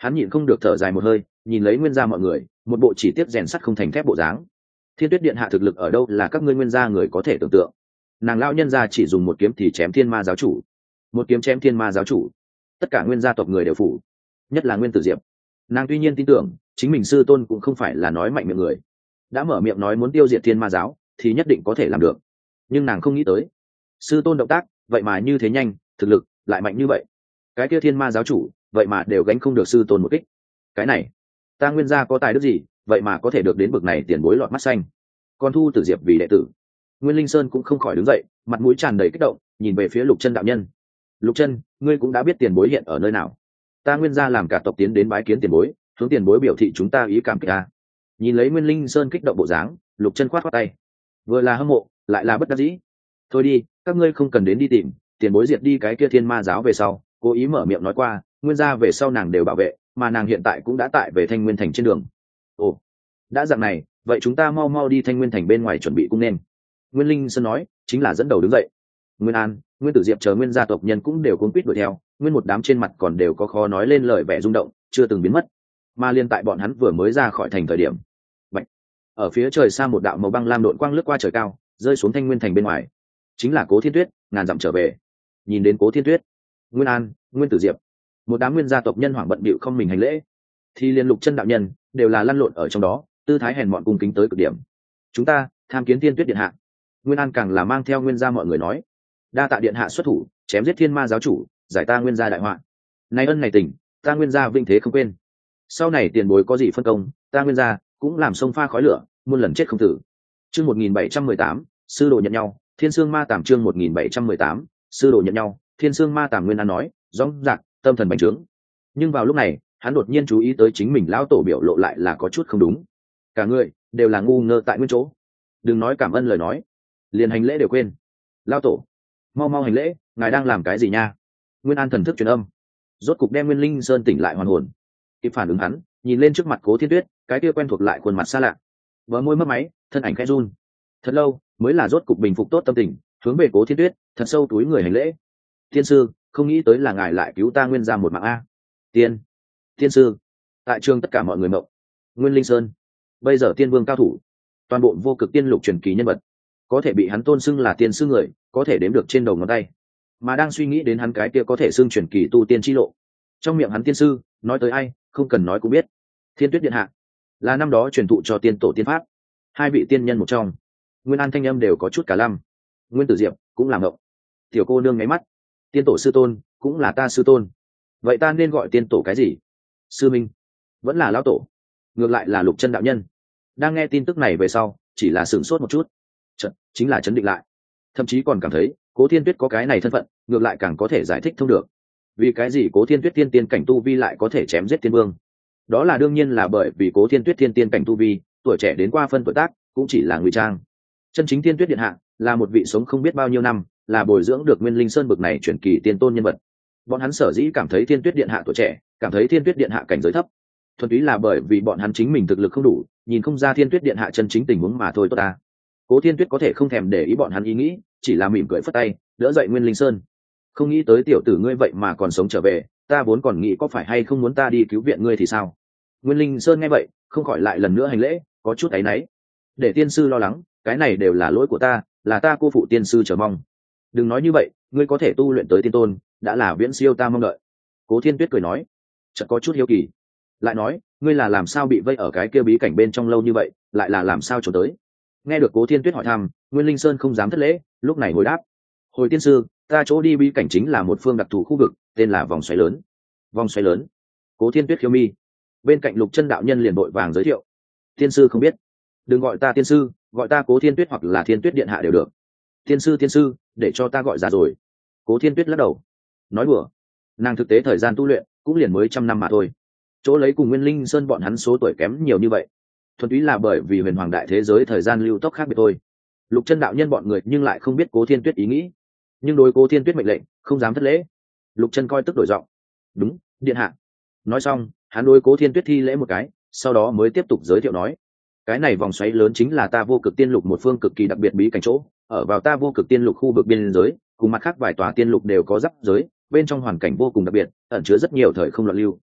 Hắn nhịn không được thở dài một hơi, nhìn lấy nguyên gia mọi người, một bộ chỉ tiếc rèn sắt không thành thép bộ dáng. Thiên Tuyết điện hạ thực lực ở đâu là các ngươi nguyên gia người có thể tưởng tượng. Nàng lão nhân gia chỉ dùng một kiếm thì chém thiên ma giáo chủ, một kiếm chém thiên ma giáo chủ, tất cả nguyên gia tộc người đều phủ, nhất là Nguyên Tử Diệp. Nàng tuy nhiên tin tưởng chính mình sư tôn cũng không phải là nói mạnh miệng người, đã mở miệng nói muốn tiêu diệt thiên ma giáo thì nhất định có thể làm được, nhưng nàng không nghĩ tới sư tôn động tác vậy mà như thế nhanh, thực lực lại mạnh như vậy. Cái kia thiên ma giáo chủ vậy mà đều gánh không được sư tôn một kích. Cái này ta nguyên gia có tài đức gì vậy mà có thể được đến bực này tiền bối lọt mắt xanh, còn thu Tử Diệp vì đệ tử. Nguyên Linh Sơn cũng không khỏi đứng dậy, mặt mũi tràn đầy kích động, nhìn về phía Lục Chân đạo nhân. Lục Chân, ngươi cũng đã biết tiền bối hiện ở nơi nào. Ta nguyên gia làm cả tộc tiến đến bái kiến tiền bối, hướng tiền bối biểu thị chúng ta ý cảm kích ta. Nhìn lấy Nguyên Linh Sơn kích động bộ dáng, Lục Chân khoát khoát tay, vừa là hâm mộ lại là bất đắc dĩ. Thôi đi, các ngươi không cần đến đi tìm tiền bối diệt đi cái kia thiên ma giáo về sau, cố ý mở miệng nói qua nguyên gia về sau nàng đều bảo vệ, mà nàng hiện tại cũng đã tại về Thanh Nguyên thành trên đường. Ồ, đã dạng này, vậy chúng ta mau mau đi Thanh Nguyên thành bên ngoài chuẩn bị cung nên. Nguyên Linh Sơn nói, chính là dẫn đầu đứng dậy. Nguyên An, Nguyên Tử Diệp chờ nguyên gia tộc nhân cũng đều cuống quýt đuổi theo, nguyên một đám trên mặt còn đều có khó nói lên lời vẻ rung động, chưa từng biến mất. Mà liên tại bọn hắn vừa mới ra khỏi thành thời điểm, bạch, ở phía trời xa một đạo màu băng lam độn quang lướt qua trời cao, rơi xuống Thanh Nguyên thành bên ngoài. Chính là Cố Thiên Tuyết, ngàn dặm trở về. Nhìn đến Cố Thiên Tuyết, Nguyên An, Nguyên Tử Diệp, một đám nguyên gia tộc nhân hoảng bận bịu không mình hành lễ, thì liên Lục Chân đạo nhân đều là lăn lộn ở trong đó, tư thái hèn mọn cung kính tới cực điểm. Chúng ta tham kiến Thiên Tuyết điện hạ. Nguyên An càng là mang theo nguyên gia mọi người nói, đa tạ điện hạ xuất thủ chém giết thiên ma giáo chủ, giải ta nguyên gia đại họa. Này ân này tình, ta nguyên gia vinh thế không quên. Sau này tiền bối có gì phân công, ta nguyên gia cũng làm sông pha khói lửa, muôn lần chết không tử. Chương 1718, sư đồ nhận nhau, Thiên Sương Ma Tàm. Chương 1718, sư đồ nhận nhau, Thiên Sương Ma Tàm. Nguyên An nói, rõ ràng tâm thần bành trướng. Nhưng vào lúc này, hắn đột nhiên chú ý tới chính mình lão tổ biểu lộ lại là có chút không đúng. Cả người đều là ngu ngơ tại nguyên chỗ, đừng nói cảm ơn lời nói, liền hành lễ đều quên. Lão tổ, mau mau hành lễ, ngài đang làm cái gì nha? Nguyên An thần thức truyền âm, rốt cục đem Nguyên Linh Sơn tỉnh lại hoàn hồn. Kịp phản ứng hắn, nhìn lên trước mặt Cố Thiên Tuyết, cái kia quen thuộc lại khuôn mặt xa lạ, vỡ môi mất máy, thân ảnh khẽ run. Thật lâu mới là rốt cục bình phục tốt tâm tình, hướng về Cố Thiên Tuyết thật sâu túi người hành lễ. Tiên sư, không nghĩ tới là ngài lại cứu ta nguyên gia một mạng a. Tiên sư. Tại trường tất cả mọi người mộng. Nguyên Linh Sơn bây giờ tiên vương cao thủ, toàn bộ vô cực tiên lục truyền kỳ nhân vật, có thể bị hắn tôn xưng là tiên sư người có thể đếm được trên đầu ngón tay. Mà đang suy nghĩ đến hắn cái kia có thể xưng truyền kỳ tu tiên chi lộ, trong miệng hắn tiên sư nói tới ai không cần nói cũng biết. Thiên Tuyết điện hạ là năm đó truyền thụ cho tiên tổ tiên pháp, hai vị tiên nhân một trong. Nguyên An thanh âm đều có chút cả lăm. Nguyên Tử Diệp cũng làm ngộng. Tiểu cô nương ngáy mắt, tiên tổ sư tôn cũng là ta sư tôn, vậy ta nên gọi tiên tổ cái gì? Sư minh vẫn là lão tổ? Ngược lại là Lục Chân đạo nhân đang nghe tin tức này về sau chỉ là sửng sốt một chút, chính là chấn định lại, thậm chí còn cảm thấy Cố Thiên Tuyết có cái này thân phận ngược lại càng có thể giải thích thông được. Vì cái gì Cố Thiên Tuyết tiên tiên cảnh tu vi lại có thể chém giết tiên vương? Đó là đương nhiên là bởi vì Cố Thiên Tuyết tiên tiên cảnh tu vi, tuổi trẻ đến qua phân tuổi tác cũng chỉ là ngụy trang. Chân chính Thiên Tuyết điện hạ là một vị sống không biết bao nhiêu năm, là bồi dưỡng được Nguyên Linh Sơn bực này truyền kỳ tiên tôn nhân vật. Bọn hắn sở dĩ cảm thấy Thiên Tuyết điện hạ tuổi trẻ, cảm thấy Thiên Tuyết điện hạ cảnh giới thấp, thuần túy là bởi vì bọn hắn chính mình thực lực không đủ, nhìn không ra Thiên Tuyết điện hạ chân chính tình huống mà thôi. Tốt ta. Cố Thiên Tuyết có thể không thèm để ý bọn hắn ý nghĩ, chỉ là mỉm cười phất tay đỡ dậy Nguyên Linh Sơn. Không nghĩ tới tiểu tử ngươi vậy mà còn sống trở về, ta vốn còn nghĩ có phải hay không muốn ta đi cứu viện ngươi thì sao. Nguyên Linh Sơn nghe vậy không khỏi lại lần nữa hành lễ, có chút áy náy. Để tiên sư lo lắng, cái này đều là lỗi của ta, là ta cô phụ tiên sư chờ mong. Đừng nói như vậy, ngươi có thể tu luyện tới tiên tôn đã là viễn siêu ta mong đợi. Cố Thiên Tuyết cười nói, chợt có chút hiếu kỳ, lại nói, ngươi là làm sao bị vây ở cái kia bí cảnh bên trong lâu như vậy, lại là làm sao trốn tới? Nghe được Cố Thiên Tuyết hỏi thăm, Nguyên Linh Sơn không dám thất lễ, lúc này hồi đáp, hồi tiên sư, ta chỗ đi bí cảnh chính là một phương đặc thù khu vực, tên là vòng xoáy lớn. Vòng xoáy lớn? Cố Thiên Tuyết khiêu mi. Bên cạnh Lục Chân đạo nhân liền vội vàng giới thiệu, tiên sư không biết, đừng gọi ta tiên sư, gọi ta Cố Thiên Tuyết hoặc là Thiên Tuyết điện hạ đều được. Tiên sư, để cho ta gọi ra rồi. Cố Thiên Tuyết lắc đầu, nói đùa, nàng thực tế thời gian tu luyện cũng liền mới 100 năm mà thôi, chỗ lấy cùng Nguyên Linh Sơn bọn hắn số tuổi kém nhiều như vậy, thuần túy là bởi vì huyền hoàng đại thế giới thời gian lưu tốc khác biệt thôi. Lục Chân đạo nhân bọn người nhưng lại không biết Cố Thiên Tuyết ý nghĩ, nhưng đối Cố Thiên Tuyết mệnh lệnh không dám thất lễ. Lục Chân coi tức đổi giọng, đúng, điện hạ. Nói xong hắn đối Cố Thiên Tuyết thi lễ một cái, sau đó mới tiếp tục giới thiệu nói, cái này vòng xoáy lớn chính là ta vô cực tiên lục một phương cực kỳ đặc biệt bí cảnh chỗ, ở vào ta vô cực tiên lục khu vực biên giới, cùng mặt khác vài tòa tiên lục đều có giáp giới, bên trong hoàn cảnh vô cùng đặc biệt, ẩn chứa rất nhiều thời không loạn lưu.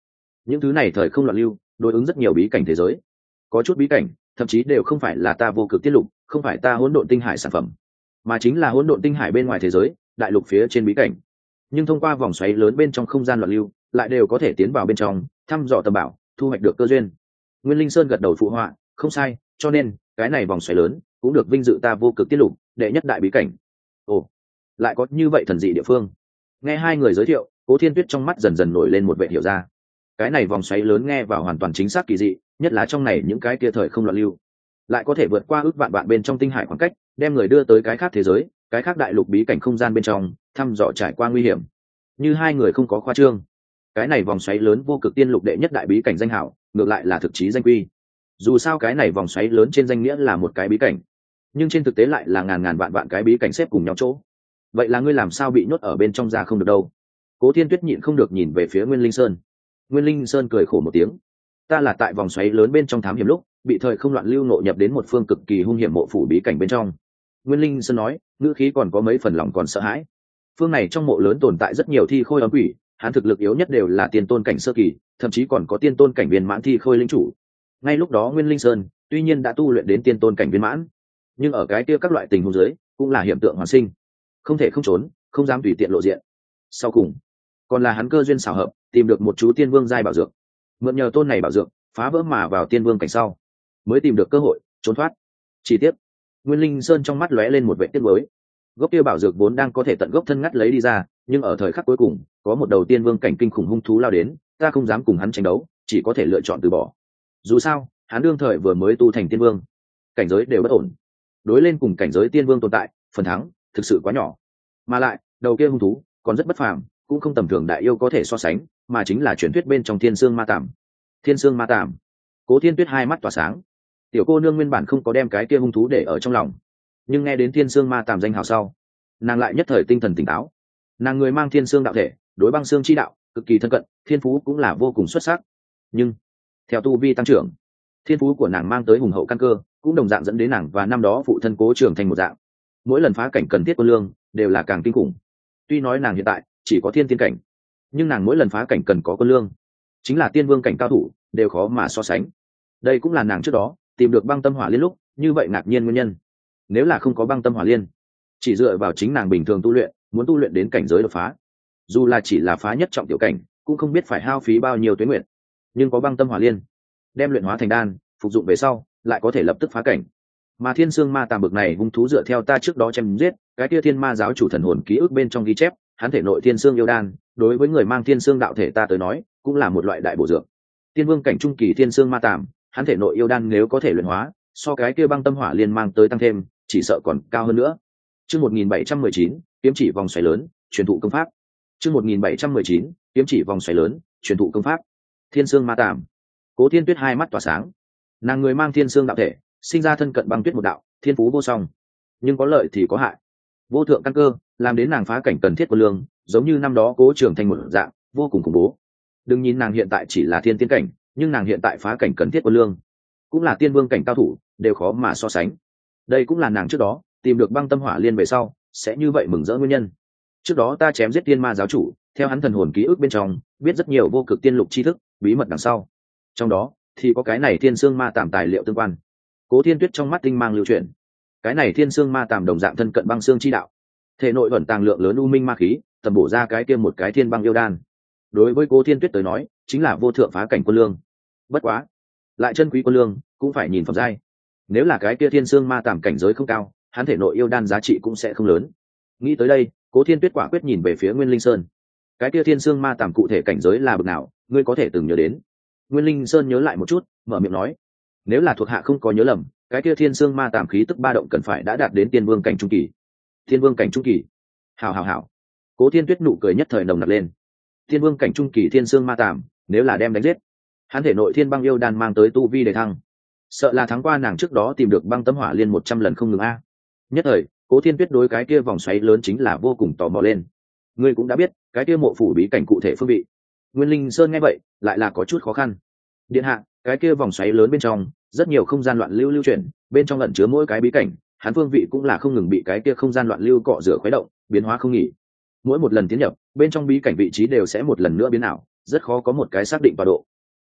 những thứ này thời không loạn lưu đối ứng rất nhiều bí cảnh thế giới. Có chút bí cảnh thậm chí đều không phải là ta vô cực tiết lục, không phải ta hỗn độn tinh hải sản phẩm, mà chính là hỗn độn tinh hải bên ngoài thế giới, đại lục phía trên bí cảnh. Nhưng thông qua vòng xoáy lớn bên trong không gian loạn lưu, lại đều có thể tiến vào bên trong, thăm dò tầm bảo, thu hoạch được cơ duyên. Nguyên Linh Sơn gật đầu phụ họa, không sai, cho nên cái này vòng xoáy lớn cũng được vinh dự ta vô cực tiết lục đệ nhất đại bí cảnh. Ồ, lại có như vậy thần dị địa phương. Nghe hai người giới thiệu, Cố Thiên Tuyết trong mắt dần dần nổi lên một vẻ hiểu ra. Cái này vòng xoáy lớn nghe vào hoàn toàn chính xác kỳ dị, nhất là trong này những cái kia thời không loạn lưu, lại có thể vượt qua ước vạn bên trong tinh hải khoảng cách, đem người đưa tới cái khác thế giới, cái khác đại lục bí cảnh không gian bên trong, thăm dò trải qua nguy hiểm. Như hai người không có khoa trương, cái này vòng xoáy lớn vô cực tiên lục đệ nhất đại bí cảnh danh hảo, ngược lại là thực chí danh quy. Dù sao cái này vòng xoáy lớn trên danh nghĩa là một cái bí cảnh, nhưng trên thực tế lại là ngàn vạn cái bí cảnh xếp cùng nhau chỗ. Vậy là ngươi làm sao bị nhốt ở bên trong ra không được đâu? Cố Thiên Tuyết nhịn không được nhìn về phía Nguyên Linh Sơn. Nguyên Linh Sơn cười khổ một tiếng, ta là tại vòng xoáy lớn bên trong thám hiểm lúc bị thời không loạn lưu ngộ nhập đến một phương cực kỳ hung hiểm mộ phủ bí cảnh bên trong. Nguyên Linh Sơn nói, ngữ khí còn có mấy phần lòng còn sợ hãi. Phương này trong mộ lớn tồn tại rất nhiều thi khôi ấm quỷ, hắn thực lực yếu nhất đều là tiên tôn cảnh sơ kỳ, thậm chí còn có tiên tôn cảnh viên mãn thi khôi linh chủ. Ngay lúc đó Nguyên Linh Sơn tuy nhiên đã tu luyện đến tiên tôn cảnh viên mãn, nhưng ở cái kia các loại tình huống dưới cũng là hiện tượng hoàn sinh, không thể không trốn, không dám tùy tiện lộ diện. Sau cùng còn là hắn cơ duyên xảo hợp tìm được một chú tiên vương giai bảo dược, mượn nhờ tôn này bảo dược phá vỡ mà vào tiên vương cảnh sau, mới tìm được cơ hội trốn thoát. Chỉ tiếc Nguyên Linh Sơn trong mắt lóe lên một vẻ tiếc nuối. Gốc kia bảo dược vốn đang có thể tận gốc thân ngắt lấy đi ra, nhưng ở thời khắc cuối cùng có một đầu tiên vương cảnh kinh khủng hung thú lao đến, ta không dám cùng hắn tranh đấu, chỉ có thể lựa chọn từ bỏ. Dù sao hắn đương thời vừa mới tu thành tiên vương, cảnh giới đều bất ổn, đối lên cùng cảnh giới tiên vương tồn tại, phần thắng thực sự quá nhỏ. Mà lại đầu kia hung thú còn rất bất phàm, cũng không tầm thường đại yêu có thể so sánh, mà chính là truyền thuyết bên trong Thiên Sương Ma Tạm. Thiên Sương Ma Tạm. Cố Thiên Tuyết hai mắt tỏa sáng. Tiểu cô nương nguyên bản không có đem cái kia hung thú để ở trong lòng, nhưng nghe đến Thiên Sương Ma Tạm danh hào sau, nàng lại nhất thời tinh thần tỉnh táo. Nàng người mang thiên sương đạo thể, đối băng xương chi đạo cực kỳ thân cận, thiên phú cũng là vô cùng xuất sắc. Nhưng theo tu vi tăng trưởng, thiên phú của nàng mang tới hùng hậu căn cơ, cũng đồng dạng dẫn đến nàng và năm đó phụ thân Cố Trường thành một dạng, mỗi lần phá cảnh cần thiết quân lương đều là càng kinh khủng. Tuy nói nàng hiện tại chỉ có thiên tiên cảnh, nhưng nàng mỗi lần phá cảnh cần có quân lương, chính là tiên vương cảnh cao thủ đều khó mà so sánh. Đây cũng là nàng trước đó tìm được băng tâm hỏa liên lúc như vậy ngạc nhiên nguyên nhân. Nếu là không có băng tâm hỏa liên, chỉ dựa vào chính nàng bình thường tu luyện, muốn tu luyện đến cảnh giới đột phá, dù là chỉ là phá nhất trọng tiểu cảnh, cũng không biết phải hao phí bao nhiêu tuế nguyện. Nhưng có băng tâm hỏa liên, đem luyện hóa thành đan, phục dụng về sau lại có thể lập tức phá cảnh. Mà Thiên Sương Ma Tàm bực này hung thú, dựa theo ta trước đó chém giết cái kia Thiên Ma giáo chủ thần hồn ký ức bên trong ghi chép, hắn thể nội Thiên Sương yêu đan, đối với người mang Thiên Sương đạo thể ta tới nói, cũng là một loại đại bổ dược. Tiên vương cảnh trung kỳ Thiên Sương Ma Tàm, hắn thể nội yêu đan nếu có thể luyện hóa, so cái kia băng tâm hỏa liên mang tới tăng thêm, chỉ sợ còn cao hơn nữa. Chương 1719, kiếm chỉ vòng xoáy lớn, truyền thụ công pháp. Chương 1719, kiếm chỉ vòng xoáy lớn, truyền thụ công pháp. Thiên Sương Ma Tàm. Cố Thiên Tuyết hai mắt tỏa sáng. Nàng người mang Thiên Sương đạo thể, sinh ra thân cận băng tuyết một đạo, thiên phú vô song, nhưng có lợi thì có hại. Vô thượng căn cơ làm đến nàng phá cảnh cần thiết của lương, giống như năm đó Cố Trường thành một dạng, vô cùng khủng bố. Đừng nhìn nàng hiện tại chỉ là thiên tiên cảnh, nhưng nàng hiện tại phá cảnh cần thiết của lương, cũng là tiên vương cảnh cao thủ, đều khó mà so sánh. Đây cũng là nàng trước đó tìm được băng tâm hỏa liên về sau sẽ như vậy mừng rỡ nguyên nhân. Trước đó ta chém giết Tiên Ma giáo chủ, theo hắn thần hồn ký ức bên trong biết rất nhiều vô cực tiên lục tri thức bí mật đằng sau, trong đó thì có cái này Thiên Sương Ma Tàm tài liệu tương quan. Cố Thiên Tuyết trong mắt tinh mang lưu chuyển, cái này Thiên Sương Ma Tàm đồng dạng thân cận băng xương chi đạo, thể nội ẩn tàng lượng lớn u minh ma khí, tầm bổ ra cái kia một cái thiên băng yêu đan. Đối với Cố Thiên Tuyết tới nói chính là vô thượng phá cảnh quân lương. Bất quá lại chân quý quân lương cũng phải nhìn phẩm giai, nếu là cái kia Thiên Sương Ma Tàm cảnh giới không cao, hắn thể nội yêu đan giá trị cũng sẽ không lớn. Nghĩ tới đây, Cố Thiên Tuyết quả quyết nhìn về phía Nguyên Linh Sơn. Cái kia Thiên Sương Ma Tàm cụ thể cảnh giới là bậc nào, ngươi có thể từng nhớ đến? Nguyên Linh Sơn nhớ lại một chút, mở miệng nói, nếu là thuộc hạ không có nhớ lầm, cái kia Thiên Sương Ma Tàm khí tức ba động cần phải đã đạt đến tiên vương cảnh trung kỳ. Tiên vương cảnh trung kỳ? Hảo hảo hảo. Cố Thiên Tuyết nụ cười nhất thời nồng nặc lên. Tiên vương cảnh trung kỳ Thiên Sương Ma Tàm, nếu là đem đánh giết, hắn thể nội thiên băng yêu đan mang tới tu vi để thăng, sợ là thắng qua nàng trước đó tìm được băng tâm hỏa liên 100 lần không ngừng a. Nhất thời Cố Thiên Tuyết đối cái kia vòng xoáy lớn chính là vô cùng tò mò lên. Ngươi cũng đã biết cái kia mộ phủ bí cảnh cụ thể phương vị. Nguyên Linh Sơn nghe vậy lại là có chút khó khăn. Điện hạ, cái kia vòng xoáy lớn bên trong rất nhiều không gian loạn lưu chuyển, bên trong ẩn chứa mỗi cái bí cảnh, hắn phương vị cũng là không ngừng bị cái kia không gian loạn lưu cọ rửa khuấy động, biến hóa không nghỉ. Mỗi một lần tiến nhập, bên trong bí cảnh vị trí đều sẽ một lần nữa biến ảo, rất khó có một cái xác định vào độ,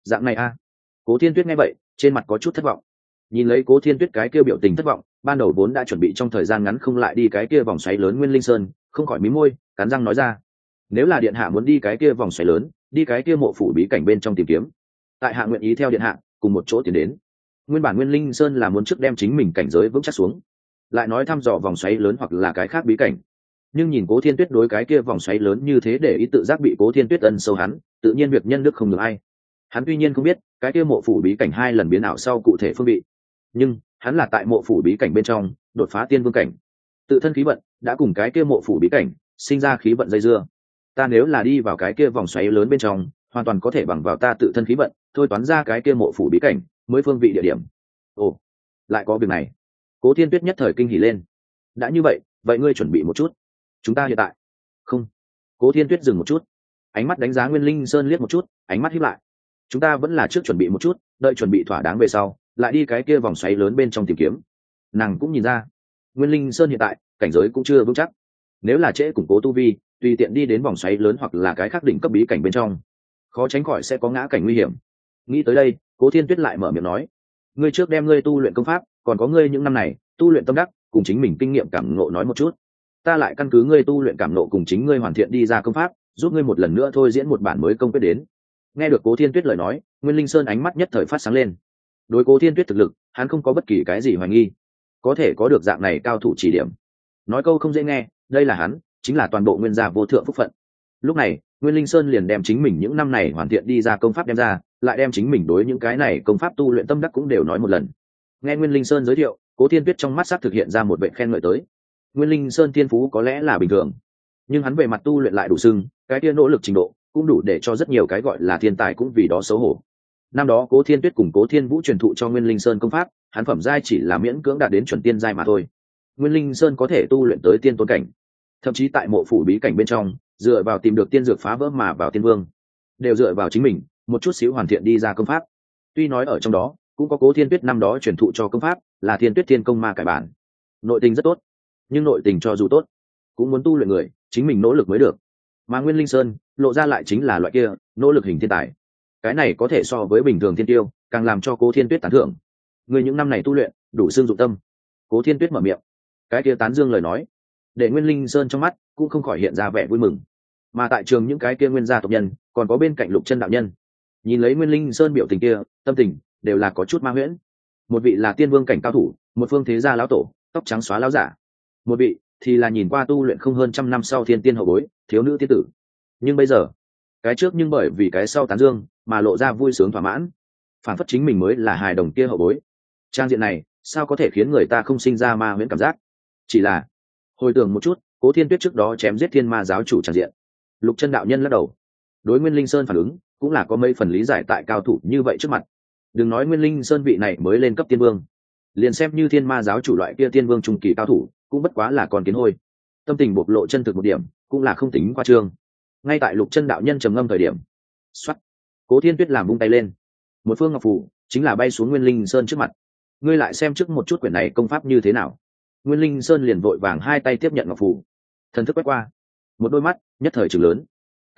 Dạng này a. Cố Thiên Tuyết nghe vậy trên mặt có chút thất vọng. Nhìn lấy Cố Thiên Tuyết cái kia biểu tình thất vọng, ban đầu vốn đã chuẩn bị trong thời gian ngắn không lại đi cái kia vòng xoáy lớn Nguyên Linh Sơn, không khỏi mím môi cắn răng nói ra, nếu là điện hạ muốn đi cái kia vòng xoáy lớn, đi cái kia mộ phủ bí cảnh bên trong tìm kiếm, tại hạ nguyện ý theo điện hạ cùng một chỗ tiến đến. Nguyên bản Nguyên Linh Sơn là muốn trước đem chính mình cảnh giới vững chắc xuống, lại nói thăm dò vòng xoáy lớn hoặc là cái khác bí cảnh. Nhưng nhìn Cố Thiên Tuyết đối cái kia vòng xoáy lớn như thế để ý tự giác bị Cố Thiên Tuyết ân sâu hắn, tự nhiên việc nhân đức không được ai. Hắn tuy nhiên không biết cái kia mộ phủ bí cảnh 2 lần biến ảo sau cụ thể phương vị, nhưng hắn là tại mộ phủ bí cảnh bên trong đột phá tiên vương cảnh, tự thân khí vận đã cùng cái kia mộ phủ bí cảnh sinh ra khí vận dây dưa. Ta nếu là đi vào cái kia vòng xoáy lớn bên trong, hoàn toàn có thể bằng vào ta tự thân khí vận thôi toán ra cái kia mộ phủ bí cảnh mới phương vị địa điểm. Ồ, lại có việc này. Cố Thiên Tuyết nhất thời kinh hỉ lên. Đã như vậy, vậy ngươi chuẩn bị một chút. Chúng ta hiện tại. Không. Cố Thiên Tuyết dừng một chút, ánh mắt đánh giá Nguyên Linh Sơn liếc một chút, ánh mắt híp lại. Chúng ta vẫn là trước chuẩn bị một chút, đợi chuẩn bị thỏa đáng về sau, lại đi cái kia vòng xoáy lớn bên trong tìm kiếm. Nàng cũng nhìn ra, Nguyên Linh Sơn hiện tại cảnh giới cũng chưa vững chắc, nếu là trễ củng cố tu vi, tùy tiện đi đến vòng xoáy lớn hoặc là cái khác đỉnh cấp bí cảnh bên trong, khó tránh khỏi sẽ có ngã cảnh nguy hiểm. Nghĩ tới đây, Cố Thiên Tuyết lại mở miệng nói, ngươi trước đem ngươi tu luyện công pháp, còn có ngươi những năm này tu luyện tâm đắc cùng chính mình kinh nghiệm cảm ngộ nói một chút, ta lại căn cứ ngươi tu luyện cảm ngộ cùng chính ngươi hoàn thiện đi ra công pháp, giúp ngươi một lần nữa thôi diễn một bản mới công quyết đến. Nghe được Cố Thiên Tuyết lời nói, Nguyên Linh Sơn ánh mắt nhất thời phát sáng lên. Đối Cố Thiên Tuyết thực lực, hắn không có bất kỳ cái gì hoài nghi, có thể có được dạng này cao thủ chỉ điểm, nói câu không dễ nghe, đây là hắn chính là toàn bộ Nguyên gia vô thượng phúc phận. Lúc này Nguyên Linh Sơn liền đem chính mình những năm này hoàn thiện đi ra công pháp đem ra, lại đem chính mình đối những cái này công pháp tu luyện tâm đắc cũng đều nói một lần. Nghe Nguyên Linh Sơn giới thiệu, Cố Thiên Tuyết trong mắt sắc thực hiện ra một vẻ khen ngợi tới. Nguyên Linh Sơn thiên phú có lẽ là bình thường, nhưng hắn về mặt tu luyện lại đủ sưng, cái kia nỗ lực trình độ cũng đủ để cho rất nhiều cái gọi là thiên tài cũng vì đó xấu hổ. Năm đó Cố Thiên Tuyết cùng Cố Thiên Vũ truyền thụ cho Nguyên Linh Sơn công pháp, hắn phẩm giai chỉ là miễn cưỡng đạt đến chuẩn tiên giai mà thôi. Nguyên Linh Sơn có thể tu luyện tới tiên tôn cảnh, thậm chí tại mộ phủ bí cảnh bên trong, dựa vào tìm được tiên dược phá vỡ mà vào tiên vương, đều dựa vào chính mình một chút xíu hoàn thiện đi ra công pháp. Tuy nói ở trong đó cũng có Cố Thiên Tuyết năm đó truyền thụ cho công pháp là Thiên Tuyết Thiên Công Ma cải bản, nội tình rất tốt, nhưng nội tình cho dù tốt, cũng muốn tu luyện người chính mình nỗ lực mới được. Mà Nguyên Linh Sơn lộ ra lại chính là loại kia nỗ lực hình thiên tài, cái này có thể so với bình thường thiên tiêu, càng làm cho Cố Thiên Tuyết tán thưởng. Người những năm này tu luyện đủ xương dụng tâm. Cố Thiên Tuyết mở miệng, cái kia tán dương lời nói để Nguyên Linh Sơn trong mắt cũng không khỏi hiện ra vẻ vui mừng. Mà tại trường những cái kia nguyên gia tộc nhân, còn có bên cạnh Lục Chân đạo nhân, nhìn lấy Nguyên Linh Sơn biểu tình kia, tâm tình đều là có chút ma huyễn. Một vị là tiên vương cảnh cao thủ, một phương thế gia lão tổ, tóc trắng xóa lão giả; một vị thì là nhìn qua tu luyện không hơn trăm năm sau thiên tiên hậu bối, thiếu nữ tiên tử. Nhưng bây giờ, cái trước nhưng bởi vì cái sau tán dương mà lộ ra vui sướng thỏa mãn, phản phất chính mình mới là hài đồng kia hậu bối. Trang diện này sao có thể khiến người ta không sinh ra ma huyễn cảm giác? Chỉ là hồi tưởng một chút Cố Thiên Tuyết trước đó chém giết thiên ma giáo chủ trang diện, Lục Chân đạo nhân lắc đầu. Đối Nguyên Linh Sơn phản ứng cũng là có mấy phần lý giải tại cao thủ như vậy trước mặt. Đừng nói Nguyên Linh Sơn vị này mới lên cấp tiên vương, liền xem như thiên ma giáo chủ loại kia tiên vương trung kỳ cao thủ, cũng bất quá là con kiến hôi. Tâm tình bộc lộ chân thực một điểm, cũng là không tính qua trương. Ngay tại Lục Chân đạo nhân trầm ngâm thời điểm, xoắt, Cố Thiên Tuyết làm vung tay lên, một phương ngọc phù chính là bay xuống Nguyên Linh Sơn trước mặt. Ngươi lại xem trước một chút quyển này công pháp như thế nào. Nguyên Linh Sơn liền vội vàng hai tay tiếp nhận ngọc phù, thần thức quét qua, một đôi mắt nhất thời trừng lớn.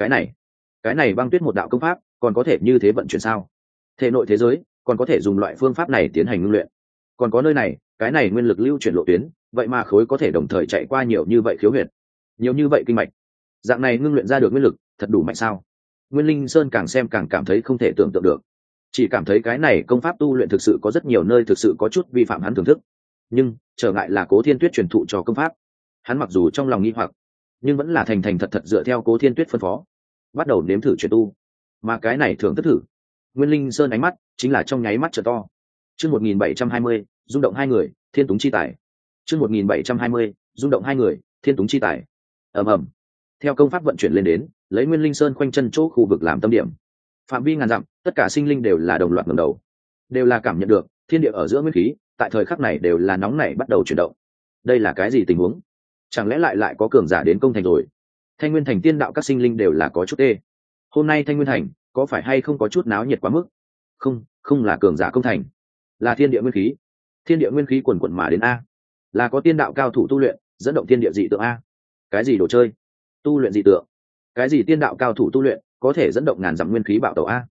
Cái này băng tuyết một đạo công pháp còn có thể như thế vận chuyển sao? Thể nội thế giới còn có thể dùng loại phương pháp này tiến hành ngưng luyện, còn có nơi này cái này nguyên lực lưu chuyển lộ tuyến, vậy mà khối có thể đồng thời chạy qua nhiều như vậy khiếu huyệt, nhiều như vậy kinh mạch, dạng này ngưng luyện ra được nguyên lực thật đủ mạnh sao? Nguyên Linh Sơn càng xem càng cảm thấy không thể tưởng tượng được, chỉ cảm thấy cái này công pháp tu luyện thực sự có rất nhiều nơi thực sự có chút vi phạm hắn thưởng thức. Nhưng trở ngại là Cố Thiên Tuyết truyền thụ cho công pháp, hắn mặc dù trong lòng nghi hoặc, nhưng vẫn là thành thành thật thật dựa theo Cố Thiên Tuyết phân phó, bắt đầu nếm thử truyền tu. Mà cái này thưởng thức thử, Nguyên Linh Sơn ánh mắt chính là trong nháy mắt trợ to. Chương 1720, rung động hai người, thiên túng chi tài. Chương 1720, rung động hai người, thiên túng chi tài. Ầm ầm. Theo công pháp vận chuyển lên đến, lấy Nguyên Linh Sơn khoanh chân chỗ khu vực làm tâm điểm, phạm vi ngàn dặm, tất cả sinh linh đều là đồng loạt ngẩng đầu, đều là cảm nhận được thiên địa ở giữa nguyên khí tại thời khắc này đều là nóng nảy bắt đầu chuyển động. Đây là cái gì tình huống? Chẳng lẽ lại có cường giả đến công thành rồi? Thanh Nguyên Thành tiên đạo các sinh linh đều là có chút tê. Hôm nay Thanh Nguyên Thành có phải hay không có chút náo nhiệt quá mức? Không là cường giả công thành, là thiên địa nguyên khí. Thiên địa nguyên khí quần quần mà đến a. Là có tiên đạo cao thủ tu luyện, dẫn động thiên địa dị tượng a. Cái gì đồ chơi? Tu luyện dị tượng? Cái gì tiên đạo cao thủ tu luyện có thể dẫn động ngàn dặm nguyên khí bạo tẩu a?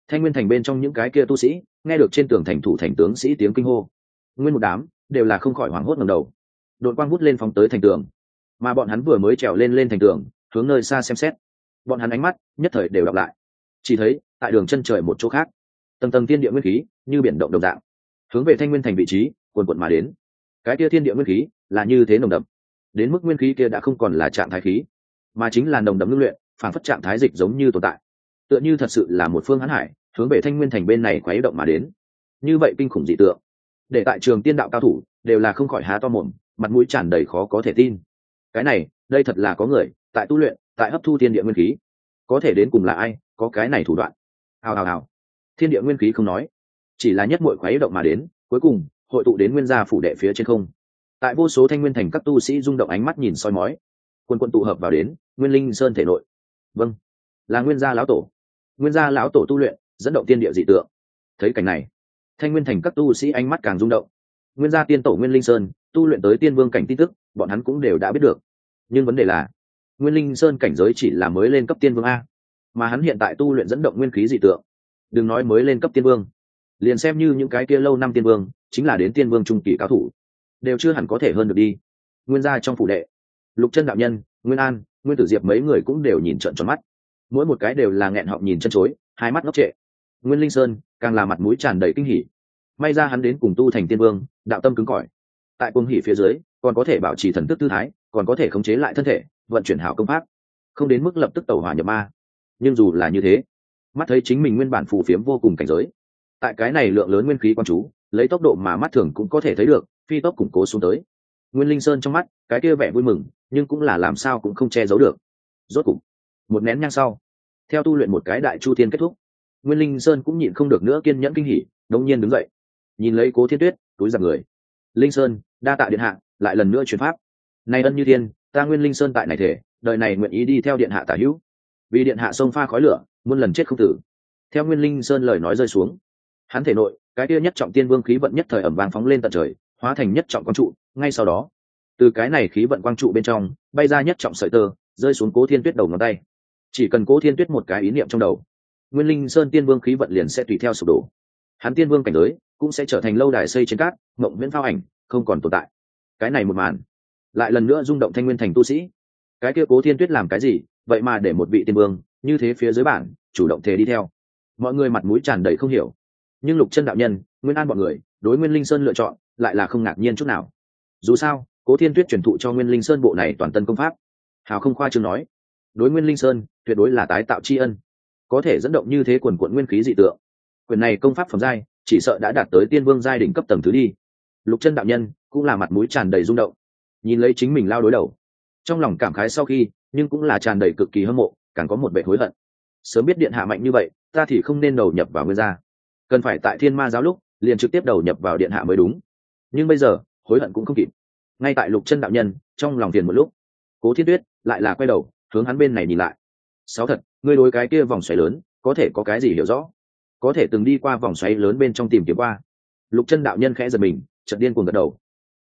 Thanh Nguyên thành bên trong những cái kia tu sĩ nghe được trên tường thành thủ thành tướng sĩ tiếng kinh hô, nguyên một đám đều là không khỏi hoảng hốt ngẩng đầu. Đội quang vút lên phóng tới thành tường, mà bọn hắn vừa mới trèo lên thành tường, hướng nơi xa xem xét, bọn hắn ánh mắt nhất thời đều đọc lại. Chỉ thấy tại đường chân trời một chỗ khác, tầng tầng thiên địa nguyên khí như biển động đồng dạng, hướng về Thanh Nguyên thành vị trí cuồn cuộn mà đến. Cái kia thiên địa nguyên khí là như thế nồng đậm, đến mức nguyên khí kia đã không còn là trạng thái khí, mà chính là nồng đậm ngưng luyện, phản phất trạng thái dịch giống như tồn tại, tựa như thật sự là một phương hán hải hướng về Thanh Nguyên thành bên này khuấy động mà đến. Như vậy kinh khủng dị tượng, để tại trường tiên đạo cao thủ đều là không khỏi há to mồm, mặt mũi tràn đầy khó có thể tin. Cái này, đây thật là có người tại tu luyện, tại hấp thu thiên địa nguyên khí. Có thể đến cùng là ai có cái này thủ đoạn? Hào hào hào. Thiên địa nguyên khí không nói, chỉ là nhất muội khuấy động mà đến, cuối cùng hội tụ đến nguyên gia phủ đệ phía trên không. Tại vô số Thanh Nguyên thành các tu sĩ rung động ánh mắt nhìn soi mói, quân quân tụ hợp vào đến Nguyên Linh Sơn thể nội. Vâng, là Nguyên gia lão tổ. Nguyên gia lão tổ tu luyện, dẫn động tiên địa dị tượng. Thấy cảnh này, Thanh Nguyên thành các tu sĩ ánh mắt càng rung động. Nguyên gia tiên tổ Nguyên Linh Sơn tu luyện tới tiên vương cảnh tin tức, bọn hắn cũng đều đã biết được. Nhưng vấn đề là, Nguyên Linh Sơn cảnh giới chỉ là mới lên cấp tiên vương a, mà hắn hiện tại tu luyện dẫn động nguyên khí dị tượng. Đừng nói mới lên cấp tiên vương, liền xem như những cái kia lâu năm tiên vương, chính là đến tiên vương trung kỳ cao thủ, đều chưa hẳn có thể hơn được đi. Nguyên gia trong phủ đệ, Lục Chân đạo nhân, Nguyên An, Nguyên Tử Diệp mấy người cũng đều nhìn trợn tròn mắt, mỗi một cái đều là nghẹn họng nhìn chân chối, hai mắt ngốc trệ. Nguyên Linh Sơn càng là mặt mũi tràn đầy kinh hỉ, may ra hắn đến cùng tu thành tiên vương, đạo tâm cứng cỏi, tại cuồng hỉ phía dưới còn có thể bảo trì thần thức tư thái, còn có thể khống chế lại thân thể, vận chuyển hảo công pháp, không đến mức lập tức tẩu hỏa nhập ma. Nhưng dù là như thế, mắt thấy chính mình nguyên bản phù phiếm vô cùng cảnh giới, tại cái này lượng lớn nguyên khí quan chú, lấy tốc độ mà mắt thường cũng có thể thấy được, phi tốc củng cố xuống tới. Nguyên Linh Sơn trong mắt cái kia vẻ vui mừng, nhưng cũng là làm sao cũng không che giấu được. Rốt cục, một nén nhang sau, theo tu luyện một cái đại chu thiên kết thúc, Nguyên Linh Sơn cũng nhịn không được nữa kiên nhẫn kinh hỉ, đống nhiên đứng dậy, nhìn lấy Cố Thiên Tuyết, túi giặc người. Linh Sơn, đa tạ điện hạ, lại lần nữa truyền pháp. Này ân như thiên, ta Nguyên Linh Sơn tại này thể, đời này nguyện ý đi theo điện hạ tả hữu. Vì điện hạ xông pha khói lửa, muôn lần chết không tử. Theo Nguyên Linh Sơn lời nói rơi xuống, hắn thể nội, cái kia nhất trọng tiên vương khí vận nhất thời ẩm vang phóng lên tận trời, hóa thành nhất trọng quang trụ. Ngay sau đó, từ cái này khí vận quang trụ bên trong bay ra nhất trọng sợi tơ, rơi xuống Cố Thiên Tuyết đầu ngón tay. Chỉ cần Cố Thiên Tuyết một cái ý niệm trong đầu, Nguyên Linh Sơn tiên vương khí vận liền sẽ tùy theo sụp đổ, hắn tiên vương cảnh giới cũng sẽ trở thành lâu đài xây trên cát, mộng viễn phao ảnh, không còn tồn tại. Cái này một màn lại lần nữa rung động Thanh Nguyên thành tu sĩ. Cái kia Cố Thiên Tuyết làm cái gì vậy mà để một vị tiên vương như thế phía dưới bản chủ động thề đi theo? Mọi người mặt mũi tràn đầy không hiểu, nhưng Lục Chân đạo nhân, Nguyên An bọn người đối Nguyên Linh Sơn lựa chọn lại là không ngạc nhiên chút nào. Dù sao Cố Thiên Tuyết truyền thụ cho Nguyên Linh Sơn bộ này toàn tân công pháp, hào không khoa trương nói, đối Nguyên Linh Sơn tuyệt đối là tái tạo tri ân. Có thể dẫn động như thế quần quận nguyên khí dị tượng, quyền này công pháp phẩm giai chỉ sợ đã đạt tới tiên vương giai đỉnh cấp tầng thứ đi. Lục Chân đạo nhân cũng là mặt mũi tràn đầy rung động, nhìn lấy chính mình lao đối đầu, trong lòng cảm khái sau khi, nhưng cũng là tràn đầy cực kỳ hâm mộ, càng có một vẻ hối hận. Sớm biết điện hạ mạnh như vậy, ta thì không nên đầu nhập vào Nguyên gia, cần phải tại Thiên Ma giáo lúc liền trực tiếp đầu nhập vào điện hạ mới đúng. Nhưng bây giờ hối hận cũng không kịp. Ngay tại Lục Chân đạo nhân trong lòng phiền một lúc, Cố Thiên Tuyết lại là quay đầu hướng hắn bên này nhìn lại. Sáu thật, ngươi đối cái kia vòng xoáy lớn có thể có cái gì hiểu rõ? Có thể từng đi qua vòng xoáy lớn bên trong tìm kiếm qua? Lục Chân đạo nhân khẽ giật mình, chợt điên cuồng gật đầu.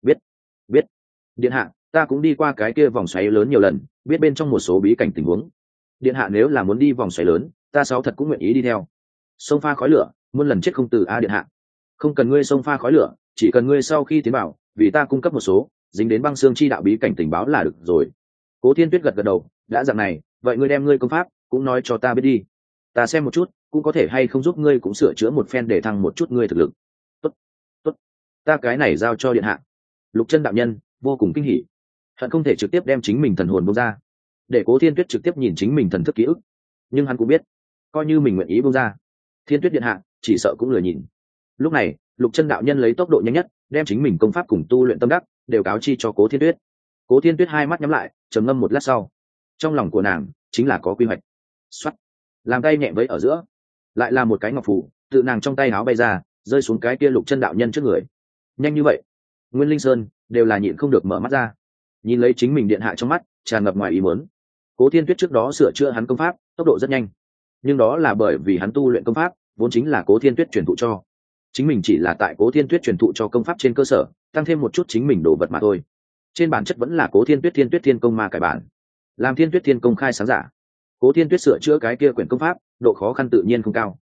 Biết điện hạ, ta cũng đi qua cái kia vòng xoáy lớn nhiều lần, biết bên trong một số bí cảnh tình huống. Điện hạ nếu là muốn đi vòng xoáy lớn, ta Sáu thật cũng nguyện ý đi theo. Xông pha khói lửa, muôn lần chết không từ a điện hạ. Không cần ngươi xông pha khói lửa, chỉ cần ngươi sau khi tiến vào, vì ta cung cấp một số dính đến băng xương chi đạo bí cảnh tình báo là được rồi. Cố Thiên Tuyết gật gật đầu, đã dạng này, vậy ngươi đem ngươi công pháp cũng nói cho ta biết đi, ta xem một chút cũng có thể hay không giúp ngươi cũng sửa chữa một phen để thăng một chút ngươi thực lực. Tốt, ta cái này giao cho điện hạ. Lục Chân đạo nhân vô cùng kinh hỉ, hận không thể trực tiếp đem chính mình thần hồn buông ra, để Cố Thiên Tuyết trực tiếp nhìn chính mình thần thức ký ức. Nhưng hắn cũng biết, coi như mình nguyện ý buông ra, Thiên Tuyết điện hạ chỉ sợ cũng lười nhìn. Lúc này Lục Chân đạo nhân lấy tốc độ nhanh nhất đem chính mình công pháp cùng tu luyện tâm đắc đều cáo chi cho Cố Thiên Tuyết. Cố Thiên Tuyết hai mắt nhắm lại, trầm ngâm một lát sau, trong lòng của nàng chính là có quy hoạch. Xoắt, làm tay nhẹ với ở giữa, lại là một cái ngọc phù tự nàng trong tay áo bay ra, rơi xuống cái kia Lục Chân đạo nhân trước người. Nhanh như vậy, Nguyên Linh Sơn đều là nhịn không được mở mắt ra, nhìn lấy chính mình điện hạ trong mắt tràn ngập ngoài ý muốn. Cố Thiên Tuyết trước đó sửa chữa hắn công pháp tốc độ rất nhanh, nhưng đó là bởi vì hắn tu luyện công pháp vốn chính là Cố Thiên Tuyết truyền thụ cho, chính mình chỉ là tại Cố Thiên Tuyết truyền thụ cho công pháp trên cơ sở tăng thêm một chút chính mình đồ vật mà thôi. Trên bản chất vẫn là Cố Thiên Tuyết Thiên công ma cải bản, làm Thiên Tuyết Thiên công khai sáng giả. Cố Thiên Tuyết sửa chữa cái kia quyển công pháp độ khó khăn tự nhiên không cao.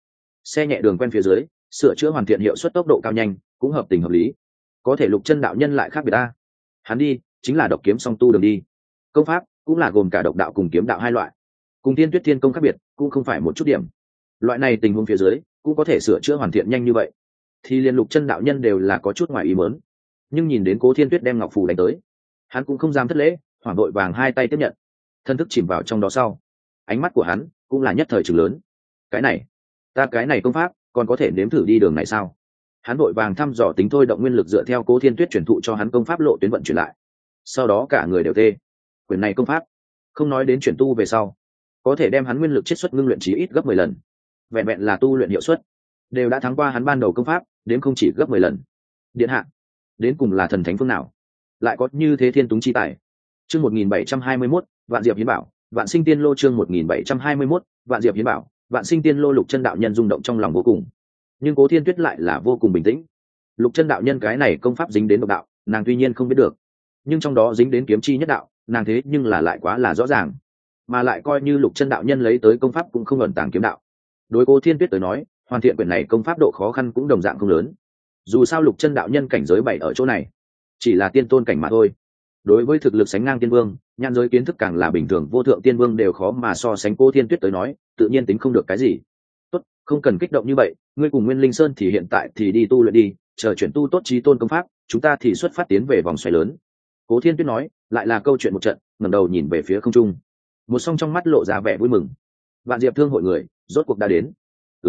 xe nhẹ đường quen phía dưới, sửa chữa hoàn thiện hiệu suất tốc độ cao nhanh, cũng hợp tình hợp lý. Có thể Lục Chân đạo nhân lại khác biệt ta. Hắn đi chính là độc kiếm song tu đường đi. Công pháp cũng là gồm cả độc đạo cùng kiếm đạo hai loại. Cùng Tiên Tuyết Thiên công khác biệt, cũng không phải một chút điểm. Loại này tình huống phía dưới, cũng có thể sửa chữa hoàn thiện nhanh như vậy. Thì liên Lục Chân đạo nhân đều là có chút ngoài ý muốn. Nhưng nhìn đến Cố Thiên Tuyết đem ngọc phù đánh tới, hắn cũng không dám thất lễ, hoảng đội vàng hai tay tiếp nhận, thân thức chìm vào trong đó sau, ánh mắt của hắn cũng là nhất thời trừng lớn. Cái này, ta cái này công pháp còn có thể nếm thử đi đường này sao? Hắn vội vàng thăm dò tính thôi động nguyên lực dựa theo Cố Thiên Tuyết truyền thụ cho hắn công pháp lộ tuyến vận chuyển lại. Sau đó cả người đều tê. Quyền này công pháp, không nói đến chuyển tu về sau, có thể đem hắn nguyên lực chiết xuất ngưng luyện chí ít gấp 10 lần. Vẹn vẹn là tu luyện hiệu suất, đều đã thắng qua hắn ban đầu công pháp, đến không chỉ gấp 10 lần. Điện hạ, đến cùng là thần thánh phương nào, lại có như thế thiên túng chi tài? Chương 1721, Vạn Diệp Hiến Bảo, Vạn Sinh Tiên Lô. Chương 1721, Vạn Diệp Hiến Bảo, Vạn Sinh Tiên Lô. Lục Chân đạo nhân rung động trong lòng vô cùng, nhưng Cố Thiên Tuyết lại là vô cùng bình tĩnh. Lục Chân đạo nhân cái này công pháp dính đến độc đạo, nàng tuy nhiên không biết được, nhưng trong đó dính đến kiếm chi nhất đạo, nàng thế nhưng là lại quá là rõ ràng. Mà lại coi như Lục Chân đạo nhân lấy tới công pháp cũng không ẩn tàng kiếm đạo. Đối Cố Thiên Tuyết tới nói, hoàn thiện quyển này công pháp độ khó khăn cũng đồng dạng không lớn. Dù sao Lục Chân đạo nhân cảnh giới bảy ở chỗ này, chỉ là tiên tôn cảnh mà thôi. Đối với thực lực sánh ngang tiên vương, nhãn giới kiến thức càng là bình thường vô thượng tiên vương đều khó mà so sánh. Cố Thiên Tuyết tới nói, tự nhiên tính không được cái gì. Tốt, không cần kích động như vậy, ngươi cùng Nguyên Linh Sơn thì hiện tại thì đi tu luyện đi, chờ chuyển tu tốt chí tôn công pháp, chúng ta thì xuất phát tiến về vòng xoáy lớn. Cố Thiên Tuyết nói, lại là câu chuyện một trận, ngẩng đầu nhìn về phía không trung, một song trong mắt lộ ra vẻ vui mừng. Vạn Diệp Thương hội người, rốt cuộc đã đến.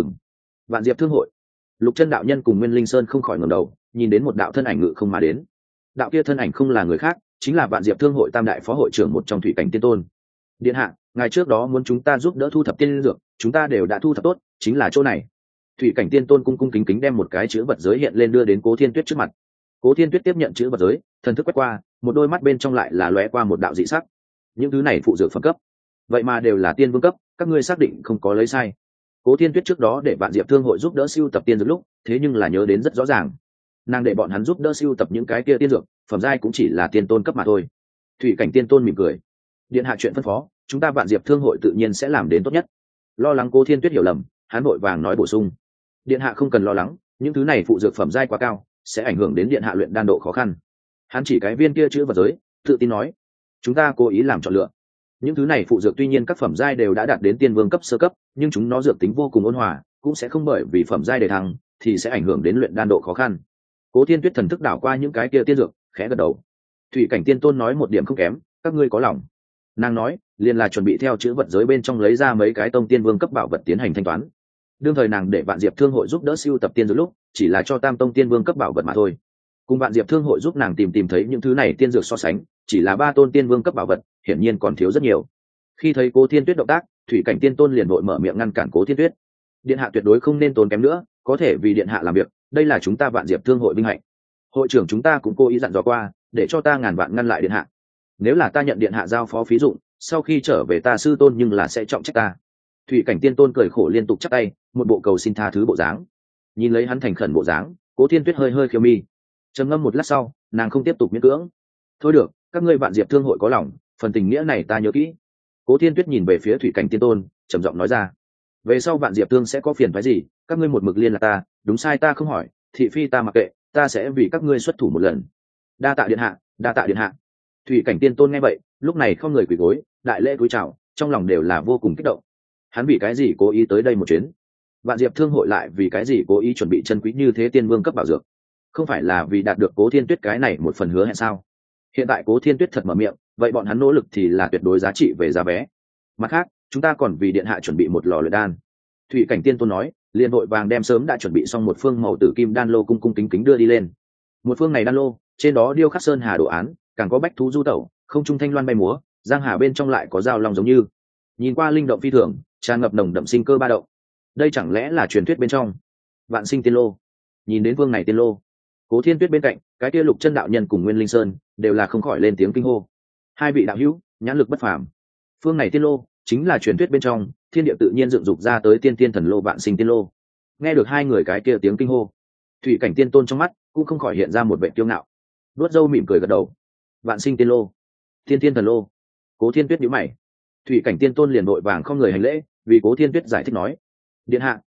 Vạn Diệp Thương hội. Lục Chân đạo nhân cùng Nguyên Linh Sơn không khỏi ngẩng đầu, nhìn đến một đạo thân ảnh ngự không mà đến. Đạo kia thân ảnh không là người khác, chính là Vạn Diệp Thương hội tam đại phó hội trưởng một trong Thủy Cảnh Tiên Tôn. Điện hạ, ngài trước đó muốn chúng ta giúp đỡ thu thập tiên dược, chúng ta đều đã thu thập tốt, chính là chỗ này. Thủy Cảnh Tiên Tôn cung cung kính kính đem một cái chữ vật giới hiện lên đưa đến Cố Thiên Tuyết trước mặt. Cố Thiên Tuyết tiếp nhận chữ vật giới, thần thức quét qua, một đôi mắt bên trong lại là lóe qua một đạo dị sắc. Những thứ này phụ dược phẩm cấp, vậy mà đều là tiên vương cấp, các ngươi xác định không có lấy sai? Cố Thiên Tuyết trước đó để Vạn Diệp Thương hội giúp đỡ siêu tập tiên dược lúc, thế nhưng là nhớ đến rất rõ ràng. Nàng để bọn hắn giúp đỡ siêu tập những cái kia tiên dược, phẩm giai cũng chỉ là tiên tôn cấp mà thôi. Thủy Cảnh Tiên Tôn mỉm cười, điện hạ chuyện phân phó, chúng ta Vạn Diệp Thương hội tự nhiên sẽ làm đến tốt nhất. Lo lắng Cố Thiên Tuyết hiểu lầm, hắn vội vàng nói bổ sung, điện hạ không cần lo lắng, những thứ này phụ dược phẩm giai quá cao, sẽ ảnh hưởng đến điện hạ luyện đan độ khó khăn. Hắn chỉ cái viên kia chữ vật giới, tự tin nói, chúng ta cố ý làm chọn lựa. Những thứ này phụ dược tuy nhiên các phẩm giai đều đã đạt đến tiên vương cấp sơ cấp, nhưng chúng nó dược tính vô cùng ôn hòa, cũng sẽ không bởi vì phẩm giai đề thăng thì sẽ ảnh hưởng đến luyện đan độ khó khăn. Cố Thiên Tuyết thần thức đảo qua những cái kia tiên dược, khẽ gật đầu. Thủy Cảnh Tiên Tôn nói một điểm không kém, các ngươi có lòng. Nàng nói, liền là chuẩn bị theo chữ vật giới bên trong lấy ra mấy cái tông tiên vương cấp bảo vật tiến hành thanh toán. Đương thời nàng để Vạn Diệp Thương hội giúp đỡ siêu tập tiên dược lúc, chỉ là cho tam tông tiên vương cấp bảo vật mà thôi. Cùng Vạn Diệp Thương hội giúp nàng tìm thấy những thứ này tiên dược so sánh, chỉ là ba tôn tiên vương cấp bảo vật, hiển nhiên còn thiếu rất nhiều. Khi thấy Cố Thiên Tuyết động tác, Thủy Cảnh Tiên Tôn liền vội mở miệng ngăn cản Cố Thiên Tuyết. Điện hạ tuyệt đối không nên tốn kém nữa, có thể vì điện hạ làm việc, đây là chúng ta Vạn Diệp Thương hội vinh hạnh. Hội trưởng chúng ta cũng cố ý dặn dò qua, để cho ta ngàn vạn ngăn lại điện hạ. Nếu là ta nhận điện hạ giao phó phí dụng, sau khi trở về ta sư tôn nhưng là sẽ trọng trách ta. Thủy Cảnh Tiên Tôn cười khổ liên tục chắp tay, một bộ cầu xin tha thứ bộ dáng. Nhìn lấy hắn thành khẩn bộ dáng, Cố Thiên Tuyết hơi hơi khiêu mi. Trầm ngâm một lát sau, nàng không tiếp tục miễn cưỡng. Thôi được, các ngươi Vạn Diệp Thương hội có lòng, phần tình nghĩa này ta nhớ kỹ. Cố Thiên Tuyết nhìn về phía Thủy Cảnh Tiên Tôn, trầm giọng nói ra, về sau Vạn Diệp Thương sẽ có phiền phức gì, các ngươi một mực liên là ta, đúng sai ta không hỏi, thị phi ta mặc kệ, ta sẽ vì các ngươi xuất thủ một lần. Đa tạ điện hạ, đa tạ điện hạ. Thủy Cảnh Tiên Tôn nghe vậy, lúc này không người quỳ gối, đại lễ cúi chào, trong lòng đều là vô cùng kích động. Hắn vì cái gì cố ý tới đây một chuyến? Vạn Diệp Thương hội lại vì cái gì cố ý chuẩn bị chân quý như thế tiên vương cấp bảo dược? Không phải là vì đạt được Cố Thiên Tuyết cái này một phần hứa hẹn sao? Hiện tại Cố Thiên Tuyết thật mở miệng, vậy bọn hắn nỗ lực thì là tuyệt đối giá trị về giá vé. Mặt khác, chúng ta còn vì điện hạ chuẩn bị một lò luyện đan. Thủy Cảnh Tiên Tôn nói, liền vội vàng đem sớm đã chuẩn bị xong một phương màu tử kim đan lô cung cung kính kính đưa đi lên. Một phương này đan lô, trên đó điêu khắc sơn hà đồ án, càng có bách thú du tẩu, không trung thanh loan bay múa, giang hà bên trong lại có dao long giống như. Nhìn qua linh động phi thường, tràn ngập nồng đậm sinh cơ ba động. Đây chẳng lẽ là truyền thuyết bên trong Vạn Sinh Tiên Lô? Nhìn đến vương này tiên lô, Cố Thiên Tuyết bên cạnh, cái kia Lục Chân đạo nhân cùng Nguyên Linh Sơn đều là không khỏi lên tiếng kinh hô. Hai vị đạo hữu, nhãn lực bất phàm. Phương này tiên lô chính là truyền thuyết bên trong thiên địa tự nhiên dựng dục ra tới tiên tiên thần lô Vạn Sinh Tiên Lô. Nghe được hai người cái kia tiếng kinh hô, Thủy Cảnh Tiên Tôn trong mắt cũng không khỏi hiện ra một vẻ kiêu ngạo, đuốt râu mỉm cười gật đầu. Vạn Sinh Tiên Lô, tiên tiên thần lô. Cố Thiên Tuyết nhíu mày. Thủy Cảnh Tiên Tôn liền vội vàng không người hành lễ, vì Cố Thiên Tuyết giải thích nói, điện hạ,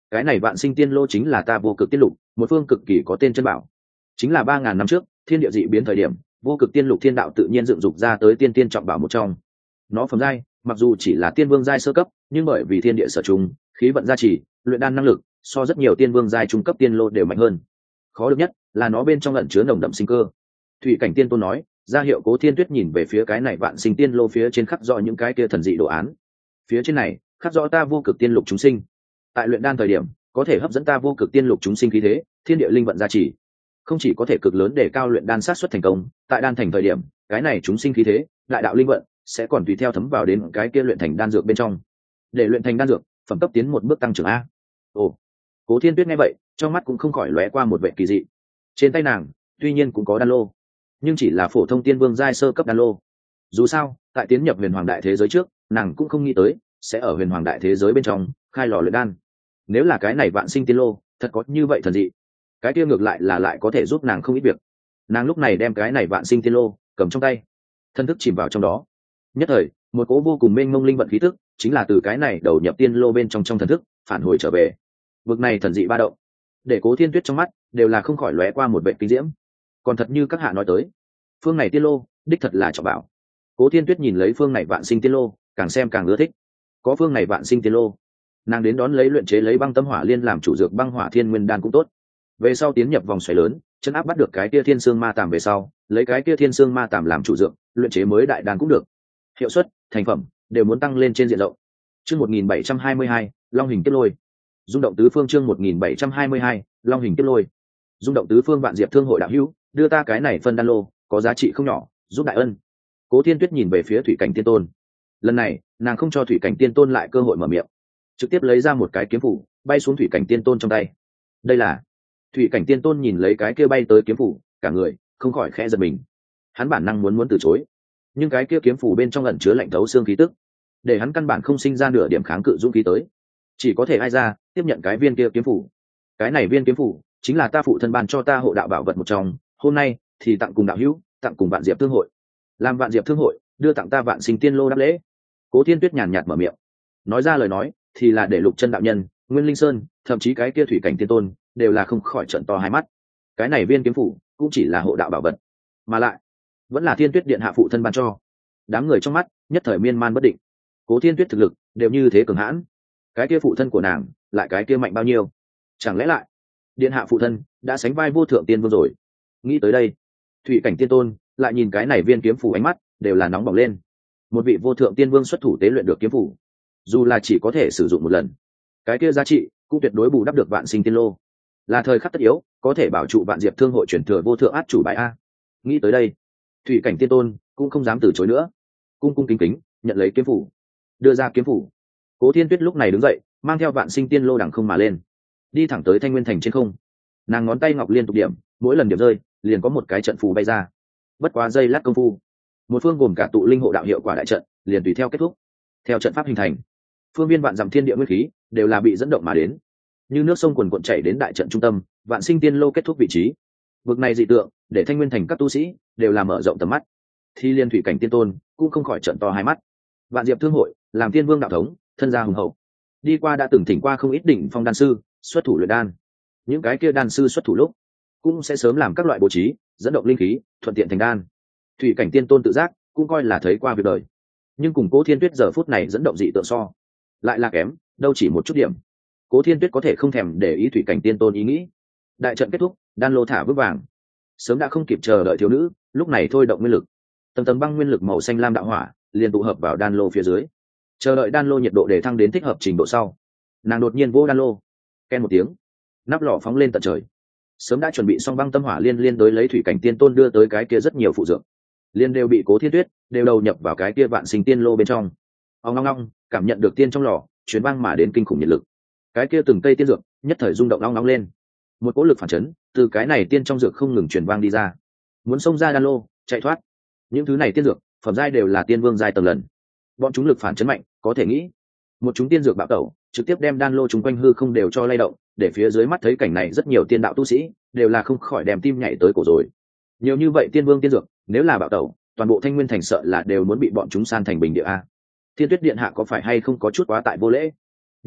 cái này vạn sinh tiên lô chính là ta vô cực tiên lục, một phương cực kỳ có tên chân bảo. Chính là 3000 năm trước thiên địa dị biến thời điểm, vô cực tiên lục thiên đạo tự nhiên dựng dục ra tới tiên tiên trọng bảo một trong. Nó phẩm giai mặc dù chỉ là tiên vương giai sơ cấp, nhưng bởi vì thiên địa sở trùng, khí vận gia trì, luyện đan năng lực so rất nhiều tiên vương giai trung cấp tiên lô đều mạnh hơn. Khó được nhất là nó bên trong ẩn chứa nồng đậm sinh cơ. Thủy Cảnh Tiên Tôn nói, ra hiệu Cố Thiên Tuyết nhìn về phía cái này vạn sinh tiên lô phía trên khắc rõ những cái kia thần dị đồ án. Phía trên này khắc rõ ta vô cực tiên lục chúng sinh, tại luyện đan thời điểm có thể hấp dẫn ta vô cực tiên lục chúng sinh khí thế, thiên địa linh vận gia trì, không chỉ có thể cực lớn để cao luyện đan sát xuất thành công, tại đan thành thời điểm cái này chúng sinh khí thế, đại đạo linh vận sẽ còn tùy theo thấm vào đến cái kia luyện thành đan dược bên trong, để luyện thành đan dược phẩm cấp tiến một bước tăng trưởng a. Ồ, Cố Thiên Tuyết nghe vậy trong mắt cũng không khỏi lóe qua một vẻ kỳ dị. Trên tay nàng tuy nhiên cũng có đan lô, nhưng chỉ là phổ thông tiên vương giai sơ cấp đan lô. Dù sao tại tiến nhập huyền hoàng đại thế giới trước, nàng cũng không nghĩ tới sẽ ở huyền hoàng đại thế giới bên trong khai lò luyện đan. Nếu là cái này vạn sinh tiên lô thật có như vậy thần dị, cái kia ngược lại là lại có thể giúp nàng không ít việc. Nàng lúc này đem cái này vạn sinh tiên lô cầm trong tay, thân thức chìm vào trong đó. Nhất thời một cỗ vô cùng mênh mông linh vận khí tức chính là từ cái này đầu nhập tiên lô bên trong thần thức phản hồi trở về. Vực này thần dị ba động, để Cố Thiên Tuyết trong mắt đều là không khỏi lóe qua một vẻ kinh diễm. Còn thật như các hạ nói tới, phương này tiên lô đích thật là trọng bảo. Cố Thiên Tuyết nhìn lấy phương này vạn sinh tiên lô, càng xem càng ưa thích. Có phương này vạn sinh tiên lô, nàng đến đón lấy luyện chế lấy băng tâm hỏa liên làm chủ dược băng hỏa thiên nguyên đan cũng tốt. Về sau tiến nhập vòng xoáy lớn, chân áp bắt được cái kia thiên xương ma tàm về sau, lấy cái kia thiên xương ma tàm làm chủ dược, luyện chế mới đại đan cũng được. Hiệu suất, thành phẩm đều muốn tăng lên trên diện rộng. Chương 1722, Long hình tiếp lôi. Dung động tứ phương chương 1722, Long hình tiếp lôi. Dung động tứ phương vạn diệp thương hội đạo hữu, đưa ta cái này phân đan lô, có giá trị không nhỏ, giúp đại ân. Cố Thiên Tuyết nhìn về phía Thủy Cảnh Tiên Tôn. Lần này, nàng không cho Thủy Cảnh Tiên Tôn lại cơ hội mở miệng, trực tiếp lấy ra một cái kiếm phủ, bay xuống Thủy Cảnh Tiên Tôn trong tay. Đây là Thủy Cảnh Tiên Tôn nhìn lấy cái kia bay tới kiếm phủ, cả người không khỏi khẽ giật mình. Hắn bản năng muốn từ chối, nhưng cái kia kiếm phủ bên trong ẩn chứa lạnh thấu xương khí tức, để hắn căn bản không sinh ra nửa điểm kháng cự dũng khí tới, chỉ có thể ai ra tiếp nhận cái viên kia kiếm phủ. Cái này viên kiếm phủ chính là ta phụ thân ban cho ta hộ đạo bảo vật một trong, hôm nay thì tặng cùng đạo hữu, tặng cùng vạn diệp thương hội, làm vạn diệp thương hội đưa tặng ta vạn sinh tiên lô đáp lễ. Cố Thiên Tuyết nhàn nhạt mở miệng, nói ra lời nói thì là để Lục Chân đạo nhân, Nguyên Linh Sơn, thậm chí cái kia Thủy Cảnh Tiên Tôn đều là không khỏi trợn to hai mắt. Cái này viên kiếm phủ cũng chỉ là hộ đạo bảo vật, mà lại vẫn là Thiên Tuyết điện hạ phụ thân ban cho. Đám người trong mắt nhất thời miên man bất định. Cố Thiên Tuyết thực lực đều như thế cường hãn, cái kia phụ thân của nàng lại cái kia mạnh bao nhiêu? Chẳng lẽ lại điện hạ phụ thân đã sánh vai vô thượng tiên vương rồi? Nghĩ tới đây, Thủy Cảnh Tiên Tôn lại nhìn cái này viên kiếm phủ, ánh mắt đều là nóng bỏng lên. Một vị vô thượng tiên vương xuất thủ tế luyện được kiếm phủ, dù là chỉ có thể sử dụng một lần, cái kia giá trị cũng tuyệt đối bù đắp được vạn sinh tiên lô, là thời khắc tất yếu, có thể bảo trụ vạn diệp thương hội chuyển thừa vô thượng át chủ bài a. Nghĩ tới đây, Thủy Cảnh Tiên Tôn cũng không dám từ chối nữa, cung cung kính kính nhận lấy kiếm phủ, đưa ra kiếm phủ. Cố Thiên Tuyết lúc này đứng dậy, mang theo vạn sinh tiên lô đằng không mà lên, đi thẳng tới Thanh Nguyên Thành trên không. Nàng ngón tay ngọc liên tục điểm, mỗi lần điểm rơi liền có một cái trận phù bay ra. Bất quá giây lát công phu, một phương gồm cả tụ linh hộ đạo hiệu quả đại trận liền tùy theo kết thúc. Theo trận pháp hình thành, phương viên vạn dặm thiên địa nguyên khí đều là bị dẫn động mà đến, như nước sông quần cuộn chảy đến đại trận trung tâm, vạn sinh tiên lô kết thúc vị trí. Vực này dị tượng để Thanh Nguyên Thành các tu sĩ đều là mở rộng tầm mắt. Thi Liên Thủy Cảnh Tiên Tôn cũng không khỏi trợn to hai mắt. Vạn diệp thương hội làm tiên vương đạo thống, thân gia hùng hậu, đi qua đã từng thỉnh qua không ít đỉnh phong đan sư xuất thủ luyện đan. Những cái kia đan sư xuất thủ lúc cũng sẽ sớm làm các loại bố trí, dẫn động linh khí, thuận tiện thành đan. Thủy Cảnh Tiên Tôn tự giác cũng coi là thấy qua việc đời, nhưng cùng Cố Thiên Tuyết giờ phút này dẫn động dị tượng so, lại là kém đâu chỉ một chút điểm. Cố Thiên Tuyết có thể không thèm để ý Thủy Cảnh Tiên Tôn ý nghĩ. Đại trận kết thúc, đan lô thả vững vàng, sớm đã không kịp chờ đợi thiếu nữ lúc này thôi động nguyên lực, tầng tầng băng nguyên lực màu xanh lam đạo hỏa liền tụ hợp vào đan lô phía dưới. Chờ đợi đan lô nhiệt độ để thăng đến thích hợp trình độ sau, nàng đột nhiên vỗ đan lô, ken một tiếng, nắp lò phóng lên tận trời. Sớm đã chuẩn bị xong băng tâm hỏa liên đối lấy Thủy Cảnh Tiên Tôn đưa tới cái kia rất nhiều phụ dược, liên đều bị Cố Thiên Tuyết đều đầu nhập vào cái kia vạn sinh tiên lô bên trong. Ong ong ong, cảm nhận được tiên trong lò truyền vang mà đến kinh khủng nhiệt lực, cái kia từng cây tiên dược nhất thời rung động ong ong lên. Một cỗ lực phản chấn từ cái này tiên trong dược không ngừng truyền vang đi ra, muốn xông ra đan lô chạy thoát. Những thứ này tiên dược phẩm giai đều là tiên vương giai tầng lần, bọn chúng lực phản chấn mạnh, có thể nghĩ một chúng tiên dược bạo tẩu trực tiếp đem đan lô chúng quanh hư không đều cho lay động, để phía dưới mắt thấy cảnh này rất nhiều tiên đạo tu sĩ đều là không khỏi đem tim nhảy tới cổ rồi. Nhiều như vậy tiên vương tiên dược nếu là bạo tẩu, toàn bộ Thanh Nguyên Thành sợ là đều muốn bị bọn chúng san thành bình địa a. Thiên Tuyết điện hạ có phải hay không có chút quá tại vô lễ?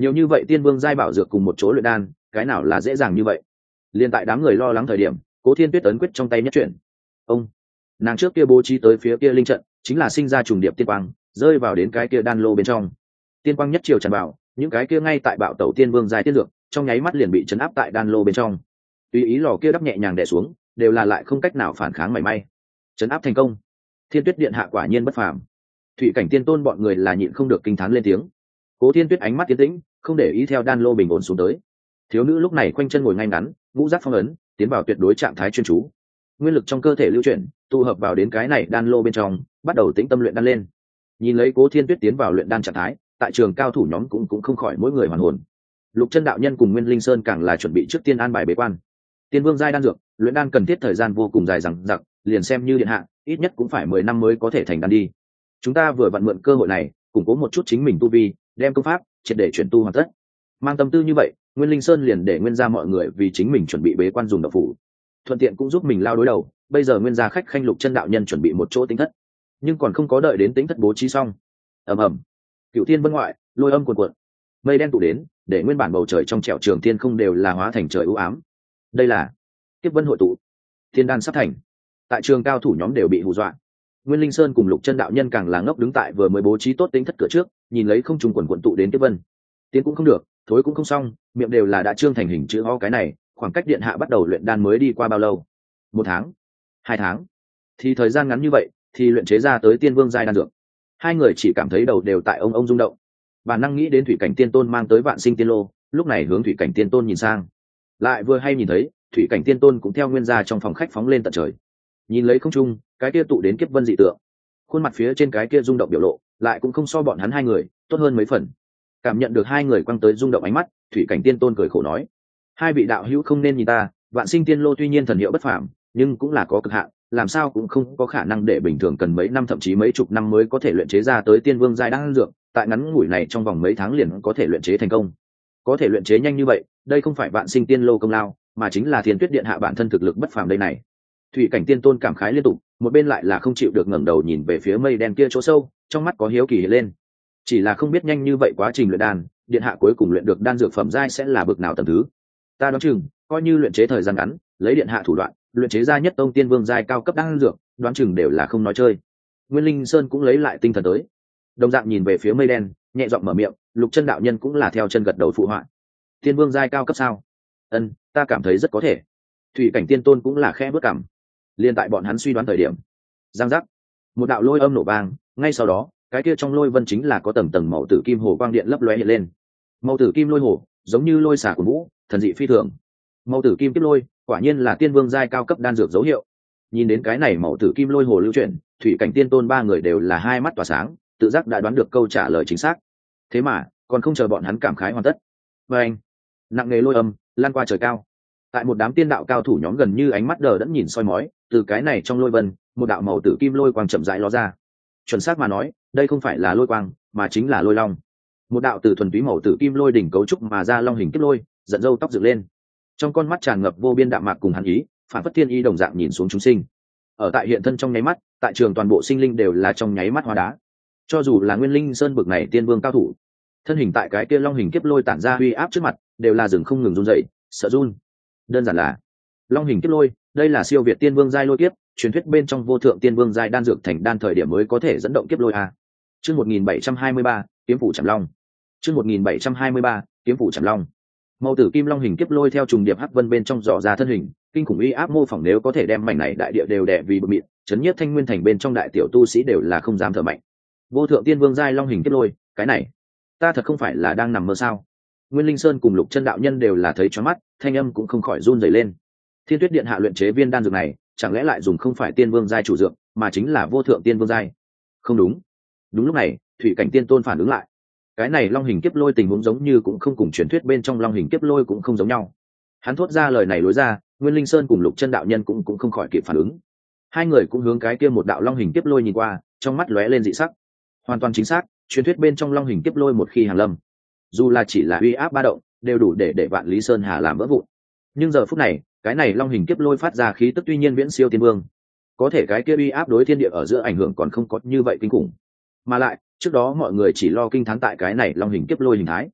nhiều như vậy tiên vương giai bảo dược cùng một chỗ luyện đan, cái nào là dễ dàng như vậy? Liên tại đám người lo lắng thời điểm, Cố Thiên Tuyết ấn quyết trong tay nhất chuyển. Ông, nàng trước kia bố trí tới phía kia linh trận, chính là sinh ra trùng điệp tiên quang, rơi vào đến cái kia đan lô bên trong. Tiên quang nhất chiều tràn vào, những cái kia ngay tại bạo tẩu tiên vương giai tiên dược, trong nháy mắt liền bị chấn áp tại đan lô bên trong. Tùy ý lò kia đắp nhẹ nhàng đè xuống, đều là lại không cách nào phản kháng mảy may. Chấn áp thành công. Thiên Tuyết điện hạ quả nhiên bất phàm. Thủy Cảnh Tiên Tôn bọn người là nhịn không được kinh thán lên tiếng. Cố Thiên Tuyết ánh mắt tiến tĩnh, không để ý theo đan lô bình ổn xuống tới. Thiếu nữ lúc này khoanh chân ngồi ngay ngắn, ngũ giác phong ấn, tiến vào tuyệt đối trạng thái chuyên chú. Nguyên lực trong cơ thể lưu chuyển, tụ hợp vào đến cái này đan lô bên trong, bắt đầu tĩnh tâm luyện đan lên. Nhìn lấy Cố Thiên Tuyết tiến vào luyện đan trạng thái, tại trường cao thủ nhóm cũng không khỏi mỗi người hoàn hồn. Lục Chân đạo nhân cùng Nguyên Linh Sơn càng là chuẩn bị trước tiên an bài bế quan. Tiên vương giai đan dược, luyện đan cần thiết thời gian vô cùng dài dằng dặc, liền xem như điện hạ, ít nhất cũng phải 10 năm mới có thể thành đan đi. Chúng ta vừa vặn mượn cơ hội này, củng cố một chút chính mình tu vi, đem công pháp triệt để chuyển tu hoàn tất. Mang tâm tư như vậy, Nguyên Linh Sơn liền để Nguyên gia mọi người vì chính mình chuẩn bị bế quan dùng đạo phủ, thuận tiện cũng giúp mình lao đối đầu. Bây giờ Nguyên gia khách khanh Lục Chân đạo nhân chuẩn bị một chỗ tính thất, nhưng còn không có đợi đến tính thất bố trí xong. Ầm ầm, Cửu Thiên vân ngoại, lôi âm cuồn cuộn, mây đen tụ đến, để nguyên bản bầu trời trong trẻo trường thiên không đều là hóa thành trời u ám. Đây là kiếp vân hội tụ, thiên đan sắp thành. Tại trường cao thủ nhóm đều bị hù dọa. Nguyên Linh Sơn cùng Lục Chân đạo nhân càng là ngốc đứng tại vừa mới bố trí tốt tính thất cửa trước, nhìn lấy không trung quần quần tụ đến kiếp vân. Tiến cũng không được, thối cũng không xong, miệng đều là đã trương thành hình chữ O. Cái này khoảng cách điện hạ bắt đầu luyện đan mới đi qua bao lâu? 1 tháng, 2 tháng, thì thời gian ngắn như vậy thì luyện chế ra tới tiên vương giai đan dược. Hai người chỉ cảm thấy đầu đều tại ông rung động. Bản năng nghĩ đến Thủy Cảnh Tiên Tôn mang tới Vạn Sinh Tiên Lô, lúc này hướng Thủy Cảnh Tiên Tôn nhìn sang, lại vừa hay nhìn thấy Thủy Cảnh Tiên Tôn cũng theo Nguyên gia trong phòng khách phóng lên tận trời, nhìn lấy không trung cái kia tụ đến kiếp vân dị tượng, khuôn mặt phía trên cái kia rung động biểu lộ lại cũng không so bọn hắn hai người tốt hơn mấy phần. Cảm nhận được hai người quăng tới rung động ánh mắt, Thủy Cảnh Tiên Tôn cười khổ nói: hai vị đạo hữu không nên nhìn ta, Vạn Sinh Tiên Lô tuy nhiên thần hiệu bất phàm, nhưng cũng là có cực hạn, làm sao cũng không có khả năng để bình thường cần mấy năm thậm chí mấy chục năm mới có thể luyện chế ra tới tiên vương giai đan dược, tại ngắn ngủi này trong vòng mấy tháng liền có thể luyện chế thành công. Có thể luyện chế nhanh như vậy, đây không phải Vạn Sinh Tiên Lô công lao, mà chính là Thiên Tuyết điện hạ bản thân thực lực bất phàm đây này. Thủy Cảnh Tiên Tôn cảm khái liên tục, một bên lại là không chịu được ngẩng đầu nhìn về phía mây đen kia chỗ sâu, trong mắt có hiếu kỳ lên. Chỉ là không biết nhanh như vậy quá trình luyện đan, điện hạ cuối cùng luyện được đan dược phẩm giai sẽ là bậc nào tầng thứ. Ta đoán chừng, coi như luyện chế thời gian ngắn, lấy điện hạ thủ đoạn, luyện chế ra nhất tông tiên vương giai cao cấp đan dược, đoán chừng đều là không nói chơi. Nguyên Linh Sơn cũng lấy lại tinh thần tới, đồng dạng nhìn về phía mây đen, nhẹ giọng mở miệng. Lục Chân đạo nhân cũng là theo chân gật đầu phụ họa. Tiên vương giai cao cấp sao? Ân, ta cảm thấy rất có thể. Thủy Cảnh Tiên Tôn cũng là khẽ bước cảm. Liên tại bọn hắn suy đoán thời điểm, giang giác, một đạo lôi âm nổ vang, ngay sau đó, cái kia trong lôi vân chính là có tầng tầng màu tử kim hồ quang điện lấp lóe hiện lên. Màu tử kim lôi hồ, giống như lôi xả của vũ, thần dị phi thường. Màu tử kim kiếp lôi, quả nhiên là tiên vương giai cao cấp đan dược dấu hiệu. Nhìn đến cái này màu tử kim lôi hồ lưu chuyển, Thủy Cảnh Tiên Tôn ba người đều là hai mắt tỏa sáng, tự giác đã đoán được câu trả lời chính xác. Thế mà còn không chờ bọn hắn cảm khái hoàn tất, và anh, nặng nề lôi âm lan qua trời cao. Tại một đám tiên đạo cao thủ nhóm gần như ánh mắt đờ đẫn nhìn soi mói, từ cái này trong lôi vân, một đạo màu tử kim lôi quang chậm rãi ló ra. Chuẩn xác mà nói, đây không phải là lôi quang, mà chính là lôi long. Một đạo từ thuần túy màu tử kim lôi đỉnh cấu trúc mà ra long hình kiếp lôi, giận râu tóc dựng lên. Trong con mắt tràn ngập vô biên đạm mạc cùng hắn ý, phản phất thiên y đồng dạng nhìn xuống chúng sinh. Ở tại hiện thân trong nháy mắt, tại trường toàn bộ sinh linh đều là trong nháy mắt hóa đá. Cho dù là Nguyên Linh Sơn bực này tiên vương cao thủ, thân hình tại cái kia long hình kiếp lôi tản ra uy áp trước mặt, đều là dừng không ngừng run rẩy, sợ run. Đơn giản là long hình kiếp lôi, đây là siêu việt tiên vương giai lôi kiếp, truyền thuyết bên trong vô thượng tiên vương giai đan dược thành đan thời điểm mới có thể dẫn động kiếp lôi a. Chương 1723, kiếm phủ Trảm Long. Chương 1723, kiếm phủ Trảm Long. Màu tử kim long hình kiếp lôi theo trùng điệp hắc vân bên trong dò ra thân hình, kinh khủng uy áp mô phỏng nếu có thể đem mảnh này đại địa đều đè vì bự mịn, chấn nhiếp Thanh Nguyên thành bên trong đại tiểu tu sĩ đều là không dám thở mạnh. Vô thượng tiên vương giai long hình kiếp lôi, cái này, ta thật không phải là đang nằm mơ sao? Nguyên Linh Sơn cùng Lục Chân đạo nhân đều là thấy choáng mắt, thanh âm cũng không khỏi run rẩy lên. Thiên Tuyết điện hạ luyện chế viên đan dược này, chẳng lẽ lại dùng không phải tiên vương giai chủ dược, mà chính là vô thượng tiên vương giai? Không đúng. Đúng lúc này, Thủy Cảnh Tiên Tôn phản ứng lại. Cái này long hình kiếp lôi tình huống giống như cũng không cùng truyền thuyết bên trong long hình kiếp lôi cũng không giống nhau. Hắn thốt ra lời này lối ra, Nguyên Linh Sơn cùng Lục Chân đạo nhân cũng không khỏi kịp phản ứng. Hai người cũng hướng cái kia một đạo long hình kiếp lôi nhìn qua, trong mắt lóe lên dị sắc. Hoàn toàn chính xác, truyền thuyết bên trong long hình kiếp lôi một khi hàng lâm, dù là chỉ là uy áp ba động, đều đủ để Vạn Lý Sơn Hà làm vỡ vụn. Nhưng giờ phút này, cái này long hình kiếp lôi phát ra khí tức tuy nhiên viễn siêu tiên vương, có thể cái kia uy áp đối thiên địa ở giữa ảnh hưởng còn không có như vậy kinh khủng. Mà lại, trước đó mọi người chỉ lo kinh thán tại cái này long hình kiếp lôi hình thái,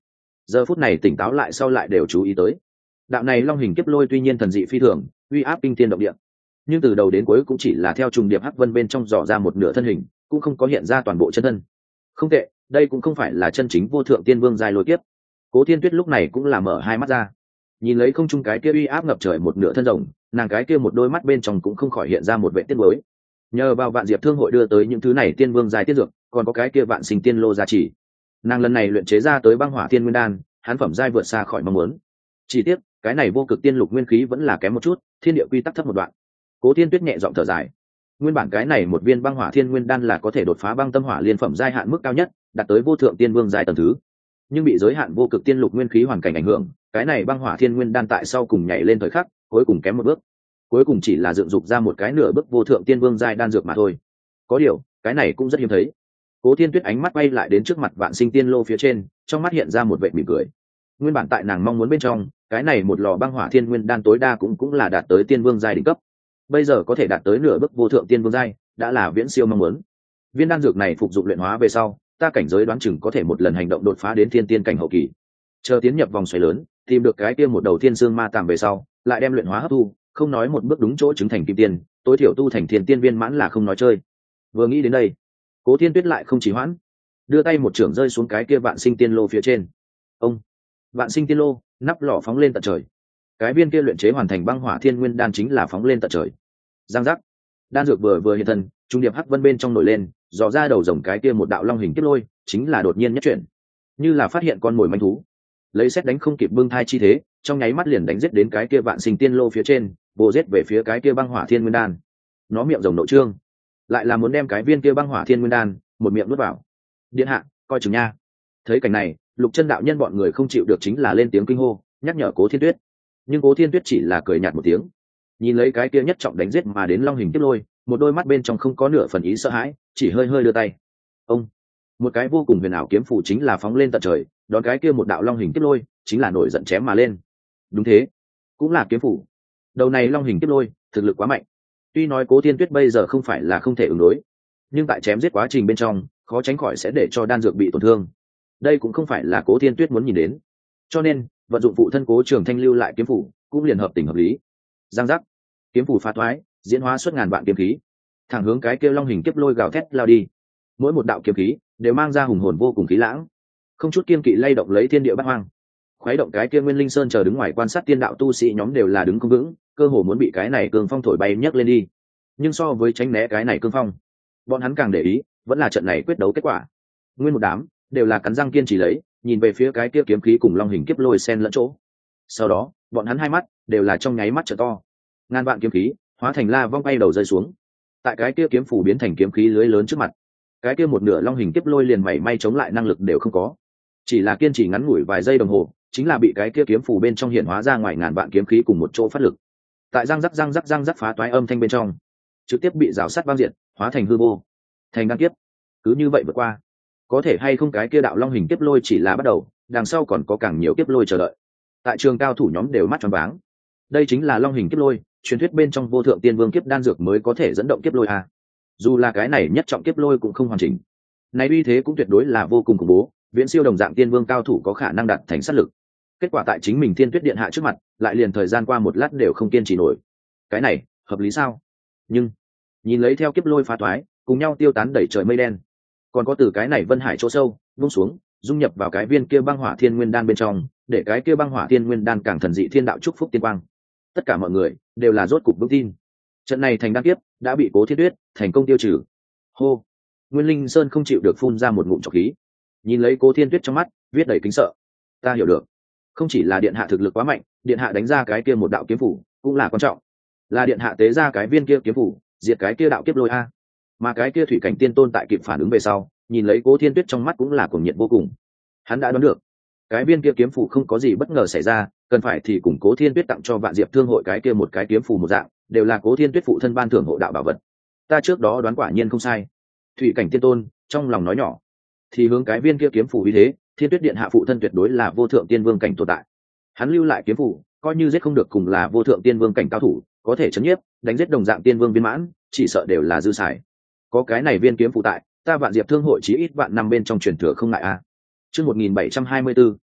giờ phút này tỉnh táo lại sau lại đều chú ý tới đạo này long hình kiếp lôi tuy nhiên thần dị phi thường, uy áp kinh thiên động địa, nhưng từ đầu đến cuối cũng chỉ là theo trùng điệp hắc vân bên trong dò ra một nửa thân hình, cũng không có hiện ra toàn bộ chân thân. Không tệ, đây cũng không phải là chân chính vô thượng tiên vương giai lôi kiếp. Cố Thiên Tuyết lúc này cũng là mở hai mắt ra, nhìn lấy không trung cái kia uy áp ngập trời một nửa thân rồng, nàng cái kia một đôi mắt bên trong cũng không khỏi hiện ra một vẻ tiếc nuối. Nhờ vào Vạn Diệp Thương hội đưa tới những thứ này tiên vương giai tiết dược, còn có cái kia vạn sinh tiên lô gia trì, nàng lần này luyện chế ra tới băng hỏa tiên nguyên đan, hắn phẩm giai vượt xa khỏi mong muốn. Chỉ tiếc, cái này vô cực tiên lục nguyên khí vẫn là kém một chút, thiên địa quy tắc thấp một đoạn. Cố Thiên Tuyết nhẹ giọng thở dài, nguyên bản cái này một viên băng hỏa thiên nguyên đan là có thể đột phá băng tâm hỏa liên phẩm giai hạn mức cao nhất, đạt tới vô thượng tiên vương giai tầng thứ, nhưng bị giới hạn vô cực tiên lục nguyên khí hoàn cảnh ảnh hưởng, cái này băng hỏa thiên nguyên đan tại sau cùng nhảy lên thời khắc, cuối cùng kém một bước, cuối cùng chỉ là dựng dục ra một cái nửa bước vô thượng tiên vương giai đan dược mà thôi. Có điều, cái này cũng rất hiếm thấy. Cố Thiên Tuyết ánh mắt quay lại đến trước mặt vạn sinh tiên lô phía trên, trong mắt hiện ra một vẻ mỉm cười. Nguyên bản tại nàng mong muốn bên trong, cái này một lò băng hỏa thiên nguyên đan tối đa cũng là đạt tới tiên vương giai đỉnh cấp, bây giờ có thể đạt tới nửa bước vô thượng tiên vương giai, đã là viễn siêu mong muốn. Viên đan dược này phục dụng luyện hóa về sau, ta cảnh giới đoán chừng có thể một lần hành động đột phá đến thiên tiên cảnh hậu kỳ. Chờ tiến nhập vòng xoáy lớn, tìm được cái kia một đầu thiên xương ma tàm về sau, lại đem luyện hóa hấp thu, không nói một bước đúng chỗ chứng thành kim tiên, tối thiểu tu thành thiên tiên viên mãn là không nói chơi. Vừa nghĩ đến đây, Cố Thiên Tuyết lại không chỉ hoãn, đưa tay một chưởng rơi xuống cái kia vạn sinh tiên lô phía trên. Ông, vạn sinh tiên lô, nắp lò phóng lên tận trời. Cái viên kia luyện chế hoàn thành băng hỏa thiên nguyên đan chính là phóng lên tận trời. Giang giác, đan dược vừa hiện thân, trung điệp hắc vân bên trong nổi lên, dò ra đầu rồng cái kia một đạo long hình kiếp lôi, chính là đột nhiên nhất chuyển, như là phát hiện con mồi manh thú, lấy xét đánh không kịp bưng thai chi thế, trong nháy mắt liền đánh giết đến cái kia vạn sinh tiên lô phía trên, bổ giết về phía cái kia băng hỏa thiên nguyên đan. Nó miệng rồng nội trương, lại là muốn đem cái viên kia băng hỏa thiên nguyên đan một miệng nuốt vào. Điện hạ, coi chừng nha. Thấy cảnh này, Lục Chân đạo nhân bọn người không chịu được chính là lên tiếng kinh hô, nhắc nhở Cố Thiên Tuyết. Nhưng Cố Thiên Tuyết chỉ là cười nhạt một tiếng, nhìn lấy cái kia nhất trọng đánh giết mà đến long hình kiếp lôi, một đôi mắt bên trong không có nửa phần ý sợ hãi, chỉ hơi hơi đưa tay. Ông, một cái vô cùng huyền ảo kiếm phủ chính là phóng lên tận trời, đón cái kia một đạo long hình kiếp lôi, chính là nổi giận chém mà lên. Đúng thế, cũng là kiếm phủ. Đầu này long hình kiếp lôi, thực lực quá mạnh. Tuy nói Cố Thiên Tuyết bây giờ không phải là không thể ứng đối, nhưng tại chém giết quá trình bên trong, khó tránh khỏi sẽ để cho đan dược bị tổn thương. Đây cũng không phải là Cố Thiên Tuyết muốn nhìn đến. Cho nên, vận dụng phụ thân Cố Trường Thanh lưu lại kiếm phủ, cũng liền hợp tình hợp lý. Giang giác, kiếm phủ phá thoái, diễn hóa xuất ngàn vạn kiếm khí, thẳng hướng cái kia long hình kiếp lôi gào thét lao đi. Mỗi một đạo kiếm khí đều mang ra hùng hồn vô cùng khí lãng, không chút kiên kỵ lay động lấy thiên địa bát hoang. Khuấy động cái kia Nguyên Linh Sơn chờ đứng ngoài quan sát tiên đạo tu sĩ nhóm đều là đứng không vững, cơ hồ muốn bị cái này cương phong thổi bay nhấc lên đi. Nhưng so với tránh né cái này cương phong, bọn hắn càng để ý vẫn là trận này quyết đấu kết quả. Nguyên một đám đều là cắn răng kiên trì lấy, nhìn về phía cái kia kiếm khí cùng long hình kiếp lôi xen lẫn chỗ. Sau đó, bọn hắn hai mắt đều là trong nháy mắt trợ to, ngàn vạn kiếm khí hóa thành la vong bay đầu rơi xuống. Tại cái kia kiếm phủ biến thành kiếm khí lưới lớn trước mặt, cái kia một nửa long hình kiếp lôi liền mảy may chống lại năng lực đều không có, chỉ là kiên trì ngắn ngủi vài giây đồng hồ, chính là bị cái kia kiếm phủ bên trong hiện hóa ra ngoài ngàn vạn kiếm khí cùng một chỗ phát lực. Tại răng rắc phá toái âm thanh bên trong, trực tiếp bị rào sắt băng diện, hóa thành hư vô, thành đan kiếp. Cứ như vậy vượt qua, có thể hay không cái kia đạo long hình kiếp lôi chỉ là bắt đầu, đằng sau còn có càng nhiều kiếp lôi chờ đợi. Tại trường cao thủ nhóm đều mắt tròn váng. Đây chính là long hình kiếp lôi, truyền thuyết bên trong vô thượng tiên vương kiếp đan dược mới có thể dẫn động kiếp lôi à. Dù là cái này nhất trọng kiếp lôi cũng không hoàn chỉnh, này uy thế cũng tuyệt đối là vô cùng khủng bố, viễn siêu đồng dạng tiên vương cao thủ có khả năng đạt thành sát lực. Kết quả tại chính mình Thiên Tuyết điện hạ trước mặt, lại liền thời gian qua một lát đều không kiên trì nổi. Cái này hợp lý sao? Nhưng nhìn lấy theo kiếp lôi phá toái, cùng nhau tiêu tán đẩy trời mây đen, còn có từ cái này vân hải chỗ sâu buông xuống, dung nhập vào cái viên kia băng hỏa thiên nguyên đan bên trong, để cái kia băng hỏa thiên nguyên đan càng thần dị thiên đạo chúc phúc tiên quang. Tất cả mọi người đều là rốt cục vững tin, trận này thành đan kiếp đã bị Cố Thiên Tuyết thành công tiêu trừ. Hô, Nguyên Linh Sơn không chịu được phun ra một ngụm trọc khí, nhìn lấy Cố Thiên Tuyết trong mắt viết đầy kính sợ. Ta hiểu được, không chỉ là điện hạ thực lực quá mạnh, điện hạ đánh ra cái kia một đạo kiếm phủ cũng là quan trọng, là điện hạ tế ra cái viên kia kiếm phủ diệt cái kia đạo kiếp lôi a. Mà cái kia thủy cảnh tiên tôn tại kịp phản ứng về sau, nhìn lấy Cố Thiên Tuyết trong mắt cũng là cuồng nhiệt vô cùng. Hắn đã đoán được cái viên kia kiếm phủ không có gì bất ngờ xảy ra, cần phải thì cùng Cố Thiên Tuyết tặng cho Vạn Diệp Thương hội cái kia một cái kiếm phủ một dạng, đều là Cố Thiên Tuyết phụ thân ban thưởng hộ đạo bảo vật. Ta trước đó đoán quả nhiên không sai. Thủy cảnh tiên tôn trong lòng nói nhỏ, thì hướng cái viên kia kiếm phủ vì thế, Thiên Tuyết điện hạ phụ thân tuyệt đối là vô thượng tiên vương cảnh tồn tại. Hắn lưu lại kiếm phủ, coi như giết không được cùng là vô thượng tiên vương cảnh cao thủ, có thể chấn nhiếp, đánh giết đồng dạng tiên vương viên mãn, chỉ sợ đều là dư xài. Có cái này viên kiếm phụ tại, ta Vạn Diệp Thương hội chí ít vạn năm bên trong truyền thừa không ngại a. Chương 1724,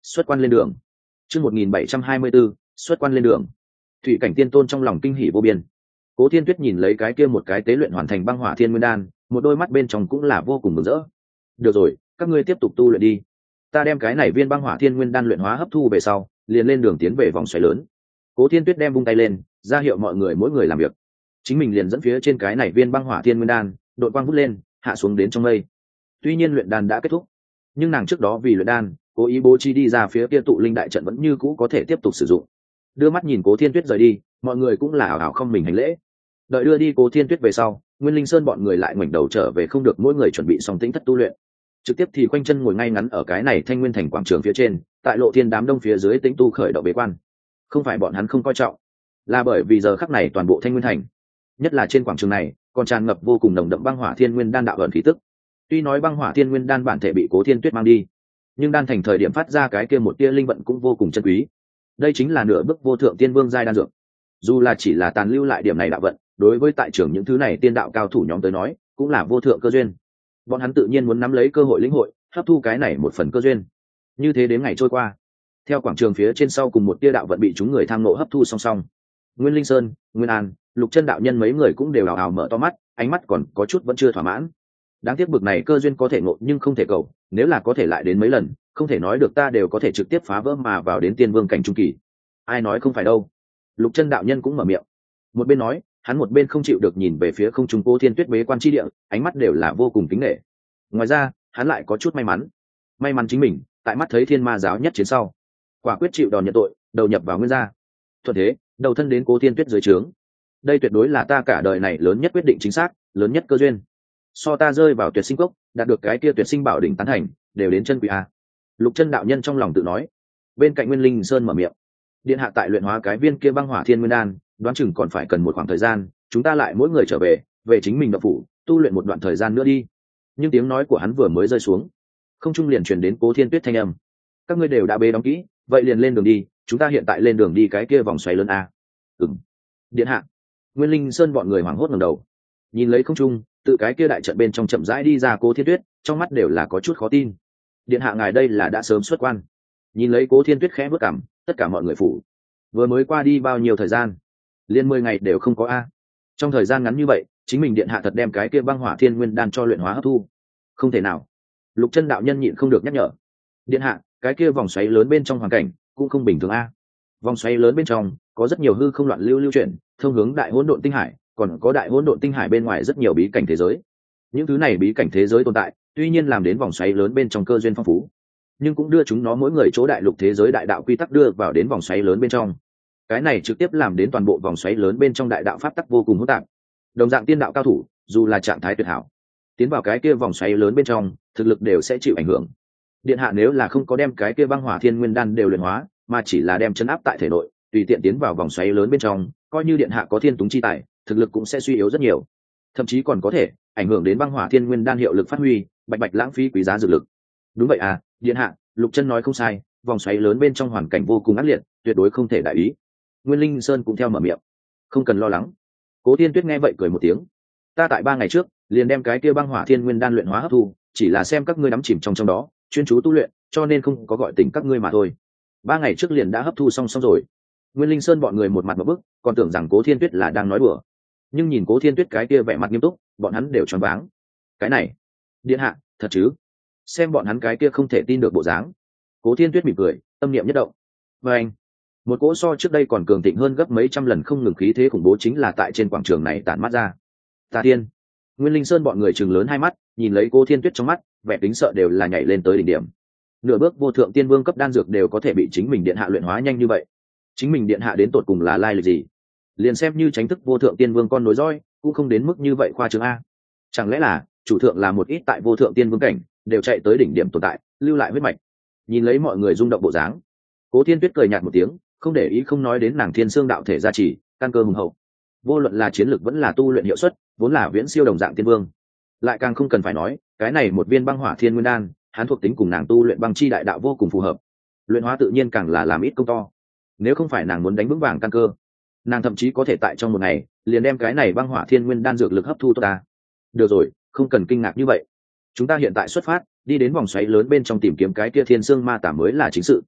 xuất quan lên đường. Chương 1724, xuất quan lên đường. Thủy cảnh tiên tôn trong lòng kinh hỉ vô biên. Cố Thiên Tuyết nhìn lấy cái kia một cái tế luyện hoàn thành băng hỏa thiên nguyên đan, một đôi mắt bên trong cũng là vô cùng mừng rỡ. Được rồi, các ngươi tiếp tục tu luyện đi. Ta đem cái này viên băng hỏa thiên nguyên đan luyện hóa hấp thu về sau, liền lên đường tiến về vòng xoáy lớn. Cố Thiên Tuyết đem vung tay lên, ra hiệu mọi người mỗi người làm việc. Chính mình liền dẫn phía trên cái này viên băng hỏa thiên nguyên đan, đội quang vút lên, hạ xuống đến trong mây. Tuy nhiên luyện đan đã kết thúc, nhưng nàng trước đó vì luyện đan, cố ý bố trí đi ra phía kia tụ linh đại trận vẫn như cũ có thể tiếp tục sử dụng. Đưa mắt nhìn Cố Thiên Tuyết rời đi, mọi người cũng là ảo ảo không mình hành lễ. Đợi đưa đi Cố Thiên Tuyết về sau, Nguyên Linh Sơn bọn người lại ngoảnh đầu trở về, không được mỗi người chuẩn bị xong tĩnh thất tu luyện. Trực tiếp thì khoanh chân ngồi ngay ngắn ở cái này Thanh Nguyên Thành quảng trường phía trên, tại Lộ Thiên đám đông phía dưới tĩnh tu khởi động bế quan. Không phải bọn hắn không coi trọng, là bởi vì giờ khắc này toàn bộ Thanh Nguyên Thành, nhất là trên quảng trường này, còn tràn ngập vô cùng nồng đậm băng hỏa thiên nguyên đan đạo ẩn khí tức. Tuy nói băng hỏa thiên nguyên đan bản thể bị Cố Thiên Tuyết mang đi, nhưng đan thành thời điểm phát ra cái kia một tia linh vận cũng vô cùng chân quý. Đây chính là nửa bước vô thượng tiên vương giai đan dược. Dù là chỉ là tàn lưu lại điểm này đạo vận, đối với tại trưởng những thứ này tiên đạo cao thủ nhóm tới nói, cũng là vô thượng cơ duyên. Bọn hắn tự nhiên muốn nắm lấy cơ hội lĩnh hội, hấp thu cái này một phần cơ duyên. Như thế đến ngày trôi qua, theo quảng trường phía trên sau cùng một tia đạo vận bị chúng người tham nộ hấp thu song song. Nguyên Linh Sơn, Nguyên An, Lục Chân đạo nhân mấy người cũng đều ào ào mở to mắt, ánh mắt còn có chút vẫn chưa thỏa mãn. Đáng tiếc bực này cơ duyên có thể ngộ nhưng không thể cầu, nếu là có thể lại đến mấy lần, không thể nói được ta đều có thể trực tiếp phá vỡ mà vào đến tiên vương cảnh trung kỳ. Ai nói không phải đâu. Lục Chân đạo nhân cũng mở miệng. Một bên nói, hắn một bên không chịu được nhìn về phía không trung Cố Thiên Tuyết bế quan chi địa, ánh mắt đều là vô cùng kính nể. Ngoài ra, hắn lại có chút may mắn. May mắn chính mình, tại mắt thấy Thiên Ma giáo nhất chiến sau, quả quyết chịu đòn nhận tội, đầu nhập vào nguyên gia. Thuận thế, đầu thân đến Cố Thiên Tuyết dưới trướng. Đây tuyệt đối là ta cả đời này lớn nhất quyết định chính xác, lớn nhất cơ duyên. So ta rơi vào tuyệt sinh cốc, đạt được cái kia tuyệt sinh bảo đỉnh tán thành, đều đến chân quý a. Lục Chân đạo nhân trong lòng tự nói. Bên cạnh Nguyên Linh Sơn mở miệng. Điện hạ tại luyện hóa cái viên kia băng hỏa thiên nguyên đan, đoán chừng còn phải cần một khoảng thời gian, chúng ta lại mỗi người trở về, về chính mình động phủ, tu luyện một đoạn thời gian nữa đi. Nhưng tiếng nói của hắn vừa mới rơi xuống, không trung liền truyền đến Cố Thiên Tuyết thanh âm. Các ngươi đều đã bế đóng kỹ, vậy liền lên đường đi, chúng ta hiện tại lên đường đi cái kia vòng xoáy lớn a. Ừm. Điện hạ. Nguyên Linh Sơn bọn người hoảng hốt ngẩng đầu, nhìn lấy không trung, tự cái kia đại trận bên trong chậm rãi đi ra Cố Thiên Tuyết, trong mắt đều là có chút khó tin. Điện hạ ngài đây là đã sớm xuất quan. Nhìn lấy Cố Thiên Tuyết khẽ bước cằm, tất cả mọi người phủ. Vừa mới qua đi bao nhiêu thời gian? Liên 10 ngày đều không có a. Trong thời gian ngắn như vậy, chính mình điện hạ thật đem cái kia băng hỏa thiên nguyên đan cho luyện hóa hấp thu? Không thể nào. Lục Chân đạo nhân nhịn không được nhắc nhở. Điện hạ, cái kia vòng xoáy lớn bên trong hoàn cảnh cũng không bình thường a. Vòng xoáy lớn bên trong có rất nhiều hư không loạn lưu chuyển, thông hướng đại hỗn độn tinh hải, còn có đại hỗn độn tinh hải bên ngoài rất nhiều bí cảnh thế giới. Những thứ này bí cảnh thế giới tồn tại, tuy nhiên làm đến vòng xoáy lớn bên trong cơ duyên phong phú, nhưng cũng đưa chúng nó mỗi người chỗ đại lục thế giới đại đạo quy tắc đưa vào đến vòng xoáy lớn bên trong. Cái này trực tiếp làm đến toàn bộ vòng xoáy lớn bên trong đại đạo pháp tắc vô cùng hỗn tạp. Đồng dạng tiên đạo cao thủ, dù là trạng thái tuyệt hảo, tiến vào cái kia vòng xoáy lớn bên trong, thực lực đều sẽ chịu ảnh hưởng. Điện hạ nếu là không có đem cái kia băng hỏa thiên nguyên đan đều luyện hóa, mà chỉ là đem chân áp tại thể nội, tùy tiện tiến vào vòng xoáy lớn bên trong, coi như điện hạ có thiên túng chi tài, thực lực cũng sẽ suy yếu rất nhiều, thậm chí còn có thể ảnh hưởng đến băng hỏa thiên nguyên đan hiệu lực phát huy, bạch bạch lãng phí quý giá dược lực. Đúng vậy à, điện hạ, Lục Chân nói không sai, vòng xoáy lớn bên trong hoàn cảnh vô cùng ác liệt, tuyệt đối không thể đại ý. Nguyên Linh Sơn cũng theo mở miệng. Không cần lo lắng. Cố Thiên Tuyết nghe vậy cười một tiếng. Ta tại 3 ngày trước liền đem cái kia băng hỏa thiên nguyên đan luyện hóa hấp thu, chỉ là xem các ngươi đắm chìm trong đó, chuyên chú tu luyện, cho nên không có gọi tỉnh các ngươi mà thôi. 3 ngày trước liền đã hấp thu xong rồi. Nguyên Linh Sơn bọn người một mặt ngộp bức, còn tưởng rằng Cố Thiên Tuyết là đang nói đùa. Nhưng nhìn Cố Thiên Tuyết cái kia vẻ mặt nghiêm túc, bọn hắn đều choáng váng. Cái này, điện hạ, thật chứ? Xem bọn hắn cái kia không thể tin được bộ dáng. Cố Thiên Tuyết mỉm cười, tâm niệm nhất động. Và anh, một cỗ so trước đây còn cường thịnh hơn gấp mấy trăm lần không ngừng khí thế khủng bố chính là tại trên quảng trường này tản mát ra. Ta tiên. Nguyên Linh Sơn bọn người trừng lớn hai mắt, nhìn lấy Cố Thiên Tuyết trong mắt, vẻ kính sợ đều là nhảy lên tới đỉnh điểm. Nửa bước vô thượng tiên vương cấp đan dược đều có thể bị chính mình điện hạ luyện hóa nhanh như vậy. Chính mình điện hạ đến tột cùng là lai lịch gì? Liền xem như tránh thức vô thượng tiên vương con nối roi, cũng không đến mức như vậy khoa trương a. Chẳng lẽ là chủ thượng là một ít tại vô thượng tiên vương cảnh, đều chạy tới đỉnh điểm tồn tại, lưu lại huyết mạch. Nhìn lấy mọi người rung động bộ dáng, Cố Thiên Tuyết cười nhạt một tiếng, không để ý không nói đến nàng thiên xương đạo thể gia trì, căn cơ hùng hậu. Vô luận là chiến lược vẫn là tu luyện hiệu suất, vốn là viễn siêu đồng dạng tiên vương. Lại càng không cần phải nói, cái này một viên băng hỏa thiên nguyên đan, hắn thuộc tính cùng nàng tu luyện băng chi đại đạo vô cùng phù hợp. Luyện hóa tự nhiên càng là làm ít công to. Nếu không phải nàng muốn đánh vững vàng căn cơ, nàng thậm chí có thể tại trong một ngày liền đem cái này băng hỏa thiên nguyên đan dược lực hấp thu tốt ta. Được rồi, không cần kinh ngạc như vậy. Chúng ta hiện tại xuất phát, đi đến vòng xoáy lớn bên trong tìm kiếm cái kia thiên xương ma tả mới là chính sự.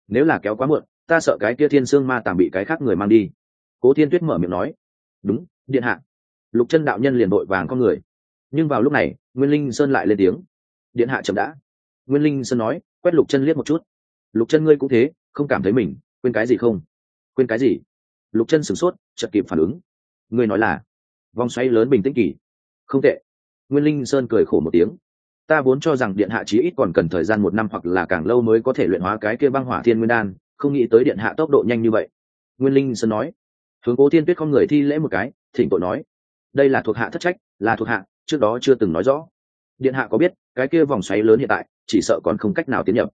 nếu là kéo quá muộn ta sợ cái kia thiên sương ma tàng bị cái khác người mang đi. Cố Thiên Tuyết mở miệng nói. Đúng, điện hạ. Lục Chân đạo nhân liền đội vàng con người. Nhưng vào lúc này Nguyên Linh Sơn lại lên tiếng. Điện hạ chậm đã. Nguyên Linh Sơn nói, quét Lục Chân liếc một chút. Lục Chân ngươi cũng thế, không cảm thấy mình quên cái gì không? Quên cái gì? Lục Chân sửng sốt, chợt kịp phản ứng. Ngươi nói là vòng xoáy lớn bình tĩnh kỳ. Không tệ. Nguyên Linh Sơn cười khổ một tiếng. Ta vốn cho rằng điện hạ chí ít còn cần thời gian 1 năm hoặc là càng lâu mới có thể luyện hóa cái kia băng hỏa thiên nguyên đan, không nghĩ tới điện hạ tốc độ nhanh như vậy. Nguyên Linh Sơn nói. Hướng Cố Thiên Tuyết không người thi lễ một cái, thỉnh tội nói. Đây là thuộc hạ thất trách, là thuộc hạ trước đó chưa từng nói rõ. Điện hạ có biết cái kia vòng xoáy lớn hiện tại chỉ sợ còn không cách nào tiến nhập.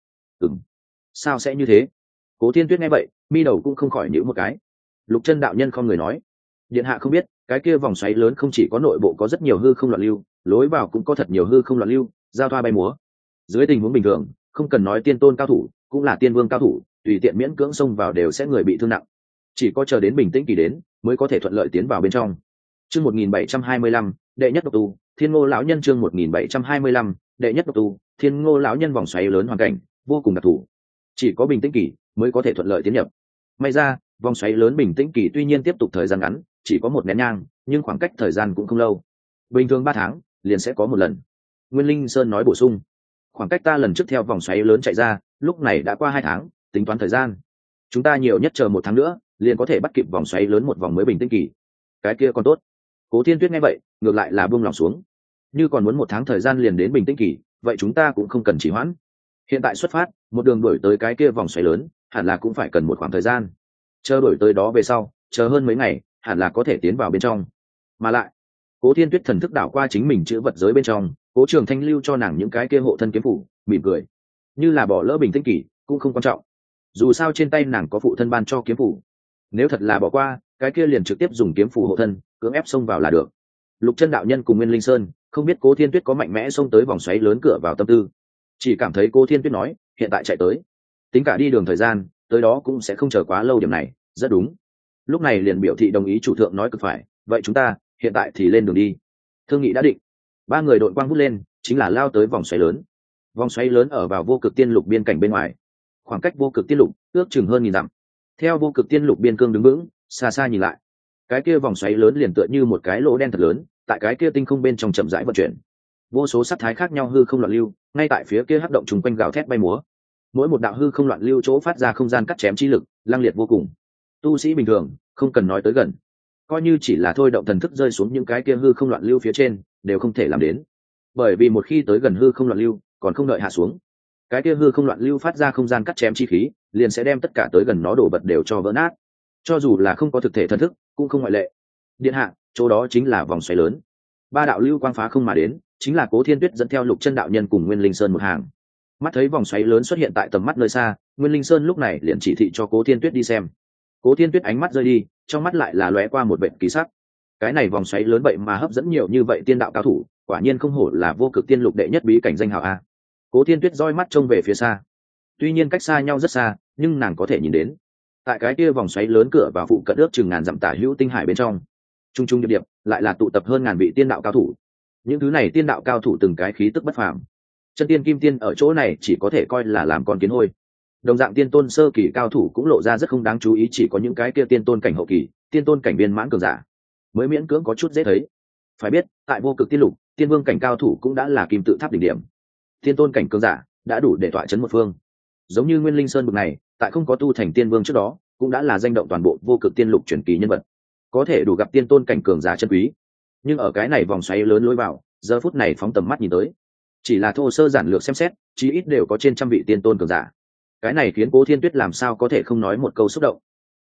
Sao sẽ như thế? Cố Thiên Tuyết nghe vậy mi đầu cũng không khỏi nhíu một cái. Lục Chân đạo nhân không người nói. Điện hạ không biết cái kia vòng xoáy lớn không chỉ có nội bộ có rất nhiều hư không loạn lưu, lối vào cũng có thật nhiều hư không loạn lưu, giao thoa bay múa. Dưới tình huống bình thường không cần nói tiên tôn cao thủ, cũng là tiên vương cao thủ, tùy tiện miễn cưỡng xông vào đều sẽ người bị thương nặng. Chỉ có chờ đến bình tĩnh kỳ đến mới có thể thuận lợi tiến vào bên trong. Chương 1725, đệ nhất độc tu, Thiên Ngô lão nhân. Chương 1725, đệ nhất độc tu, Thiên Ngô lão nhân. Vòng xoáy lớn hoàn cảnh vô cùng đặc thù, chỉ có bình tĩnh kỳ mới có thể thuận lợi tiến nhập. May ra vòng xoáy lớn bình tĩnh kỳ tuy nhiên tiếp tục thời gian ngắn, chỉ có 1 nén nhang, nhưng khoảng cách thời gian cũng không lâu, bình thường 3 tháng liền sẽ có 1 lần. Nguyên Linh Sơn nói bổ sung. Khoảng cách ta lần trước theo vòng xoáy lớn chạy ra lúc này đã qua 2 tháng, tính toán thời gian chúng ta nhiều nhất chờ 1 tháng nữa liền có thể bắt kịp vòng xoáy lớn một vòng mới bình tĩnh kỳ. Cái kia còn tốt. Cố Thiên Tuyết nghe vậy ngược lại là buông lòng xuống. Như còn muốn 1 tháng thời gian liền đến bình tĩnh kỳ, vậy chúng ta cũng không cần trì hoãn. Hiện tại xuất phát, một đường đuổi tới cái kia vòng xoáy lớn, hẳn là cũng phải cần một khoảng thời gian. Chờ đuổi tới đó về sau, chờ hơn mấy ngày, hẳn là có thể tiến vào bên trong. Mà lại, Cố Thiên Tuyết thần thức đảo qua chính mình chữ vật giới bên trong, Cố Trường Thanh lưu cho nàng những cái kia hộ thân kiếm phủ, mỉm cười. Như là bỏ lỡ bình tĩnh kỳ, cũng không quan trọng. Dù sao trên tay nàng có phụ thân ban cho kiếm phủ. Nếu thật là bỏ qua, cái kia liền trực tiếp dùng kiếm phủ hộ thân, cưỡng ép xông vào là được. Lục Chân đạo nhân cùng Nguyên Linh Sơn không biết Cố Thiên Tuyết có mạnh mẽ xông tới vòng xoáy lớn cửa vào tâm tư, chỉ cảm thấy Cố Thiên Tuyết nói hiện tại chạy tới, tính cả đi đường thời gian tới đó cũng sẽ không chờ quá lâu, điểm này rất đúng. Lúc này liền biểu thị đồng ý. Chủ thượng nói cực phải, vậy chúng ta hiện tại thì lên đường đi. Thương nghị đã định, 3 người đội quang vút lên, chính là lao tới vòng xoáy lớn. Vòng xoáy lớn ở vào Vô Cực Tiên Lục biên cảnh bên ngoài, khoảng cách Vô Cực Tiên Lục ước chừng hơn 1000 dặm. Theo Vô Cực Tiên Lục biên cương đứng vững, xa xa nhìn lại, cái kia vòng xoáy lớn liền tựa như một cái lỗ đen thật lớn, tại cái kia tinh không bên trong chậm rãi vận chuyển. Vô số sắc thái khác nhau hư không loạn lưu, ngay tại phía kia hắc động trùng quanh gào thét bay múa. Mỗi một đạo hư không loạn lưu chỗ phát ra không gian cắt chém chi lực, lăng liệt vô cùng. Tu sĩ bình thường không cần nói tới gần, coi như chỉ là thôi động thần thức rơi xuống những cái kia hư không loạn lưu phía trên, đều không thể làm đến. Bởi vì một khi tới gần hư không loạn lưu, còn không đợi hạ xuống, cái kia hư không loạn lưu phát ra không gian cắt chém chi khí, liền sẽ đem tất cả tới gần nó đổ vật đều cho vỡ nát. Cho dù là không có thực thể thần thức, cũng không ngoại lệ. Điện hạ, chỗ đó chính là vòng xoáy lớn. 3 đạo lưu quang phá không mà đến, chính là Cố Thiên Tuyết dẫn theo Lục Chân đạo nhân cùng Nguyên Linh Sơn một hàng. Mắt thấy vòng xoáy lớn xuất hiện tại tầm mắt nơi xa, Nguyên Linh Sơn lúc này liền chỉ thị cho Cố Thiên Tuyết đi xem. Cố Thiên Tuyết ánh mắt rơi đi, trong mắt lại là lóe qua một vệt kỳ sắc. Cái này vòng xoáy lớn vậy mà hấp dẫn nhiều như vậy tiên đạo cao thủ, quả nhiên không hổ là Vô Cực Tiên Lục đệ nhất bí cảnh danh hào a. Cố Thiên Tuyết roi mắt trông về phía xa. Tuy nhiên cách xa nhau rất xa, nhưng nàng có thể nhìn đến, tại cái kia vòng xoáy lớn cửa vào phụ cận ước chừng ngàn dặm tả hữu tinh hải bên trong, trung trung điệp điệp lại là tụ tập hơn ngàn vị tiên đạo cao thủ. Những thứ này tiên đạo cao thủ từng cái khí tức bất phàm, chân tiên kim tiên ở chỗ này chỉ có thể coi là làm con kiến hôi. Đồng dạng tiên tôn sơ kỳ cao thủ cũng lộ ra rất không đáng chú ý, chỉ có những cái kia tiên tôn cảnh hậu kỳ, tiên tôn cảnh viên mãn cường giả mới miễn cưỡng có chút dễ thấy. Phải biết tại Vô Cực Tiên Lục, tiên vương cảnh cao thủ cũng đã là kim tự tháp đỉnh điểm, tiên tôn cảnh cường giả đã đủ để tọa chấn một phương. Giống như Nguyên Linh Sơn bực này, tại không có tu thành tiên vương trước đó, cũng đã là danh động toàn bộ Vô Cực Tiên Lục truyền kỳ nhân vật, có thể đủ gặp tiên tôn cảnh cường giả chân quý. Nhưng ở cái này vòng xoáy lớn lối vào, giờ phút này phóng tầm mắt nhìn tới, chỉ là thô sơ giản lược xem xét, chí ít đều có trên trăm vị tiên tôn cường giả. Cái này khiến Cố Thiên Tuyết làm sao có thể không nói một câu xúc động.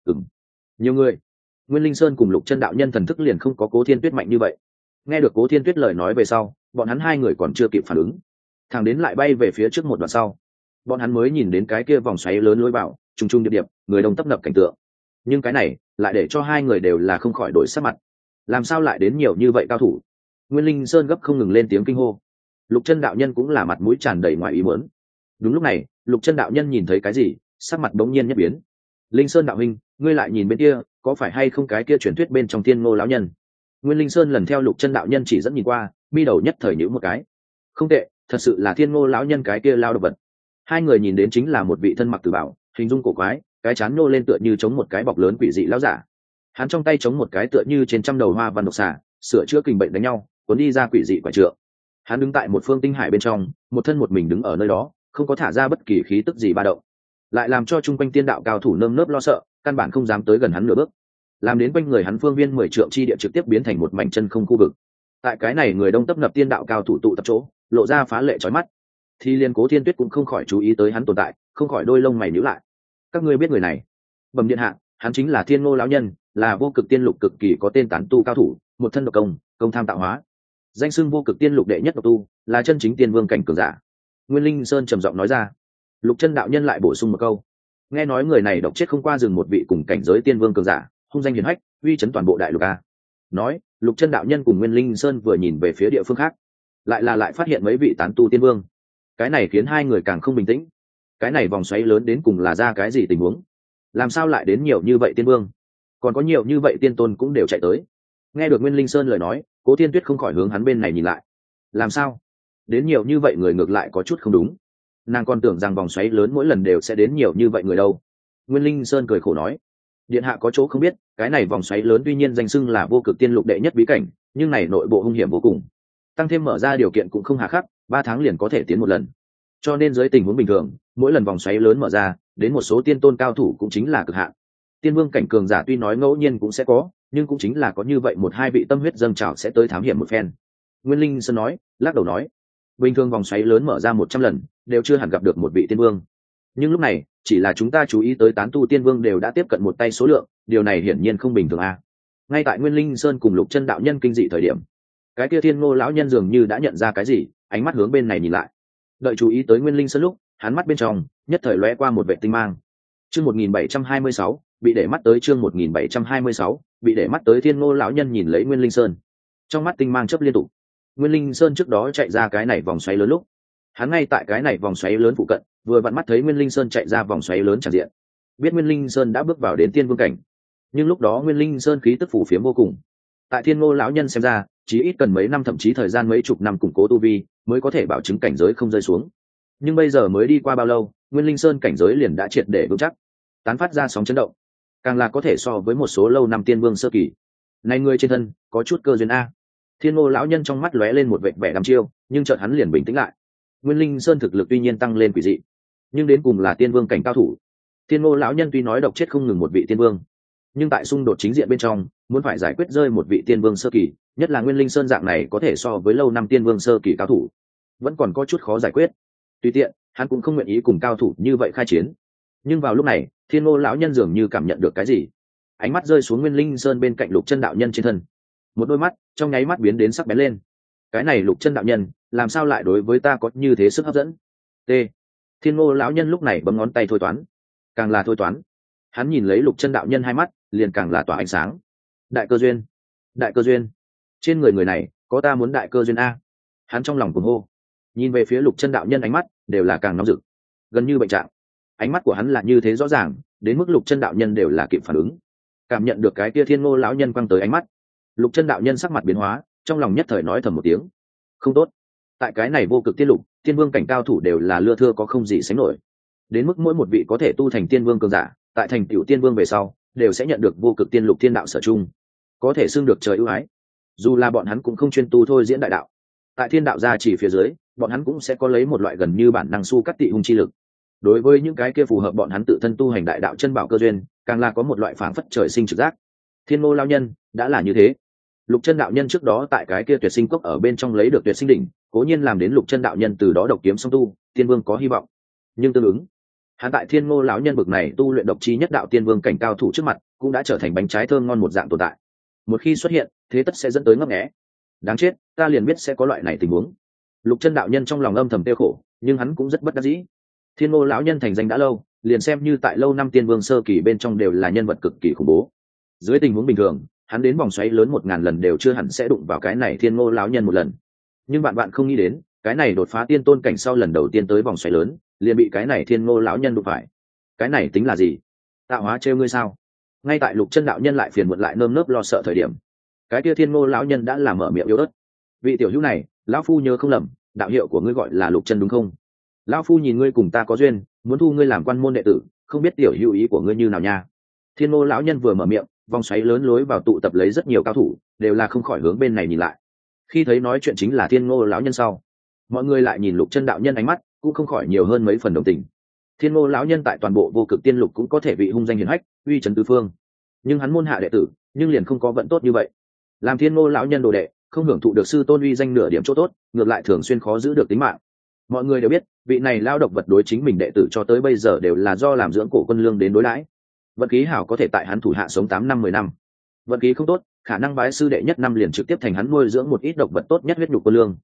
Nhiều người. Nguyên Linh Sơn cùng Lục Chân đạo nhân thần thức liền không có Cố Thiên Tuyết mạnh như vậy. Nghe được Cố Thiên Tuyết lời nói về sau, bọn hắn 2 người còn chưa kịp phản ứng, thằng đến lại bay về phía trước một đoạn sau, bọn hắn mới nhìn đến cái kia vòng xoáy lớn lối vào, trùng trùng điệp điệp, người đông tấp nập cảnh tượng. Nhưng cái này lại để cho 2 người đều là không khỏi đổi sắc mặt. Làm sao lại đến nhiều như vậy cao thủ? Nguyên Linh Sơn gấp không ngừng lên tiếng kinh hô. Lục Chân đạo nhân cũng là mặt mũi tràn đầy ngoài ý muốn. Đúng lúc này, Lục Chân đạo nhân nhìn thấy cái gì, sắc mặt bỗng nhiên nhất biến. Linh Sơn đạo huynh, ngươi lại nhìn bên kia, có phải hay không cái kia truyền thuyết bên trong Thiên Ngô lão nhân? Nguyên Linh Sơn lần theo Lục Chân đạo nhân chỉ dẫn nhìn qua, mi đầu nhất thời nhíu một cái. Không tệ, thật sự là Thiên Ngô lão nhân cái kia lao độc vật. 2 người nhìn đến chính là một vị thân mặc tử bào, hình dung cổ quái, cái chán nô lên tựa như chống một cái bọc lớn quỷ dị lão giả. Hắn trong tay chống một cái tựa như trên trăm đầu hoa văn độc xà, sửa chữa kình bệnh đánh nhau, cuốn đi ra quỷ dị quả trượng. Hắn đứng tại một phương tinh hải bên trong, một thân một mình đứng ở nơi đó, không có thả ra bất kỳ khí tức gì ba động, lại làm cho chung quanh tiên đạo cao thủ nơm nớp lo sợ, căn bản không dám tới gần hắn nửa bước, làm đến quanh người hắn phương viên 10 trượng chi địa trực tiếp biến thành một mảnh chân không khu vực. Tại cái này người đông tấp nập tiên đạo cao thủ tụ tập chỗ, lộ ra phá lệ chói mắt. Thì liên Cố Thiên Tuyết cũng không khỏi chú ý tới hắn tồn tại, không khỏi đôi lông mày nhíu lại. Các ngươi biết người này? Bẩm điện hạ, hắn chính là Thiên Ngô lão nhân, là vô cực tiên lục cực kỳ có tên tán tu cao thủ, một thân độc công tham tạo hóa, danh xưng vô cực tiên lục đệ nhất độc tu, là chân chính tiên vương cảnh cường giả. Nguyên Linh Sơn trầm giọng nói ra. Lục Chân đạo nhân lại bổ sung một câu, nghe nói người này độc chết không qua rừng một vị cùng cảnh giới tiên vương cường giả, hung danh hiển hách, uy chấn toàn bộ đại lục a. Nói, Lục Chân đạo nhân cùng Nguyên Linh Sơn vừa nhìn về phía địa phương khác, lại phát hiện mấy vị tán tu tiên vương. Cái này khiến hai người càng không bình tĩnh. Cái này vòng xoáy lớn đến cùng là ra cái gì tình huống? Làm sao lại đến nhiều như vậy tiên vương? Còn có nhiều như vậy tiên tôn cũng đều chạy tới. Nghe được Nguyên Linh Sơn lời nói, Cố Thiên Tuyết không khỏi hướng hắn bên này nhìn lại. Làm sao? Đến nhiều như vậy người ngược lại có chút không đúng. Nàng còn tưởng rằng vòng xoáy lớn mỗi lần đều sẽ đến nhiều như vậy người đâu. Nguyên Linh Sơn cười khổ nói, điện hạ có chỗ không biết, cái này vòng xoáy lớn tuy nhiên danh xưng là vô cực tiên lục đệ nhất bí cảnh, nhưng này nội bộ hung hiểm vô cùng, tăng thêm mở ra điều kiện cũng không hà khắc, 3 tháng liền có thể tiến một lần. Cho nên dưới tình huống bình thường, mỗi lần vòng xoáy lớn mở ra, đến một số tiên tôn cao thủ cũng chính là cực hạn. Tiên vương cảnh cường giả tuy nói ngẫu nhiên cũng sẽ có, nhưng cũng chính là có như vậy một hai vị tâm huyết dâng trào sẽ tới thám hiểm một phen. Nguyên Linh Sơn nói, lắc đầu nói, bình thường vòng xoáy lớn mở ra 100 lần, đều chưa hẳn gặp được một vị tiên vương. Nhưng lúc này, chỉ là chúng ta chú ý tới tán tu tiên vương đều đã tiếp cận một tay số lượng, điều này hiển nhiên không bình thường a. Ngay tại Nguyên Linh Sơn cùng Lục Chân đạo nhân kinh dị thời điểm, cái kia Thiên Ngô lão nhân dường như đã nhận ra cái gì, ánh mắt hướng bên này nhìn lại. Đợi chú ý tới Nguyên Linh Sơn lúc, hắn mắt bên trong nhất thời lóe qua một vệt tinh mang. Chương 1726, bị để mắt tới chương 1726, bị để mắt tới. Thiên Ngô lão nhân nhìn lấy Nguyên Linh Sơn, trong mắt tinh mang chớp liên tục. Nguyên Linh Sơn trước đó chạy ra cái này vòng xoáy lớn lúc, hắn ngay tại cái này vòng xoáy lớn phụ cận, vừa vặn mắt thấy Nguyên Linh Sơn chạy ra vòng xoáy lớn tràn diện, biết Nguyên Linh Sơn đã bước vào đến tiên vương cảnh. Nhưng lúc đó Nguyên Linh Sơn khí tức phủ phiếm vô cùng, tại Thiên Ngô lão nhân xem ra, chỉ ít cần mấy năm thậm chí thời gian mấy chục năm củng cố tu vi mới có thể bảo chứng cảnh giới không rơi xuống. Nhưng bây giờ mới đi qua bao lâu, Nguyên Linh Sơn cảnh giới liền đã triệt để vững chắc, tán phát ra sóng chấn động, càng là có thể so với một số lâu năm tiên vương sơ kỳ. Này người trên thân có chút cơ duyên a. Thiên Ngô lão nhân trong mắt lóe lên một vệt vẻ đăm chiêu, nhưng chợt hắn liền bình tĩnh lại. Nguyên Linh Sơn thực lực tuy nhiên tăng lên quỷ dị, nhưng đến cùng là tiên vương cảnh cao thủ. Thiên Ngô lão nhân tuy nói độc chết không ngừng một vị tiên vương, nhưng tại xung đột chính diện bên trong, muốn phải giải quyết rơi một vị tiên vương sơ kỳ, nhất là Nguyên Linh Sơn dạng này có thể so với lâu năm tiên vương sơ kỳ cao thủ, vẫn còn có chút khó giải quyết. Tùy tiện, hắn cũng không nguyện ý cùng cao thủ như vậy khai chiến. Nhưng vào lúc này, Thiên Ngô lão nhân dường như cảm nhận được cái gì, ánh mắt rơi xuống Nguyên Linh Sơn bên cạnh Lục Chân đạo nhân trên thân, một đôi mắt trong nháy mắt biến đến sắc bén lên. Cái này Lục Chân đạo nhân, làm sao lại đối với ta có như thế sức hấp dẫn? T. Thiên Ngô lão nhân lúc này bấm ngón tay thôi toán, càng là thôi toán, hắn nhìn lấy Lục Chân đạo nhân hai mắt, liền càng là tỏa ánh sáng. Đại cơ duyên, đại cơ duyên, trên người người này có ta muốn đại cơ duyên a. Hắn trong lòng cuồng hô, nhìn về phía Lục Chân đạo nhân ánh mắt đều là càng nóng rực, gần như bệnh trạng. Ánh mắt của hắn là như thế rõ ràng, đến mức Lục Chân đạo nhân đều là kịp phản ứng, cảm nhận được cái kia Thiên Ngô lão nhân quăng tới ánh mắt. Lục Chân đạo nhân sắc mặt biến hóa, trong lòng nhất thời nói thầm một tiếng, không tốt. Tại cái này vô cực tiên lục, tiên vương cảnh cao thủ đều là lưa thưa có không gì sánh nổi, đến mức mỗi một vị có thể tu thành tiên vương cường giả, tại thành tiểu tiên vương về sau, đều sẽ nhận được vô cực tiên lục thiên đạo sở chung, có thể xưng được trời ưu ái. Dù là bọn hắn cũng không chuyên tu thôi diễn đại đạo, tại thiên đạo gia chỉ phía dưới, bọn hắn cũng sẽ có lấy một loại gần như bản năng su cắt tị hung chi lực. Đối với những cái kia phù hợp bọn hắn tự thân tu hành đại đạo chân bảo cơ duyên, càng là có một loại phảng phất trời sinh trực giác. Thiên Ngô lão nhân đã là như thế. Lục Chân đạo nhân trước đó tại cái kia tuyệt sinh cốc ở bên trong lấy được tuyệt sinh đỉnh, cố nhiên làm đến Lục Chân đạo nhân từ đó độc kiếm song tu, tiên vương có hy vọng. Nhưng tương ứng, hắn tại Thiên Ngô lão nhân bực này tu luyện độc chi nhất đạo tiên vương cảnh cao thủ trước mặt, cũng đã trở thành bánh trái thơm ngon một dạng tồn tại. Một khi xuất hiện, thế tất sẽ dẫn tới ngấp nghé. Đáng chết, ta liền biết sẽ có loại này tình huống. Lục Chân đạo nhân trong lòng âm thầm tiêu khổ, nhưng hắn cũng rất bất đắc dĩ. Thiên Ngô lão nhân thành danh đã lâu, liền xem như tại lâu năm tiên vương sơ kỳ bên trong đều là nhân vật cực kỳ khủng bố. Dưới tình huống bình thường, hắn đến vòng xoáy lớn 1000 lần đều chưa hẳn sẽ đụng vào cái này Thiên Ngô lão nhân một lần. Nhưng bạn không nghĩ đến, cái này đột phá tiên tôn cảnh sau lần đầu tiên tới vòng xoáy lớn, liền bị cái này Thiên Ngô lão nhân đụng phải. Cái này tính là gì? Tạo hóa trêu ngươi sao? Ngay tại Lục Chân đạo nhân lại phiền muộn lại nơm nớp lo sợ thời điểm, cái kia Thiên Ngô lão nhân đã làm mở miệng yếu ớt. Vị tiểu hữu này, lão phu nhớ không lầm, đạo hiệu của ngươi gọi là Lục Chân đúng không? Lão phu nhìn ngươi cùng ta có duyên, muốn thu ngươi làm quan môn đệ tử, không biết tiểu hữu ý của ngươi như nào nha. Thiên Ngô lão nhân vừa mở miệng, vòng xoáy lớn lối vào tụ tập lấy rất nhiều cao thủ, đều là không khỏi hướng bên này nhìn lại. Khi thấy nói chuyện chính là Thiên Ngô lão nhân sau, mọi người lại nhìn Lục Chân đạo nhân ánh mắt cũng không khỏi nhiều hơn mấy phần đồng tình. Thiên Ngô lão nhân tại toàn bộ Vô Cực Tiên Lục cũng có thể vị hung danh hiển hách, uy trấn tứ phương, nhưng hắn môn hạ đệ tử nhưng liền không có vận tốt như vậy. Làm Thiên Ngô lão nhân đồ đệ, không hưởng thụ được sư tôn uy danh nửa điểm chỗ tốt, ngược lại thường xuyên khó giữ được tính mạng. Mọi người đều biết, vị này lao độc vật đối chính mình đệ tử cho tới bây giờ đều là do làm dưỡng cổ quân lương đến đối đãi. Vận khí hảo có thể tại hắn thủ hạ sống 8 năm 10 năm. Vận khí không tốt, khả năng bái sư đệ nhất năm liền trực tiếp thành hắn nuôi dưỡng một ít độc vật tốt nhất huyết nhục quân lương.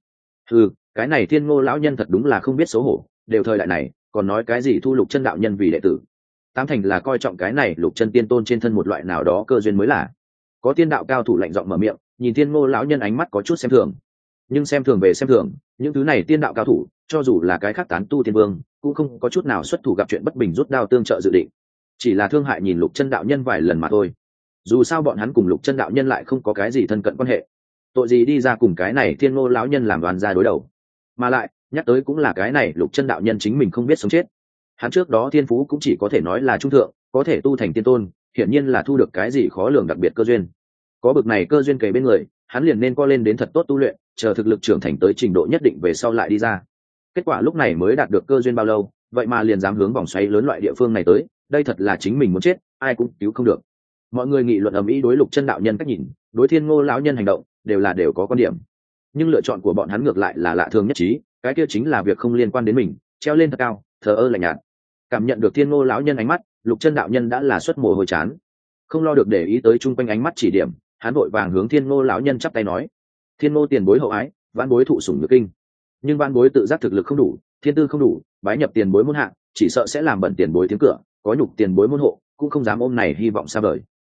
Cái này Thiên Ngô lão nhân thật đúng là không biết xấu hổ, đều thời đại này, còn nói cái gì thu Lục Chân đạo nhân vì đệ tử. Tám thành là coi trọng cái này Lục Chân tiên tôn trên thân một loại nào đó cơ duyên mới là. Có tiên đạo cao thủ lạnh giọng mở miệng, nhìn Thiên Ngô lão nhân ánh mắt có chút xem thường. Nhưng xem thường về xem thường, những thứ này tiên đạo cao thủ, cho dù là cái khác tán tu tiên vương, cũng không có chút nào xuất thủ gặp chuyện bất bình rút đao tương trợ dự định. Chỉ là thương hại nhìn Lục Chân đạo nhân vài lần mà thôi. Dù sao bọn hắn cùng Lục Chân đạo nhân lại không có cái gì thân cận quan hệ. Tội gì đi ra cùng cái này Thiên Ngô lão nhân làm đoàn ra đối đầu. Mà lại, nhắc tới cũng là cái này Lục Chân đạo nhân chính mình không biết sống chết. Hắn trước đó thiên phú cũng chỉ có thể nói là trung thượng, có thể tu thành tiên tôn, hiển nhiên là thu được cái gì khó lường đặc biệt cơ duyên. Có bực này cơ duyên kề bên người, hắn liền nên co lên đến thật tốt tu luyện, chờ thực lực trưởng thành tới trình độ nhất định về sau lại đi ra. Kết quả lúc này mới đạt được cơ duyên bao lâu, vậy mà liền dám hướng vòng xoáy lớn loại địa phương này tới, đây thật là chính mình muốn chết, ai cũng cứu không được. Mọi người nghị luận ầm ĩ đối Lục Chân đạo nhân cách nhìn, đối Thiên Ngô lão nhân hành động, đều có quan điểm. Nhưng lựa chọn của bọn hắn ngược lại là lạ thường nhất trí, cái kia chính là việc không liên quan đến mình, treo lên thật cao, thờ ơ lạnh nhạt. Cảm nhận được Thiên Ngô lão nhân ánh mắt, Lục Chân đạo nhân đã là xuất mồ hôi chán, không lo được để ý tới chung quanh ánh mắt chỉ điểm, hắn vội vàng hướng Thiên Ngô lão nhân chắp tay nói: Thiên Ngô tiền bối hậu ái, vãn bối thụ sủng nhược kinh, nhưng vãn bối tự giác thực lực không đủ, thiên tư không đủ, bái nhập tiền bối môn hạ, chỉ sợ sẽ làm bẩn tiền bối tiếng cửa, có nhục tiền bối môn hộ, cũng không dám ôm này hy vọng xa vời.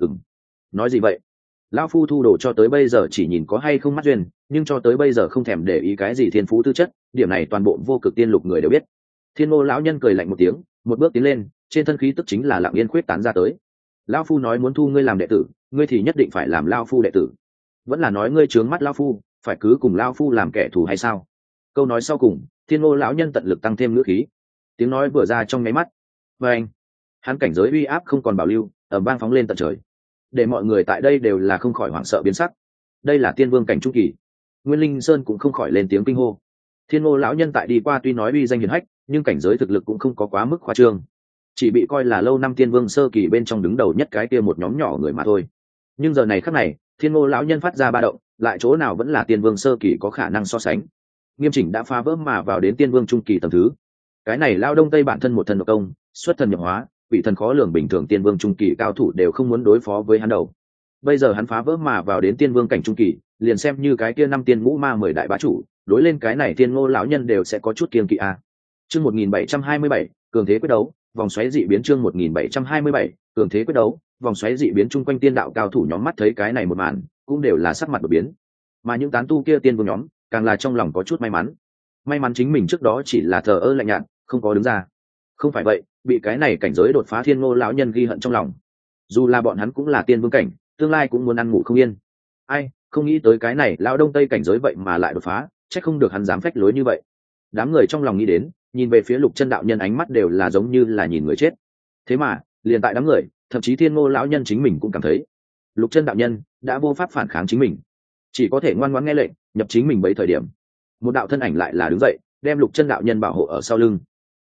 Nói gì vậy? Lão phu thu đồ cho tới bây giờ chỉ nhìn có hay không mắt duyên, nhưng cho tới bây giờ không thèm để ý cái gì thiên phú tư chất, điểm này toàn bộ Vô Cực Tiên Lục người đều biết. Thiên Ngô lão nhân cười lạnh một tiếng, một bước tiến lên, trên thân khí tức chính là lặng yên khuyết tán ra tới. Lão phu nói muốn thu ngươi làm đệ tử, ngươi thì nhất định phải làm lão phu đệ tử. Vẫn là nói ngươi trướng mắt lão phu, phải cứ cùng lão phu làm kẻ thù hay sao? Câu nói sau cùng, Thiên Ngô lão nhân tận lực tăng thêm ngữ khí. Tiếng nói vừa ra trong nháy mắt, và anh, hắn cảnh giới uy áp không còn bảo lưu, ầm vang phóng lên tận trời, để mọi người tại đây đều là không khỏi hoảng sợ biến sắc. Đây là tiên vương cảnh trung kỳ. Nguyên Linh Sơn cũng không khỏi lên tiếng kinh hô. Thiên Ngô lão nhân tại đi qua tuy nói uy danh hiển hách, nhưng cảnh giới thực lực cũng không có quá mức khoa trương, chỉ bị coi là lâu năm tiên vương sơ kỳ bên trong đứng đầu nhất cái kia một nhóm nhỏ người mà thôi. Nhưng giờ này khắc này, Thiên Ngô lão nhân phát ra ba động, lại chỗ nào vẫn là tiên vương sơ kỳ có khả năng so sánh. Nghiêm chỉnh đã phá vỡ mà vào đến tiên vương trung kỳ tầng thứ. Cái này lao đông tây bản thân một thần độc công, xuất thần nhập hóa, vị thần khó lường bình thường tiên vương trung kỳ cao thủ đều không muốn đối phó với hắn đầu. Bây giờ hắn phá vỡ mà vào đến tiên vương cảnh trung kỳ, liền xem như cái kia năm tiên ngũ ma 10 đại bá chủ, đối lên cái này Thiên Ngô lão nhân đều sẽ có chút kiêng kỵ a. Chương 1727, cường thế quyết đấu, vòng xoáy dị biến chương 1727, cường thế quyết đấu, vòng xoáy dị biến chung quanh tiên đạo cao thủ nhóm mắt thấy cái này một màn, cũng đều là sắc mặt đổi biến. Mà những tán tu kia tiên vương nhóm, càng là trong lòng có chút may mắn. May mắn chính mình trước đó chỉ là thờ ơ lạnh nhạt, không có đứng ra. Không phải vậy, bị cái này cảnh giới đột phá Thiên Ngô lão nhân ghi hận trong lòng. Dù là bọn hắn cũng là tiên vương cảnh, tương lai cũng muốn ăn ngủ không yên. Ai, không nghĩ tới cái này lão đông tây cảnh giới vậy mà lại đột phá, chắc không được hắn dám phách lối như vậy. Đám người trong lòng nghĩ đến, nhìn về phía Lục Chân đạo nhân ánh mắt đều là giống như là nhìn người chết. Thế mà, liền tại đám người, thậm chí Thiên Ngô lão nhân chính mình cũng cảm thấy, Lục Chân đạo nhân đã vô pháp phản kháng chính mình, chỉ có thể ngoan ngoãn nghe lệnh, nhập chính mình bấy thời điểm. Một đạo thân ảnh lại là đứng dậy, đem Lục Chân đạo nhân bảo hộ ở sau lưng.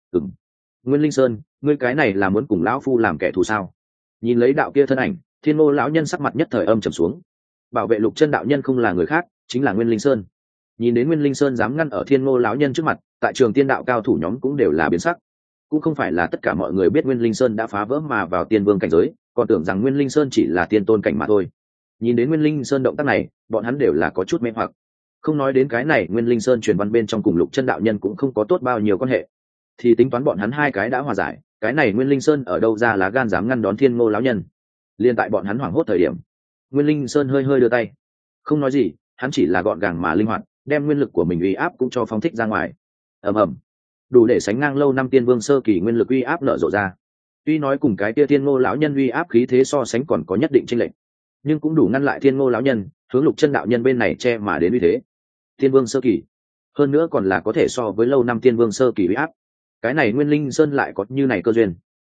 Nguyên Linh Sơn, ngươi cái này là muốn cùng lão phu làm kẻ thù sao? Nhìn lấy đạo kia thân ảnh, Thiên Ngô lão nhân sắc mặt nhất thời âm trầm xuống. Bảo vệ Lục Chân đạo nhân không là người khác, chính là Nguyên Linh Sơn. Nhìn đến Nguyên Linh Sơn dám ngăn ở Thiên Ngô lão nhân trước mặt, tại trường tiên đạo cao thủ nhóm cũng đều là biến sắc. Cũng không phải là tất cả mọi người biết Nguyên Linh Sơn đã phá vỡ mà vào tiên vương cảnh giới, còn tưởng rằng Nguyên Linh Sơn chỉ là tiên tôn cảnh mà thôi. Nhìn đến Nguyên Linh Sơn động tác này, bọn hắn đều là có chút mê hoặc. Không nói đến cái này, Nguyên Linh Sơn truyền văn bên trong cùng Lục Chân đạo nhân cũng không có tốt bao nhiêu quan hệ. Thì tính toán bọn hắn hai cái đã hòa giải, cái này Nguyên Linh Sơn ở đâu ra lá gan dám ngăn đón Thiên Ngô lão nhân? Liên tại bọn hắn hoảng hốt thời điểm, Nguyên Linh Sơn hơi hơi đưa tay, không nói gì, hắn chỉ là gọn gàng mà linh hoạt, đem nguyên lực của mình uy áp cũng cho phóng thích ra ngoài. Ầm ầm, đủ để sánh ngang lâu năm tiên vương sơ kỳ nguyên lực uy áp nở rộ ra. Tuy nói cùng cái kia Thiên Ngô lão nhân uy áp khí thế so sánh còn có nhất định chênh lệch, nhưng cũng đủ ngăn lại Thiên Ngô lão nhân hướng Lục Chân đạo nhân bên này che mà đến uy thế. Tiên vương sơ kỳ, hơn nữa còn là có thể so với lâu năm tiên vương sơ kỳ uy áp. Cái này Nguyên Linh Sơn lại có như này cơ duyên.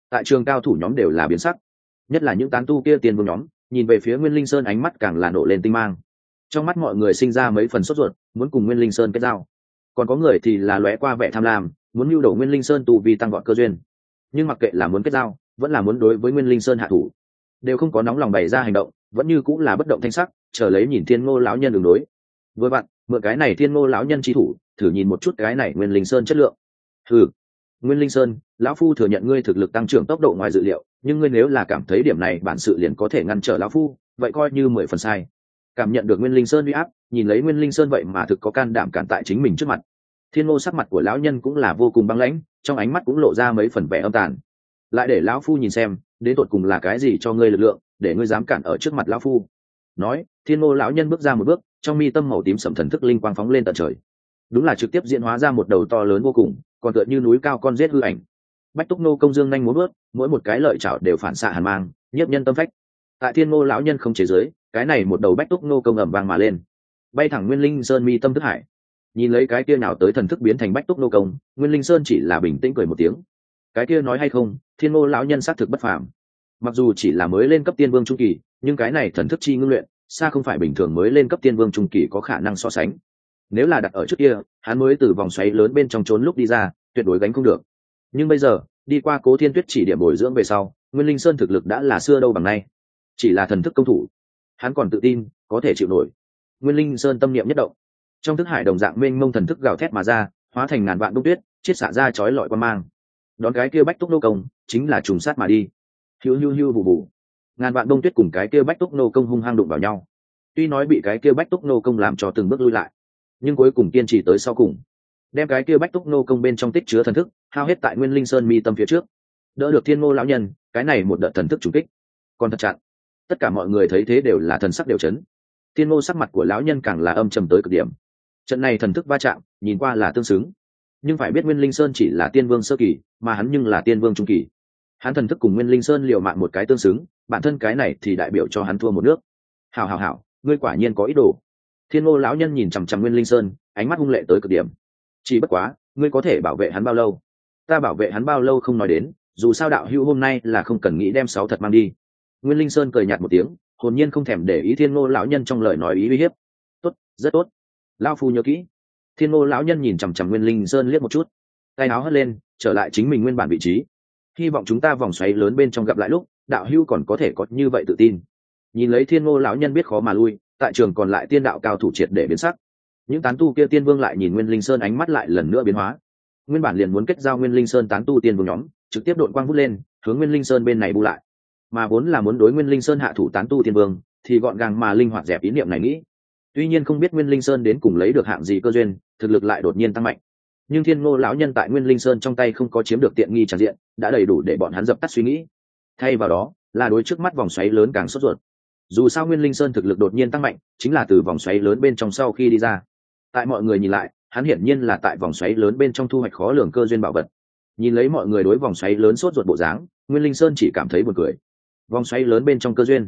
Tại trường cao thủ nhóm đều là biến sắc, nhất là những tán tu kia tiên vương nhóm, nhìn về phía Nguyên Linh Sơn ánh mắt càng là nổ lên tinh mang. Trong mắt mọi người sinh ra mấy phần sốt ruột, muốn cùng Nguyên Linh Sơn kết giao. Còn có người thì là lóe qua vẻ tham lam, muốn mưu đồ Nguyên Linh Sơn tù vì tăng vọt cơ duyên. Nhưng mặc kệ là muốn kết giao, vẫn là muốn đối với Nguyên Linh Sơn hạ thủ, đều không có nóng lòng bày ra hành động, vẫn như cũng là bất động thanh sắc, chờ lấy nhìn Thiên Ngô lão nhân đường đối. Vừa vặn, mượn cái này Thiên Ngô lão nhân chi thủ, thử nhìn một chút cái này Nguyên Linh Sơn chất lượng. Hừ, Nguyên Linh Sơn, lão phu thừa nhận ngươi thực lực tăng trưởng tốc độ ngoài dự liệu, nhưng ngươi nếu là cảm thấy điểm này bản sự liền có thể ngăn trở lão phu, vậy coi như 10 phần sai. Cảm nhận được Nguyên Linh Sơn uy áp, nhìn lấy Nguyên Linh Sơn vậy mà thực có can đảm cản tại chính mình trước mặt. Thiên Ngô sắc mặt của lão nhân cũng là vô cùng băng lãnh, trong ánh mắt cũng lộ ra mấy phần vẻ âm tàn. Lại để lão phu nhìn xem, đến tột cùng là cái gì cho ngươi lực lượng, để ngươi dám cản ở trước mặt lão phu. Nói, Thiên Ngô lão nhân bước ra một bước, trong mi tâm màu tím sẫm thần thức linh quang phóng lên tận trời. Đúng là trực tiếp diễn hóa ra một đầu to lớn vô cùng, còn tựa như núi cao con rết hư ảnh. Bách Túc Nô công dương nhanh muốn bước, mỗi một cái lợi chảo đều phản xạ hàn mang, nhiếp nhân tâm phách. Tại Thiên Ngô lão nhân không chế giới, cái này một đầu Bách Túc Nô công ầm vang mà lên, bay thẳng Nguyên Linh Sơn mi tâm thức hải. Nhìn lấy cái kia nào tới thần thức biến thành Bách Túc Nô công, Nguyên Linh Sơn chỉ là bình tĩnh cười một tiếng. Cái kia nói hay không, Thiên Ngô lão nhân xác thực bất phàm. Mặc dù chỉ là mới lên cấp tiên vương trung kỳ, nhưng cái này thần thức chi ngưng luyện, xa không phải bình thường mới lên cấp tiên vương trung kỳ có khả năng so sánh. Nếu là đặt ở trước kia, hắn mới từ vòng xoáy lớn bên trong trốn lúc đi ra, tuyệt đối gánh không được. Nhưng bây giờ, đi qua Cố Thiên Tuyết chỉ điểm bồi dưỡng về sau, Nguyên Linh Sơn thực lực đã là xưa đâu bằng nay. Chỉ là thần thức công thủ, hắn còn tự tin có thể chịu nổi. Nguyên Linh Sơn tâm niệm nhất động, trong thức hải đồng dạng mênh mông thần thức gào thét mà ra, hóa thành ngàn vạn đông tuyết, chiết xạ ra chói lọi quan mang. Đón cái kia Bách Túc Nô công, chính là trùng sát mà đi. Hiu hiu hiu vụ vụ, ngàn vạn đông tuyết cùng cái kia Bách Túc Nô công hung hăng đụng vào nhau. Tuy nói bị cái kia Bách Túc Nô công làm cho từng bước lui lại, nhưng cuối cùng kiên trì tới sau cùng, đem cái kia Bách Túc Nô công bên trong tích chứa thần thức hao hết tại Nguyên Linh Sơn mi tâm phía trước, đỡ được Thiên Ngô lão nhân. Cái này một đợt thần thức trùng kích còn thật chặn. Tất cả mọi người thấy thế đều là thần sắc đều chấn. Thiên Ngô sắc mặt của lão nhân càng là âm trầm tới cực điểm. Trận này thần thức va chạm, nhìn qua là tương xứng, nhưng phải biết Nguyên Linh Sơn chỉ là tiên vương sơ kỳ, mà hắn nhưng là tiên vương trung kỳ. Hắn thần thức cùng Nguyên Linh Sơn liều mạng một cái tương xứng, bản thân cái này thì đại biểu cho hắn thua một nước. Hảo hảo hảo, ngươi quả nhiên có ý đồ. Thiên Ngô lão nhân nhìn chằm chằm Nguyên Linh Sơn, ánh mắt hung lệ tới cực điểm. Chỉ bất quá, ngươi có thể bảo vệ hắn bao lâu? Ta bảo vệ hắn bao lâu không nói đến, dù sao đạo hữu hôm nay là không cần nghĩ đem sáu thật mang đi. Nguyên Linh Sơn cười nhạt một tiếng, hồn nhiên không thèm để ý Thiên Ngô lão nhân trong lời nói ý uy hiếp. Tốt, rất tốt, lão phu nhớ kỹ. Thiên Ngô lão nhân nhìn chằm chằm Nguyên Linh Sơn liếc một chút, tay áo hất lên, trở lại chính mình nguyên bản vị trí. Hy vọng chúng ta vòng xoáy lớn bên trong gặp lại lúc, đạo hữu còn có thể có như vậy tự tin. Nhìn lấy Thiên Ngô lão nhân biết khó mà lui, tại trường còn lại tiên đạo cao thủ triệt để biến sắc. Những tán tu kia tiên vương lại nhìn Nguyên Linh Sơn ánh mắt lại lần nữa biến hóa. Nguyên bản liền muốn kết giao Nguyên Linh Sơn tán tu tiên vương nhóm, trực tiếp đội quang vút lên, hướng Nguyên Linh Sơn bên này bu lại. Mà vốn là muốn đối Nguyên Linh Sơn hạ thủ tán tu tiên vương, thì gọn gàng mà linh hoạt dẹp ý niệm này nghĩ. Tuy nhiên không biết Nguyên Linh Sơn đến cùng lấy được hạng gì cơ duyên, thực lực lại đột nhiên tăng mạnh. Nhưng Thiên Ngô lão nhân tại Nguyên Linh Sơn trong tay không có chiếm được tiện nghi tràn diện, đã đầy đủ để bọn hắn dập tắt suy nghĩ. Thay vào đó, là đối trước mắt vòng xoáy lớn càng sốt ruột. Dù sao Nguyên Linh Sơn thực lực đột nhiên tăng mạnh, chính là từ vòng xoáy lớn bên trong sau khi đi ra. Tại mọi người nhìn lại, hắn hiển nhiên là tại vòng xoáy lớn bên trong thu hoạch khó lường cơ duyên bảo vật. Nhìn lấy mọi người đối vòng xoáy lớn sốt ruột bộ dáng, Nguyên Linh Sơn chỉ cảm thấy buồn cười. Vòng xoáy lớn bên trong cơ duyên?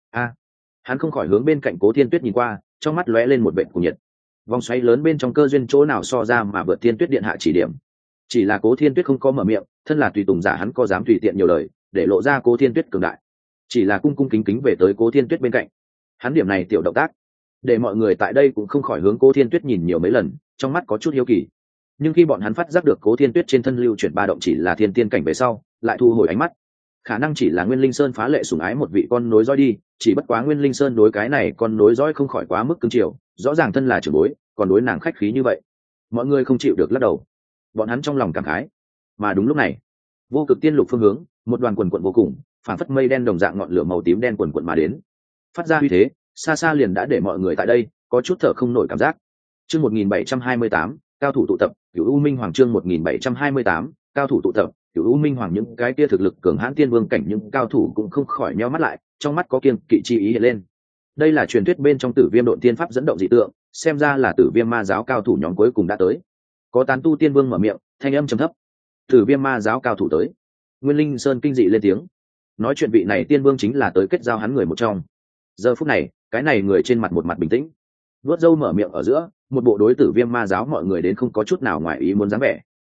Hắn không khỏi hướng bên cạnh Cố Thiên Tuyết nhìn qua, trong mắt lóe lên một vệt cuồng nhiệt. Vòng xoáy lớn bên trong cơ duyên chỗ nào so ra mà vượt Thiên Tuyết điện hạ chỉ điểm. Chỉ là Cố Thiên Tuyết không có mở miệng, thân là tùy tùng giả hắn có dám tùy tiện nhiều lời, để lộ ra Cố Thiên Tuyết cường đại. Chỉ là cung cung kính kính về tới Cố Thiên Tuyết bên cạnh. Hắn điểm này tiểu động tác, để mọi người tại đây cũng không khỏi hướng Cố Thiên Tuyết nhìn nhiều mấy lần, trong mắt có chút hiếu kỳ. Nhưng khi bọn hắn phát giác được Cố Thiên Tuyết trên thân lưu chuyển ba động chỉ là thiên tiên cảnh về sau, lại thu hồi ánh mắt. Khả năng chỉ là Nguyên Linh Sơn phá lệ sủng ái một vị con nối dõi đi, chỉ bất quá Nguyên Linh Sơn đối cái này con nối dõi không khỏi quá mức cứng chiều, rõ ràng thân là trưởng bối, còn đối nàng khách khí như vậy. Mọi người không chịu được lắc đầu. Bọn hắn trong lòng cảm khái. Mà đúng lúc này, vô cực tiên lục phương hướng, một đoàn quần quần vô cùng, phản phất mây đen đồng dạng ngọn lửa màu tím đen quần quần mà đến. Phát ra uy thế, xa xa liền đã để mọi người tại đây có chút thở không nổi cảm giác. Chương 1728, cao thủ tụ tập, Cửu U Minh Hoàng chương 1728, cao thủ tụ tập, Cửu U Minh Hoàng những cái kia thực lực cường hãn tiên vương cảnh những cao thủ cũng không khỏi nhíu mắt lại, trong mắt có kiêng kỵ chi ý hiện lên. Đây là truyền thuyết bên trong Tử Viêm Độn Tiên pháp dẫn động dị tượng, xem ra là Tử Viêm Ma giáo cao thủ nhóm cuối cùng đã tới. Có tán tu tiên vương mở miệng, thanh âm trầm thấp. Tử Viêm Ma giáo cao thủ tới. Nguyên Linh Sơn kinh dị lên tiếng. Nói chuyện vị này tiên vương chính là tới kết giao hắn người một trong. Giờ phút này, cái này người trên mặt một mặt bình tĩnh, vuốt râu mở miệng ở giữa, một bộ đối Tử Viêm Ma giáo mọi người đến không có chút nào ngoài ý muốn dáng vẻ.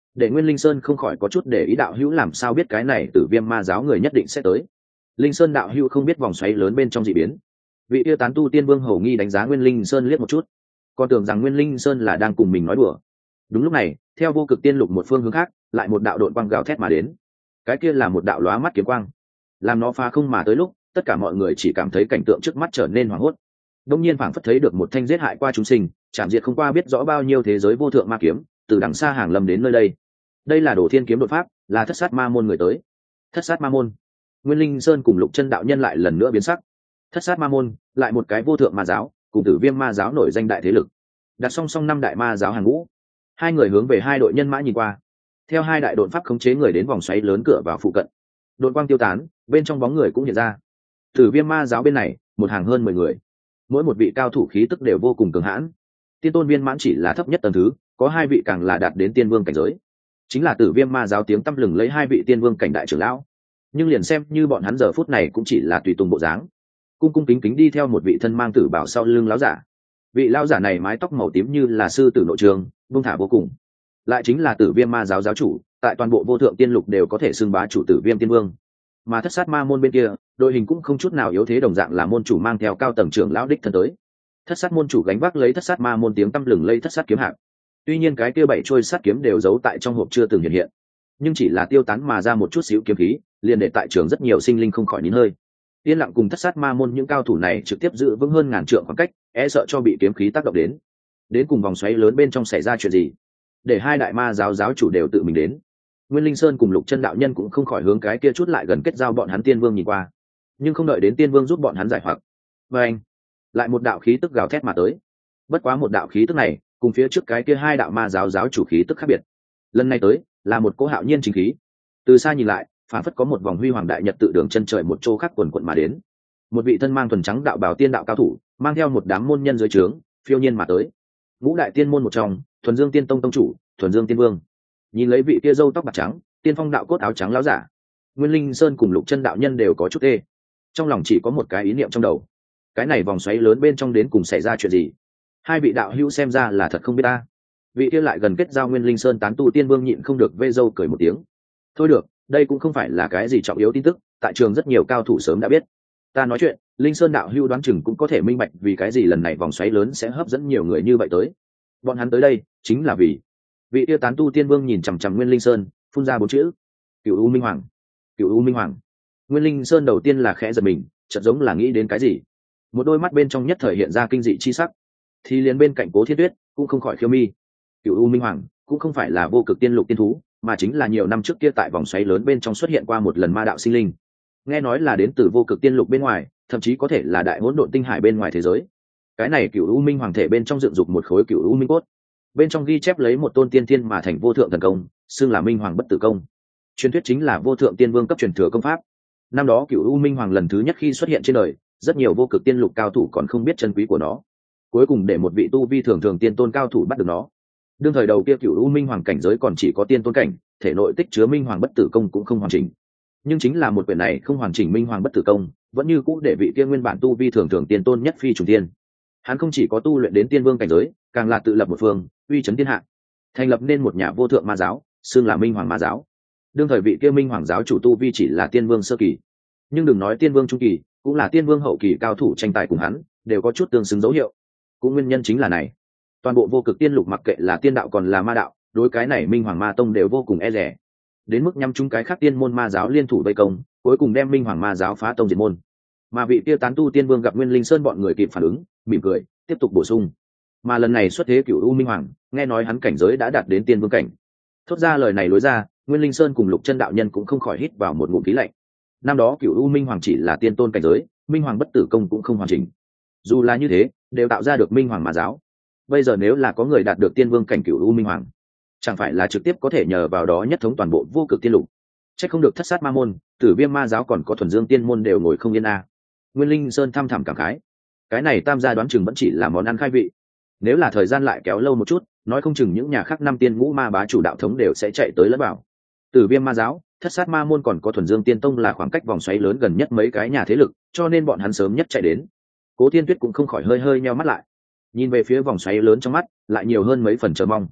để Nguyên Linh Sơn không khỏi có chút để ý đạo hữu làm sao biết cái này Tử Viêm ma giáo người nhất định sẽ tới. Linh Sơn đạo hữu không biết vòng xoáy lớn bên trong dị biến. Vị yêu tán tu tiên vương hầu nghi đánh giá Nguyên Linh Sơn liếc một chút, còn tưởng rằng Nguyên Linh Sơn là đang cùng mình nói đùa. Đúng lúc này, theo vô cực tiên lục một phương hướng khác, lại một đạo độn quang gào thét mà đến. Cái kia là một đạo lóa mắt kiếm quang, làm nó phá không mà tới lúc, tất cả mọi người chỉ cảm thấy cảnh tượng trước mắt trở nên hoảng hốt. Đông nhiên phảng phất thấy được một thanh giết hại qua chúng sinh, chạm diệt không qua biết rõ bao nhiêu thế giới vô thượng ma kiếm, từ đằng xa hàng lâm đến nơi đây. Đây là Đồ Thiên kiếm đột pháp, là Thất Sát Ma môn người tới. Thất Sát Ma môn. Nguyên Linh Sơn cùng Lục Chân đạo nhân lại lần nữa biến sắc. Thất Sát Ma môn, lại một cái vô thượng ma giáo, cùng Tử Viêm ma giáo nổi danh đại thế lực. Đặt song song năm đại ma giáo hàng ngũ. Hai người hướng về hai đội nhân mã nhìn qua. Theo hai đại độn pháp khống chế người đến vòng xoáy lớn cửa vào phụ cận. Độn quang tiêu tán, bên trong bóng người cũng hiện ra. Tử Viêm ma giáo bên này, một hàng hơn 10 người. Mỗi một vị cao thủ khí tức đều vô cùng cường hãn. Tiên tôn viên mãn chỉ là thấp nhất tầng thứ, có hai vị càng là đạt đến tiên vương cảnh giới. Chính là Tử Viêm ma giáo tiếng tăm lừng lấy hai vị tiên vương cảnh đại trưởng lão. Nhưng liền xem như bọn hắn giờ phút này cũng chỉ là tùy tùng bộ dáng, cung cung kính kính đi theo một vị thân mang tử bảo sau lưng lão giả. Vị lão giả này mái tóc màu tím như là sư tử nội trường, buông thả vô cùng. Lại chính là Tử Viêm ma giáo giáo chủ, tại toàn bộ vô thượng tiên lục đều có thể xưng bá chủ Tử Viêm tiên vương. Mà Thất Sát ma môn bên kia, đội hình cũng không chút nào yếu thế, đồng dạng là môn chủ mang theo cao tầng trưởng lão đích thân tới. Thất Sát môn chủ gánh vác lấy Thất Sát ma môn tiếng tăm lừng lây Thất Sát kiếm hạng. Tuy nhiên cái kia 7 trôi sát kiếm đều giấu tại trong hộp chưa từng hiện hiện, nhưng chỉ là tiêu tán mà ra một chút xíu kiếm khí, liền để tại trường rất nhiều sinh linh không khỏi nín hơi. Yên lặng cùng Thất Sát ma môn những cao thủ này trực tiếp giữ vững hơn ngàn trượng khoảng cách, e sợ cho bị kiếm khí tác động đến. Đến cùng vòng xoáy lớn bên trong xảy ra chuyện gì, để hai đại ma giáo giáo chủ đều tự mình đến. Nguyên Linh Sơn cùng Lục Chân đạo nhân cũng không khỏi hướng cái kia chút lại gần kết giao bọn hắn tiên vương nhìn qua, nhưng không đợi đến tiên vương giúp bọn hắn giải hoặc. Và anh, lại một đạo khí tức gào thét mà tới. Bất quá một đạo khí tức này, cùng phía trước cái kia hai đạo ma giáo giáo chủ khí tức khác biệt. Lần này tới, là một cỗ hạo nhiên chính khí. Từ xa nhìn lại, phản phất có một vòng huy hoàng đại nhật tự đường chân trời một chỗ khác quần quận mà đến. Một vị thân mang thuần trắng đạo bào tiên đạo cao thủ, mang theo một đám môn nhân dưới trướng, phiêu nhiên mà tới. Ngũ đại tiên môn một trong, Thuần Dương Tiên Tông tông chủ, Thuần Dương Tiên Vương. Nhìn lấy vị kia râu tóc bạc trắng, tiên phong đạo cốt áo trắng láo giả, Nguyên Linh Sơn cùng Lục Chân đạo nhân đều có chút tê. Trong lòng chỉ có một cái ý niệm trong đầu. Cái này vòng xoáy lớn bên trong đến cùng xảy ra chuyện gì? Hai vị đạo hữu xem ra là thật không biết ta. Vị kia lại gần kết giao Nguyên Linh Sơn tán tu tiên vương nhịn không được vê râu cười một tiếng. Thôi được, đây cũng không phải là cái gì trọng yếu tin tức, tại trường rất nhiều cao thủ sớm đã biết. Ta nói chuyện, Linh Sơn đạo hữu đoán chừng cũng có thể minh bạch vì cái gì lần này vòng xoáy lớn sẽ hấp dẫn nhiều người như vậy tới. Bọn hắn tới đây chính là vì vị yêu tán tu tiên vương nhìn chằm chằm Nguyên Linh Sơn, phun ra 4 chữ: Cửu U Minh Hoàng. Cửu U Minh Hoàng. Nguyên Linh Sơn đầu tiên là khẽ giật mình, chợt giống là nghĩ đến cái gì, một đôi mắt bên trong nhất thời hiện ra kinh dị chi sắc. Thì liền bên cạnh Cố Thiên Tuyết cũng không khỏi khiêu mi. Cửu U Minh Hoàng cũng không phải là vô cực tiên lục tiên thú, mà chính là nhiều năm trước kia tại vòng xoáy lớn bên trong xuất hiện qua một lần ma đạo sinh linh. Nghe nói là đến từ vô cực tiên lục bên ngoài, thậm chí có thể là đại hỗn độn tinh hải bên ngoài thế giới. Cái này Cửu U Minh Hoàng thể bên trong dựng dục một khối Cửu U Minh cốt, bên trong ghi chép lấy một tôn tiên thiên mà thành vô thượng thần công, xưng là Minh Hoàng bất tử công. Truyền thuyết chính là vô thượng tiên vương cấp truyền thừa công pháp. Năm đó Cửu U Minh Hoàng lần thứ nhất khi xuất hiện trên đời, rất nhiều vô cực tiên lục cao thủ còn không biết chân quý của nó. Cuối cùng để một vị tu vi thường thường tiên tôn cao thủ bắt được nó. Đương thời đầu kia Cửu U Minh Hoàng cảnh giới còn chỉ có tiên tôn cảnh, thể nội tích chứa Minh Hoàng bất tử công cũng không hoàn chỉnh. Nhưng chính là một quyển này không hoàn chỉnh Minh Hoàng bất tử công, vẫn như cũ để vị kia nguyên bản tu vi thường thường tiên tôn nhất phi trùng tiên. Hắn không chỉ có tu luyện đến tiên vương cảnh giới, càng là tự lập một phương, uy chấn thiên hạ, thành lập nên một nhà vô thượng ma giáo, xưng là Minh Hoàng ma giáo. Đương thời vị kia Minh Hoàng giáo chủ tu vi chỉ là tiên vương sơ kỳ, nhưng đừng nói tiên vương trung kỳ, cũng là tiên vương hậu kỳ cao thủ tranh tài cùng hắn, đều có chút tương xứng dấu hiệu. Cũng nguyên nhân chính là này, toàn bộ vô cực tiên lục mặc kệ là tiên đạo còn là ma đạo, đối cái này Minh Hoàng ma tông đều vô cùng e dè, đến mức nhắm chúng cái khác tiên môn ma giáo liên thủ vây công, cuối cùng đem Minh Hoàng ma giáo phá tông diệt môn. Mà vị kia tán tu tiên vương gặp Nguyên Linh Sơn bọn người kịp phản ứng, mỉm cười tiếp tục bổ sung. Mà lần này xuất thế Cửu U Minh Hoàng, nghe nói hắn cảnh giới đã đạt đến tiên vương cảnh. Thốt ra lời này lối ra, Nguyên Linh Sơn cùng Lục Chân đạo nhân cũng không khỏi hít vào một ngụm khí lạnh. Năm đó Cửu U Minh Hoàng chỉ là tiên tôn cảnh giới, Minh Hoàng bất tử công cũng không hoàn chỉnh. Dù là như thế, đều tạo ra được Minh Hoàng ma giáo. Bây giờ nếu là có người đạt được tiên vương cảnh Cửu U Minh Hoàng, chẳng phải là trực tiếp có thể nhờ vào đó nhất thống toàn bộ vô cực tiên lục. Chắc không được Thất Sát ma môn, Tử Viêm ma giáo còn có Thuần Dương tiên môn đều ngồi không yên a. Nguyên Linh Sơn thăm thẳm cảm khái, cái này tam gia đoán chừng vẫn chỉ là món ăn khai vị. Nếu là thời gian lại kéo lâu một chút, nói không chừng những nhà khác năm tiên ngũ ma bá chủ đạo thống đều sẽ chạy tới lẫn vào. Tử Viêm ma giáo, Thất Sát ma môn còn có Thuần Dương tiên tông là khoảng cách vòng xoáy lớn gần nhất mấy cái nhà thế lực, cho nên bọn hắn sớm nhất chạy đến. Cố Thiên Tuyết cũng không khỏi hơi hơi nheo mắt lại, nhìn về phía vòng xoáy lớn trong mắt lại nhiều hơn mấy phần chờ mong.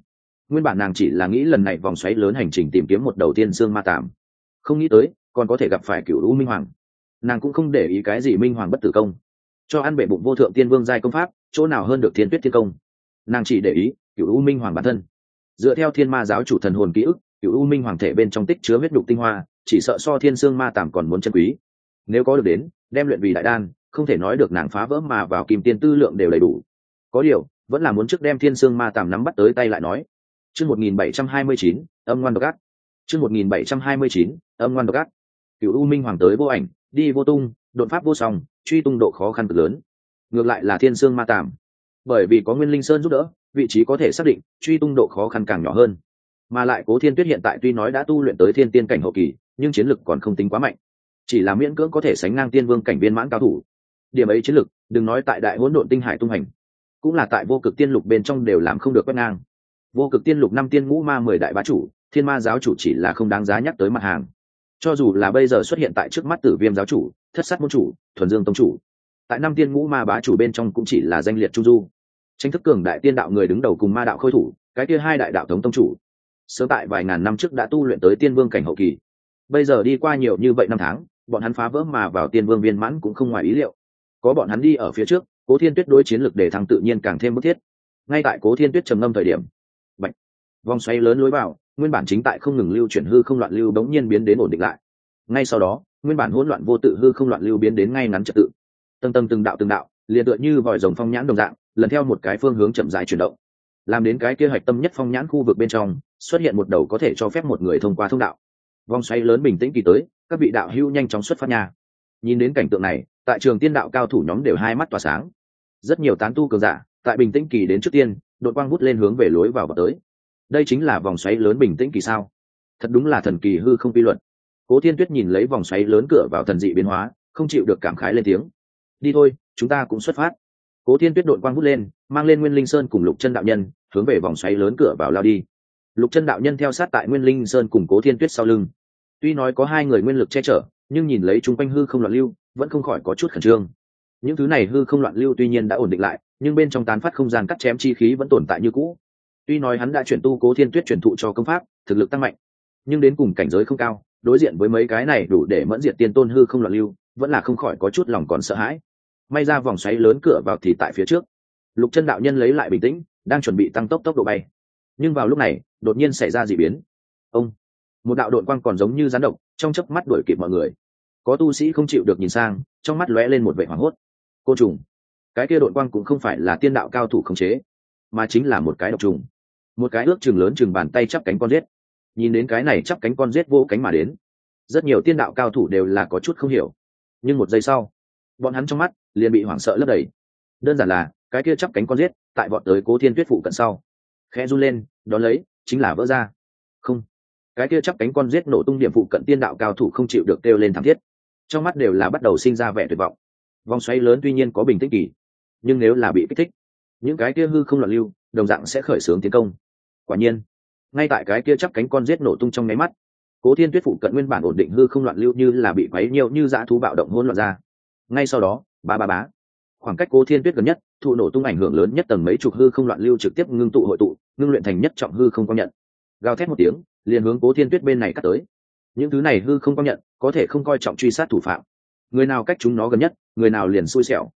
Nguyên bản nàng chỉ là nghĩ lần này vòng xoáy lớn hành trình tìm kiếm một đầu tiên xương ma tàm, không nghĩ tới còn có thể gặp phải cựu u minh hoàng. Nàng cũng không để ý cái gì minh hoàng bất tử công, cho ăn bệ bụng vô thượng tiên vương giai công pháp, chỗ nào hơn được thiên tuyết thiên công. Nàng chỉ để ý cựu u minh hoàng bản thân. Dựa theo thiên ma giáo chủ thần hồn ký ức, cựu u minh hoàng thể bên trong tích chứa huyết đục tinh hoa, chỉ sợ so thiên xương ma tàm còn muốn chân quý. Nếu có được đến, đem luyện vì đại đan, không thể nói được nàng phá vỡ mà vào kim tiên tư lượng đều đầy đủ. Có điều vẫn là muốn trước đem thiên xương ma tàm nắm bắt tới tay lại nói. Chương 1729, âm ngoan độc ác. Chương 1729, âm ngoan độc ác. Cửu U Minh Hoàng tới vô ảnh, đi vô tung, đột pháp vô song, truy tung độ khó khăn cực lớn. Ngược lại là Thiên Xương Ma Tàm, bởi vì có Nguyên Linh Sơn giúp đỡ, vị trí có thể xác định, truy tung độ khó khăn càng nhỏ hơn. Mà lại Cố Thiên Tuyết hiện tại tuy nói đã tu luyện tới Thiên Tiên cảnh hậu kỳ, nhưng chiến lực còn không tính quá mạnh, chỉ là miễn cưỡng có thể sánh ngang Tiên Vương cảnh viên mãn cao thủ. Điểm ấy chiến lực, đừng nói tại Đại Hỗn Độn Tinh Hải tung hành, cũng là tại Vô Cực Tiên Lục bên trong đều làm không được quét ngang. Vô Cực Tiên Lục 5 tiên ngũ ma 10 đại bá chủ, Thiên Ma giáo chủ chỉ là không đáng giá nhắc tới mặt hàng. Cho dù là bây giờ xuất hiện tại trước mắt Tử Viêm giáo chủ, Thất Sát môn chủ, Thuần Dương tông chủ, tại 5 tiên ngũ ma bá chủ bên trong cũng chỉ là danh liệt trung du. Tranh thức cường đại tiên đạo người đứng đầu cùng ma đạo khôi thủ, cái kia hai đại đạo thống tông chủ, sớm tại vài ngàn năm trước đã tu luyện tới tiên vương cảnh hậu kỳ. Bây giờ đi qua nhiều như vậy năm tháng, bọn hắn phá vỡ mà vào tiên vương viên mãn cũng không ngoài ý liệu. Có bọn hắn đi ở phía trước, Cố Thiên Tuyết đối chiến lực để thăng tự nhiên càng thêm bức thiết. Ngay tại Cố Thiên Tuyết trầm ngâm thời điểm, bạch, vòng xoáy lớn lối vào, nguyên bản chính tại không ngừng lưu chuyển hư không loạn lưu bỗng nhiên biến đến ổn định lại. Ngay sau đó, nguyên bản hỗn loạn vô tự hư không loạn lưu biến đến ngay ngắn trật tự. Tầng tầng từng đạo, liền tựa như vòi rồng phong nhãn đồng dạng, lần theo một cái phương hướng chậm rãi chuyển động. Làm đến cái kia hạch tâm nhất phong nhãn khu vực bên trong, xuất hiện một đầu có thể cho phép một người thông qua thông đạo. Vòng xoáy lớn bình tĩnh kỳ tới, các vị đạo hữu nhanh chóng xuất phát nhà. Nhìn đến cảnh tượng này, tại trường tiên đạo cao thủ nhóm đều hai mắt tỏa sáng. Rất nhiều tán tu cường giả, tại bình tĩnh kỳ đến trước tiên, đột quang vút lên hướng về lối vào tới. Đây chính là vòng xoáy lớn bình tĩnh kỳ sao? Thật đúng là thần kỳ hư không quy luật. Cố Thiên Tuyết nhìn lấy vòng xoáy lớn cửa vào thần dị biến hóa, không chịu được cảm khái lên tiếng. Đi thôi, chúng ta cũng xuất phát. Cố Thiên Tuyết đột quang vút lên, mang lên Nguyên Linh Sơn cùng Lục Chân đạo nhân, hướng về vòng xoáy lớn cửa vào lao đi. Lục Chân đạo nhân theo sát tại Nguyên Linh Sơn cùng Cố Thiên Tuyết sau lưng. Tuy nói có hai người nguyên lực che chở, nhưng nhìn lấy chúng quanh hư không loạn lưu, vẫn không khỏi có chút khẩn trương. Những thứ này hư không loạn lưu tuy nhiên đã ổn định lại, nhưng bên trong tán phát không gian cắt chém chi khí vẫn tồn tại như cũ. Tuy nói hắn đã chuyển tu Cố Thiên Tuyết truyền thụ cho công pháp, thực lực tăng mạnh, nhưng đến cùng cảnh giới không cao, đối diện với mấy cái này đủ để mẫn diệt tiên tôn hư không loạn lưu, vẫn là không khỏi có chút lòng còn sợ hãi. May ra vòng xoáy lớn cửa vào thì tại phía trước. Lục Chân đạo nhân lấy lại bình tĩnh, đang chuẩn bị tăng tốc độ bay. Nhưng vào lúc này, đột nhiên xảy ra dị biến. Ông, một đạo độn quang còn giống như gián độc, trong chớp mắt đuổi kịp mọi người. Có tu sĩ không chịu được nhìn sang, trong mắt lóe lên một vẻ hoảng hốt. Côn trùng. Cái kia độn quang cũng không phải là tiên đạo cao thủ khống chế, mà chính là một cái độc trùng. Một cái ước chừng lớn chừng bàn tay chắp cánh con giết. Nhìn đến cái này chắp cánh con giết vô cánh mà đến, rất nhiều tiên đạo cao thủ đều là có chút không hiểu. Nhưng một giây sau, bọn hắn trong mắt liền bị hoảng sợ lấp đầy. Đơn giản là cái kia chắp cánh con giết tại vọt tới Cố Thiên Tuyết phụ cận sau, khẽ run lên, đón lấy chính là vỡ ra. Không, cái kia chắp cánh con giết nổ tung điểm phụ cận tiên đạo cao thủ không chịu được kêu lên thảm thiết, trong mắt đều là bắt đầu sinh ra vẻ tuyệt vọng. Vòng xoáy lớn tuy nhiên có bình tĩnh kỳ, nhưng nếu là bị kích thích, những cái kia hư không loạn lưu đồng dạng sẽ khởi xướng tiến công. Quả nhiên, ngay tại cái kia chắp cánh con giết nổ tung trong nháy mắt, Cố Thiên Tuyết phụ cận nguyên bản ổn định hư không loạn lưu như là bị quấy nhiều như dã thú bạo động hỗn loạn ra. Ngay sau đó, bá, khoảng cách Cố Thiên Tuyết gần nhất, thụ nổ tung ảnh hưởng lớn nhất tầng mấy chục hư không loạn lưu trực tiếp ngưng tụ hội tụ, ngưng luyện thành nhất trọng hư không công nhận. Gào thét một tiếng, liền hướng Cố Thiên Tuyết bên này cắt tới. Những thứ này hư không công nhận, có thể không coi trọng truy sát thủ phạm. Người nào cách chúng nó gần nhất, người nào liền xui xẻo.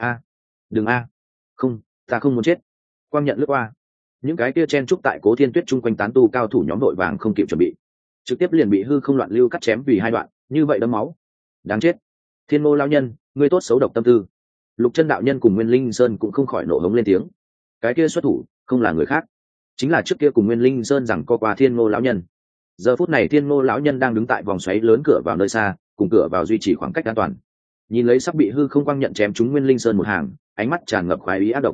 Đừng không, ta không muốn chết. Quang nhận lướt qua, những cái kia chen trúc tại Cố Thiên Tuyết chung quanh tán tu cao thủ nhóm đội vàng không kịp chuẩn bị, trực tiếp liền bị hư không loạn lưu cắt chém vì hai đoạn, như vậy đẫm máu. Đáng chết. Thiên Ngô lão nhân, ngươi tốt xấu độc tâm tư. Lục Chân đạo nhân cùng Nguyên Linh Sơn cũng không khỏi nổ hống lên tiếng. Cái kia xuất thủ không là người khác, chính là trước kia cùng Nguyên Linh Sơn rằng co qua Thiên Ngô lão nhân. Giờ phút này Thiên Ngô lão nhân đang đứng tại vòng xoáy lớn cửa vào nơi xa, cùng cửa vào duy trì khoảng cách an toàn. Nhìn lấy sắp bị hư không quang nhận chém trúng Nguyên Linh Sơn một hàng, ánh mắt tràn ngập khoái ý ác độc.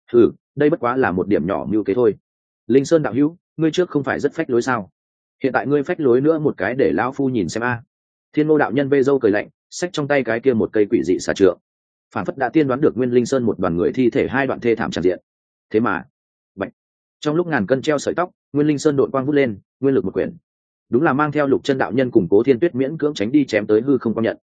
Đây bất quá là một điểm nhỏ mưu kế thôi. Linh Sơn đạo hữu, ngươi trước không phải rất phách lối sao? Hiện tại ngươi phách lối nữa một cái để lão phu nhìn xem a. Thiên Ngô đạo nhân vê râu cười lạnh, xách trong tay cái kia một cây quỷ dị xà trượng, phản phất đã tiên đoán được Nguyên Linh Sơn một đoàn người thi thể hai đoạn thê thảm tràn diện. Thế mà, bạch, trong lúc ngàn cân treo sợi tóc, Nguyên Linh Sơn đột quang vút lên, nguyên lực một quyển, đúng là mang theo Lục Chân đạo nhân cùng Cố Thiên Tuyết miễn cưỡng tránh đi chém tới hư không công nhận.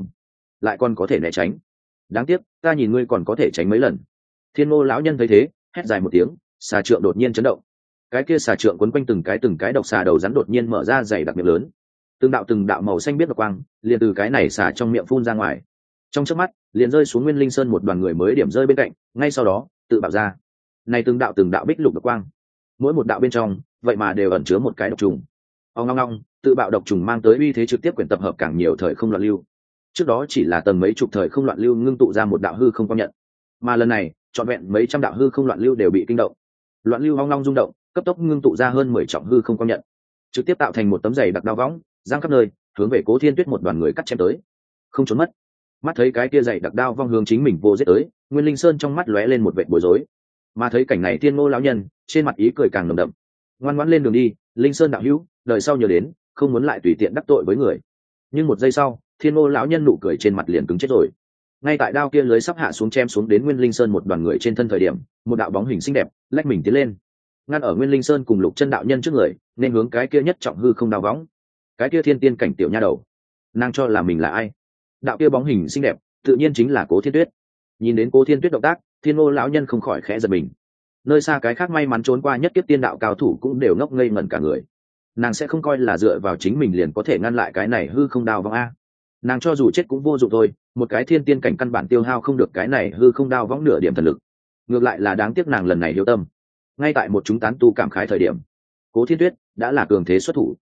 Lại còn có thể né tránh. Đáng tiếc, ta nhìn ngươi còn có thể tránh mấy lần. Thiên Ngô lão nhân thấy thế, hét dài một tiếng, xà trượng đột nhiên chấn động. cái kia xà trượng quấn quanh từng cái độc xà đầu rắn đột nhiên mở ra dày đặc miệng lớn, từng đạo màu xanh biết độc quang liền từ cái này xà trong miệng phun ra ngoài, trong chớp mắt liền rơi xuống Nguyên Linh Sơn một đoàn người mới điểm rơi bên cạnh, ngay sau đó tự bạo ra này từng đạo bích lục độc quang, mỗi một đạo bên trong vậy mà đều ẩn chứa một cái độc trùng. Ong ong ong, tự bạo độc trùng mang tới uy thế trực tiếp quyển tập hợp càng nhiều thời không loạn lưu. Trước đó chỉ là tầng mấy chục thời không loạn lưu ngưng tụ ra một đạo hư không công nhận, mà lần này trọn vẹn mấy trăm đạo hư không loạn lưu đều bị kinh động. Loạn lưu ong long rung động, cấp tốc ngưng tụ ra hơn 10 trọng hư không công nhận, trực tiếp tạo thành một tấm dày đặc đao võng, giang khắp nơi, hướng về Cố Thiên Tuyết một đoàn người cắt chém tới. Không trốn mất. Mắt thấy cái kia dày đặc đao vong hướng chính mình vô giết tới, Nguyên Linh Sơn trong mắt lóe lên một vẻ bối rối. Mà thấy cảnh này Thiên Ngô lão nhân, trên mặt ý cười càng nồng đậm. Ngoan ngoãn lên đường đi, Linh Sơn đạo hữu, đời sau nhớ đến, không muốn lại tùy tiện đắc tội với người. Nhưng một giây sau, Thiên Ngô lão nhân nụ cười trên mặt liền cứng chết rồi. Ngay tại đao kia lưới sắp hạ xuống chém xuống đến Nguyên Linh Sơn một đoàn người trên thân thời điểm, một đạo bóng hình xinh đẹp lách mình tiến lên, ngăn ở Nguyên Linh Sơn cùng Lục Chân đạo nhân trước người, nên hướng cái kia nhất trọng hư không đao võng. Cái kia thiên tiên cảnh tiểu nha đầu, nàng cho là mình là ai? Đạo kia bóng hình xinh đẹp, tự nhiên chính là Cố Thiên Tuyết. Nhìn đến Cố Thiên Tuyết động tác, Thiên Ngô lão nhân không khỏi khẽ giật mình. Nơi xa cái khác may mắn trốn qua nhất kiếp tiên đạo cao thủ cũng đều ngốc ngây ngẩn cả người. Nàng sẽ không coi là dựa vào chính mình liền có thể ngăn lại cái này hư không đao võng a. Nàng cho dù chết cũng vô dụng thôi, một cái thiên tiên cảnh căn bản tiêu hao không được cái này hư không đao võng nửa điểm thần lực. Ngược lại là đáng tiếc nàng lần này hiếu tâm. Ngay tại một chúng tán tu cảm khái thời điểm, Cố Thiên Tuyết đã là cường thế xuất thủ.